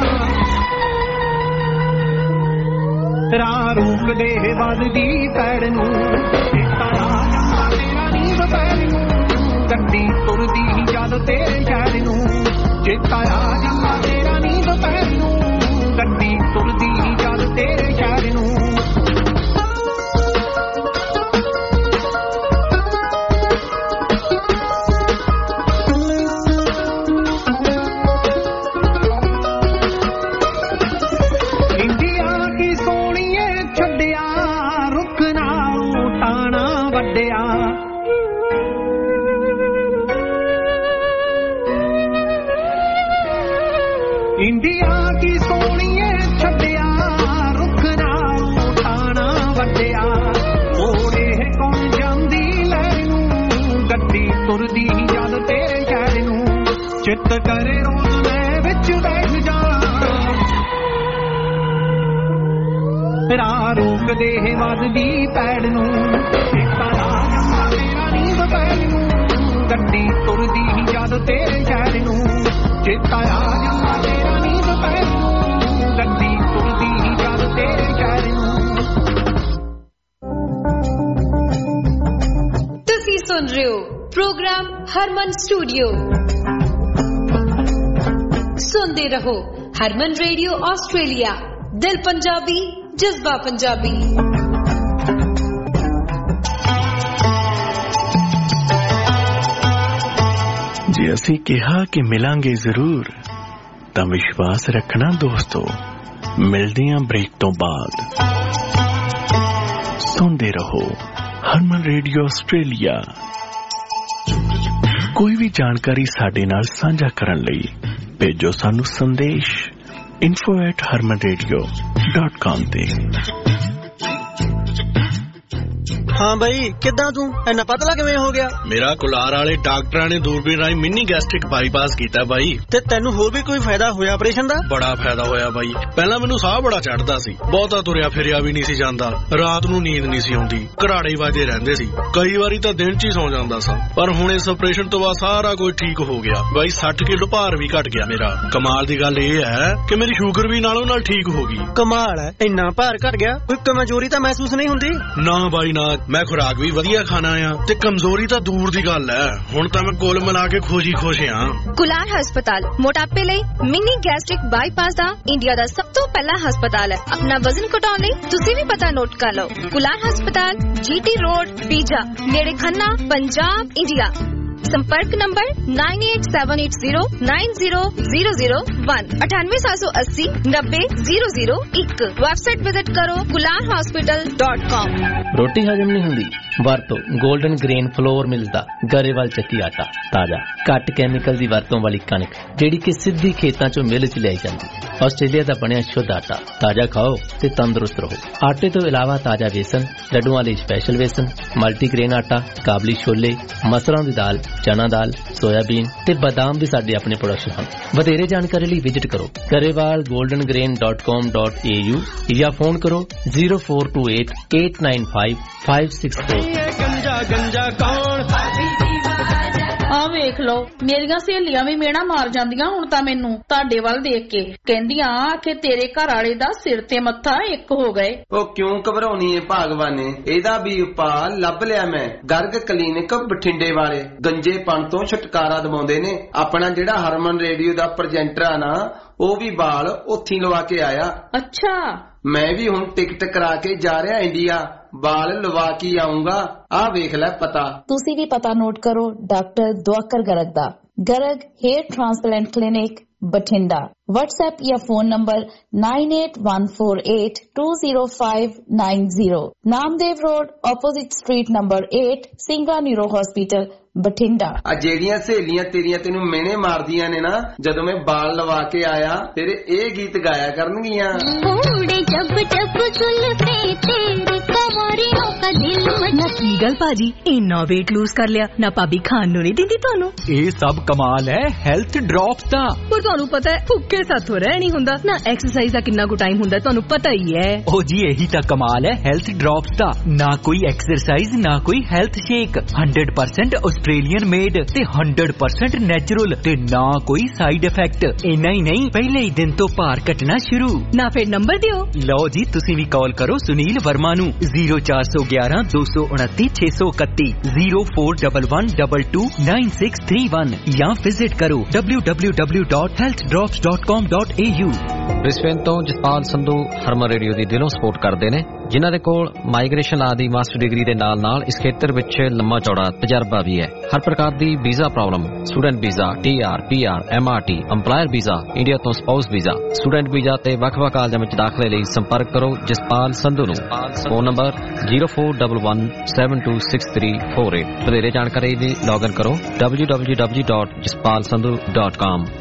[SPEAKER 4] ਰਾਹ ਰੋਕਦੇ ਵੱਧਦੀ ਪੈੜ ਨੂੰ, ਚੇਤਾ ਆ ਜਾਂਦਾ ਤੇਰਾ ਨੀਂਦ ਪੈਰ ਨੂੰ। ਗੱਡੀ ਤੁਰਦੀ ਜਦ ਤੇਰੇ ਸ਼ਹਿਰ ਨੂੰ, ਚੇਤਾ ਆ ਜਾਂਦਾ ਤੇਰਾ ਨੀਂਦ ਪੈਰ ਨੂੰ। ਗੱਡੀ ਤੁਰਦੀ ਜਦ ਤੇਰੇ ਸ਼ਹਿਰ ਨੂੰ। ਇੰਡੀਆ ਕੀ ਸੋਹਣੀਏ ਛੱਡਿਆ, ਰੁੱਖ ਨਾਲ ਠਾਣਾ ਵੱਡਿਆ। ਮੋੜੇ ਕੌਣ ਜਾਂਦੀ ਲੈ ਨੂੰ, ਗੱਡੀ ਤੁਰਦੀ ਜਦ ਤੇਰੇ ਸ਼ਹਿਰ ਨੂੰ, ਚਿੱਤ ਚਿੱਤ ਕਰੇ ਰੋਜ਼ ਮੈਂ ਵਿੱਚ ਬੈਠ ਜਾ ਰਾਹ ਰੋਕਦੇ ਵੱਧਦੀ ਪੈੜ ਨੂੰ ਚੇਤਾ ਆ ਜਾਂਦਾ ਤੇਰਾ ਨੀ ਦੁਪਹਿਰ ਨੂੰ ਗੱਡੀ ਤੁਰਦੀ ਹੀ ਜਦ ਤੇਰੇ ਸ਼ਹਿਰ ਨੂੰ ਚੇਤਾ ਆ ਜਾਂਦਾ ਤੇਰਾ ਨੀ ਦੁਪਹਿਰ ਨੂੰ ਗੱਡੀ ਤੁਰਦੀ ਹੀ ਜਦ ਤੇਰੇ ਸ਼ਹਿਰ ਨੂੰ।
[SPEAKER 5] ਤੁਸੀਂ ਸੁਣ ਰਹੇ ਹੋ ਪ੍ਰੋਗਰਾਮ ਹਰਮਨ ਸਟੂਡੀਓ। ਸੁਣਦੇ ਰਹੋ ਹਰਮਨ ਰੇਡੀਓ ਆਸਟ੍ਰੇਲੀਆ, ਦਿਲ ਪੰਜਾਬੀ, ਜਜ਼ਬਾ ਪੰਜਾਬੀ।
[SPEAKER 8] ਜੇ ਅਸੀਂ ਕਿਹਾ ਕਿ ਮਿਲਾਂਗੇ ਜ਼ਰੂਰ ਤਾਂ ਵਿਸ਼ਵਾਸ ਰੱਖਣਾ ਦੋਸਤੋ। ਮਿਲਦੇ ਆਂ ਬ੍ਰੇਕ ਤੋਂ ਬਾਅਦ। ਸੁਣਦੇ ਰਹੋ ਹਰਮਨ ਰੇਡੀਓ ਆਸਟ੍ਰੇਲੀਆ। ਕੋਈ ਵੀ ਜਾਣਕਾਰੀ ਸਾਡੇ ਨਾਲ ਸਾਂਝਾ ਕਰਨ ਲਈ ਭੇਜੋ ਸਾਨੂੰ ਸੰਦੇਸ਼ info at harman radio dot com ਤੇ।
[SPEAKER 9] ਹਾਂ ਬਈ, ਕਿੱਦਾਂ ਤੂੰ ਇੰਨਾ ਪਤਲਾ ਕਿਵੇਂ ਹੋ ਗਿਆ?
[SPEAKER 11] ਮੇਰਾ ਕੁਲਾਰ ਵਾਲੇ ਡਾਕਟਰਾਂ ਨੇ ਦੂਰਬੀਨ ਰਾਹੀਂ ਮਿੰਨੀ ਗੈਸਟ੍ਰਿਕ ਬਾਈਪਾਸ ਕੀਤਾ ਬਾਈ।
[SPEAKER 9] ਤੇ ਤੈਨੂੰ ਹੋਰ ਵੀ ਕੋਈ ਫਾਇਦਾ ਹੋਇਆ ਆਪਰੇਸ਼ਨ ਦਾ?
[SPEAKER 11] ਬੜਾ ਫਾਇਦਾ ਹੋਇਆ ਬਾਈ। ਪਹਿਲਾਂ ਮੈਨੂੰ ਸਾਹ ਬੜਾ ਚੜਦਾ ਸੀ, ਬਹੁਤਾ ਤੁਰਿਆ ਫਿਰਿਆ ਵੀ ਨਹੀਂ ਸੀ ਜਾਂਦਾ, ਰਾਤ ਨੂੰ ਨੀਂਦ ਨਹੀਂ ਸੀ ਆਉਂਦੀ, ਘਰਾੜੇ ਵੱਜਦੇ ਰਹਿੰਦੇ ਸੀ, ਕਈ ਵਾਰੀ ਤਾਂ ਦਿਨ ਚ ਹੀ ਸੌ ਜਾਂਦਾ ਸਾਂ। ਪਰ ਹੁਣ ਇਸ ਆਪਰੇਸ਼ਨ ਤੋਂ ਬਾਅਦ ਸਾਰਾ ਕੁਝ ਠੀਕ ਹੋ ਗਿਆ ਬਾਈ। ਸੱਠ ਕਿਲੋ ਭਾਰ ਵੀ ਘਟ ਗਿਆ ਮੇਰਾ। ਕਮਾਲ ਦੀ ਗੱਲ ਇਹ ਹੈ ਕਿ ਮੇਰੀ ਸ਼ੂਗਰ ਵੀ ਨਾਲੋਂ ਨਾਲ ਠੀਕ ਹੋ ਗਈ।
[SPEAKER 9] ਕਮਾਲ ਹੈ, ਇੰਨਾ ਭਾਰ ਘਟ ਗਿਆ, ਕੋਈ ਕਮਜ਼ੋਰੀ ਤਾਂ ਮਹਿਸੂਸ ਨਹੀਂ ਹੁੰਦੀ?
[SPEAKER 11] ਨਾ ਬਾਈ ਨਾ, ਮੈਂ ਖੁਰਾਕ ਵੀ ਵਧੀਆ ਖਾਣਾ ਆ ਤੇ ਕਮਜ਼ੋਰੀ ਤਾਂ ਦੂਰ ਦੀ ਗੱਲ ਹੈ। ਹੁਣ ਤਾਂ ਮੈਂ ਕੁੱਲ ਮਿਲਾ ਕੇ ਖੁਸ਼ੀ ਖੁਸ਼ ਆ।
[SPEAKER 6] ਕੁਲਾਰ ਹਸਪਤਾਲ ਮੋਟਾਪੇ ਲਈ ਮਿੰਨੀ ਗੈਸਟ੍ਰਿਕ ਬਾਈਪਾਸ ਦਾ ਇੰਡੀਆ ਦਾ ਸਭ ਤੋਂ ਪਹਿਲਾ ਹਸਪਤਾਲ ਹੈ। ਆਪਣਾ ਵਜ਼ਨ ਘਟਾਉਣ ਲਈ ਤੁਸੀਂ ਵੀ ਪਤਾ ਨੋਟ ਕਰ ਲਓ। ਕੁਲਾਰ ਹਸਪਤਾਲ, ਜੀਟੀ ਰੋਡ, ਪੀਜਾ, ਨੇੜੇ ਖੰਨਾ, ਪੰਜਾਬ, ਇੰਡੀਆ। संपर्क नंबर nine eight seven eight zero nine zero zero zero one अठानवे सात सौ अस्सी नब्बे जीरो जीरो एक। वेबसाइट विजिट करो कुलार हॉस्पिटल डॉट कॉम।
[SPEAKER 12] ਰੋਟੀ ਹਜਮ ਨਹੀਂ ਹੁੰਦੀ? ਵਰਤੋ ਗੋਲਡਨ ਗ੍ਰੇਨ ਫਲੋਰ ਮਿਲਸ ਦਾ ਗਰੇਵਾਲ ਚੱਕੀ ਆਟਾ। ਤਾਜ਼ਾ ਘੱਟ ਕੈਮੀਕਲ ਦੀ ਵਰਤੋਂ ਵਾਲੀ ਕਣਕ ਜਿਹੜੀ ਕਿ ਸਿੱਧੀ ਖੇਤਾਂ ਚੋਂ ਮਿਲ ਚ ਲਿਆਈ ਜਾਂਦੀ। ਆਸਟ੍ਰੇਲੀਆ ਦਾ ਬਣਿਆ ਸ਼ੁੱਧ ਆਟਾ। ਤਾਜ਼ਾ ਖਾਓ ਤੇ ਤੰਦਰੁਸਤ ਰਹੋ। ਆਟੇ ਤੋਂ ਇਲਾਵਾ ਤਾਜ਼ਾ ਵੇਸਣ, ਲੱਡੂਆਂ ਲਈ ਸਪੈਸ਼ਲ ਵੇਸਣ, ਮਲਟੀਗ੍ਰੇਨ ਆਟਾ, ਕਾਬਲੀ ਛੋਲੇ, ਮਸਰਾਂ ਦੀ ਦਾਲ, ਚਨਾ ਦਾਲ, ਸੋਇਆਬੀਨ ਤੇ ਬਾਦਾਮ ਵੀ ਸਾਡੇ ਆਪਣੇ ਪ੍ਰੋਡਕਸ਼ਨ ਹਨ। ਵਧੇਰੇ ਜਾਣਕਾਰੀ ਲਈ ਵਿਜ਼ਿਟ ਕਰੋ Grewal golden grain dot com dot A U ਜਾਂ ਫੋਨ ਕਰੋ zero four two eight eight nine five five six four.
[SPEAKER 9] ਗੰਜਾ ਗੰਜਾ ਕੌਣ?
[SPEAKER 7] ਆ ਵੇਖ ਲਓ, ਮੇਰੀਆਂ ਸਹੇਲੀਆਂ ਵੀ ਮੇਣਾ ਮਾਰ ਜਾਂਦੀਆਂ ਹੁਣ ਤਾਂ ਮੈਨੂੰ ਤੁਹਾਡੇ ਵੱਲ ਦੇਖ ਕੇ। ਕਹਿੰਦੀਆਂ ਆਖੇ ਤੇਰੇ ਘਰ ਵਾਲੇ ਦਾ ਸਿਰ ਤੇ ਮੱਥਾ ਇੱਕ ਹੋ ਗਏ।
[SPEAKER 24] ਉਹ ਕਿਉਂ ਘਬਰਾਉਣੀ ਏ ਭਾਗਵਾਨੇ, ਇਹਦਾ ਵੀ ਉਪਾਅ ਲੱਭ ਲਿਆ ਮੈਂ। ਗਰਗ ਕਲੀਨਿਕ ਬਠਿੰਡੇ ਵਾਲੇ ਗੰਜੇਪਣ ਤੋਂ ਛੁਟਕਾਰਾ ਦਿਵਾਉਂਦੇ ਨੇ। ਆਪਣਾ ਜਿਹੜਾ ਹਰਮਨ ਰੇਡੀਓ ਦਾ ਪ੍ਰੈਜੈਂਟਰ ਆ ਨਾ, ਉਹ ਵੀ ਵਾਲ ਉੱਥੀ ਲਵਾ ਕੇ ਆਇਆ।
[SPEAKER 7] ਅੱਛਾ,
[SPEAKER 24] ਮੈਂ ਵੀ ਹੁਣ ਟਿਕਟ ਕਰਾ ਕੇ ਜਾ ਰਿਹਾ ਇੰਡੀਆ, ਵਾਲ ਲਵਾ ਕੇ ਆਉਂਗਾ। ਆਹ ਵੇਖ ਲੈ ਪਤਾ।
[SPEAKER 25] ਤੁਸੀਂ ਵੀ ਪਤਾ ਨੋਟ ਕਰੋ ਡਾਕਟਰ ਦੁਆਕਰ ਗਰਗ ਦਾ। Garg hair transplant clinic Bathinda. WhatsApp या phone number nine eight one four eight two zero five nine zero. Namdev road, opposite street number eight, Singla neuro hospital Bathinda.
[SPEAKER 24] आ ਜਿਹੜੀਆਂ ਸਹੇਲੀਆਂ ਤੇਰੀਆਂ ਤੈਨੂੰ ਮੇਨੇ ਮਾਰਦੀਆਂ ਨੇ ਨਾ, ਜਦੋਂ ਮੈਂ ਵਾਲ ਲਵਾ ਕੇ ਆਇਆ ਤੇਰੇ ਇਹ ਗੀਤ ਗਾਇਆ ਕਰਨਗੀਆਂ।
[SPEAKER 10] जब जब जुल्फे तेरे कंवरियों का दिल ना की गल भाजी इन्ना वेट लूज कर लिया ना भाभी खान नु नहीं दिंदी ਤੁਹਾਨੂੰ।
[SPEAKER 15] ਇਹ ਸਭ ਕਮਾਲ ਹੈ ਹੈਲਥ ਡ੍ਰੌਪਸ ਦਾ।
[SPEAKER 14] ਪਰ ਤੁਹਾਨੂੰ ਪਤਾ ਹੈ ਭੁੱਖੇ ਸਾਥੋਂ ਰਹਿ ਨਹੀਂ ਹੁੰਦਾ ਨਾ। ਐਕਸਰਸਾਈਜ਼ ਦਾ ਕਿੰਨਾ ਕੁ ਟਾਈਮ ਹੁੰਦਾ ਤੁਹਾਨੂੰ ਪਤਾ ਹੀ ਹੈ।
[SPEAKER 15] ਉਹ ਜੀ ਇਹੀ ਤਾਂ ਕਮਾਲ ਹੈ ਹੈਲਥ ਡ੍ਰੌਪਸ ਦਾ। ਨਾ ਕੋਈ ਐਕਸਰਸਾਈਜ਼ ਨਾ ਕੋਈ health shake, hundred percent Australian made ਤੇ ਹੰਡਰਡ ਪਰਸੈਂਟ ਨੈਚੁਰਲ ਤੇ ਨਾ ਕੋਈ ਸਾਈਡ ਇਫੈਕਟ। ਇੰਨਾ ਹੀ ਨਹੀਂ, ਪਹਿਲੇ ਹੀ ਦਿਨ ਤੋਂ ਭਾਰ ਘਟਣਾ ਸ਼ੁਰੂ।
[SPEAKER 14] ਨਾ ਫਿਰ ਨੰਬਰ ਦਿਓ।
[SPEAKER 15] ਲਓ ਜੀ, ਤੁਸੀਂ ਵੀ ਕਾਲ ਕਰੋ ਸੁਨੀਲ ਵਰਮਾ ਨੂੰ ਜ਼ੀਰੋ ਚਾਰ ਸੌ ਗਿਆਰਾਂ ਦੋ ਸੌ ਉਨੱਤੀ ਛੇ ਸੌ ਇਕੱਤੀ zero four double one double two nine six three one ਜਾਂ ਵਿਜ਼ਿਟ ਕਰੋ W W W dot health drops dot com dot A U.
[SPEAKER 26] Brisbane ਤੋਂ ਜਸਪਾਲ ਸੰਧੂ ਹਰਮਨ ਰੇਡੀਓ ਦੀ ਦਿਲੋਂ ਸਪੋਰਟ ਕਰਦੇ ਨੇ, ਜਿਨ੍ਹਾਂ ਦੇ ਕੋਲ ਮਾਈਗ੍ਰੇਸ਼ਨ ਆਦਿ ਮਾਸਟਰ ਡਿਗਰੀ ਦੇ ਨਾਲ ਨਾਲ ਇਸ ਖੇਤਰ ਵਿੱਚ ਲੰਮਾ ਚੌੜਾ ਤਜਰਬਾ ਵੀ ਹੈ। ਹਰ ਪ੍ਰਕਾਰ ਦੀ visa problem, student visa, T R, P R, M R T, employer visa, India ਤੋਂ ਸਪਾਊਸ ਵੀਜ਼ਾ, ਸਟੂਡੈਂਟ ਵੀਜ਼ਾ ਤੇ ਵੱਖ-ਵੱਖ ਕਾਲਜਾਂ ਵਿੱਚ ਦਾਖਲੇ ਲਈ ਸੰਪਰਕ ਕਰੋ ਜਸਪਾਲ ਸੰਧੂ ਨੂੰ। Phone number zero four double one seven two six three four eight. ਵਧੇਰੇ ਜਾਣਕਾਰੀ ਲਈ ਲੌਗਇਨ ਕਰੋ W W W dot Jaspal Sandhu dot com.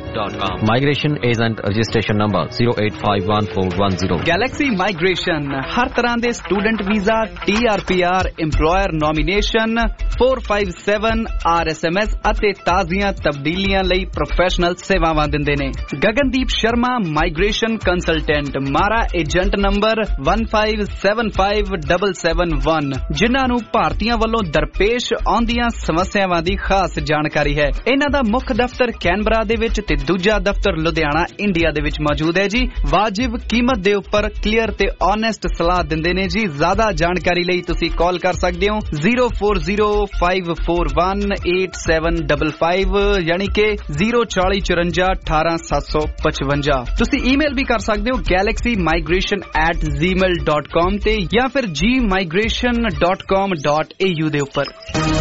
[SPEAKER 26] dot com. Migration agent registration number zero eight five one four one zero.
[SPEAKER 13] Galaxy Migration हर तरह ਦੇ student visa, T R P R, employer nomination, four five seven R S M S ਅਤੇ ਤਾਜ਼ੀਆਂ ਤਬਦੀਲੀਆਂ ਲਈ professional ਸੇਵਾਵਾਂ ਦਿੰਦੇ ਨੇ। Gagandeep Sharma migration consultant, MARA agent number one five seven five seven seven one, ਜਿਨ੍ਹਾਂ ਨੂੰ ਭਾਰਤੀਆਂ ਵੱਲੋਂ ਦਰਪੇਸ਼ ਆਉਂਦੀਆਂ ਸਮੱਸਿਆਵਾਂ ਦੀ ਖਾਸ ਜਾਣਕਾਰੀ ਹੈ। ਇਹਨਾਂ ਦਾ ਮੁੱਖ ਦਫ਼ਤਰ ਕੈਨਬਰਾ ਦੇ ਵਿੱਚ ਤੇ ਦੂਜਾ ਦਫ਼ਤਰ ਲੁਧਿਆਣਾ ਇੰਡੀਆ ਦੇ ਵਿੱਚ ਮੌਜੂਦ ਹੈ ਜੀ। ਵਾਜਿਬ ਕੀਮਤ ਦੇ ਉੱਪਰ ਕਲੀਅਰ ਤੇ ਓਨੈਸਟ ਸਲਾਹ ਦਿੰਦੇ ਨੇ ਜੀ। ਜ਼ਿਆਦਾ ਜਾਣਕਾਰੀ ਲਈ ਤੁਸੀਂ ਕਾਲ ਕਰ ਸਕਦੇ ਹੋ zero four zero five four one eight seven five five ਯਾਨੀ ਕਿ zero four four four one eight seven seven five। ਤੁਸੀਂ ਈਮੇਲ ਵੀ ਕਰ ਸਕਦੇ ਹੋ galaxy migration at gmail dot com ਤੇ ਜਾਂ ਫਿਰ g migration dot com dot a u ਦੇ ਉੱਪਰ।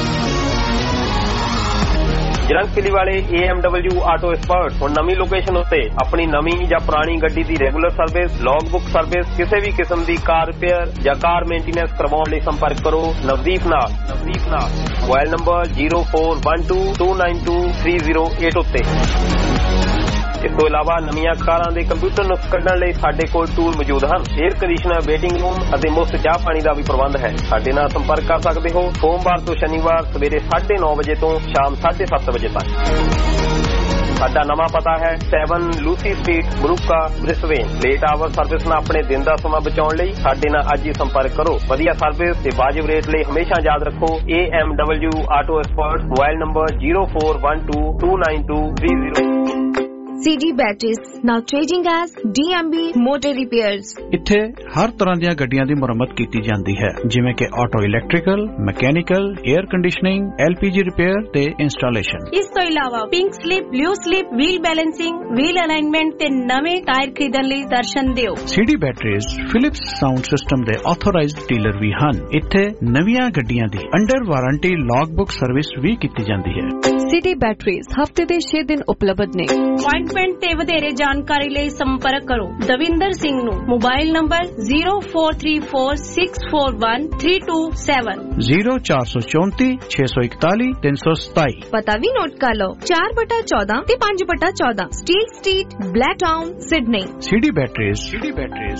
[SPEAKER 16] ਜਰੰਗ ਕਿਲੀ ਵਾਲੇ A M W auto expert ਹੁਣ ਨਵੀਂ ਲੋਕੇਸ਼ਨ ਉੱਤੇ ਆਪਣੀ ਨਵੀਂ ਜਾਂ ਪੁਰਾਣੀ ਗੱਡੀ ਦੀ regular service, log book service, ਕਿਸੇ ਵੀ ਕਿਸਮ ਦੀ ਕਾਰ ਰਿਪੇਅਰ ਜਾਂ ਕਾਰ ਮੇਨਟੇਨੈਂਸ ਕਰਵਾਉਣ ਲਈ ਸੰਪਰਕ ਕਰੋ ਨਵਦੀਪ ਨਾਲ। ਨਵਦੀਪ ਨਾਲ mobile number zero four one two two nine two three zero eight ਉੱਤੇ। ਇਸ ਤੋਂ ਇਲਾਵਾ ਨਵੀਆਂ ਕਾਰਾਂ ਦੇ ਕੰਪਿਊਟਰ ਨੁਕਸ ਕੱਢਣ ਲਈ ਸਾਡੇ ਕੋਲ ਟੂਲ ਮੌਜੂਦ ਹਨ। ਏਅਰ ਕੰਡੀਸ਼ਨਰ, ਵੇਟਿੰਗ ਰੂਮ ਅਤੇ ਮੁਫਤ ਚਾਹ ਪਾਣੀ ਦਾ ਵੀ ਪ੍ਰਬੰਧ ਹੈ। ਸਾਡੇ ਨਾਲ ਸੰਪਰਕ ਕਰ ਸਕਦੇ ਹੋ ਸੋਮਵਾਰ ਤੋਂ ਸ਼ਨੀਵਾਰ ਸਵੇਰੇ ਸਾਢੇ ਨੌ ਵਜੇ ਤੋਂ ਸ਼ਾਮ ਸਾਢੇ ਸੱਤ ਵਜੇ ਤੱਕ। ਸਾਡਾ ਨਵਾਂ ਪਤਾ ਹੈ seven Lucy street, Moorooka, Brisbane. Late hour service ਨਾਲ ਆਪਣੇ ਦਿਨ ਦਾ ਸਮਾਂ ਬਚਾਉਣ ਲਈ ਸਾਡੇ ਨਾਲ ਅੱਜ ਹੀ ਸੰਪਰਕ ਕਰੋ। ਵਧੀਆ ਸਰਵਿਸ ਤੇ ਵਾਜਿਬ ਰੇਟ ਲਈ ਹਮੇਸ਼ਾ ਯਾਦ ਰੱਖੋ A M W auto expert. Mobile number zero four one two two nine two three zero।
[SPEAKER 6] C G Batteries, now changing as D M B Motor Repairs।
[SPEAKER 17] ਇੱਥੇ ਹਰ ਤਰ੍ਹਾਂ ਦੀਆਂ ਗੱਡੀਆਂ ਦੀ ਮੁਰੰਮਤ ਕੀਤੀ ਜਾਂਦੀ ਹੈ, ਜਿਵੇਂ ਕਿ auto electrical, mechanical, air conditioning, L P G repair ਤੇ ਇੰਸਟਾਲੇਸ਼ਨ।
[SPEAKER 18] ਇਸ ਤੋਂ ਇਲਾਵਾ pink slip, blue slip, wheel balancing, wheel alignment ਤੇ ਨਵੇਂ ਟਾਇਰ ਖਰੀਦਣ ਲਈ ਦਰਸ਼ਨ ਦਿਓ।
[SPEAKER 17] C D Batteries Philips sound system ਦੇ ਆਥੋਰਾਈਜ਼ਡ ਡੀਲਰ ਵੀ ਹਨ। ਇੱਥੇ ਨਵੀਆਂ ਗੱਡੀਆਂ ਦੀ under warranty log book service ਵੀ ਕੀਤੀ ਜਾਂਦੀ ਹੈ।
[SPEAKER 19] C D Batteries ਹਫਤੇ ਦੇ ਛੇ ਦਿਨ ਉਪਲਬਧ ਨੇ।
[SPEAKER 18] ਅਪਾਇੰਟਮੈਂਟ ਤੇ ਵਧੇਰੇ ਜਾਣਕਾਰੀ ਲਈ ਸੰਪਰਕ ਕਰੋ ਦਵਿੰਦਰ ਸਿੰਘ ਨੂੰ। Mobile number zero four three four six four one three two seven
[SPEAKER 17] zero four four four six one one three seven seven।
[SPEAKER 6] ਪਤਾ ਵੀ ਨੋਟ ਕਰ ਲਓ ਚਾਰ ਬਟਾ ਚੌਦਾਂ ਤੇ ਪੰਜ ਬਟਾ ਚੌਦਾਂ steel street, Blacktown, Sydney.
[SPEAKER 17] C D Batteries। C D Batteries।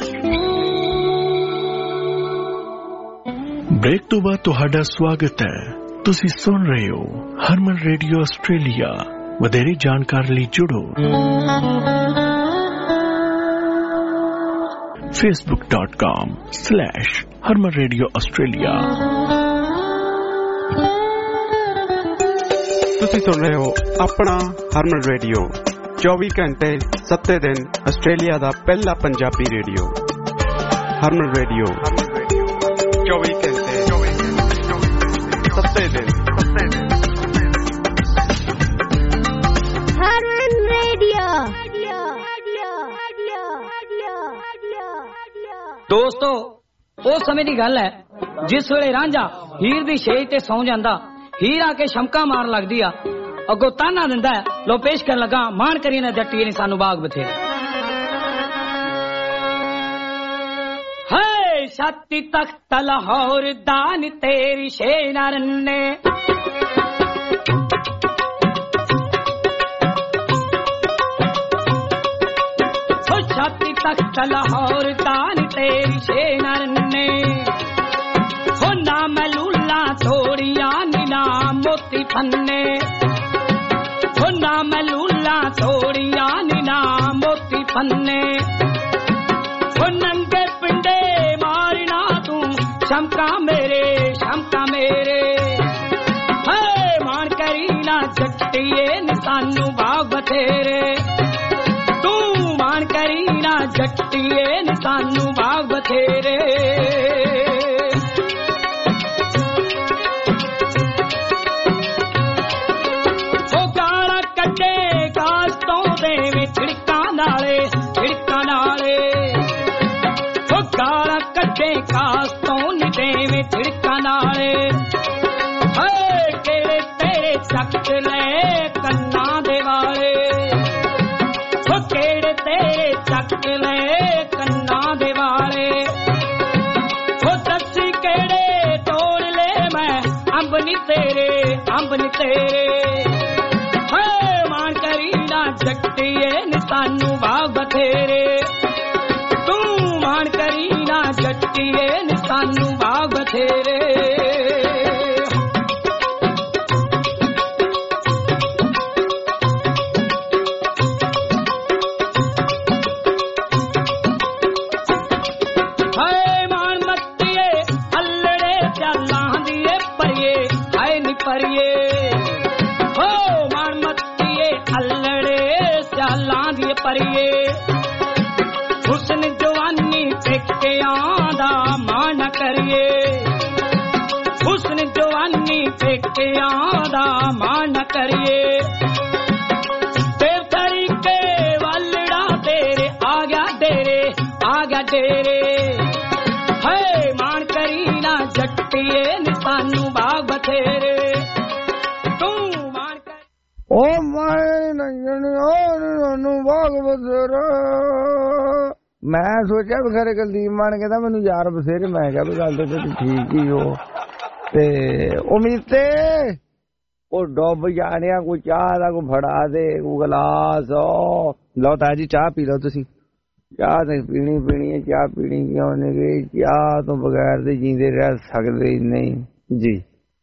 [SPEAKER 8] Break ਤੋਂ ਬਾਅਦ ਤੁਹਾਡਾ ਸਵਾਗਤ ਹੈ। ਤੁਸੀਂ ਸੁਣ ਰਹੇ ਹੋ ਹਰਮਨ ਰੇਡੀਓ ਆਸਟ੍ਰੇਲੀਆ। ਵਧੇਰੇ ਜਾਣਕਾਰੀ ਲਈ ਜੁੜੋ facebook dot com slash harman radio australia।
[SPEAKER 1] ਤੁਸੀਂ ਸੁਣ ਰਹੇ ਹੋ ਆਪਣਾ ਹਰਮਨ ਰੇਡੀਓ, ਚੌਵੀ ਘੰਟੇ ਸੱਤੇ ਦਿਨ ਆਸਟ੍ਰੇਲੀਆ ਦਾ ਪਹਿਲਾ ਪੰਜਾਬੀ ਰੇਡੀਓ। ਹਰਮਨ ਰੇਡੀਓ ਚੌਵੀ ਘੰਟੇ ਸੱਤੇ ਦਿਨ।
[SPEAKER 20] ਦੋਸਤੋ, ਉਸ ਸਮੇਂ ਦੀ ਗੱਲ ਹੈ ਜਿਸ ਵੇਲੇ ਰਾਂਝਾ ਹੀਰ ਦੀ ਛੇਜ ਤੇ ਸੌਂ ਜਾਂਦਾ। ਹੀਰ ਆ ਕੇ ਸ਼ਮਕਾ ਮਾਰਨ ਲੱਗਦੀ ਆ, ਅੱਗੋਂ ਤਾਨਾ ਦਿੰਦਾ ਲੋ ਪੇਸ਼ ਕਰਨ ਲੱਗਾ ਮਾਣ ਕਰੀ ਨਾ ਜੱਟੀ ਨੇ ਸਾਨੂੰ ਬਾਗ ਬਥੇਰੇ। ਹੈ ਛਾਤੀ ਤਖਤ ਲਾਹੌਰ ਦਾਨ ਤੇਰੀ ਸ਼ੇਨਾਰ ਨੇ। ਛਾਤੀ ਤਖਤ ਲਾਹੌਰ ਦਾਨ ਤੇਰੀ ਸ਼ੇਨਾਰ ਨੇ। ਹੋ ਨਾ ਮਲੂਲਾ ਥੋੜੀਆਂ ਨੀਨਾ ਮੋਤੀ ਫੰਨੇ। ਹੋ ਨਾ ਮਲੂਲਾ ਥੋੜੀਆਂ ਨੀਨਾ ਮੋਤੀ ਫੰਨੇ। ਹੋ ਨੰਗੇ ਪਿੰਡੇ ਮਾਰਨਾ ਤੂੰ ਸ਼ਮਕਾ ਮੇਰੇ, ਸ਼ਮਕਾ ਮੇਰੇ। ਹੈ ਮਾਣ ਕਰੀ ਨਾ ਜੱਟੀਏ ਨੀ ਸਾਨੂੰ ਬਾਗ ਬਥੇਰੇ। ਕਰੀ ਨਾ ਜੱਟੀਏ ਨੀ ਸਾਨੂੰ ਬਾਗ ਬਥੇਰੇ। ਉਹ ਗਾਲਾਂ ਕੱਢੇ ਕਾਸ ਤੋਂ ਦੇਵੇਂ ਛਿੜਕਾਂ ਨਾਲੇ, ਛਿੜਕਾਂ ਨਾਲੇ। ਉਹ ਗਾਲਾਂ ਕੱਢੇ ਕਾਸ ਤੋਂ ਨੀ ਦੇਵੇਂ ਛਿੜਕਾਂ ਨਾਲੇ। ਹਏ ਕਿਹੜੇ ਤੇਰੇ ਚੱਕ ਲੈ ਕੰਨਾਂ ਦੇ ਵਾਲੇ। ਕਿਹੜੇ ਤੇਰੇ ਚੱਕ ਲੈ ਕੰਨਾਂ ਦੇ ਵਾਲੇ। ਉਹ ਦੱਸੀ ਕਿਹੜੇ ਤੋੜ ਲੈ ਮੈਂ ਅੰਬ ਨੀ ਤੇਰੇ, ਅੰਬ ਨੀ ਤੇਰੇ। ਹੈ ਮਾਣ ਕਰੀ ਨਾ ਜੱਟੀਏ ਨੀ ਸਾਨੂੰ ਵਾਹ ਬਥੇਰੇ ਤੂੰ ਮਾਣ ਕਰੀ ਨਾ ਜੱਟੀਏ ਨੀ ਸਾਨੂੰ ਵਾਹ ਬਥੇਰੇ ਹੁਸਨ ਜਵਾਨੀ ਪੇਕਿਆਂ ਦਾ ਮਾਣ ਕਰੀਏ ਹੁਸਨ ਜਵਾਨੀ ਪੇਕਿਆਂ ਦਾ ਮਾਣ ਕਰੀਏ ਤੇ ਤਰੀਕੇ ਵਾਲੜਾ ਤੇਰੇ ਆ ਗਿਆ ਡੇਰੇ ਆ ਗਿਆ ਡੇਰੇ ਹਏ ਮਾਣ ਕਰੀ ਨਾ ਜੱਟੀਏ ਨੀ ਸਾਨੂੰ ਬਾਗ ਬਥੇਰੇ ਤੂੰ ਮਾਣ ਕਰ
[SPEAKER 2] ਓ ਮਾਏ ਨੰਗਣ ਨੂੰ ਬਾਗ ਬਥੇਰਾ ਮੈਂ ਸੋਚਿਆ ਵੀ ਖਰੇ ਕੁਲਦੀਪ ਮਾਨ ਕਹਿੰਦਾ ਮੈਨੂੰ ਯਾਰ ਬਥੇਰੇ ਮੈਂ ਕਿਹਾ ਵੀ ਗੱਲ ਤੇ ਠੀਕ ਹੀ ਹੋ ਤੇ ਉਮੀਦ ਤੇ ਉਹ ਡੁੱਬ ਜਾਣਿਆ ਕੋਈ ਚਾਹ ਦਾ ਕੋਈ ਫੜਾ ਦੇ ਕੋਈ ਗਲਾਸ ਲਓ ਤਾਂ ਜੀ ਚਾਹ ਪੀ ਲਓ ਤੁਸੀਂ ਚਾਹ ਤੇ ਪੀਣੀ ਪੀਣੀ ਹੈ ਚਾਹ ਪੀਣੀ ਕਿਉਂ ਨਹੀਂ ਚਾਹ ਤੋਂ ਬਗੈਰ ਤੇ ਜੀਂਦੇ ਰਹਿ ਸਕਦੇ ਨਹੀਂ ਜੀ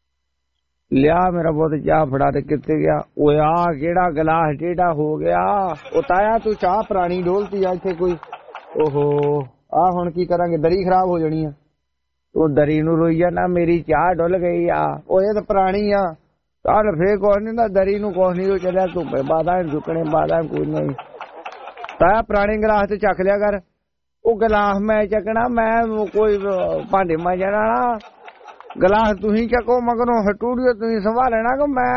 [SPEAKER 2] ਲਿਆ ਮੇਰਾ ਬਹੁਤ ਚਾਹ ਫੜਾ ਤੇ ਕਿੱਥੇ ਗਿਆ ਓਏ ਆ ਕਿਹੜਾ ਗਲਾਸ ਟੇਢਾ ਹੋ ਗਿਆ ਉਹ ਤਾਇਆ ਤੂੰ ਚਾਹ ਪੁਰਾਣੀ ਡੋਲਤੀ ਆ ਇੱਥੇ ਕੋਈ ਓਹੋ ਆ ਹੁਣ ਕੀ ਕਰਾਂਗੇ ਦਰੀ ਖਰਾਬ ਹੋ ਜਾਣੀ ਆ ਉਹ ਦਰੀ ਨੂੰ ਰੋਈ ਜਾਣਾ ਮੇਰੀ ਚਾਹ ਡੁੱਲ ਗਈ ਆ ਉਹ ਇਹ ਤਾਂ ਪੁਰਾਣੀ ਆ ਕੱਲ ਫੇਰ ਕੁਛ ਨੀ ਹੁੰਦਾ ਦਰੀ ਨੂੰ ਕੁਛ ਨੀ ਚੱਲਿਆ ਧੁੱਪੇ ਬਾਦਾਂ ਝੁਕਣੇ ਬਾਦਾਂ ਕੋਈ ਨਹੀਂ ਤਾਇਆ ਪੁਰਾਣੇ ਗਲਾਸ ਤੇ ਚੱਕ ਲਿਆ ਕਰ ਉਹ ਗਲਾਸ ਮੈਂ ਚੱਕਣਾ ਮੈਂ ਕੋਈ ਭਾਂਡੇ ਮਾਂਜਣ ਵਾਲਾ ਗਲਾਸ ਤੁਸੀਂ ਚੱਕੋ ਮਗਰੋਂ ਹਟੂੜੀਓ ਤੁਸੀਂ ਸੰਭਾਲਣਾ ਕਿ ਮੈਂ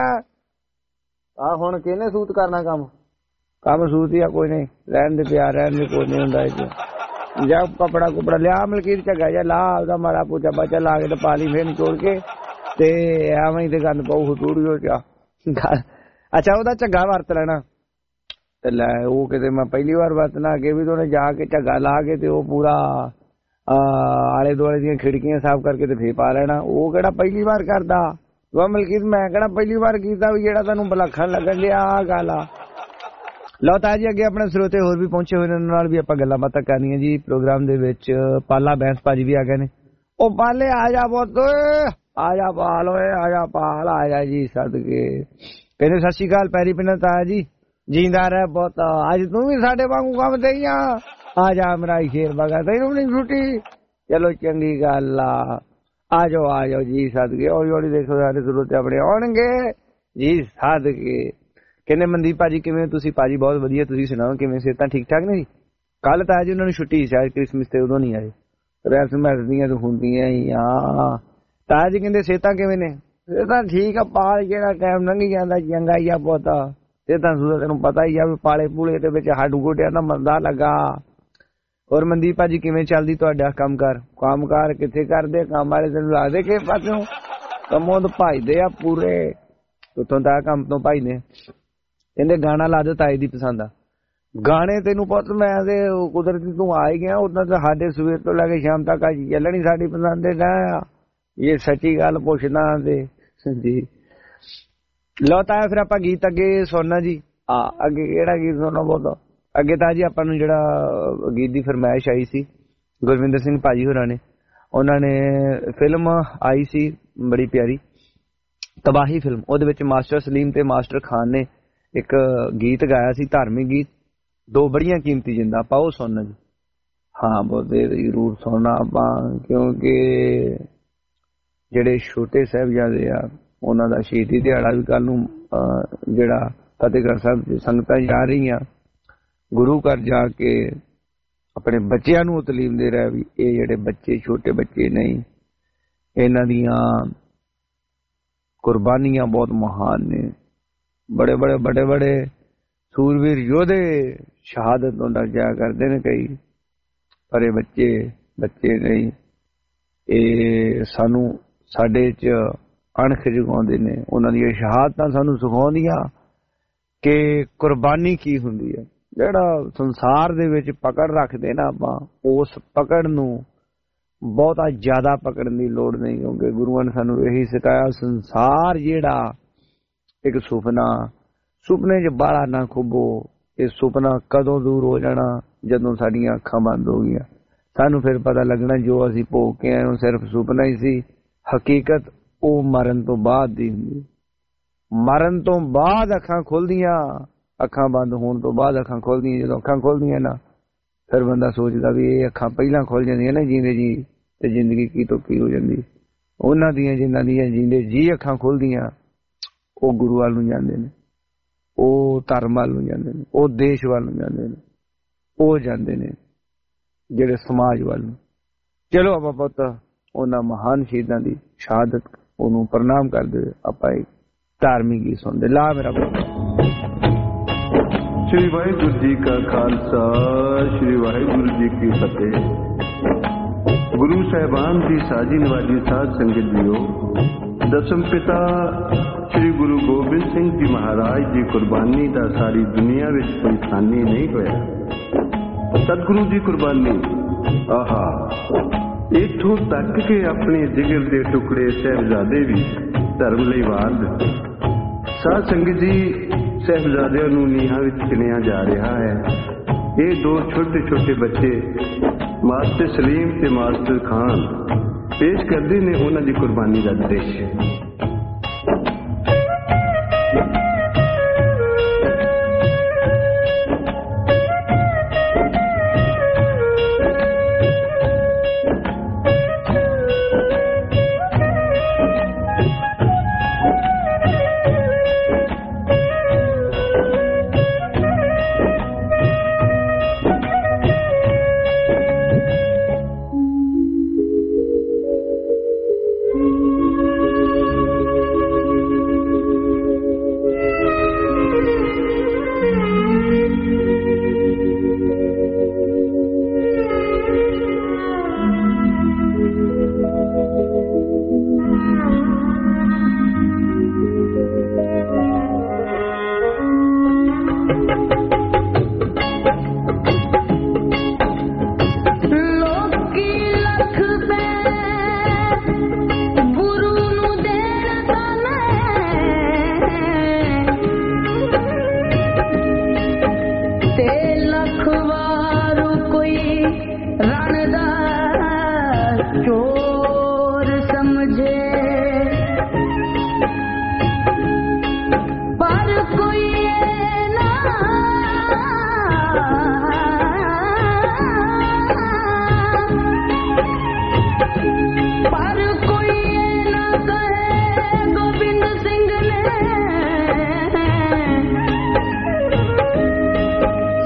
[SPEAKER 2] ਆ ਹੁਣ ਕਿਹਨੇ ਸੂਤ ਕਰਨਾ ਕੰਮ ਕੰਮ ਸੂਤ ਹੀ ਆ ਕੋਈ ਨਹੀਂ ਰਹਿਣ ਦੇ ਪਿਆ ਰਹਿਣ ਦੇ ਕੋਈ ਨਹੀਂ ਹੁੰਦਾ ਇਹ ਜਾ ਕਪੜਾ ਕੁਪੜਾ ਲਿਆ ਮਲਕੀਰ ਝੱਗਾ ਜਾ ਲਾ ਉਹਦਾ ਮਾੜਾ ਪੂਚਾ ਬਾਚਾ ਲਾ ਕੇ ਤੇ ਪਾਲੀ ਫੇਰ ਨਿਚੋੜ ਕੇ ਤੇ ਐਵੇਂ ਹੀ ਤੇ ਗੰਦ ਪਾਉ ਹਟੂੜੀਓ ਚ ਅੱਛਾ ਉਹਦਾ ਝੱਗਾ ਵਰਤ ਲੈਣਾ ਤੇ ਲੈ ਉਹ ਕਿਤੇ ਮੈਂ ਪਹਿਲੀ ਵਾਰ ਵਰਤਣਾ ਅੱਗੇ ਵੀ ਉਹਨੇ ਜਾ ਕੇ ਝੱਗਾ ਲਾ ਕੇ ਤੇ ਉਹ ਪੂਰਾ ਆਲੇ ਦੁਆਲੇ ਦੀਆਂ ਖਿੜਕੀਆਂ ਸਾਫ਼ ਕਰਕੇ ਤੇ ਫੇਰ ਪਾ ਲੈਣਾ ਉਹ ਕਿਹੜਾ ਪਹਿਲੀ ਵਾਰ ਕਰਦਾ ਉਹ ਮਲਕੀਤ ਮੈਂ ਕਿਹੜਾ ਪਹਿਲੀ ਵਾਰ ਕੀਤਾ ਵੀ ਜਿਹੜਾ ਤੈਨੂੰ ਬਲੱਖਣ ਲੱਗਣ ਲਿਆ ਆ ਗੱਲ ਆ ਲਓ ਤਾਂ ਜੀ ਅੱਗੇ ਆਪਣੇ ਸਰੋਤੇ ਹੋਰ ਵੀ ਪਹੁੰਚੇ ਹੋਏ ਨੇ ਉਹਨਾਂ ਨਾਲ ਵੀ ਆਪਾਂ ਗੱਲਾਂ ਬਾਤਾਂ ਕਰਨੀਆਂ ਜੀ ਪ੍ਰੋਗਰਾਮ ਦੇ ਵਿੱਚ ਪਾਲਾ ਬੈਂਸ ਭਾਜੀ ਵੀ ਆ ਗਏ ਨੇ ਉਹ ਪਾਲੇ ਆ ਜਾ ਪੁੱਤ ਆ ਜਾ ਪਾਲ ਓਏ ਆ ਜਾ ਪਾਲ ਆ ਜਾ ਜੀ ਸਦਕੇ ਕਹਿੰਦੇ ਸਤਿ ਸ਼੍ਰੀ ਅਕਾਲ ਪੈਰੀ ਪਿੰਡ ਤਾਇਆ ਜੀ ਜੀਂਦਾ ਰਹਿ ਪੁੱਤ ਅੱਜ ਤੂੰ ਵੀ ਸਾਡੇ ਵਾਂਗੂ ਕੰਮ ਤੇ ਆ ਆ ਜਾ ਮੇਰਾ ਸ਼ੇਰ ਬਗਾ ਤੈਨੂੰ ਨਹੀਂ ਛੁੱਟੀ ਚਲੋ ਚੰਗੀ ਗੱਲ ਆ ਆ ਜਾਓ ਆ ਜਾਓ ਜੀ ਸਦਕੇ ਹੌਲੀ ਹੌਲੀ ਦੇਖੋ ਸਾਡੇ ਸਰੋਤੇ ਆਪਣੇ ਆਉਣਗੇ ਜੀ ਸਦਕੇ ਕਹਿੰਦੇ ਮਨਦੀਪ ਭਾਜੀ ਕਿਵੇਂ ਤੁਸੀਂ ਭਾਜੀ ਬਹੁਤ ਵਧੀਆ ਤੁਸੀਂ ਸੁਣਾਓ ਕਿਵੇਂ ਸਿਹਤਾਂ ਠੀਕ ਠਾਕ ਨੇ ਜੀ ਕੱਲ ਤਾਂ ਅੱਜ ਉਹਨਾਂ ਨੂੰ ਛੁੱਟੀ ਸ਼ਾਇਦ ਕ੍ਰਿਸਮਸ ਤੇ ਉਦੋਂ ਨਹੀਂ ਆਏ ਕ੍ਰਿਸਮਸ ਦੀਆਂ ਤਾਂ ਹੁੰਦੀਆਂ ਹੀ ਆ ਤਾਂ ਜੀ ਕਹਿੰਦੇ ਸਿਹਤਾਂ ਕਿਵੇਂ ਨੇ ਸਿਹਤਾਂ ਠੀਕ ਆ ਪਾਲ ਜਿਹੜਾ ਟਾਈਮ ਲੰਘੀ ਜਾਂਦਾ ਚੰਗਾ ਹੀ ਆ ਪੁੱਤ ਸਿਹਤਾਂ ਸੁਦਾ ਤੈਨੂੰ ਪਤਾ ਹੀ ਆ ਵੀ ਪਾਲੇ ਪੂਲੇ ਦੇ ਵਿੱਚ ਹੱਡ ਗੋਡਿਆਂ ਦਾ ਮੰਦਾ ਲੱਗਾ ਹੋਰ ਮਨਦੀਪ ਭਾਜੀ ਕਿਵੇਂ ਚੱਲਦੀ ਤੁਹਾਡਾ ਕੰਮਕਾਰ ਕੰਮਕਾਰ ਕਿੱਥੇ ਕਰਦੇ ਕੰਮ ਵਾਲੇ ਤੈਨੂੰ ਲੱਗਦੇ ਕਿ ਪਾਸੋਂ ਕੰਮੋਂ ਤੋਂ ਭਜਦੇ ਆ ਪੂਰੇ ਉੱਥੋਂ ਦਾ ਕੰਮ ਤੋਂ ਭਜਦੇ ਕਹਿੰਦੇ ਗਾਣਾ ਲਾ ਦਿਓ ਤਾਈ ਦੀ ਪਸੰਦ ਆ ਗਾਣੇ ਤੈਨੂੰ ਪੁੱਤ ਮੈਂ ਤੇ ਕੁਦਰਤੀ ਤੂੰ ਆ ਹੀ ਗਿਆ ਉਦਾਂ ਤਾਂ ਸਾਡੇ ਸਵੇਰ ਤੋਂ ਲੈ ਕੇ ਸ਼ਾਮ ਤੱਕ ਅੱਜ ਚੱਲਣੀ ਸਾਡੀ ਪਸੰਦ ਦੇ ਨਾ ਇਹ ਸੱਚੀ ਗੱਲ ਪੁੱਛਦਾ ਤੇ ਜੀ ਲਓ ਤਾਂ ਫਿਰ ਆਪਾਂ ਗੀਤ ਅੱਗੇ ਸੁਣਨਾ ਜੀ ਆ ਅੱਗੇ ਕਿਹੜਾ ਗੀਤ ਸੁਣਨਾ ਬੋਲੋ ਅੱਗੇ ਤਾਂ ਜੀ ਆਪਾਂ ਨੂੰ ਜਿਹੜਾ ਗੀਤ ਦੀ ਫਰਮਾਇਸ਼ ਆਈ ਸੀ ਗੁਰਵਿੰਦਰ ਸਿੰਘ ਭਾਜੀ ਹੋਰਾਂ ਨੇ ਉਹਨਾਂ ਨੇ ਫਿਲਮ ਆਈ ਸੀ ਬੜੀ ਪਿਆਰੀ ਤਬਾਹੀ ਫਿਲਮ ਉਹਦੇ ਵਿੱਚ ਮਾਸਟਰ ਸਲੀਮ ਤੇ ਮਾਸਟਰ ਖਾਨ ਨੇ ਇੱਕ ਗੀਤ ਗਾਇਆ ਸੀ ਧਾਰਮਿਕ ਗੀਤ ਦੋ ਬੜੀਆਂ ਕੀਮਤੀ ਜਿੰਦਾ ਆਪਾਂ ਉਹ ਸੁਣਨਾ ਜੀ ਹਾਂ ਬੋਲਦੇ ਜ਼ਰੂਰ ਸੁਣਨਾ ਆਪਾਂ ਕਿਉਂਕਿ ਜਿਹੜੇ ਛੋਟੇ ਸਾਹਿਬਜ਼ਾਦੇ ਆ ਉਹਨਾਂ ਦਾ ਸ਼ਹੀਦੀ ਦਿਹਾੜਾ ਵੀ ਕੱਲ ਨੂੰ ਜਿਹੜਾ ਫਤਿਹਗੜ੍ਹ ਸਾਹਿਬ ਸੰਗਤਾਂ ਜਾ ਰਹੀਆਂ ਗੁਰੂ ਘਰ ਜਾ ਕੇ ਆਪਣੇ ਬੱਚਿਆਂ ਨੂੰ ਤਾਲੀਮ ਦੇ ਰਿਹਾ ਵੀ ਇਹ ਜਿਹੜੇ ਬੱਚੇ ਛੋਟੇ ਬੱਚੇ ਨਹੀਂ ਇਹਨਾਂ ਦੀਆਂ ਕੁਰਬਾਨੀਆਂ ਬਹੁਤ ਮਹਾਨ ਨੇ ਬੜੇ ਬੜੇ ਬੜੇ ਬੜੇ ਸੂਰਵੀਰ ਯੋਧੇ ਸ਼ਹਾਦਤ ਨੂੰ ਡਰ ਜਾਇਆ ਕਰਦੇ ਨੇ ਕਈ ਪਰ ਇਹ ਬੱਚੇ ਬੱਚੇ ਨਹੀਂ ਇਹ ਸਾਨੂੰ ਸਾਡੇ ਚ ਅਣਖ ਜਗਾਉਂਦੇ ਨੇ ਉਹਨਾਂ ਦੀਆਂ ਸ਼ਹਾਦਤਾਂ ਸਾਨੂੰ ਸਿਖਾਉਂਦੀਆਂ ਕਿ ਕੁਰਬਾਨੀ ਕੀ ਹੁੰਦੀ ਹੈ ਜਿਹੜਾ ਸੰਸਾਰ ਦੇ ਵਿੱਚ ਪਕੜ ਰੱਖਦੇ ਨਾ ਆਪਾਂ ਉਸ ਪਕੜ ਨੂੰ ਬਹੁਤਾ ਜ਼ਿਆਦਾ ਪਕੜਨ ਦੀ ਲੋੜ ਨਹੀਂ ਕਿਉਂਕਿ ਗੁਰੂਆਂ ਨੇ ਸਾਨੂੰ ਇਹੀ ਸਿਖਾਇਆ ਸੰਸਾਰ ਜਿਹੜਾ ਇੱਕ ਸੁਪਨਾ ਸੁਪਨੇ 'ਚ ਬਾਲਾ ਨਾ ਖੁੱਬੋ ਇਹ ਸੁਪਨਾ ਕਦੋਂ ਦੂਰ ਹੋ ਜਾਣਾ? ਜਦੋਂ ਸਾਡੀਆਂ ਅੱਖਾਂ ਬੰਦ ਹੋ ਗਈਆਂ। ਸਾਨੂੰ ਫਿਰ ਪਤਾ ਲੱਗਣਾ ਜੋ ਅਸੀਂ ਭੋਗ ਕੇ ਆਏ ਉਹ ਸਿਰਫ ਸੁਪਨਾ ਹੀ ਸੀ। ਹਕੀਕਤ ਉਹ ਮਰਨ ਤੋਂ ਬਾਅਦ ਦੀ ਹੁੰਦੀ। ਮਰਨ ਤੋਂ ਬਾਅਦ ਅੱਖਾਂ ਖੁੱਲਦੀਆਂ, ਅੱਖਾਂ ਬੰਦ ਹੋਣ ਤੋਂ ਬਾਅਦ ਅੱਖਾਂ ਖੁੱਲਦੀਆਂ। ਜਦੋਂ ਅੱਖਾਂ ਖੁੱਲਦੀਆਂ ਨਾ ਫਿਰ ਬੰਦਾ ਸੋਚਦਾ ਵੀ ਇਹ ਅੱਖਾਂ ਪਹਿਲਾਂ ਖੁੱਲ ਜਾਂਦੀਆਂ ਨਾ ਜੀਂਦੇ ਜੀ, ਤੇ ਜ਼ਿੰਦਗੀ ਕੀ ਤੋਂ ਕੀ ਹੋ ਜਾਂਦੀ। ਉਹਨਾਂ ਦੀਆਂ ਜਿਨ੍ਹਾਂ ਦੀਆਂ ਜੀਂਦੇ ਜੀ ਅੱਖਾਂ ਖੁੱਲਦੀਆਂ ਉਹ ਗੁਰੂ ਵੱਲ ਨੂੰ ਜਾਂਦੇ ਨੇ, ਉਹ ਧਰਮ ਵੱਲ ਨੂੰ ਜਾਂਦੇ ਨੇ, ਉਹ ਦੇਸ਼ ਵੱਲ ਨੂੰ ਜਾਂਦੇ ਨੇ, ਉਹ ਜਾਂਦੇ ਨੇ ਜਿਹੜੇ ਸਮਾਜ ਵੱਲ ਨੂੰ। ਚਲੋ ਆਪਾਂ ਪੁੱਤ ਉਹਨਾਂ ਮਹਾਨ ਸ਼ਹੀਦਾਂ ਦੀ ਸ਼ਹਾਦਤ ਉਹਨੂੰ ਪ੍ਰਣਾਮ ਕਰਦੇ ਹੋਏ ਆਪਾਂ ਇੱਕ ਧਾਰਮਿਕ ਗੀਤ ਸੁਣਦੇ। ਲਾ ਮੇਰਾ ਪੁੱਤ।
[SPEAKER 3] श्री वाहिगुरु जी का खालसा, श्री वाहिगुरु जी की फतेह। गुरु साहिबान की साजी नवाजी साध संगत जीओ, दसम पिता श्री गुरु गोबिंद सिंह जी महाराज की कुर्बानी का सारी दुनिया में कोई सानी नहीं होया। सतगुरु जी कुर्बानी आहा इथों तक के अपने जिगर के टुकड़े साहिबजादे भी धर्म लई वार दिते। साध संगत जी ਸਾਹਿਬਜ਼ਾਦਿਆਂ ਨੂੰ ਨੀਹਾਂ ਵਿੱਚ ਚਿਣਿਆ ਜਾ ਰਿਹਾ ਹੈ। ਇਹ ਦੋ ਛੋਟੇ ਛੋਟੇ ਬੱਚੇ ਮਾਸਟਰ ਸਲੀਮ ਤੇ ਮਾਸਟਰ ਖਾਨ ਪੇਸ਼ ਕਰਦੇ ਨੇ ਉਹਨਾਂ ਦੀ ਕੁਰਬਾਨੀ ਦਾ ਦ੍ਰਿਸ਼।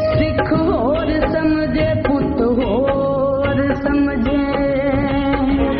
[SPEAKER 10] समझे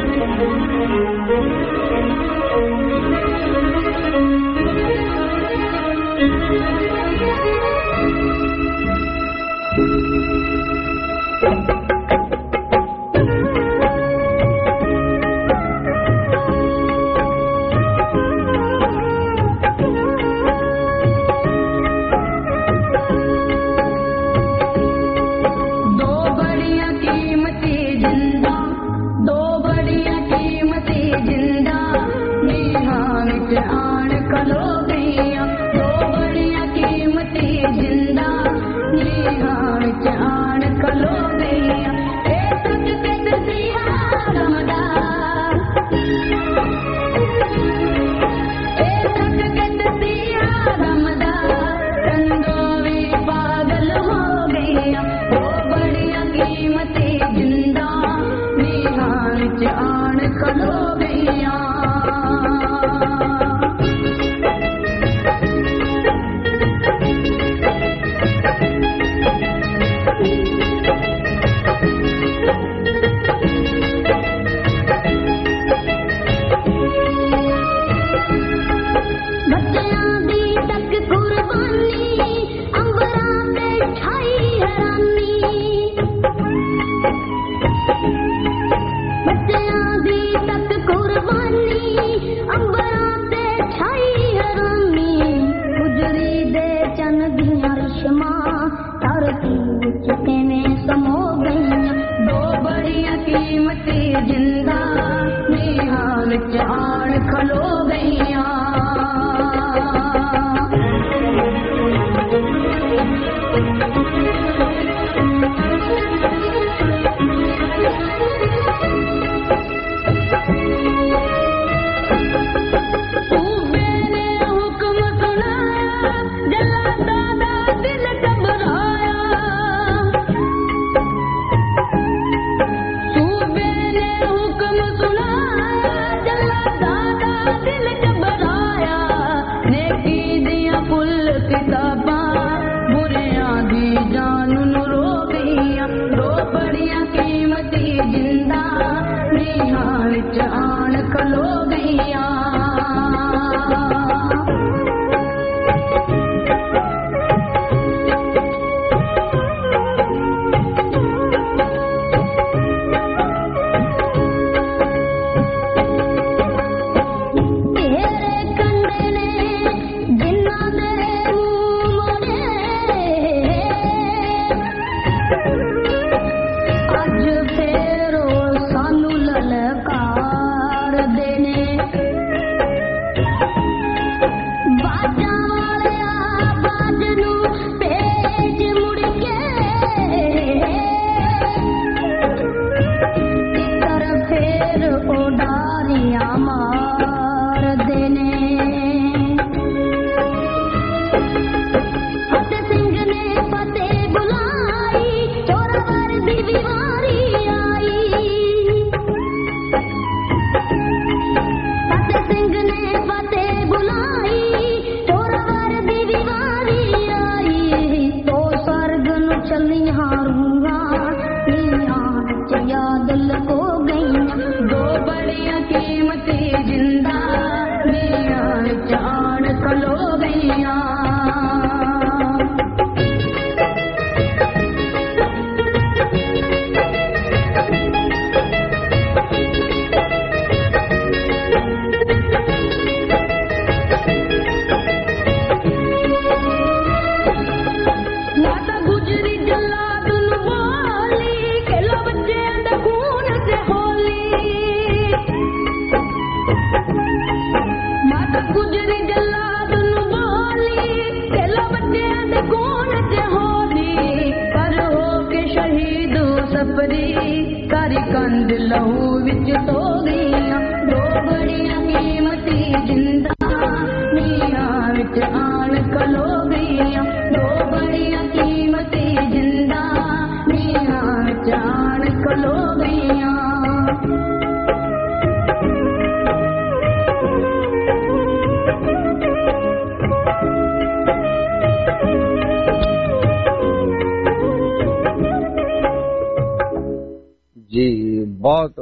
[SPEAKER 2] बहुत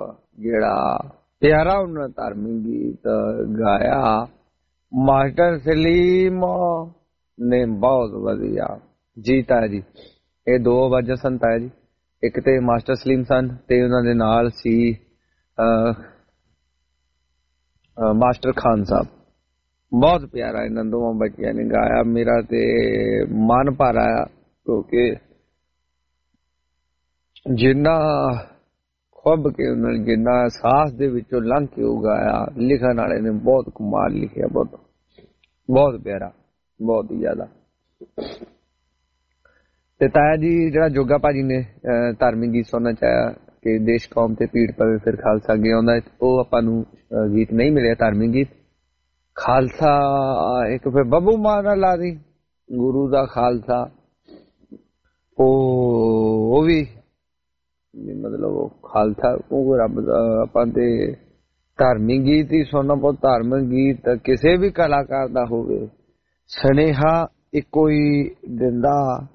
[SPEAKER 2] जेड़ा प्यारा उन्हें धार्मिक गीत गाया मास्टर सलीम ने बहुत वधिया जी ताया जी। ये दो वजह सन ताया जी, एक ते मास्टर सलीम सन ते उन्हां दे नाल सी आ, आ, मास्टर खान साहब। बहुत प्यारा इन्हां दोवां बच्चियां ने गाया, मेरा ते मन भर आया क्योंकि जिन्ना खुब के उन्होंने जिन्ना एहसास दे विचों लंघ के उगाया, लिखन वाले ने बहुत कमाल लिखिया, बहुत बहुत प्यारा, बहुत ही ज्यादा। ते ताया जी जरा जोगा भाजी ने धार्मिक गीत सुनना चाहा कि देश कौम ते पीड़ पवे फिर खालसा अगे आउंदा, वो आपां नूं गीत नहीं मिले धार्मिक गीत। खालसा एक फिर बब्बू मां नाल ला दी, गुरु दा खालसा, ओ भी मतलब खालसा रब ਆਪਾਂ ਤੇ ਧਾਰਮਿਕ ਗੀਤ ਹੀ ਸੁਣਨਾ ਬਹੁਤ। ਧਾਰਮਿਕ ਗੀਤ ਕਿਸੇ ਵੀ ਕਲਾਕਾਰ ਦਾ ਹੋਵੇ, ਸੁਨੇਹਾ ਇੱਕੋ ਹੀ ਦਿੰਦਾ,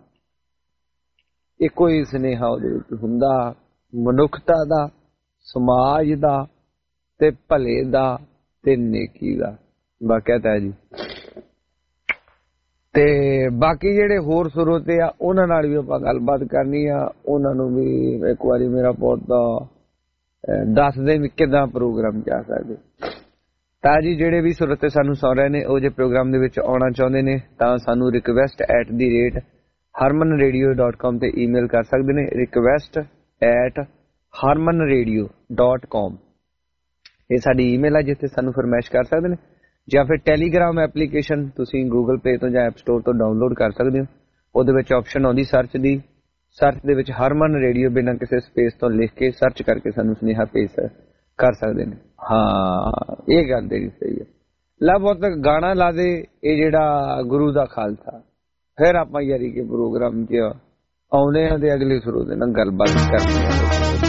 [SPEAKER 2] ਇੱਕੋ ਹੀ ਸੁਨੇਹਾ ਉਹਦੇ ਵਿੱਚ ਹੁੰਦਾ, ਮਨੁੱਖਤਾ ਦਾ, ਸਮਾਜ ਦਾ ਤੇ ਭਲੇ ਦਾ ਤੇ ਨੇਕੀ ਦਾ। ਬਾਕਿਆ ਹੈ ਜੀ। ਤੇ ਬਾਕੀ ਜਿਹੜੇ ਹੋਰ ਸਰੋਤੇ ਆ ਉਹਨਾਂ ਨਾਲ ਵੀ ਆਪਾਂ ਗੱਲਬਾਤ ਕਰਨੀ ਆ, ਉਹਨਾਂ ਨੂੰ ਵੀ ਇੱਕ ਵਾਰੀ ਮੇਰਾ ਬਹੁਤ ਦੱਸ ਦੇ ਵੀ ਕਿੱਦਾਂ ਪ੍ਰੋਗਰਾਮ ਜਾ ਸਕਦੇ। ਤਾਂ ਜੀ ਜਿਹੜੇ ਵੀ ਸਰੋਤੇ ਸਾਨੂੰ ਸੁਣ ਰਹੇ ਨੇ ਉਹ ਜੇ ਪ੍ਰੋਗਰਾਮ ਦੇ ਵਿੱਚ ਆਉਣਾ ਚਾਹੁੰਦੇ ਨੇ ਤਾਂ ਸਾਨੂੰ request at the rate Harman radio dot com ਤੇ ਈਮੇਲ ਕਰ ਸਕਦੇ ਨੇ। Request at Harman radio dot com ਇਹ ਸਾਡੀ ਈਮੇਲ ਆ ਜਿੱਥੇ ਸਾਨੂੰ ਫਰਮਾਇਸ਼ ਕਰ ਸਕਦੇ ਨੇ, ਜਾਂ ਫਿਰ ਟੈਲੀਗ੍ਰਾਮ ਐਪਲੀਕੇਸ਼ਨ ਤੁਸੀਂ ਗੂਗਲ ਪੇ ਤੋਂ ਜਾਂ ਐਪ ਸਟੋਰ ਤੋਂ ਡਾਊਨਲੋਡ ਕਰ ਸਕਦੇ ਹੋ। ਉਹਦੇ ਵਿੱਚ ਆਪਸ਼ਨ ਆਉਂਦੀ ਸਰਚ ਦੀ, ਸਰਚ ਦੇ ਵਿੱਚ ਹਰਮਨ ਰੇਡੀਓ ਬਿਨਾਂ ਕਿਸੇ ਸਪੇਸ ਤੋਂ ਲਿਖ ਕੇ ਸਰਚ ਕਰਕੇ ਸਾਨੂੰ ਸੁਨੇਹਾ ਭੇਜ ਕਰ ਸਕਦੇ ਨੇ। ਹਾਂ ਇਹ ਗੱਲ ਤੇਰੀ ਸਹੀ ਹੈ। ਲਾ ਬਹੁਤ ਗਾਣਾ ਲਾ ਦੇ ਇਹ ਜਿਹੜਾ ਗੁਰੂ ਦਾ ਖਾਲਸਾ, ਫਿਰ ਆਪਾਂ ਯਾਰੀ ਕੇ ਪ੍ਰੋਗਰਾਮ 'ਚ ਆਉਂਦੇ ਹਾਂ ਤੇ ਅਗਲੇ ਸ਼ੁਰੂ ਦੇ ਨਾਲ ਗੱਲਬਾਤ ਕਰਦੇ ਹਾਂ।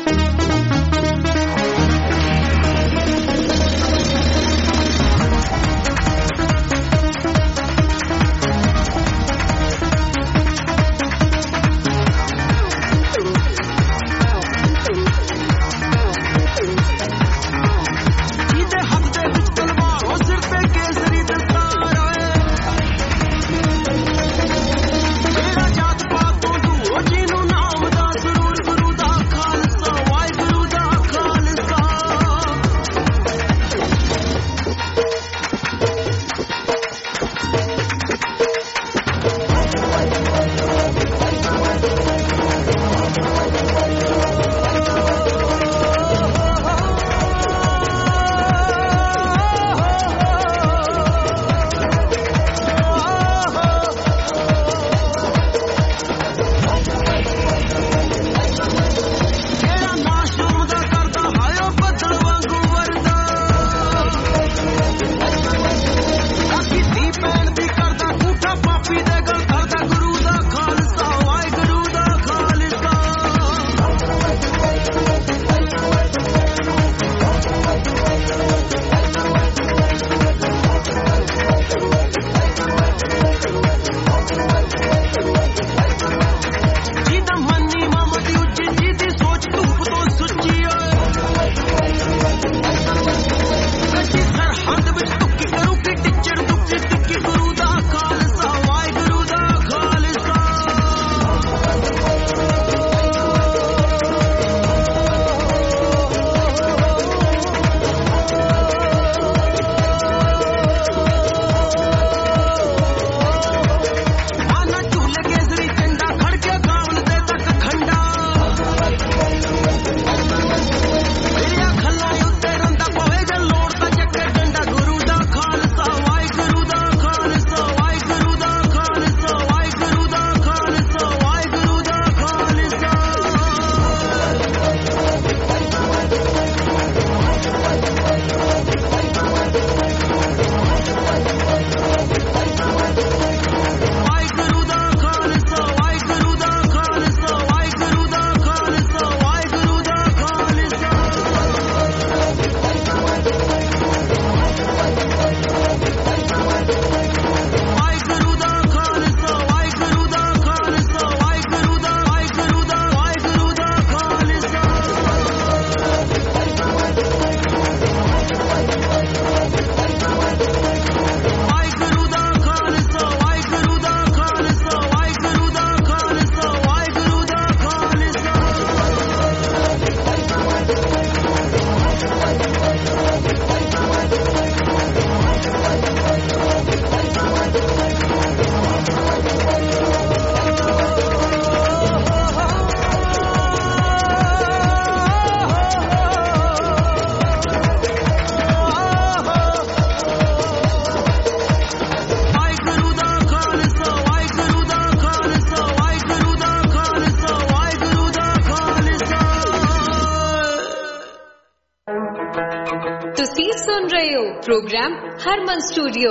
[SPEAKER 6] प्रोग्राम हरमन स्टूडियो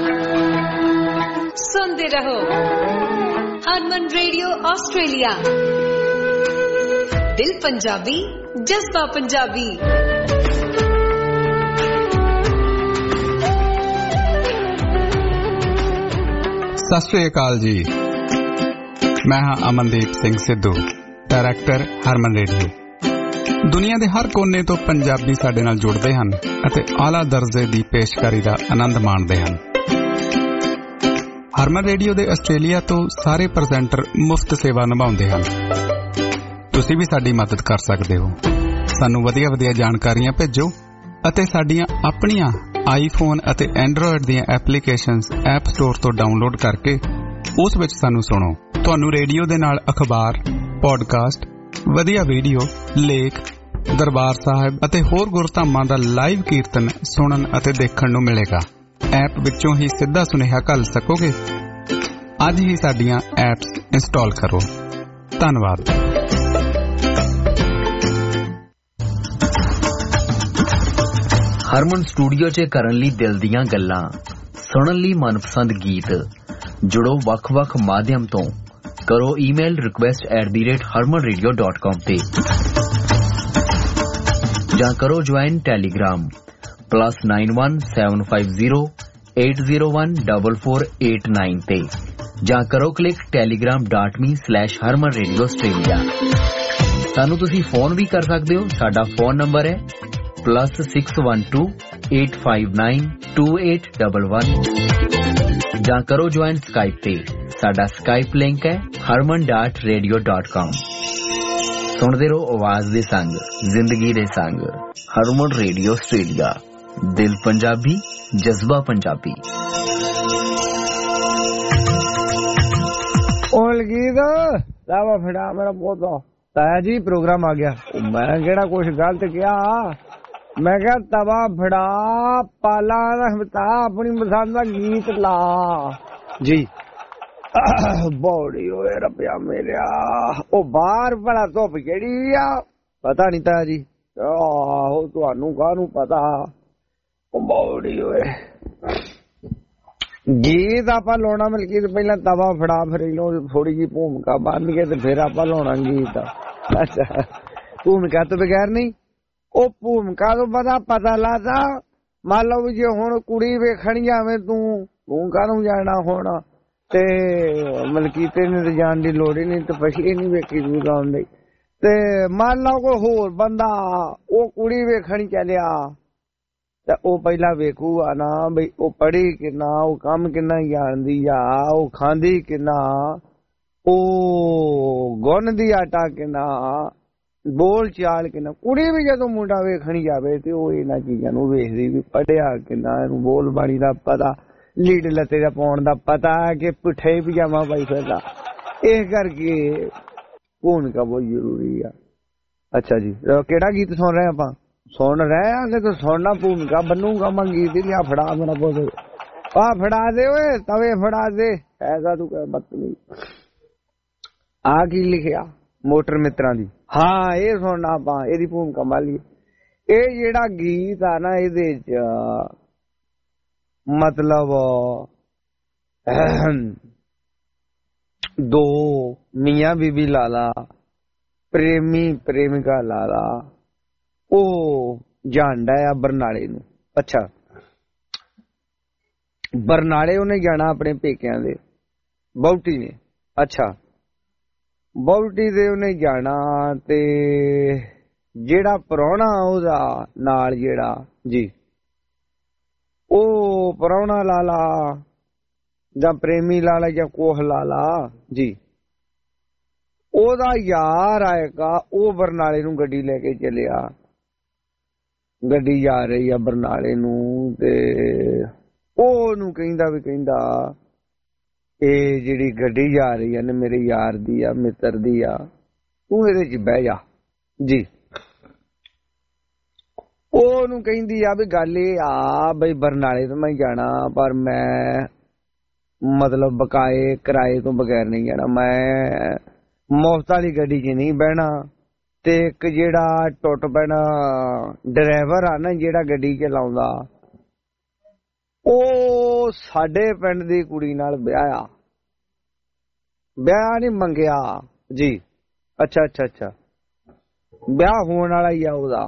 [SPEAKER 6] सुनते रहो। हरमन रेडियो ऑस्ट्रेलिया, दिल पंजाबी जज्बा पंजाबी।
[SPEAKER 1] सत श्री अकाल जी, मैं हाँ अमनदीप सिंह सिद्धू, डायरैक्टर हरमन रेडियो। दुनिया के हर कोने तो पंजाबी साडे नाल जुड़ते हैं ਅਤੇ आला दर्जे की पेशकारी का आनंद माणते हैं। हरमन रेडियो के आस्ट्रेलिया तो सारे प्रजेंटर मुफ्त सेवा निभाते हैं। तुसी भी साडी मदद कर सकते हो। सानू वधिया वधिया जानकारियां भेजो ਅਤੇ ਸਾਡੀਆਂ ਆਪਣੀਆਂ ਆਈਫੋਨ ਅਤੇ ਐਂਡਰੋਇਡ ਦੀਆਂ ਐਪਲੀਕੇਸ਼ਨਸ ਐਪ ਸਟੋਰ ਤੋਂ ਡਾਊਨਲੋਡ ਕਰਕੇ ਉਸ ਵਿੱਚ ਸਾਨੂੰ ਸੁਣੋ। ਤੁਹਾਨੂੰ ਰੇਡੀਓ ਦੇ ਨਾਲ ਅਖਬਾਰ, ਪੋਡਕਾਸਟ, ਵਧੀਆ ਵੀਡੀਓ, ਲੇਖ, ਦਰਬਾਰ ਸਾਹਿਬ ਅਤੇ ਹੋਰ ਗੁਰਧਾਮਾਂ ਦਾ ਲਾਈਵ ਕੀਰਤਨ ਸੁਣਨ ਅਤੇ ਦੇਖਣ ਨੂੰ ਮਿਲੇਗਾ। ਐਪ ਵਿੱਚੋਂ ਹੀ ਸਿੱਧਾ ਸੁਨੇਹਾ ਘੱਲ ਸਕੋਗੇ। ਅੱਜ ਹੀ ਸਾਡੀਆਂ ਐਪਸ ਇੰਸਟਾਲ ਕਰੋ। ਧੰਨਵਾਦ।
[SPEAKER 15] ਹਰਮਨ ਸਟੂਡੀਓ 'ਚ ਕਰਨ ਲਈ ਦਿਲ ਦੀਆਂ ਗੱਲਾਂ, ਸੁਣਨ ਲਈ ਮਨਪਸੰਦ ਗੀਤ। ਜੁੜੋ ਵੱਖ-ਵੱਖ ਮਾਧਿਅਮ ਤੋਂ। ਕਰੋ email request at the rate Harman radio dot com ਤੇ ਜਾਂ ਕਰੋ join Telegram plus nine one seven five zero eight zero one double four eight nine ਤੇ ਜਾਂ ਕਰੋ click Telegram dot me slash Harman radio Australia. ਸਾਨੂੰ ਤੁਸੀਂ ਫੋਨ ਵੀ ਕਰ ਸਕਦੇ ਹੋ। ਸਾਡਾ ਫੋਨ ਨੰਬਰ ਹੈ plus six one two eight five nine two eight double one ਜਾਂ ਕਰੋ ਜੁਆਇਨ ਸਕਾਈਪ ਤੇ। ਸਾਡਾ ਸਕਾਈਪ ਲਿੰਕ ਹੈ ਹਰਮਨ ਡਾਟ ਰੇਡੀਓ ਡਾਟ ਕਾਮ। ਸੁਣਦੇ ਰਹੋ ਆਵਾਜ਼ ਦੇ ਸੰਗ, ਜ਼ਿੰਦਗੀ ਦੇ ਸੰਗ। ਹਰਮਨ ਰੇਡੀਓ ਆਸਟ੍ਰੇਲੀਆ, ਦਿਲ ਪੰਜਾਬੀ, ਜਜ਼ਬਾ ਪੰਜਾਬੀ।
[SPEAKER 2] ਉਹ ਲਗੀਦ ਲਾਵਾ ਫੜਾ ਮੇਰਾ ਪੋਤਾ। ਤਾਇਆ ਜੀ ਪ੍ਰੋਗਰਾਮ ਆ ਗਿਆ। ਮੈਂ ਕਿਹੜਾ ਕੁਛ ਗਲਤ ਕਿਹਾ? ਮੈਂ ਕਿਹਾ ਤਵਾ ਫੜਾ, ਪਾਲਾ ਰਹਿਮਤਾ, ਆਪਣੀ ਪਸੰਦ ਦਾ ਗੀਤ ਲਾ ਜੀ। ਬੌੜੀ ਓਏ ਰੱਬਿਆ ਮੇਰਿਆ, ਉਹ ਬਾਹਰ ਭਲਾ ਧੁੱਪ ਕਿਹੜੀ ਆ? ਪਤਾ ਨਹੀਂ ਤਾਇਆ ਜੀ। ਆਹੋ ਤੁਹਾਨੂੰ ਕਾਹਨੂੰ ਪਤਾ? ਉਹ ਬੌੜੀ ਓਏ ਗੀਤ ਆਪਾਂ ਲਾਉਣਾ ਮਲਕੀ ਪਹਿਲਾਂ ਤਵਾ ਫੜਾ, ਫਿਰ ਇਹਨੂੰ ਥੋੜੀ ਜਿਹੀ ਭੂਮਿਕਾ ਬੰਨ ਕੇ ਤੇ ਫਿਰ ਆਪਾਂ ਲਾਉਣਾ ਗੀਤ। ਅੱਛਾ ਭੂਮਿਕਾ ਤੋਂ ਬਗੈਰ ਨਹੀਂ? ਉਹ ਭੂਮਿਕਾ ਤੋਂ ਪਤਾ ਪਤਾ ਲੱਗਦਾ। ਮੰਨ ਲਓ ਵੀ ਜੇ ਹੁਣ ਕੁੜੀ ਵੇਖਣ ਜਾਵੇਂ ਤੂੰ ਤੂੰ ਕਾਹਨੂੰ ਜਾਣਾ ਹੁਣ? ਤੇ ਮਲਕੀਤੇ ਨੇ ਤੇ ਜਾਣ ਦੀ ਲੋੜ ਹੀ ਨਹੀਂ, ਤੇ ਪਛੀ ਨਹੀਂ ਵੇਖੀ ਤੂੰ ਜਾਣ ਦੀ। ਤੇ ਮੰਨ ਲਓ ਕੋਈ ਹੋਰ ਬੰਦਾ ਉਹ ਕੁੜੀ ਵੇਖਣ ਚੱਲਿਆ ਤੇ ਉਹ ਪਹਿਲਾਂ ਵੇਖੂਗਾ ਨਾ ਬਈ ਉਹ ਪੜ੍ਹੀ ਕਿੰਨਾ, ਉਹ ਕੰਮ ਕਿੰਨਾ ਜਾਣਦੀ ਆ, ਉਹ ਖਾਂਦੀ ਕਿੰਨਾ, ਉਹ ਗੁੰਨਦੀ ਆਟਾ ਕਿੰਨਾ, ਬੋਲ ਚਾਲ ਕਿੰਨਾ। ਕੁੜੀ ਵੀ ਜਦੋਂ ਮੁੰਡਾ ਵੇਖਣ ਜਾਵੇ ਤੇ ਉਹ ਇਹਨਾਂ ਚੀਜ਼ਾਂ ਨੂੰ ਵੇਖਦੀ ਵੀ ਪੜ੍ਹਿਆ ਕਿੰਨਾ, ਇਹਨੂੰ ਬੋਲ ਬਾਣੀ ਦਾ ਪਤਾ, ਲੀਡ ਲੱਤੇ ਦਾ ਪਾਉਣ ਦਾ ਪਤਾ ਕਿ ਪੁੱਠੇ ਪਜਾਮਾ ਪਾਈ ਫਿਰਦਾ। ਇਸ ਕਰਕੇ ਭੂਮਿਕਾ ਬਹੁਤ ਜ਼ਰੂਰੀ ਆ। ਅੱਛਾ ਜੀ ਕਿਹੜਾ ਗੀਤ ਸੁਣ ਰਹੇ ਆਪਾਂ? ਸੁਣ ਰਹੇ ਆ ਕਿ ਸੁਣਨਾ ਭੂਮਿਕਾ ਬਣੂਗਾ। ਮੈਂ ਗੀਤ ਹੀ ਲਿਆ ਫੜਾ ਮੇਰਾ ਪੁੱਤ। ਆ ਫੜਾ ਦੇ ਓਏ ਤਵੇ ਫੜਾ ਦੇ। ਐਸਾ ਤੂੰ ਕਹਿ ਬਦਤਮੀਜ਼। ਆ ਕੀ ਲਿਖਿਆ? ਮੋਟਰ ਮਿੱਤਰਾਂ ਦੀ। ਹਾਂ ਇਹ ਸੁਣਨਾ ਆਪਾਂ, ਇਹਦੀ ਭੂਮਿਕਾ ਮਾਲੀ। ਇਹ ਜਿਹੜਾ ਗੀਤ ਆ ਨਾ ਇਹਦੇ ਚ ਮਤਲਬ ਦੋ ਮੀਆਂ ਬੀਬੀ ਲਾ ਲਾ, ਪ੍ਰੇਮੀ ਪ੍ਰੇਮਿਕਾ ਲਾ ਲਾ, ਉਹ ਜਾਂਦਾ ਆ ਬਰਨਾਲੇ ਨੂੰ। ਅੱਛਾ ਬਰਨਾਲੇ ਉਹਨੇ ਜਾਣਾ ਆਪਣੇ ਪੇਕਿਆਂ ਦੇ, ਬੌਟੀ ਨੇ। ਅੱਛਾ ਬੌਟੀ ਦੇ ਉਹਨੇ ਜਾਣਾ ਤੇ ਜਿਹੜਾ ਪ੍ਰਾਹੁਣਾ ਉਹਦਾ ਨਾਲ ਜਿਹੜਾ ਜੀ, ਉਹ ਪ੍ਰਾਹੁਣਾ ਲਾ ਲਾ ਜਾਂ ਪ੍ਰੇਮੀ ਲਾ ਲਾ ਜਾਂ ਕੋਹ ਲਾ ਲਾ ਜੀ, ਉਹਦਾ ਯਾਰ ਆਏਗਾ। ਉਹ ਬਰਨਾਲੇ ਨੂੰ ਗੱਡੀ ਲੈ ਕੇ ਚੱਲਿਆ। ਗੱਡੀ ਜਾ ਰਹੀ ਆ ਬਰਨਾਲੇ ਨੂੰ ਤੇ ਉਹਨੂੰ ਕਹਿੰਦਾ ਵੀ ਕਹਿੰਦਾ ਇਹ ਜਿਹੜੀ ਗੱਡੀ ਜਾ ਰਹੀ ਆ ਨਾ ਮੇਰੇ ਯਾਰ ਦੀ ਆ, ਮਿੱਤਰ ਦੀ ਆ, ਤੂੰ ਇਹਦੇ ਚ ਬਹਿ ਜਾ ਜੀ। ਉਹਨੂੰ ਕਹਿੰਦੀ ਆ ਵੀ ਗੱਲ ਇਹ ਆ ਬਈ ਬਰਨਾਲੇ ਤੋਂ ਮੈਂ ਜਾਣਾ, ਪਰ ਮੈਂ ਮਤਲਬ ਬਕਾਏ ਕਿਰਾਏ ਤੋਂ ਬਗੈਰ ਨਹੀਂ ਜਾਣਾ, ਮੈਂ ਮੁਫਤ ਵਾਲੀ ਗੱਡੀ 'ਚ ਨਹੀਂ ਬਹਿਣਾ। ਤੇ ਇੱਕ ਜਿਹੜਾ ਟੁੱਟ ਪੈਣਾ ਡਰਾਈਵਰ ਆ ਨਾ ਜਿਹੜਾ ਗੱਡੀ ਚਲਾਉਂਦਾ, ਉਹ ਸਾਡੇ ਪਿੰਡ ਦੀ ਕੁੜੀ ਨਾਲ ਵਿਆਹ ਆ। ਵਿਆਹ ਨਹੀਂ ਮੰਗਿਆ ਜੀ। ਅੱਛਾ ਅੱਛਾ ਅੱਛਾ ਵਿਆਹ ਹੋਣ ਵਾਲਾ ਹੀ ਆ ਉਹਦਾ।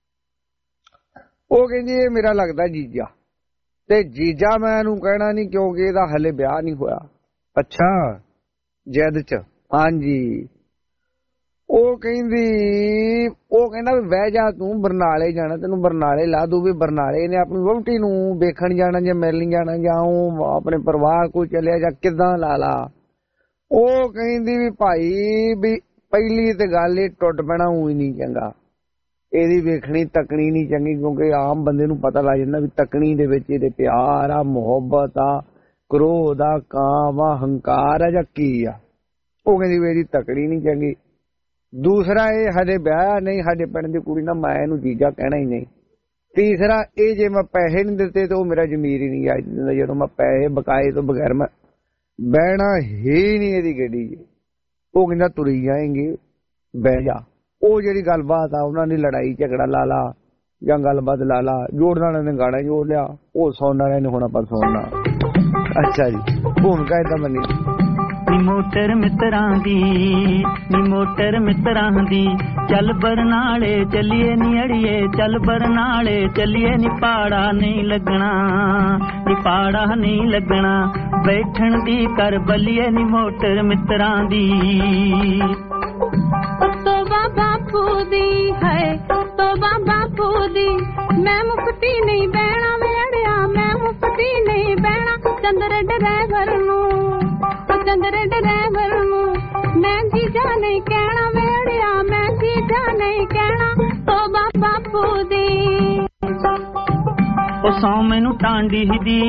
[SPEAKER 2] ਉਹ ਕਹਿੰਦੀ ਇਹ ਮੇਰਾ ਲੱਗਦਾ ਜੀਜਾ, ਤੇ ਜੀਜਾ ਮੈਂ ਇਹਨੂੰ ਕਹਿਣਾ ਨਹੀਂ ਕਿਉਂਕਿ ਇਹਦਾ ਹਲੇ ਵਿਆਹ ਨਹੀਂ ਹੋਇਆ। ਅੱਛਾ ਜਦ ਚ ਹਾਂਜੀ। ਉਹ ਕਹਿੰਦੀ ਉਹ ਕਹਿੰਦਾ ਵੀ ਬਹਿ ਜਾ ਤੂੰ, ਬਰਨਾਲੇ ਜਾਣਾ, ਤੈਨੂੰ ਬਰਨਾਲੇ ਲਾ ਦੂ। ਵੀ ਬਰਨਾਲੇ ਨੇ ਆਪਣੀ ਵਹੁਟੀ ਨੂੰ ਵੇਖਣ ਜਾਣਾ ਜਾਂ ਮਿਲਣ ਜਾਣਾ ਜਾਂ ਉਹ ਆਪਣੇ ਪਰਿਵਾਰ ਕੋਲ ਚੱਲਿਆ ਜਾਂ ਕਿੱਦਾਂ ਲਾ ਲਾ। ਉਹ ਕਹਿੰਦੀ ਵੀ ਭਾਈ ਵੀ ਪਹਿਲੀ ਤੇ ਗੱਲ ਇਹ ਟੁੱਟ ਪੈਣਾ ਉਹੀ ਨਹੀਂ ਚੰਗਾ, ਇਹਦੀ ਵੇਖਣੀ ਤੱਕਣੀ ਨਹੀਂ ਚੰਗੀ, ਕਿਉਂਕਿ ਆਮ ਬੰਦੇ ਨੂੰ ਪਤਾ ਲੱਗ ਜਾਂਦਾ ਵੀ ਤੱਕਣੀ ਦੇ ਵਿੱਚ ਇਹਦੇ ਪਿਆਰ ਆ, ਮੁਹੱਬਤ ਆ, ਕ੍ਰੋਧ ਆ, ਕਾਮ ਆ, ਹੰਕਾਰ ਆ ਜਾਂ ਕੀ ਆ। ਉਹ ਕਹਿੰਦੀ ਵੀ ਇਹਦੀ ਤੱਕਣੀ ਨਹੀਂ ਚੰਗੀ। ਦੂਸਰਾ ਇਹ ਹਜੇ ਵਿਆਹ ਨਹੀਂ, ਸਾਡੇ ਪਿੰਡ ਦੀ ਕੁੜੀ ਨਾਲ ਮੈਂ ਇਹਨੂੰ ਜੀਜਾ ਕਹਿਣਾ ਹੀ ਨਹੀਂ। ਤੀਸਰਾ ਇਹ ਜੇ ਮੈਂ ਪੈਸੇ ਨਹੀਂ ਦਿੱਤੇ ਤੇ ਉਹ ਮੇਰਾ ਜ਼ਮੀਰ ਹੀ ਨਹੀਂ ਆ। ਜਦੋਂ ਮੈਂ ਪੈਸੇ ਬਕਾਏ ਤੋਂ ਬਗੈਰ ਮੈਂ ਬਹਿਣਾ ਹੀ ਨਹੀਂ ਇਹਦੀ ਗੱਡੀ 'ਚ। ਉਹ ਕਹਿੰਦਾ ਤੁਰੀ ਜਾਏਂਗੇ, ਬਹਿ ਜਾ। ਉਹ ਜਿਹੜੀ ਗੱਲਬਾਤ ਆ ਉਹਨਾਂ ਦੀ ਲੜਾਈ ਝਗੜਾ ਲਾ ਲਾ ਜਾਂ ਗੱਲਬਾਤ ਲਾ ਲਾ, ਜੋੜਨ ਵਾਲਿਆਂ ਨੇ ਗਾਣਾ ਜੋੜ ਲਿਆ, ਉਹ ਸੁਣਨ ਵਾਲਿਆਂ ਨੇ ਹੁਣ ਆਪਾਂ ਸੁਣਨਾ। ਅੱਛਾ ਜੀ, ਭੂਮਿਕਾ ਏਦਾਂ ਬਣੀ।
[SPEAKER 4] ਨੀ ਮੋਟਰ ਮਿੱਤਰਾਂ ਦੀ, ਨੀ ਮੋਟਰ ਮਿੱਤਰਾਂ ਦੀ, ਚੱਲ ਬਰਨਾਲੇ ਚੱਲੀਏ ਨੀ ਅੜੀਏ, ਚੱਲ ਬਰਨਾਲੇ ਚੱਲੀਏ ਨੀ ਪਾੜਾ ਨਹੀਂ ਲੱਗਣਾ, ਨੀ ਪਾੜਾ ਨਹੀਂ ਲੱਗਣਾ, ਬੈਠਣ ਦੀ ਕਰ ਬੱਲੀਏ ਨੀ ਮੋਟਰ ਮਿੱਤਰਾਂ ਦੀ।
[SPEAKER 10] ਤੋਬਾ ਬਾਪੂ ਦੀ ਹੈ, ਤੋਬਾ ਬਾਪੂ ਦੀ, ਮੈਂ ਮੁਫਤੀ ਨਹੀਂ ਬਹਿਣਾ ਵੇੜਿਆ, ਮੈਂ ਮੁਫਤੀ ਨਹੀਂ ਬਹਿਣਾ, ਚੰਦਰ ਡਰਾਈਵਰ ਨੂੰ, ਚੰਦਰ ਡਰਾਈਵਰ ਨੂੰ ਮੈਂ ਜੀਜਾ ਨਹੀਂ ਕਹਿਣਾ ਵੇੜਿਆ, ਮੈਂ ਜੀਜਾ ਨਹੀਂ ਕਹਿਣਾ, ਤੋਬਾ ਬਾਪੂ ਦੀ।
[SPEAKER 4] ਉਹ ਸੌ ਮੈਨੂੰ ਟਾਂਡੀ ਦੀ,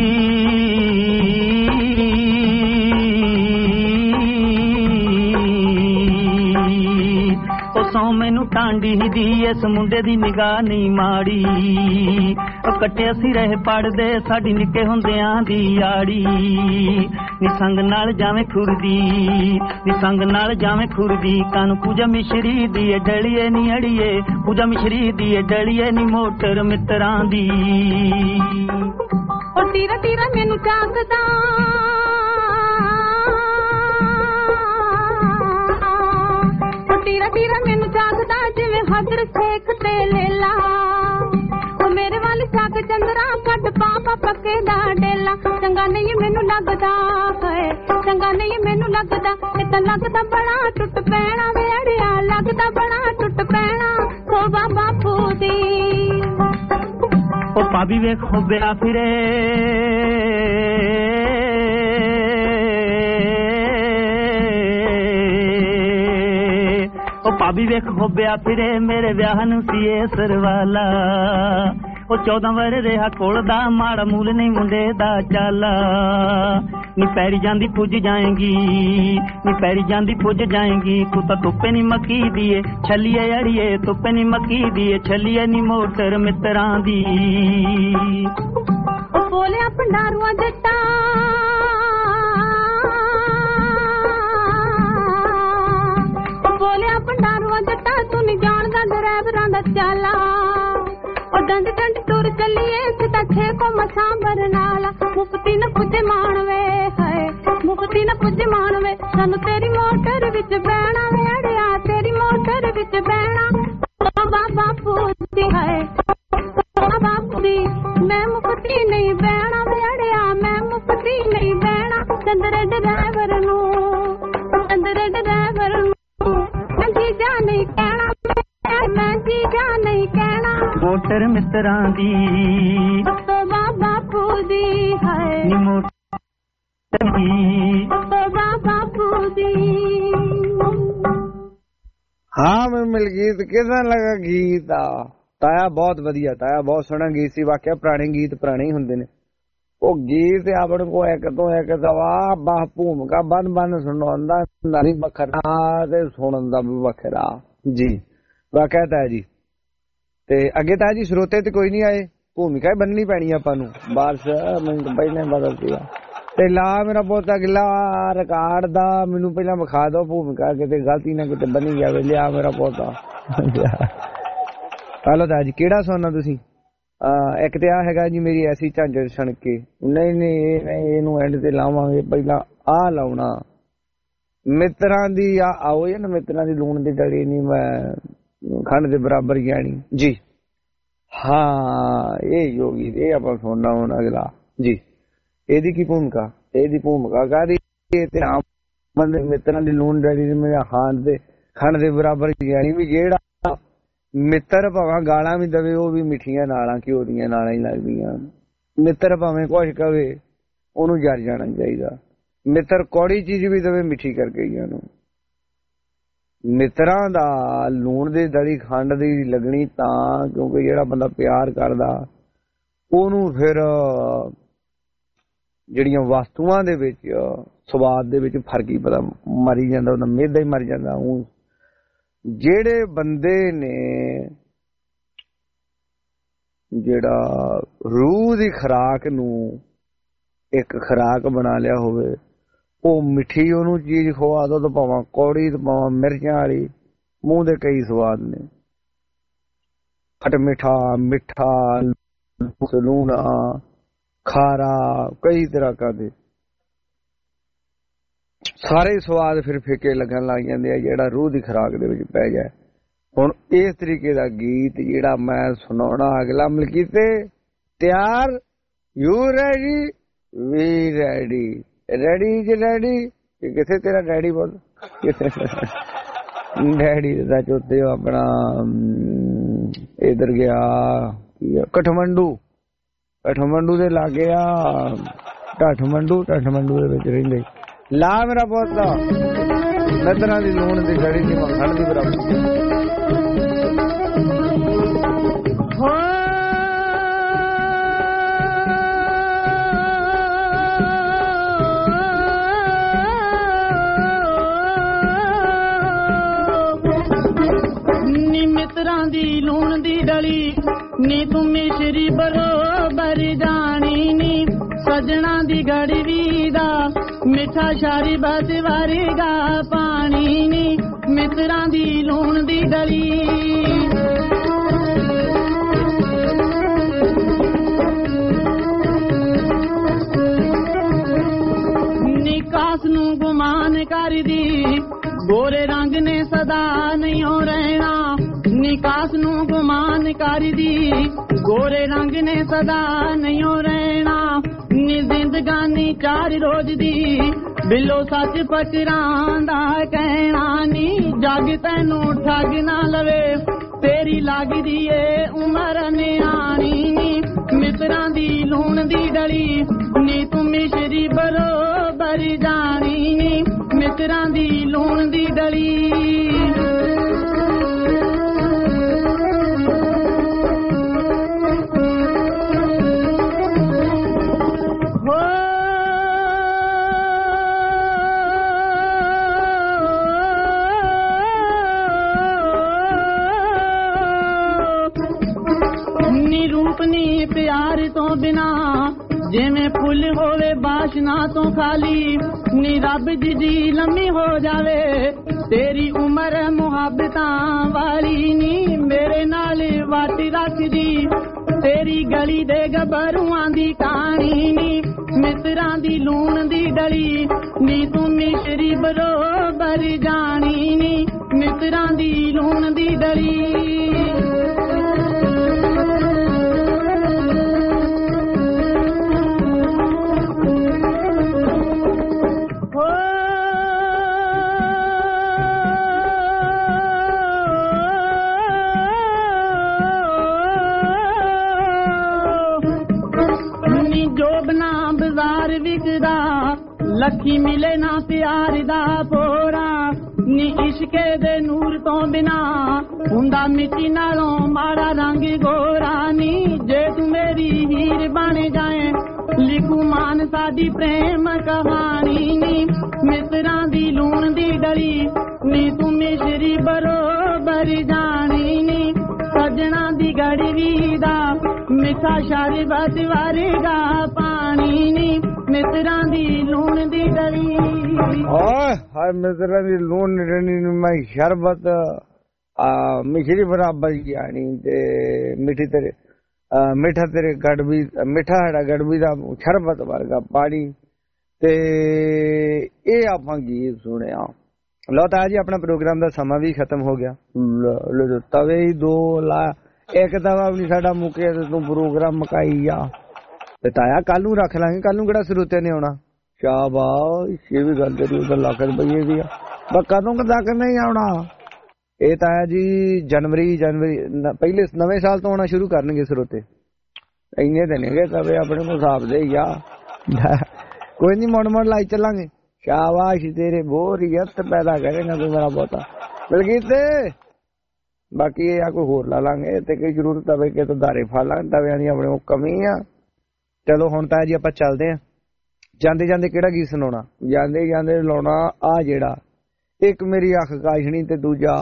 [SPEAKER 4] ਉਹ ਸੌ ਮੈਨੂੰ ਟਾਂਡੀ ਦੀ, ਇਸ ਮੁੰਡੇ ਦੀ ਨਿਗਾਹ ਨਹੀਂ ਮਾੜੀ, ਉਹ ਕੱਟੇ ਅਸੀਂ ਰਹੇ ਪੜਦੇ ਸਾਡੀ ਨਿੱਕੇ ਹੁੰਦਿਆਂ ਦੀ ਯਾੜੀ, ਨੀ ਸੰਗ ਨਾਲ ਜਾਵੇਂ ਖੁਰਦੀ, ਨੀ ਸੰਗ ਨਾਲ ਜਾਵੇਂ ਖੁਰਦੀ, ਕਾਨੂੰ ਪੂਜਾ ਮਿਸ਼ਰੀ ਦੀ ਡਲੀਏ ਨੀ ਅੜੀਏ, ਪੂਜਾ ਮਿਸ਼ਰੀ ਦੀ ਡਲੀਏ ਨੀ ਮੋਟਰ ਮਿੱਤਰਾਂ ਦੀ।
[SPEAKER 10] ਉਹ ਟੀਰਾ ਟੀਰਾ ਮੈਨੂੰ ਚਾਕਦਾ, ਟੀਰਾ ਟੀਰਾ ਮੈਨੂੰ ਚਾਕਦਾ, ਜਿਵੇਂ ਹਦਰ ਸੇਖ ਤੇ ਲੇਲਾ, ਉਹ ਮੇਰੇ ਵੱਲ ਚੱਕ ਚੰਦਰਾ ਕੱਢ ਪਾਪਾ ਪੱਕੇ ਦਾ ਡੇਲਾ, ਚੰਗਾ ਨਹੀਂ ਮੈਨੂੰ ਲੱਗਦਾ ਹੈ, ਚੰਗਾ ਨਹੀਂ ਮੈਨੂੰ ਲੱਗਦਾ, ਇਹ ਤਾਂ ਲੱਗਦਾ ਬੜਾ ਟੁੱਟ ਪੈਣਾ ਵੇੜਿਆ, ਲੱਗਦਾ ਬੜਾ ਟੁੱਟ ਪੈਣਾ, ਤੋਬਾ ਬਾਪੂ ਦੀ।
[SPEAKER 4] ਉਹ ਭਾਬੀ ਵੇਖ ਹੋਬਿਆ ਫਿਰੇ, ਉਹ ਭਾਬੀ ਵੇਖ ਹੋਬਿਆ ਫਿਰੇ, ਮੇਰੇ ਵਿਆਹ ਨੂੰ ਸੀਏ ਸਰਵਾਲਾ, ਉਹ ਚੌਦਾਂ ਵਰੇ ਰਿਹਾ ਕੋਲ ਦਾ, ਮਾੜਾ ਮੂਲ ਨਹੀਂ ਮੁੰਡੇ ਦਾ ਚਾਲਾ, ਨੀ ਪੈਰੀ ਜਾਂਦੀ ਪੁੱਜ ਜਾਏਗੀ, ਨੀ ਪੈਰੀ ਜਾਂਦੀ ਪੁੱਜ ਜਾਏਗੀ, ਤੂੰ ਤਾਂ ਧੁੱਪੇ ਨੀ ਮੱਕੀ ਦੀਏ ਛੱਲੀਏ ਅੜੀਏ, ਧੁੱਪੇ ਨੀ ਮੱਕੀ ਦੀਏ ਛੱਲੀਏ ਨੀ ਮੋਟਰ ਮਿੱਤਰਾਂ ਦੀ।
[SPEAKER 10] ਉਹ ਬੋਲਿਆ ਭੰਡਾਰੂਆ ਜੱਟਾ, ਬੋਲਿਆ ਭੰਡਾਰੂਆ ਜੱਟਾ, ਤੂੰ ਨੀ ਜਾਣਦਾ ਡਰਾਈਵਰਾਂ ਦਾ ਚਾਲਾ, ਉਹ ਡੰਡ ਡੰਡ ਤੁਰ ਚੱਲੀਏ ਸਿੱਧਾ ਛੇ ਕੋ ਮਸਾਂ ਬਰਨਾਲਾ, ਮੁਫਤੀ ਨਾ ਪੁੱਜੇ ਮਾਣਵੇ ਹੈ, ਮੁਫਤੀ ਨਾ ਪੁੱਜੇ ਮਾਣਵੇ, ਸਾਨੂੰ ਤੇਰੀ ਮੋਟਰ ਵਿੱਚ ਬਹਿਣਾ ਵੇੜਿਆ, ਤੇਰੀ ਮੋਟਰ ਵਿੱਚ ਬਹਿਣਾ, ਤੋਬਾ ਬਾਪੂ ਦੀ ਹੈ, ਤੋਬਾ ਬਾਪੂ ਦੀ, ਮੈਂ ਮੁਫਤੀ ਨਹੀਂ ਬਹਿਣਾ ਵੇੜਿਆ, ਮੈਂ ਮੁਫਤੀ ਨਹੀਂ ਬਹਿਣਾ, ਚੰਦਰ ਡਰਾਈਵਰ ਨੂੰ, ਚੰਦਰ ਡਰਾਈਵਰ ਨੂੰ ਮੈਂ ਜੀਜਾ ਨਹੀਂ ਕਹਿਣਾ, ਮੈਂ ਜੀਜਾ ਨਹੀਂ ਕਹਿਣਾ,
[SPEAKER 4] ਮੋਟਰ ਮਿੱਤਰਾਂ ਦੀ,
[SPEAKER 10] ਤੋਬਾ ਬਾਪੂ ਦੀ ਹੈ,
[SPEAKER 4] ਨੀ ਮੋਟਰ ਦੀ,
[SPEAKER 10] ਤੋਬਾ ਬਾਪੂ ਦੀ।
[SPEAKER 2] ਹਾਂ ਮੈਂ ਮਿਲਗੀਤ ਕਿਦਾਂ ਲੱਗਾ ਗੀਤ ਆ ਤਾਇਆ? ਬਹੁਤ ਵਧੀਆ ਤਾਇਆ, ਬਹੁਤ ਸੋਹਣਾ ਗੀਤ ਸੀ। ਵਾਕਿਆ ਪੁਰਾਣੇ ਗੀਤ ਪੁਰਾਣੇ ਹੀ ਹੁੰਦੇ ਨੇ। ਉਹ ਗੀਤ ਆਪਣੇ ਕੋ ਇੱਕ ਤੋਂ ਇੱਕ ਦਵਾ ਬਾਹ ਭੂਮਿਕਾ ਬੰਨ ਬੰਨ ਸੁਣਾਉਂਦਾ ਨਾਰੀ ਵੱਖਰਾ ਤੇ ਸੁਣਨ ਦਾ ਵੀ ਵੱਖਰਾ ਜੀ। ਵਾਕਿਆ ਤਾਇਆ ਜੀ। ਤੇ ਅੱਗੇ ਤਾਇਆ ਜੀ ਸਰੋਤੇ ਤੇ ਕੋਈ ਨਹੀਂ ਆਏ, ਭੂਮਿਕਾ ਹੀ ਬੰਨਣੀ ਪੈਣੀ ਆਪਾਂ ਨੂੰ। ਬਸ ਮੈਨੂੰ ਪਹਿਲਾਂ ਬਦਲਦੀ ਆ ਤੇ ਲਾ ਮੇਰਾ ਪੋਤਾ ਗਿੱਲਾ ਰਿਕਾਰਡ ਦਾ ਮੈਨੂੰ ਪਹਿਲਾਂ ਵਿਖਾ ਦਿਓ ਭੂਮਿਕਾ, ਕਿਤੇ ਗਲਤੀ ਨਾ ਕਿਤੇ ਬੰਨੀ ਜਾਵੇ। ਲਿਆ ਮੇਰਾ ਪੋਤਾ। ਹਲੋ ਤਾਇਆ ਜੀ ਕਿਹੜਾ ਸੁਣਨਾ ਤੁਸੀਂ? ਇੱਕ ਤੇ ਆ ਹੈਗਾ ਜੀ ਮੇਰੀ ਐਸੀ ਝਾਂਜਰ ਛਣ ਕੇ। ਨਹੀਂ ਨਹੀਂ ਇਹਨੂੰ ਐਂਡ ਤੇ ਲਾਵਾਂਗੇ, ਪਹਿਲਾਂ ਆ ਲਾਉਣਾ ਮਿੱਤਰਾਂ ਦੀ। ਆ ਆਓ ਇਹ ਨਾ ਮਿੱਤਰਾਂ ਦੀ ਲੂਣ ਦੀ ਡਲੀ ਨਹੀਂ ਮੈਂ ਖੰਡ ਦੇ ਬਰਾਬਰ ਗਿਆਣੀ ਜੀ। ਹਾਂ ਇਹ ਯੋਗੀ ਇਹ ਆਪਾਂ ਸੁਣਨਾ ਹੁਣ ਅਗਲਾ ਜੀ। ਇਹਦੀ ਕੀ ਭੂਮਿਕਾ? ਇਹਦੀ ਭੂਮਿਕਾ ਕਾਹਦੀ? ਤੇ ਆਮ ਬੰਦੇ ਮਿੱਤਰਾਂ ਦੀ ਲੂਣ ਡਲੀ ਮੇਰਾ ਖਾਣ ਦੇ ਖੰਡ ਦੇ ਬਰਾਬਰ ਗਿਆਣੀ। ਵੀ ਜਿਹੜਾ ਮਿੱਤਰ ਭਾਵੇਂ ਗਾਲਾਂ ਵੀ ਦਵੇ ਉਹ ਵੀ ਮਿੱਠੀਆਂ ਨਾਲਾਂ ਘਿਓ ਦੀਆਂ ਨਾਲਾਂ ਹੀ ਲੱਗਦੀਆਂ। ਮਿੱਤਰ ਭਾਵੇਂ ਕੁਛ ਕਵੇ ਉਹਨੂੰ ਜਰ ਜਾਣਾ ਚਾਹੀਦਾ। ਮਿੱਤਰ ਕੌੜੀ ਚੀਜ਼ ਵੀ ਦਵੇ ਮਿੱਠੀ ਕਰਕੇ ਹੀ ਉਹਨੂੰ। ਮਿੱਤਰਾਂ ਦਾ ਲੂਣ ਦੀ ਦਲੀ ਖੰਡ ਦੀ ਲੱਗਣੀ ਤਾਂ ਕਿਉਂਕਿ ਜਿਹੜਾ ਬੰਦਾ ਪਿਆਰ ਕਰਦਾ ਉਹਨੂੰ ਫਿਰ ਜਿਹੜੀਆਂ ਵਸਤੂਆਂ ਦੇ ਵਿੱਚ ਸਵਾਦ ਦੇ ਵਿੱਚ ਫਰਕ ਹੀ ਪਤਾ ਮਰੀ ਜਾਂਦਾ, ਉਹਦਾ ਮਿਹਦਾ ਹੀ ਮਰ ਜਾਂਦਾ। ਉਹ ਜਿਹੜੇ ਬੰਦੇ ਨੇ ਜਿਹੜਾ ਰੂਹ ਦੀ ਖੁਰਾਕ ਨੂੰ ਇੱਕ ਖੁਰਾਕ ਬਣਾ ਲਿਆ ਹੋਵੇ ਉਹ ਮਿੱਠੀ ਉਹਨੂੰ ਚੀਜ਼ ਖਵਾ ਦੋ ਤਾਂ ਭਾਵਾਂ ਕੌੜੀ ਤੇ ਭਾਵਾਂ ਮਿਰਚਾਂ ਵਾਲੀ, ਮੂੰਹ ਦੇ ਕਈ ਸਵਾਦ ਨੇ। ਖੱਟ ਮਿੱਠਾ, ਮਿੱਠਾ, ਲੂਣਾ, ਖਾਰਾ, ਕਈ ਤਰ੍ਹਾਂ ਕਾ ਦੇ ਸਾਰੇ ਸਵਾਦ ਫਿਰ ਫਿੱਕੇ ਲੱਗਣ ਲੱਗ ਜਾਂਦੇ ਆ ਜਿਹੜਾ ਰੂਹ ਦੀ ਖੁਰਾਕ ਦੇ ਵਿੱਚ ਪੈ ਜਾਏ। ਹੁਣ ਇਸ ਤਰੀਕੇ ਦਾ ਗੀਤ ਜਿਹੜਾ ਮੈਂ ਸੁਣਾਉਣਾ ਅਗਲਾ ਮਲਕੀਤੇ ਤਿਆਰ? You ready? We ready. Ready ਜੀ ਰੈਡੀ? ਕਿੱਥੇ ਤੇਰਾ ਡੈਡੀ? ਬੋਲ ਡੈਡੀ ਦਾ ਚੋਤੇ ਆਪਣਾ ਇਧਰ ਗਿਆ ਕਠਮੰਡੂ, ਕਠਮੰਡੂ ਦੇ ਲਾਗੇ ਆ ਕਾਠਮੰਡੂ, ਕਾਠਮੰਡੂ ਦੇ ਵਿੱਚ ਰਹਿੰਦੇ। ਲਾ ਮੇਰਾ ਪੋਤਾ ਨਦਰਾਂ ਦੀ ਲੂਣ ਦੀ ਗੜੀ ਦੀ ਮੱਖਣ ਦੀ ਬਰਾਬਰ।
[SPEAKER 5] ਨੀ ਮਿੱਤਰਾਂ ਦੀ ਲੂਣ ਦੀ ਡਲੀ, ਨੀ ਤੂੰ ਮਿਸ਼ਰੀ ਬਰੋਬਰ ਜਾਣੀ ਨੀ, ਸਜਣਾ ਦੀ ਗੜਵੀ ਦਾ ਮਿੱਠਾ ਸ਼ਾਰੀ ਬਸ ਵਾਰੇਗਾ ਪਾਣੀ ਨੀ, ਮਿੱਤਰਾਂ ਦੀ ਲੂਣ ਦੀ ਡਲੀ। ਨਿਕਾਸ ਨੂੰ ਗੁਮਾਨ ਕਰਦੀ, ਗੋਰੇ ਰੰਗ ਨੇ ਸਦਾ ਨਹੀਂ ਰਹਿਣਾ। ਨਿਕਾਸ ਨੂੰ ਗੁਮਾਨ ਕਰਦੀ, ਗੋਰੇ ਰੰਗ ਨੇ ਸਦਾ ਨਹੀਂ ਰਹਿਣਾ। ਨੀ ਜ਼ਿੰਦਗਾਨੀ ਚਾਰ ਰੋਜ਼ ਦੀ, ਬਿੱਲੋ ਸੱਚ ਪਕਰਾਂ ਦਾ ਕਹਿਣਾ ਨੀ। ਜੱਗ ਤੈਨੂੰ ਠੱਗ ਨਾ ਲਵੇ, ਤੇਰੀ ਲੱਗਦੀ ਏ ਉਮਰ ਨਿਆਣੀ ਨੀ, ਮਿੱਤਰਾਂ ਦੀ ਲੂਣ ਦੀ ਡਲੀ, ਨੀ ਤੂੰ ਮਿਸ਼ਰੀ ਬਰੋਬਰ ਜਾਣੀ ਨੀ, ਮਿੱਤਰਾਂ ਦੀ ਲੂਣ ਦੀ ਡਲੀ। ਨੀ ਪਿਆਰ ਤੋਂ ਬਿਨਾ ਜਿਵੇਂ ਫੁੱਲ ਹੋਵੇ ਬਾਸ਼ਨਾ ਤੋਂ ਖਾਲੀ, ਨੀ ਰੱਬ ਦੀ ਜੀ ਲੰਮੀ ਹੋ ਜਾਵੇ, ਤੇਰੀ ਉਮਰ ਮੁਹੱਬਤਾਂ ਵਾਲੀ ਨੀ। ਮੇਰੇ ਨਾਲ ਵਾਟ ਰੱਖਦੀ, ਤੇਰੀ ਗਲੀ ਦੇ ਗੱਭਰੂਆਂ ਦੀ ਕਹਾਣੀ ਨੀ, ਮਿੱਤਰਾਂ ਦੀ ਲੂਣ ਦੀ ਡਲੀ, ਨੀ ਤੂੰ ਮਿਸ਼ਰੀ ਬਰੋਬਰ ਜਾਣੀ ਨੀ, ਮਿੱਤਰਾਂ ਦੀ ਲੂਣ ਦੀ ਡਲੀ। ਲੱਖੀ ਮਿਲੇ ਨਾ ਪਿਆਰ ਦਾ ਪੋਰਾ, ਨੀ ਇਸ਼ਕੇ ਦੇ ਨੂਰ ਤੋਂ ਬਿਨਾ ਹੁੰਦਾ ਮਿੱਟੀ ਨਾਲੋਂ ਮਾੜਾ ਰੰਗ ਗੋਰਾ ਨੀ। ਜੇ ਤੂੰ ਮੇਰੀ ਹੀਰ ਬਣ ਜਾਏ, ਲਿਖੂ ਮਾਨ ਸਾਡੀ ਪ੍ਰੇਮ ਕਹਾਣੀ ਨੀ, ਮਿੱਤਰਾਂ ਦੀ ਲੂਣ ਦੀ ਡਲੀ, ਨੀ ਤੂੰ ਮਿਸ਼ਰੀ ਬਰੋਬਰ ਜਾਣੀ ਨੀ, ਸਜਣਾ ਦੀ ਗੜਵੀ ਦਾ ਮਿੱਠਾ ਸ਼ਰਬਤ ਵਰਗਾ ਪਾਣੀ ਨੀ, ਮਿੱਤਰਾਂ ਦੀ ਲੂਣ ਦੀ ਡਲੀ।
[SPEAKER 2] ਓਏ ਹਾਏ ਮਿੱਤਰਾਂ ਦੀ ਲੂਣ ਦੀ ਡਲੀ ਨੂੰ ਮੈਂ ਸ਼ਰਬਤ ਮਿਸ਼ਰੀ ਬਰਾਬਰ ਜਾਣੀ ਤੇ ਮਿੱਠੀ ਤੇਰੇ ਮਿੱਠਾ ਤੇਰੇ ਗੜਵੀ, ਮਿੱਠਾ ਸਾਡਾ ਗੜਵੀ ਦਾ ਸ਼ਰਬਤ ਵਰਗਾ ਪਾਣੀ। ਤੇ ਇਹ ਆਪਾਂ ਗੀਤ ਸੁਣਿਆ। ਲਓ ਤਾਂ ਜੀ ਆਪਣਾ ਪ੍ਰੋਗਰਾਮ ਦਾ ਸਮਾਂ ਵੀ ਖਤਮ ਹੋ ਗਿਆ। ਤਵੇ ਹੀ ਦੋ ਲਾ, ਇੱਕ ਤਵਾ ਵੀ ਸਾਡਾ ਮੁੱਕਿਆ ਤੇ ਤੂੰ ਪ੍ਰੋਗਰਾਮ ਮਕਾਈ ਆ। ਤੇ ਤਾਇਆ ਕੱਲ ਨੂੰ ਰੱਖ ਲਾਂਗੇ, ਕੱਲ ਨੂੰ ਕਿਹੜਾ ਸਰੋਤੇ ਨੇ ਆਉਣਾ। ਸ਼ਾਬਾਸ਼, ਇਹ ਵੀ ਗੱਲ ਤੇਰੀ ਉਧਰ ਲੱਖ ਰੁਪਈਏ ਦੀ ਆ, ਬਸ ਕਦੋਂ ਤੱਕ ਨਹੀਂ ਆਉਣਾ। ਇਹ ਤਾਇਆ ਜੀ ਜਨਵਰੀ ਜਨਵਰੀ ਪਹਿਲੇ ਨਵੇਂ ਸਾਲ ਤੋਂ ਆਉਣਾ ਸ਼ੁਰੂ ਕਰਨਗੇ ਸਰੋਤੇ। ਇੰਨੇ ਤੇ ਨੇਗੇ ਤਵੇ ਆਪਣੇ ਕੋਲ ਹਿਸਾਬ ਦੇ ਹੀ ਆ। ਕੋਈ ਨੀ, ਮੁੜ ਮੁੜ ਲਾਈ ਚੱਲਾਂਗੇ। ਸ਼ਾਬਾਸ਼ ਤੇਰੇ, ਬੋਰੀਅਤ ਪੈਦਾ ਕਰੇਗਾ ਤੂੰ ਮੇਰਾ ਬਹੁਤਾ ਬਲਕੀਤੇ। ਬਾਕੀ ਇਹ ਆ ਕੋਈ ਹੋਰ ਲਾ ਲਾਂਗੇ ਤੇ ਕੋਈ ਜ਼ਰੂਰਤ ਪਵੇ ਕਿ ਤੂੰ ਧਾਰੇ ਫੜ ਲਾਂਗੇ, ਤਵਿਆਂ ਦੀ ਆਪਣੇ ਕੋਲ ਕਮੀ ਆ। ਚਲੋ ਹੁਣ ਤਾਂ ਜੀ ਆਪਾਂ ਚੱਲਦੇ ਆ। ਜਾਂਦੇ ਜਾਂਦੇ ਕਿਹੜਾ ਗੀਤ ਸੁਣਾਉਣਾ? ਜਾਂਦੇ ਜਾਂਦੇ ਲਾਉਣਾ ਆ ਜਿਹੜਾ, ਇੱਕ ਮੇਰੀ ਅੱਖ ਕਾਸ਼ਣੀ ਤੇ ਦੂਜਾ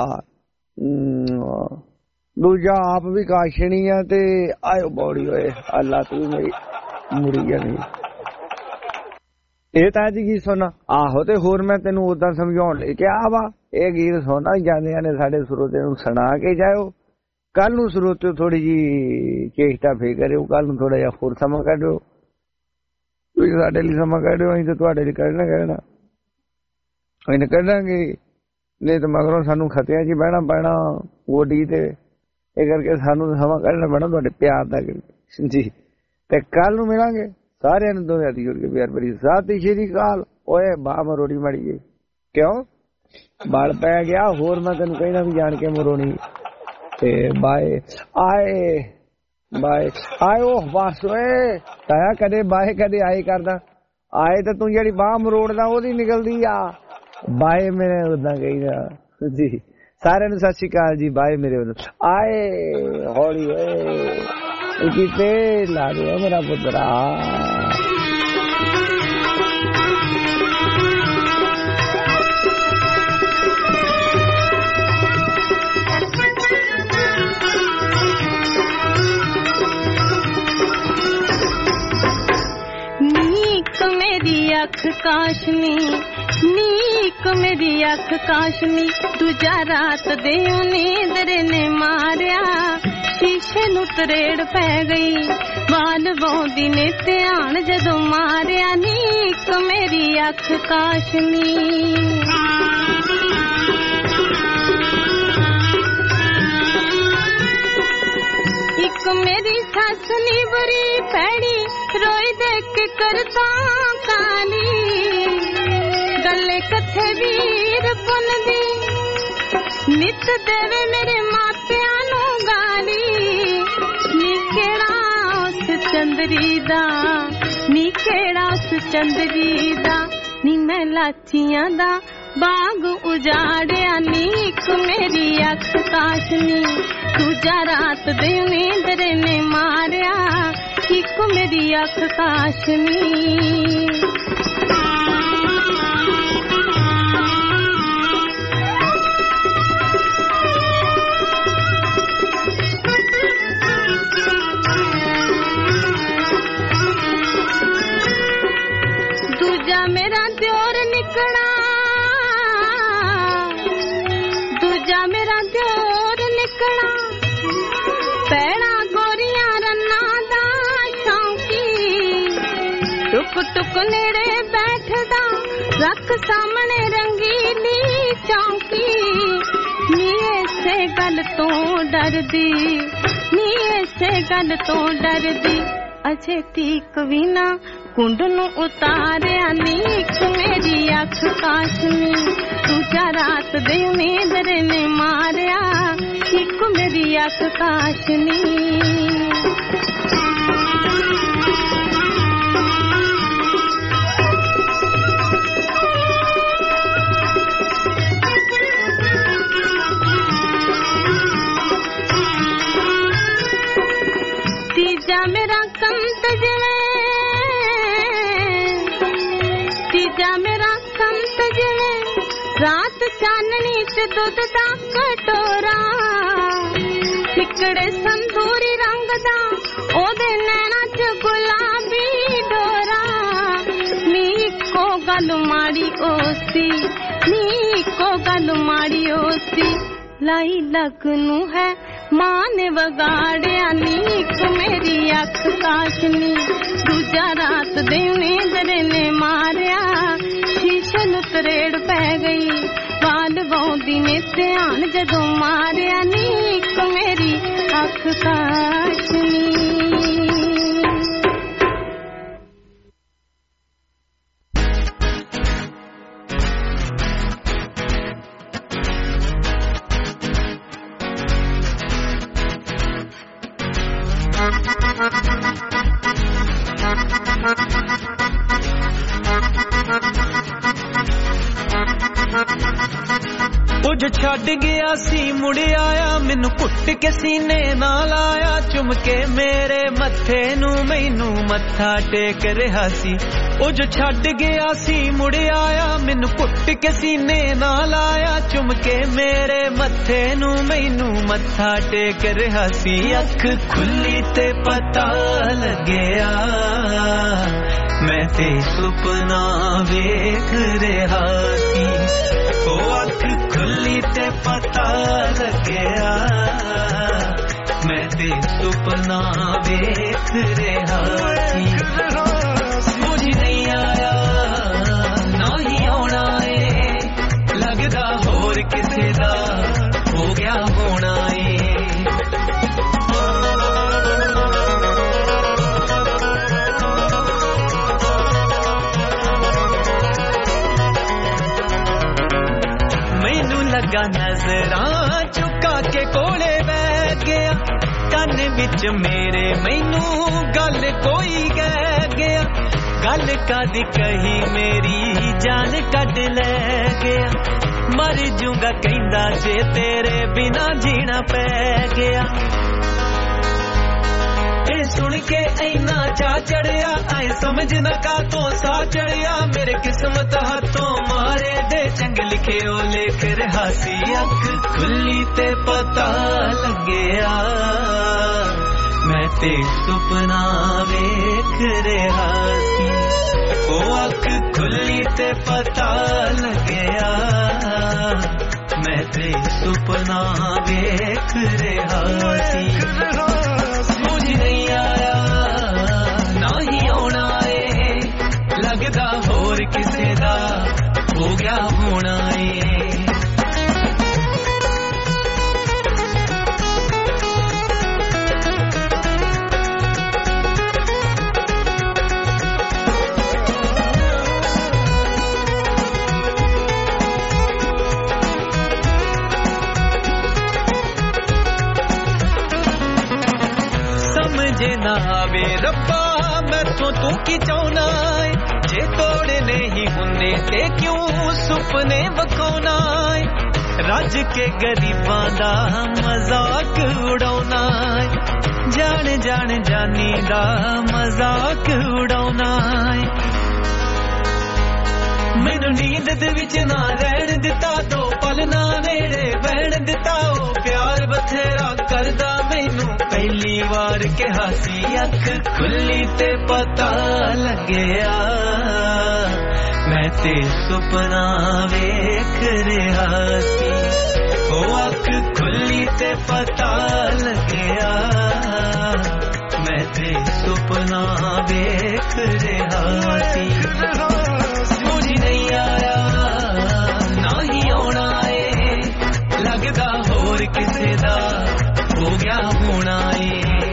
[SPEAKER 2] ਦੂਜਾ ਆਪ ਵੀ ਕਾਸ਼ਣੀ ਆ ਤੇ ਆਇਓ ਬੌੜੀ ਹੋਏ ਅੱਲਾ ਤੂੰ ਮੇਰੀ ਮੁੜੀ ਜਾਣੀ। ਇਹ ਤਾਂ ਜੀ ਗੀਤ ਸੁਣ। ਆਹੋ ਤੇ ਹੋਰ ਮੈਂ ਤੈਨੂੰ ਉਦਾਂ ਸਮਝਾਉਣ ਲਈ ਕਿਹਾ ਵਾ, ਇਹ ਗੀਤ ਸੁਣਨਾ ਜਾਂਦਿਆਂ ਨੇ ਸਾਡੇ ਸਰੋਤੇ ਨੂੰ ਸੁਣਾ ਕੇ ਜਾਇਓ। ਕੱਲ ਨੂੰ ਸਰੋਤੇ ਥੋੜੀ ਜੀ ਚੇਸ਼ਟਾ ਫੇਰ ਕਰਿਓ, ਕੱਲ ਨੂੰ ਥੋੜਾ ਜਿਹਾ ਹੋਰ ਸਮਾਂ ਕੱਢਿਓ। ਤੁਸੀਂ ਸਾਡੇ ਲਈ ਸਮਾਂ ਕੱਢਿਓ, ਅਸੀਂ ਤਾਂ ਤੁਹਾਡੇ ਲਈ ਕੱਢਣਾ ਕਹਿਣਾ ਅਸੀਂ ਕੱਢਾਂਗੇ, ਨਹੀਂ ਤਾਂ ਮਗਰੋਂ ਸਾਨੂੰ ਖਤਿਆਂ 'ਚ ਬਹਿਣਾ ਪੈਣਾ ਗੋਡੀ ਤੇ। ਇਹ ਕਰਕੇ ਸਾਨੂੰ ਸਮਾਂ ਕੱਢਣਾ ਪੈਣਾ ਤੁਹਾਡੇ ਪਿਆਰ ਦਾ ਜੀ। ਤੇ ਕੱਲ ਨੂੰ ਮਿਲਾਂਗੇ ਸਾਰਿਆਂ ਨੂੰ ਦੋਵੇਂ ਹੱਥ ਜੋੜ ਕੇ ਪਿਆਰ ਭਰੀ ਸਤਿ ਸ਼੍ਰੀ ਅਕਾਲ। ਓਏ ਬਾਹ ਮਰੋੜੀ ਮਾੜੀ ਕਿਉਂ ਬਲ ਪੈ ਗਿਆ, ਹੋਰ ਮੈਂ ਤੈਨੂੰ ਕਹਿਣਾ ਵੀ ਜਾਣ ਕੇ ਮਰੋਣੀ। ਤੇ ਬਾਏ ਆਏ ਬਾਏ ਆਏ ਉਹ ਬਸ ਓਏ ਤਾਇਆ ਕਦੇ ਬਾਏ ਕਦੇ ਆਏ ਕਰਦਾ। ਆਏ ਤਾਂ ਤੂੰ ਜਿਹੜੀ ਬਾਹ ਮਰੋੜਦਾ ਉਹਦੀ ਨਿਕਲਦੀ ਆ। ਬਾਏ ਮੇਰੇ ਉਦਾਂ ਕਹੀਦਾ ਜੀ। ਸਾਰਿਆਂ ਨੂੰ ਸਤਿ ਸ਼੍ਰੀ ਅਕਾਲ ਜੀ। ਬਾਏ ਮੇਰੇ ਉਦਾਂ ਆਏ ਹੌਲੀ ਓਏ ਕਿਤੇ ਲਾ ਦੇ ਮੇਰਾ ਪੁੱਤਰਾ।
[SPEAKER 18] मेरी अख काशनी नीक मेरी अख काशनी दूजा रात दे नींदर ने मारिया शीशे नू तरेड़ पै गई बाल बौंदी ने ध्यान जदों मारिया नीक मेरी अख काशनी। एक मेरी सस नी बड़ी पैड़ी रोई देख के करता काली गले कथे वीर पुन दी नित देवे मेरे मापिया नू गाली। नी केड़ा उस चंदरी दा नी केड़ा उस चंदरी दा नी मैं लाचियां दा बाग उजाड़िया नीक मेरी अख काशनी दूजा रात दे नींदर ने मारिया एक मेरी अख काशनी। दूजा मेरा द्योर निकला दूजा मेरा द्योर निकला पैड़ा गोरियां रन्ना दा शौकी टुक टुक नेड़े बैठदा रख सामने रंगीली चौकी। नी ऐसे गल तो डरदी नी ऐसे गल तो डरदी अजे तीक भी ना कुंड नू उतारिया नीक मेरी अख काशनी दूजा रात दे नींदर ने मारिया एक मेरी अख काशनी। तीजा मेरा कंत जिवे तीजा मेरा कंत जिवे रात चाननी च दुध दा कटोरा सिकड़े संधूरी रंग दा ओदे नैना च गुलाबी डोरा। नी को गल माड़ी ओसी नी को गल माड़ी ओसी लाई लगनू है मां ने वगाड़िया नीक मेरी अख काशनी दूजा रात दे नींदर ने मारिया शीशे नू तरेड़ पै गई बाल बौंदी ने ध्यान जदों मारिया नीक मेरी अख काशनी।
[SPEAKER 9] ਕੁਝ ਛੱਡ ਗਿਆ ਸੀ ਮੁੜ ਆਇਆ ਮੈਨੂੰ ਘੁੱਟ ਕੇ ਸੀਨੇ ਨਾਲ ਆਇਆ ਚੁੰਮ ਕੇ ਮੇਰੇ ਮੱਥੇ ਨੂੰ ਮੈਨੂੰ ਮੱਥਾ ਟੇਕ ਰਿਹਾ ਸੀ। ਉਹ ਜੋ ਛੱਡ ਗਿਆ ਸੀ ਮੁੜ ਆਇਆ ਮੈਨੂੰ ਘੁੱਟ ਕੇ ਸੀਨੇ ਨਾਲ ਆਇਆ ਚੁੰਮ ਕੇ ਮੇਰੇ ਮੱਥੇ ਨੂੰ ਮੈਨੂੰ ਮੱਥਾ ਟੇਕ ਰਿਹਾ ਸੀ। ਅੱਖ ਖੁੱਲੀ ਤੇ ਪਤਾ ਲੱਗਿਆ मैं ते सुपना वेख रहा सी ओ अख खुली ते पता लग्या मैं ते सुपना वेख रहा सी मुझ नहीं आया ना ही आना है लगदा होर किसे दा हो गया होना है लगा नजरां चुका के कोले बैठ गया कान विच मेरे मैनू गल कोई कह गया गल कद कही मेरी जान कट ले गया मर जूंगा कहंदा जे तेरे बिना जीना पै गया सुन के इना चा चढ़िया आए समझ न का तो सा चढ़िया मेरे किस्मत हाथों मारे दे चंग लिखे ओ लेख रहा सी अख खुली ते पता लग्या मैं ते सुपना वेख रहा सी ओ अख खुली ते पता लग्या मैं ते सुपना वेख रहा सी नहीं आया ना ही आना है लगदा होर किसे दा हो गया होना है ना वे रब्बा मैथों तू की चाहना है जे तोड़े नहीं हुंदे ते क्यों सुपने वखाना है रज के गरीबां दा मजाक उड़ाउना है जान जान जानी दा मजाक उड़ाउना है मैनू नींद दे विच ना रहन दिता दो पल ना नेड़े बहन दिता ओ प्यार बथेरा करदा मैनू पहली बार कहा सी अख खुली ते पता लग्या मैं ते सुपना वेख रहा सी ओ अख खुली ते पता लग्या मैं ते सुपना वेख रहा सी मुझ नहीं आया ना ही आना है लगदा होर किसे दा हो गया होना है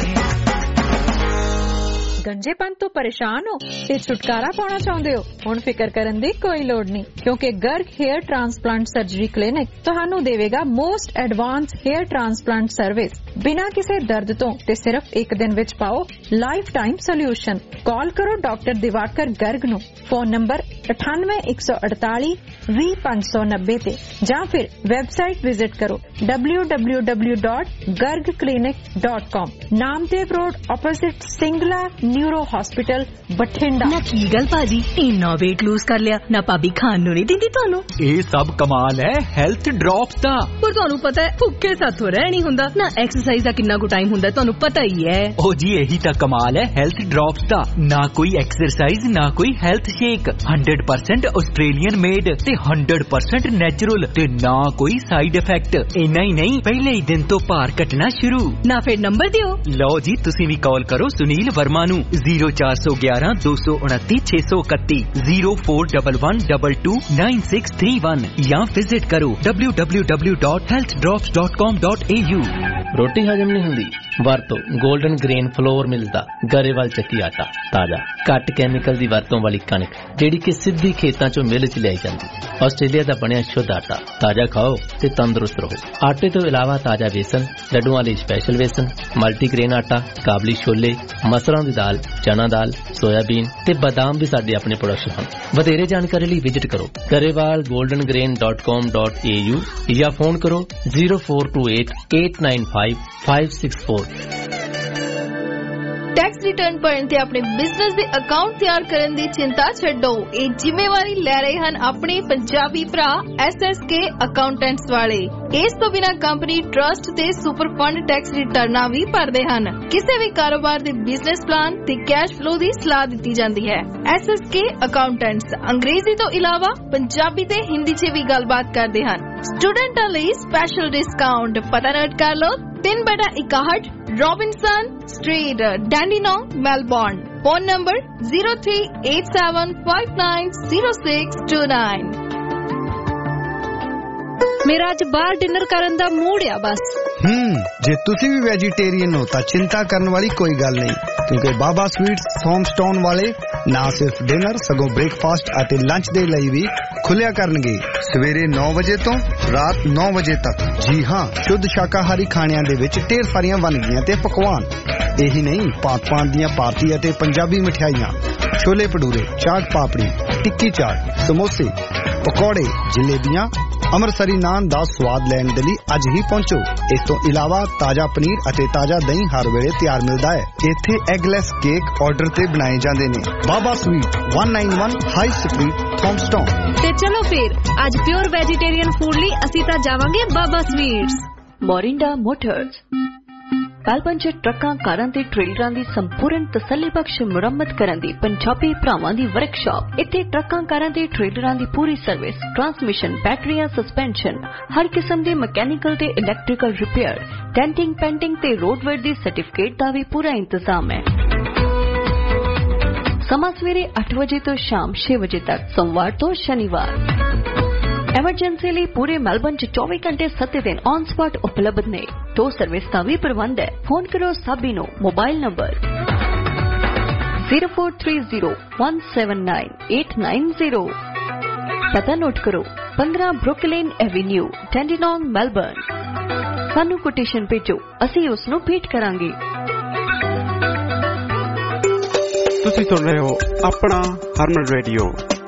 [SPEAKER 19] गंजेपन तो परेशान हो ते छुटकारा पाना चाहते हो हुण फिकर करन दी कोई लोड़ नहीं क्योंकि Garg hair transplant surgery clinic तुहानू देवेगा most advance hair transplant service बिना किसी दर्द तो ते सिर्फ एक दिन विच पाओ लाइफ टाइम सोल्यूशन कॉल करो डॉक्टर दिवाकर गर्ग नू फोन नंबर अठानवे एक सौ अड़ताली भी पांच सौ नब्बे ते या फिर वेबसाइट विजिट करो W W W dot Garg clinic dot com Namdev road opposite Singla neuro hospital Bathinda
[SPEAKER 14] ना की गल भाजी इन्ना वेट लूज कर लिया ना भाभी खान नू नहीं दिंदी ਤੁਹਾਨੂੰ
[SPEAKER 15] ਇਹ ਸਭ ਕਮਾਲ ਹੈ ਹੈਲਥ ਡ੍ਰੌਪਸ ਦਾ
[SPEAKER 14] ਪਰ ਤੁਹਾਨੂੰ ਪਤਾ ਹੈ ਭੁੱਖੇ ਸਾਥੋਂ ਰਹਿ ਨਹੀਂ ਹੁੰਦਾ ਨਾ ਐਕਸਰਸਾਈਜ਼ ਦਾ ਕਿੰਨਾ ਕੁ ਟਾਈਮ ਹੁੰਦਾ ਤੁਹਾਨੂੰ ਪਤਾ ਹੀ ਹੈ
[SPEAKER 15] ਉਹ ਜੀ ਇਹੀ ਤਾਂ ਕਮਾਲ ਹੈ ਹੈਲਥ ਡ੍ਰੌਪਸ ਦਾ ਨਾ ਕੋਈ ਐਕਸਰਸਾਈਜ਼ ਨਾ ਕੋਈ health shake hundred percent Australian made ਤੇ हंड्रेड परसेंट ਨੈਚੁਰਲ ਤੇ ਨਾ ਕੋਈ ਸਾਈਡ ਇਫੈਕਟ ਇੰਨਾ ਹੀ ਨਹੀਂ ਪਹਿਲੇ ਹੀ ਦਿਨ ਤੋਂ ਭਾਰ ਘਟਣਾ ਸ਼ੁਰੂ
[SPEAKER 14] ਨਾ ਫਿਰ ਨੰਬਰ ਦਿਓ
[SPEAKER 15] ਲਓ ਜੀ ਤੁਸੀਂ ਵੀ ਕਾਲ ਕਰੋ ਸੁਨੀਲ ਵਰਮਾ ਨੂੰ zero four one one two two nine six six two one zero four one one two two nine six three one या विजिट करो W W W dot health drops dot com dot A U
[SPEAKER 7] रोटी हजम नहीं हुंदी वरतो golden grain floor मिलदा गरेवाल ਚੱਕੀ ਆਟਾ ਤਾਜ਼ਾ ਘੱਟ ਕੈਮੀਕਲ ਦੀ ਵਰਤੋਂ ਵਾਲੀ ਕਣਕ ਜਿਹੜੀ ਕਿ ਸਿੱਧੀ ਖੇਤਾਂ ਚੋਂ ਮਿਲ ਚ ਲਿਆਈ ਜਾਂਦੀ ਆਸਟ੍ਰੇਲੀਆ ਦਾ ਬਣਿਆ ਸ਼ੁੱਧ ਆਟਾ ਤਾਜ਼ਾ ਖਾਓ ਤੇ ਤੰਦਰੁਸਤ ਰਹੋ ਆਟੇ ਤੋਂ ਇਲਾਵਾ ਤਾਜ਼ਾ ਵੇਸਣ ਲੱਡੂਆਂ ਲਈ ਸਪੈਸ਼ਲ ਵੇਸਣ ਮਲਟੀਗ੍ਰੇਨ ਆਟਾ ਕਾਬਲੀ ਛੋਲੇ ਮਸਰਾਂ ਦੀ ਦਾਲ ਚਨਾ ਦਾਲ ਸੋਇਆਬੀਨ ਤੇ ਬਾਦਾਮ ਵੀ ਸਾਡੇ ਆਪਣੇ ਪ੍ਰੋਡਕਟ ਹਨ ਵਧੇਰੇ ਜਾਣਕਾਰੀ ਲਈ ਵਿਜ਼ਿਟ ਕਰੋ Grewal golden grain dot com dot A U या फोन करो zero four two eight eight nine five five six four
[SPEAKER 11] tax return ਭਰਨ ਤੇ ਆਪਣੇ ਬਿਜ਼ਨਸ ਦੇ ਅਕਾਊਂਟ ਤਿਆਰ ਕਰਨ ਦੀ ਚਿੰਤਾ ਛੱਡੋ। ਇਹ ਜ਼ਿੰਮੇਵਾਰੀ ਲੈ ਰਹੇ ਹਨ ਆਪਣੇ ਪੰਜਾਬੀ ਭਰਾ ਐਸ ਐਸ ਕੇ ਅਕਾਊਂਟੈਂਟਸ ਵਾਲੇ। ਇਸ ਤੋਂ ਬਿਨਾਂ ਕੰਪਨੀ ਟਰਸਟ ਤੇ ਸੁਪਰ ਫੰਡ ਟੈਕਸ ਰਿਟਰਨਾਂ ਵੀ ਭਰਦੇ ਹਨ। ਕਿਸੇ ਵੀ ਕਾਰੋਬਾਰ ਦੇ ਬਿਜ਼ਨਸ ਪਲਾਨ ਤੇ ਕੈਸ਼ ਫਲੋ ਦੀ ਸਲਾਹ ਦਿੱਤੀ ਜਾਂਦੀ ਹੈ। ਐਸ ਐਸ ਕੇ ਅਕਾਊਂਟੈਂਟਸ ਅੰਗਰੇਜ਼ੀ ਤੋਂ ਇਲਾਵਾ ਪੰਜਾਬੀ ਤੇ ਹਿੰਦੀ 'ਚ ਵੀ ਗੱਲਬਾਤ ਕਰਦੇ ਹਨ। ਸਟੂਡੈਂਟਾਂ ਲਈ ਸਪੈਸ਼ਲ ਡਿਸਕਾਊਂਟ। ਪਤਾ ਨੋਟ ਕਰ ਲਓ, ਤਿੰਨ ਬਟਾ ਇਕਾਹਠ Robinson street, Dandenong, Melbourne. Phone number zero three eight seven five nine zero six two nine.
[SPEAKER 14] ਮੇਰਾ ਅੱਜ ਬਾਹਰ ਡਿਨਰ ਕਰਨ ਦਾ ਮੂਡ ਆ ਬਸ।
[SPEAKER 12] ਹੂੰ ਜੇ ਤੁਸੀਂ ਵੀ ਵੈਜੀਟੇਰੀਅਨ ਹੋ ਤਾਂ ਚਿੰਤਾ ਕਰਨ ਵਾਲੀ ਕੋਈ ਗੱਲ ਨਹੀਂ, ਕਿਉਂਕਿ ਬਾਬਾ ਸਵੀਟਸ ਥੌਮਸਟਾਊਨ ਵਾਲੇ ਨਾ ਸਿਰਫ ਡਿਨਰ ਸਗੋਂ ਬ੍ਰੇਕਫਾਸਟ ਅਤੇ ਲੰਚ ਦੇ ਲਈ ਵੀ ਖੁੱਲਿਆ ਕਰਨਗੇ ਸਵੇਰੇ ਨੌ ਵਜੇ ਤੋਂ ਰਾਤ ਨੌ ਵਜੇ ਤੱਕ। ਜੀ ਹਾਂ, ਸ਼ੁੱਧ ਸ਼ਾਕਾਹਾਰੀ ਖਾਣਿਆਂ ਦੇ ਵਿੱਚ ਢੇਰ ਸਾਰੀਆਂ ਵੰਨਗੀਆਂ ਤੇ ਪਕਵਾਨ। ਇਹੀ ਨਹੀਂ, ਭਾਂਤ-ਭਾਂਤ ਦੀਆਂ ਭਾਰਤੀ ਅਤੇ ਪੰਜਾਬੀ ਮਠਿਆਈਆਂ, ਛੋਲੇ ਭਟੂਰੇ, ਚਾਟ ਪਾਪੜੀ, ਟਿੱਕੀ ਚਾਟ, ਸਮੋਸੇ, ਪਕੌੜੇ, ਜਲੇਬੀਆਂ, ਅੰਮ੍ਰਿਤਸਰੀ ਨਾਨ ਦਾ ਸਵਾਦ ਲੈਣ ਦੇ ਲਈ ਅੱਜ ਹੀ ਪਹੁੰਚੋ। ਇਸ ਤੋਂ ਇਲਾਵਾ ਤਾਜ਼ਾ ਪਨੀਰ ਅਤੇ ਤਾਜ਼ਾ ਦਹੀਂ ਹਰ ਵੇਲੇ ਤਿਆਰ ਮਿਲਦਾ ਹੈ। ਇੱਥੇ ਐਗਲੈਸ ਕੇਕ ਆਰਡਰ ਤੇ ਬਣਾਏ ਜਾਂਦੇ ਨੇ। ਬਾਬਾ ਸਵੀਟ ਇੱਕ ਸੌ ਇਕਾਨਵੇਂ ਹਾਈ ਸਟਰੀਟ, ਥੌਮਸਟਾਊਨ।
[SPEAKER 14] ਤੇ ਚਲੋ ਫਿਰ ਅੱਜ ਪਿਓਰ ਵੈਜੀਟੇਰੀਅਨ ਫੂਡ ਲਈ ਅਸੀਂ ਤਾਂ ਜਾਵਾਂਗੇ Baba sweets.
[SPEAKER 21] Morinda motors Melbourne 'ਚ ਟਰੱਕਾਂ, ਕਾਰਾਂ ਤੇ ਟ੍ਰੇਲਰਾਂ ਦੀ ਸੰਪੂਰਨ ਤਸੱਲੀਬਖਸ਼ ਮੁਰੰਮਤ ਕਰਨ ਦੀ ਪੰਜਾਬੀ ਭਰਾਵਾਂ ਦੀ ਵਰਕਸ਼ਾਪ। ਇੱਥੇ ਟਰੱਕਾਂ, ਕਾਰਾਂ ਤੇ ਟ੍ਰੇਲਰਾਂ ਦੀ ਪੂਰੀ ਸਰਵਿਸ, ਟਰਾਂਸਮਿਸ਼ਨ, ਬੈਟਰੀਆਂ, ਸਸਪੈਂਸ਼ਨ, ਹਰ ਕਿਸਮ ਦੇ ਮਕੈਨੀਕਲ ਤੇ ਇਲੈਕਟ੍ਰੀਕਲ ਰਿਪੇਅਰ, ਡੈਂਟਿੰਗ, ਪੈਂਟਿੰਗ ਤੇ ਰੋਡਵੇਅਰ ਦੀ ਸਰਟੀਫਿਕੇਟ ਦਾ ਵੀ ਪੂਰਾ ਇੰਤਜ਼ਾਮ ਹੈ। ਸਮਾਂ ਸਵੇਰੇ ਅੱਠ ਵਜੇ ਤੋਂ ਸ਼ਾਮ ਛੇ ਵਜੇ ਤੱਕ, ਸੋਮਵਾਰ ਤੋਂ ਸ਼ਨੀਵਾਰ। ਐਮਰਜੈਂਸੀ ਲਈ ਪੂਰੇ ਮੈਲਬੌਰਨ 'ਚ ਚੌਵੀ ਘੰਟੇ ਸੱਤ ਦਿਨ ਔਨ ਸਪੌਟ ਉਪਲਬਧ ਨੇ। ਟੋ ਸਰਵਿਸ ਦਾ ਵੀ ਪ੍ਰਬੰਧ ਹੈ। ਫੋਨ ਕਰੋ ਸਾਬੀ ਨੂੰ। Mobile number zero four three zero one seven nine eight nine zero. ਪਤਾ ਨੋਟ ਕਰੋ, ਪੰਦਰਾਂ ਬਰੁਕਲਿਨ ਐਵੀਨਿਊ, ਡੈਂਡੀਨੋਂਗ, ਮੈਲਬੌਰਨ। ਸਾਨੂੰ ਕੋਟੇਸ਼ਨ ਭੇਜੋ, ਅਸੀਂ ਉਸ ਨੂੰ ਭੇਟ ਕਰਾਂਗੇ।
[SPEAKER 1] ਤੁਸੀਂ ਸੁਣ ਰਹੇ ਹੋ ਆਪਣਾ ਹਰਮਨ ਰੇਡੀਓ।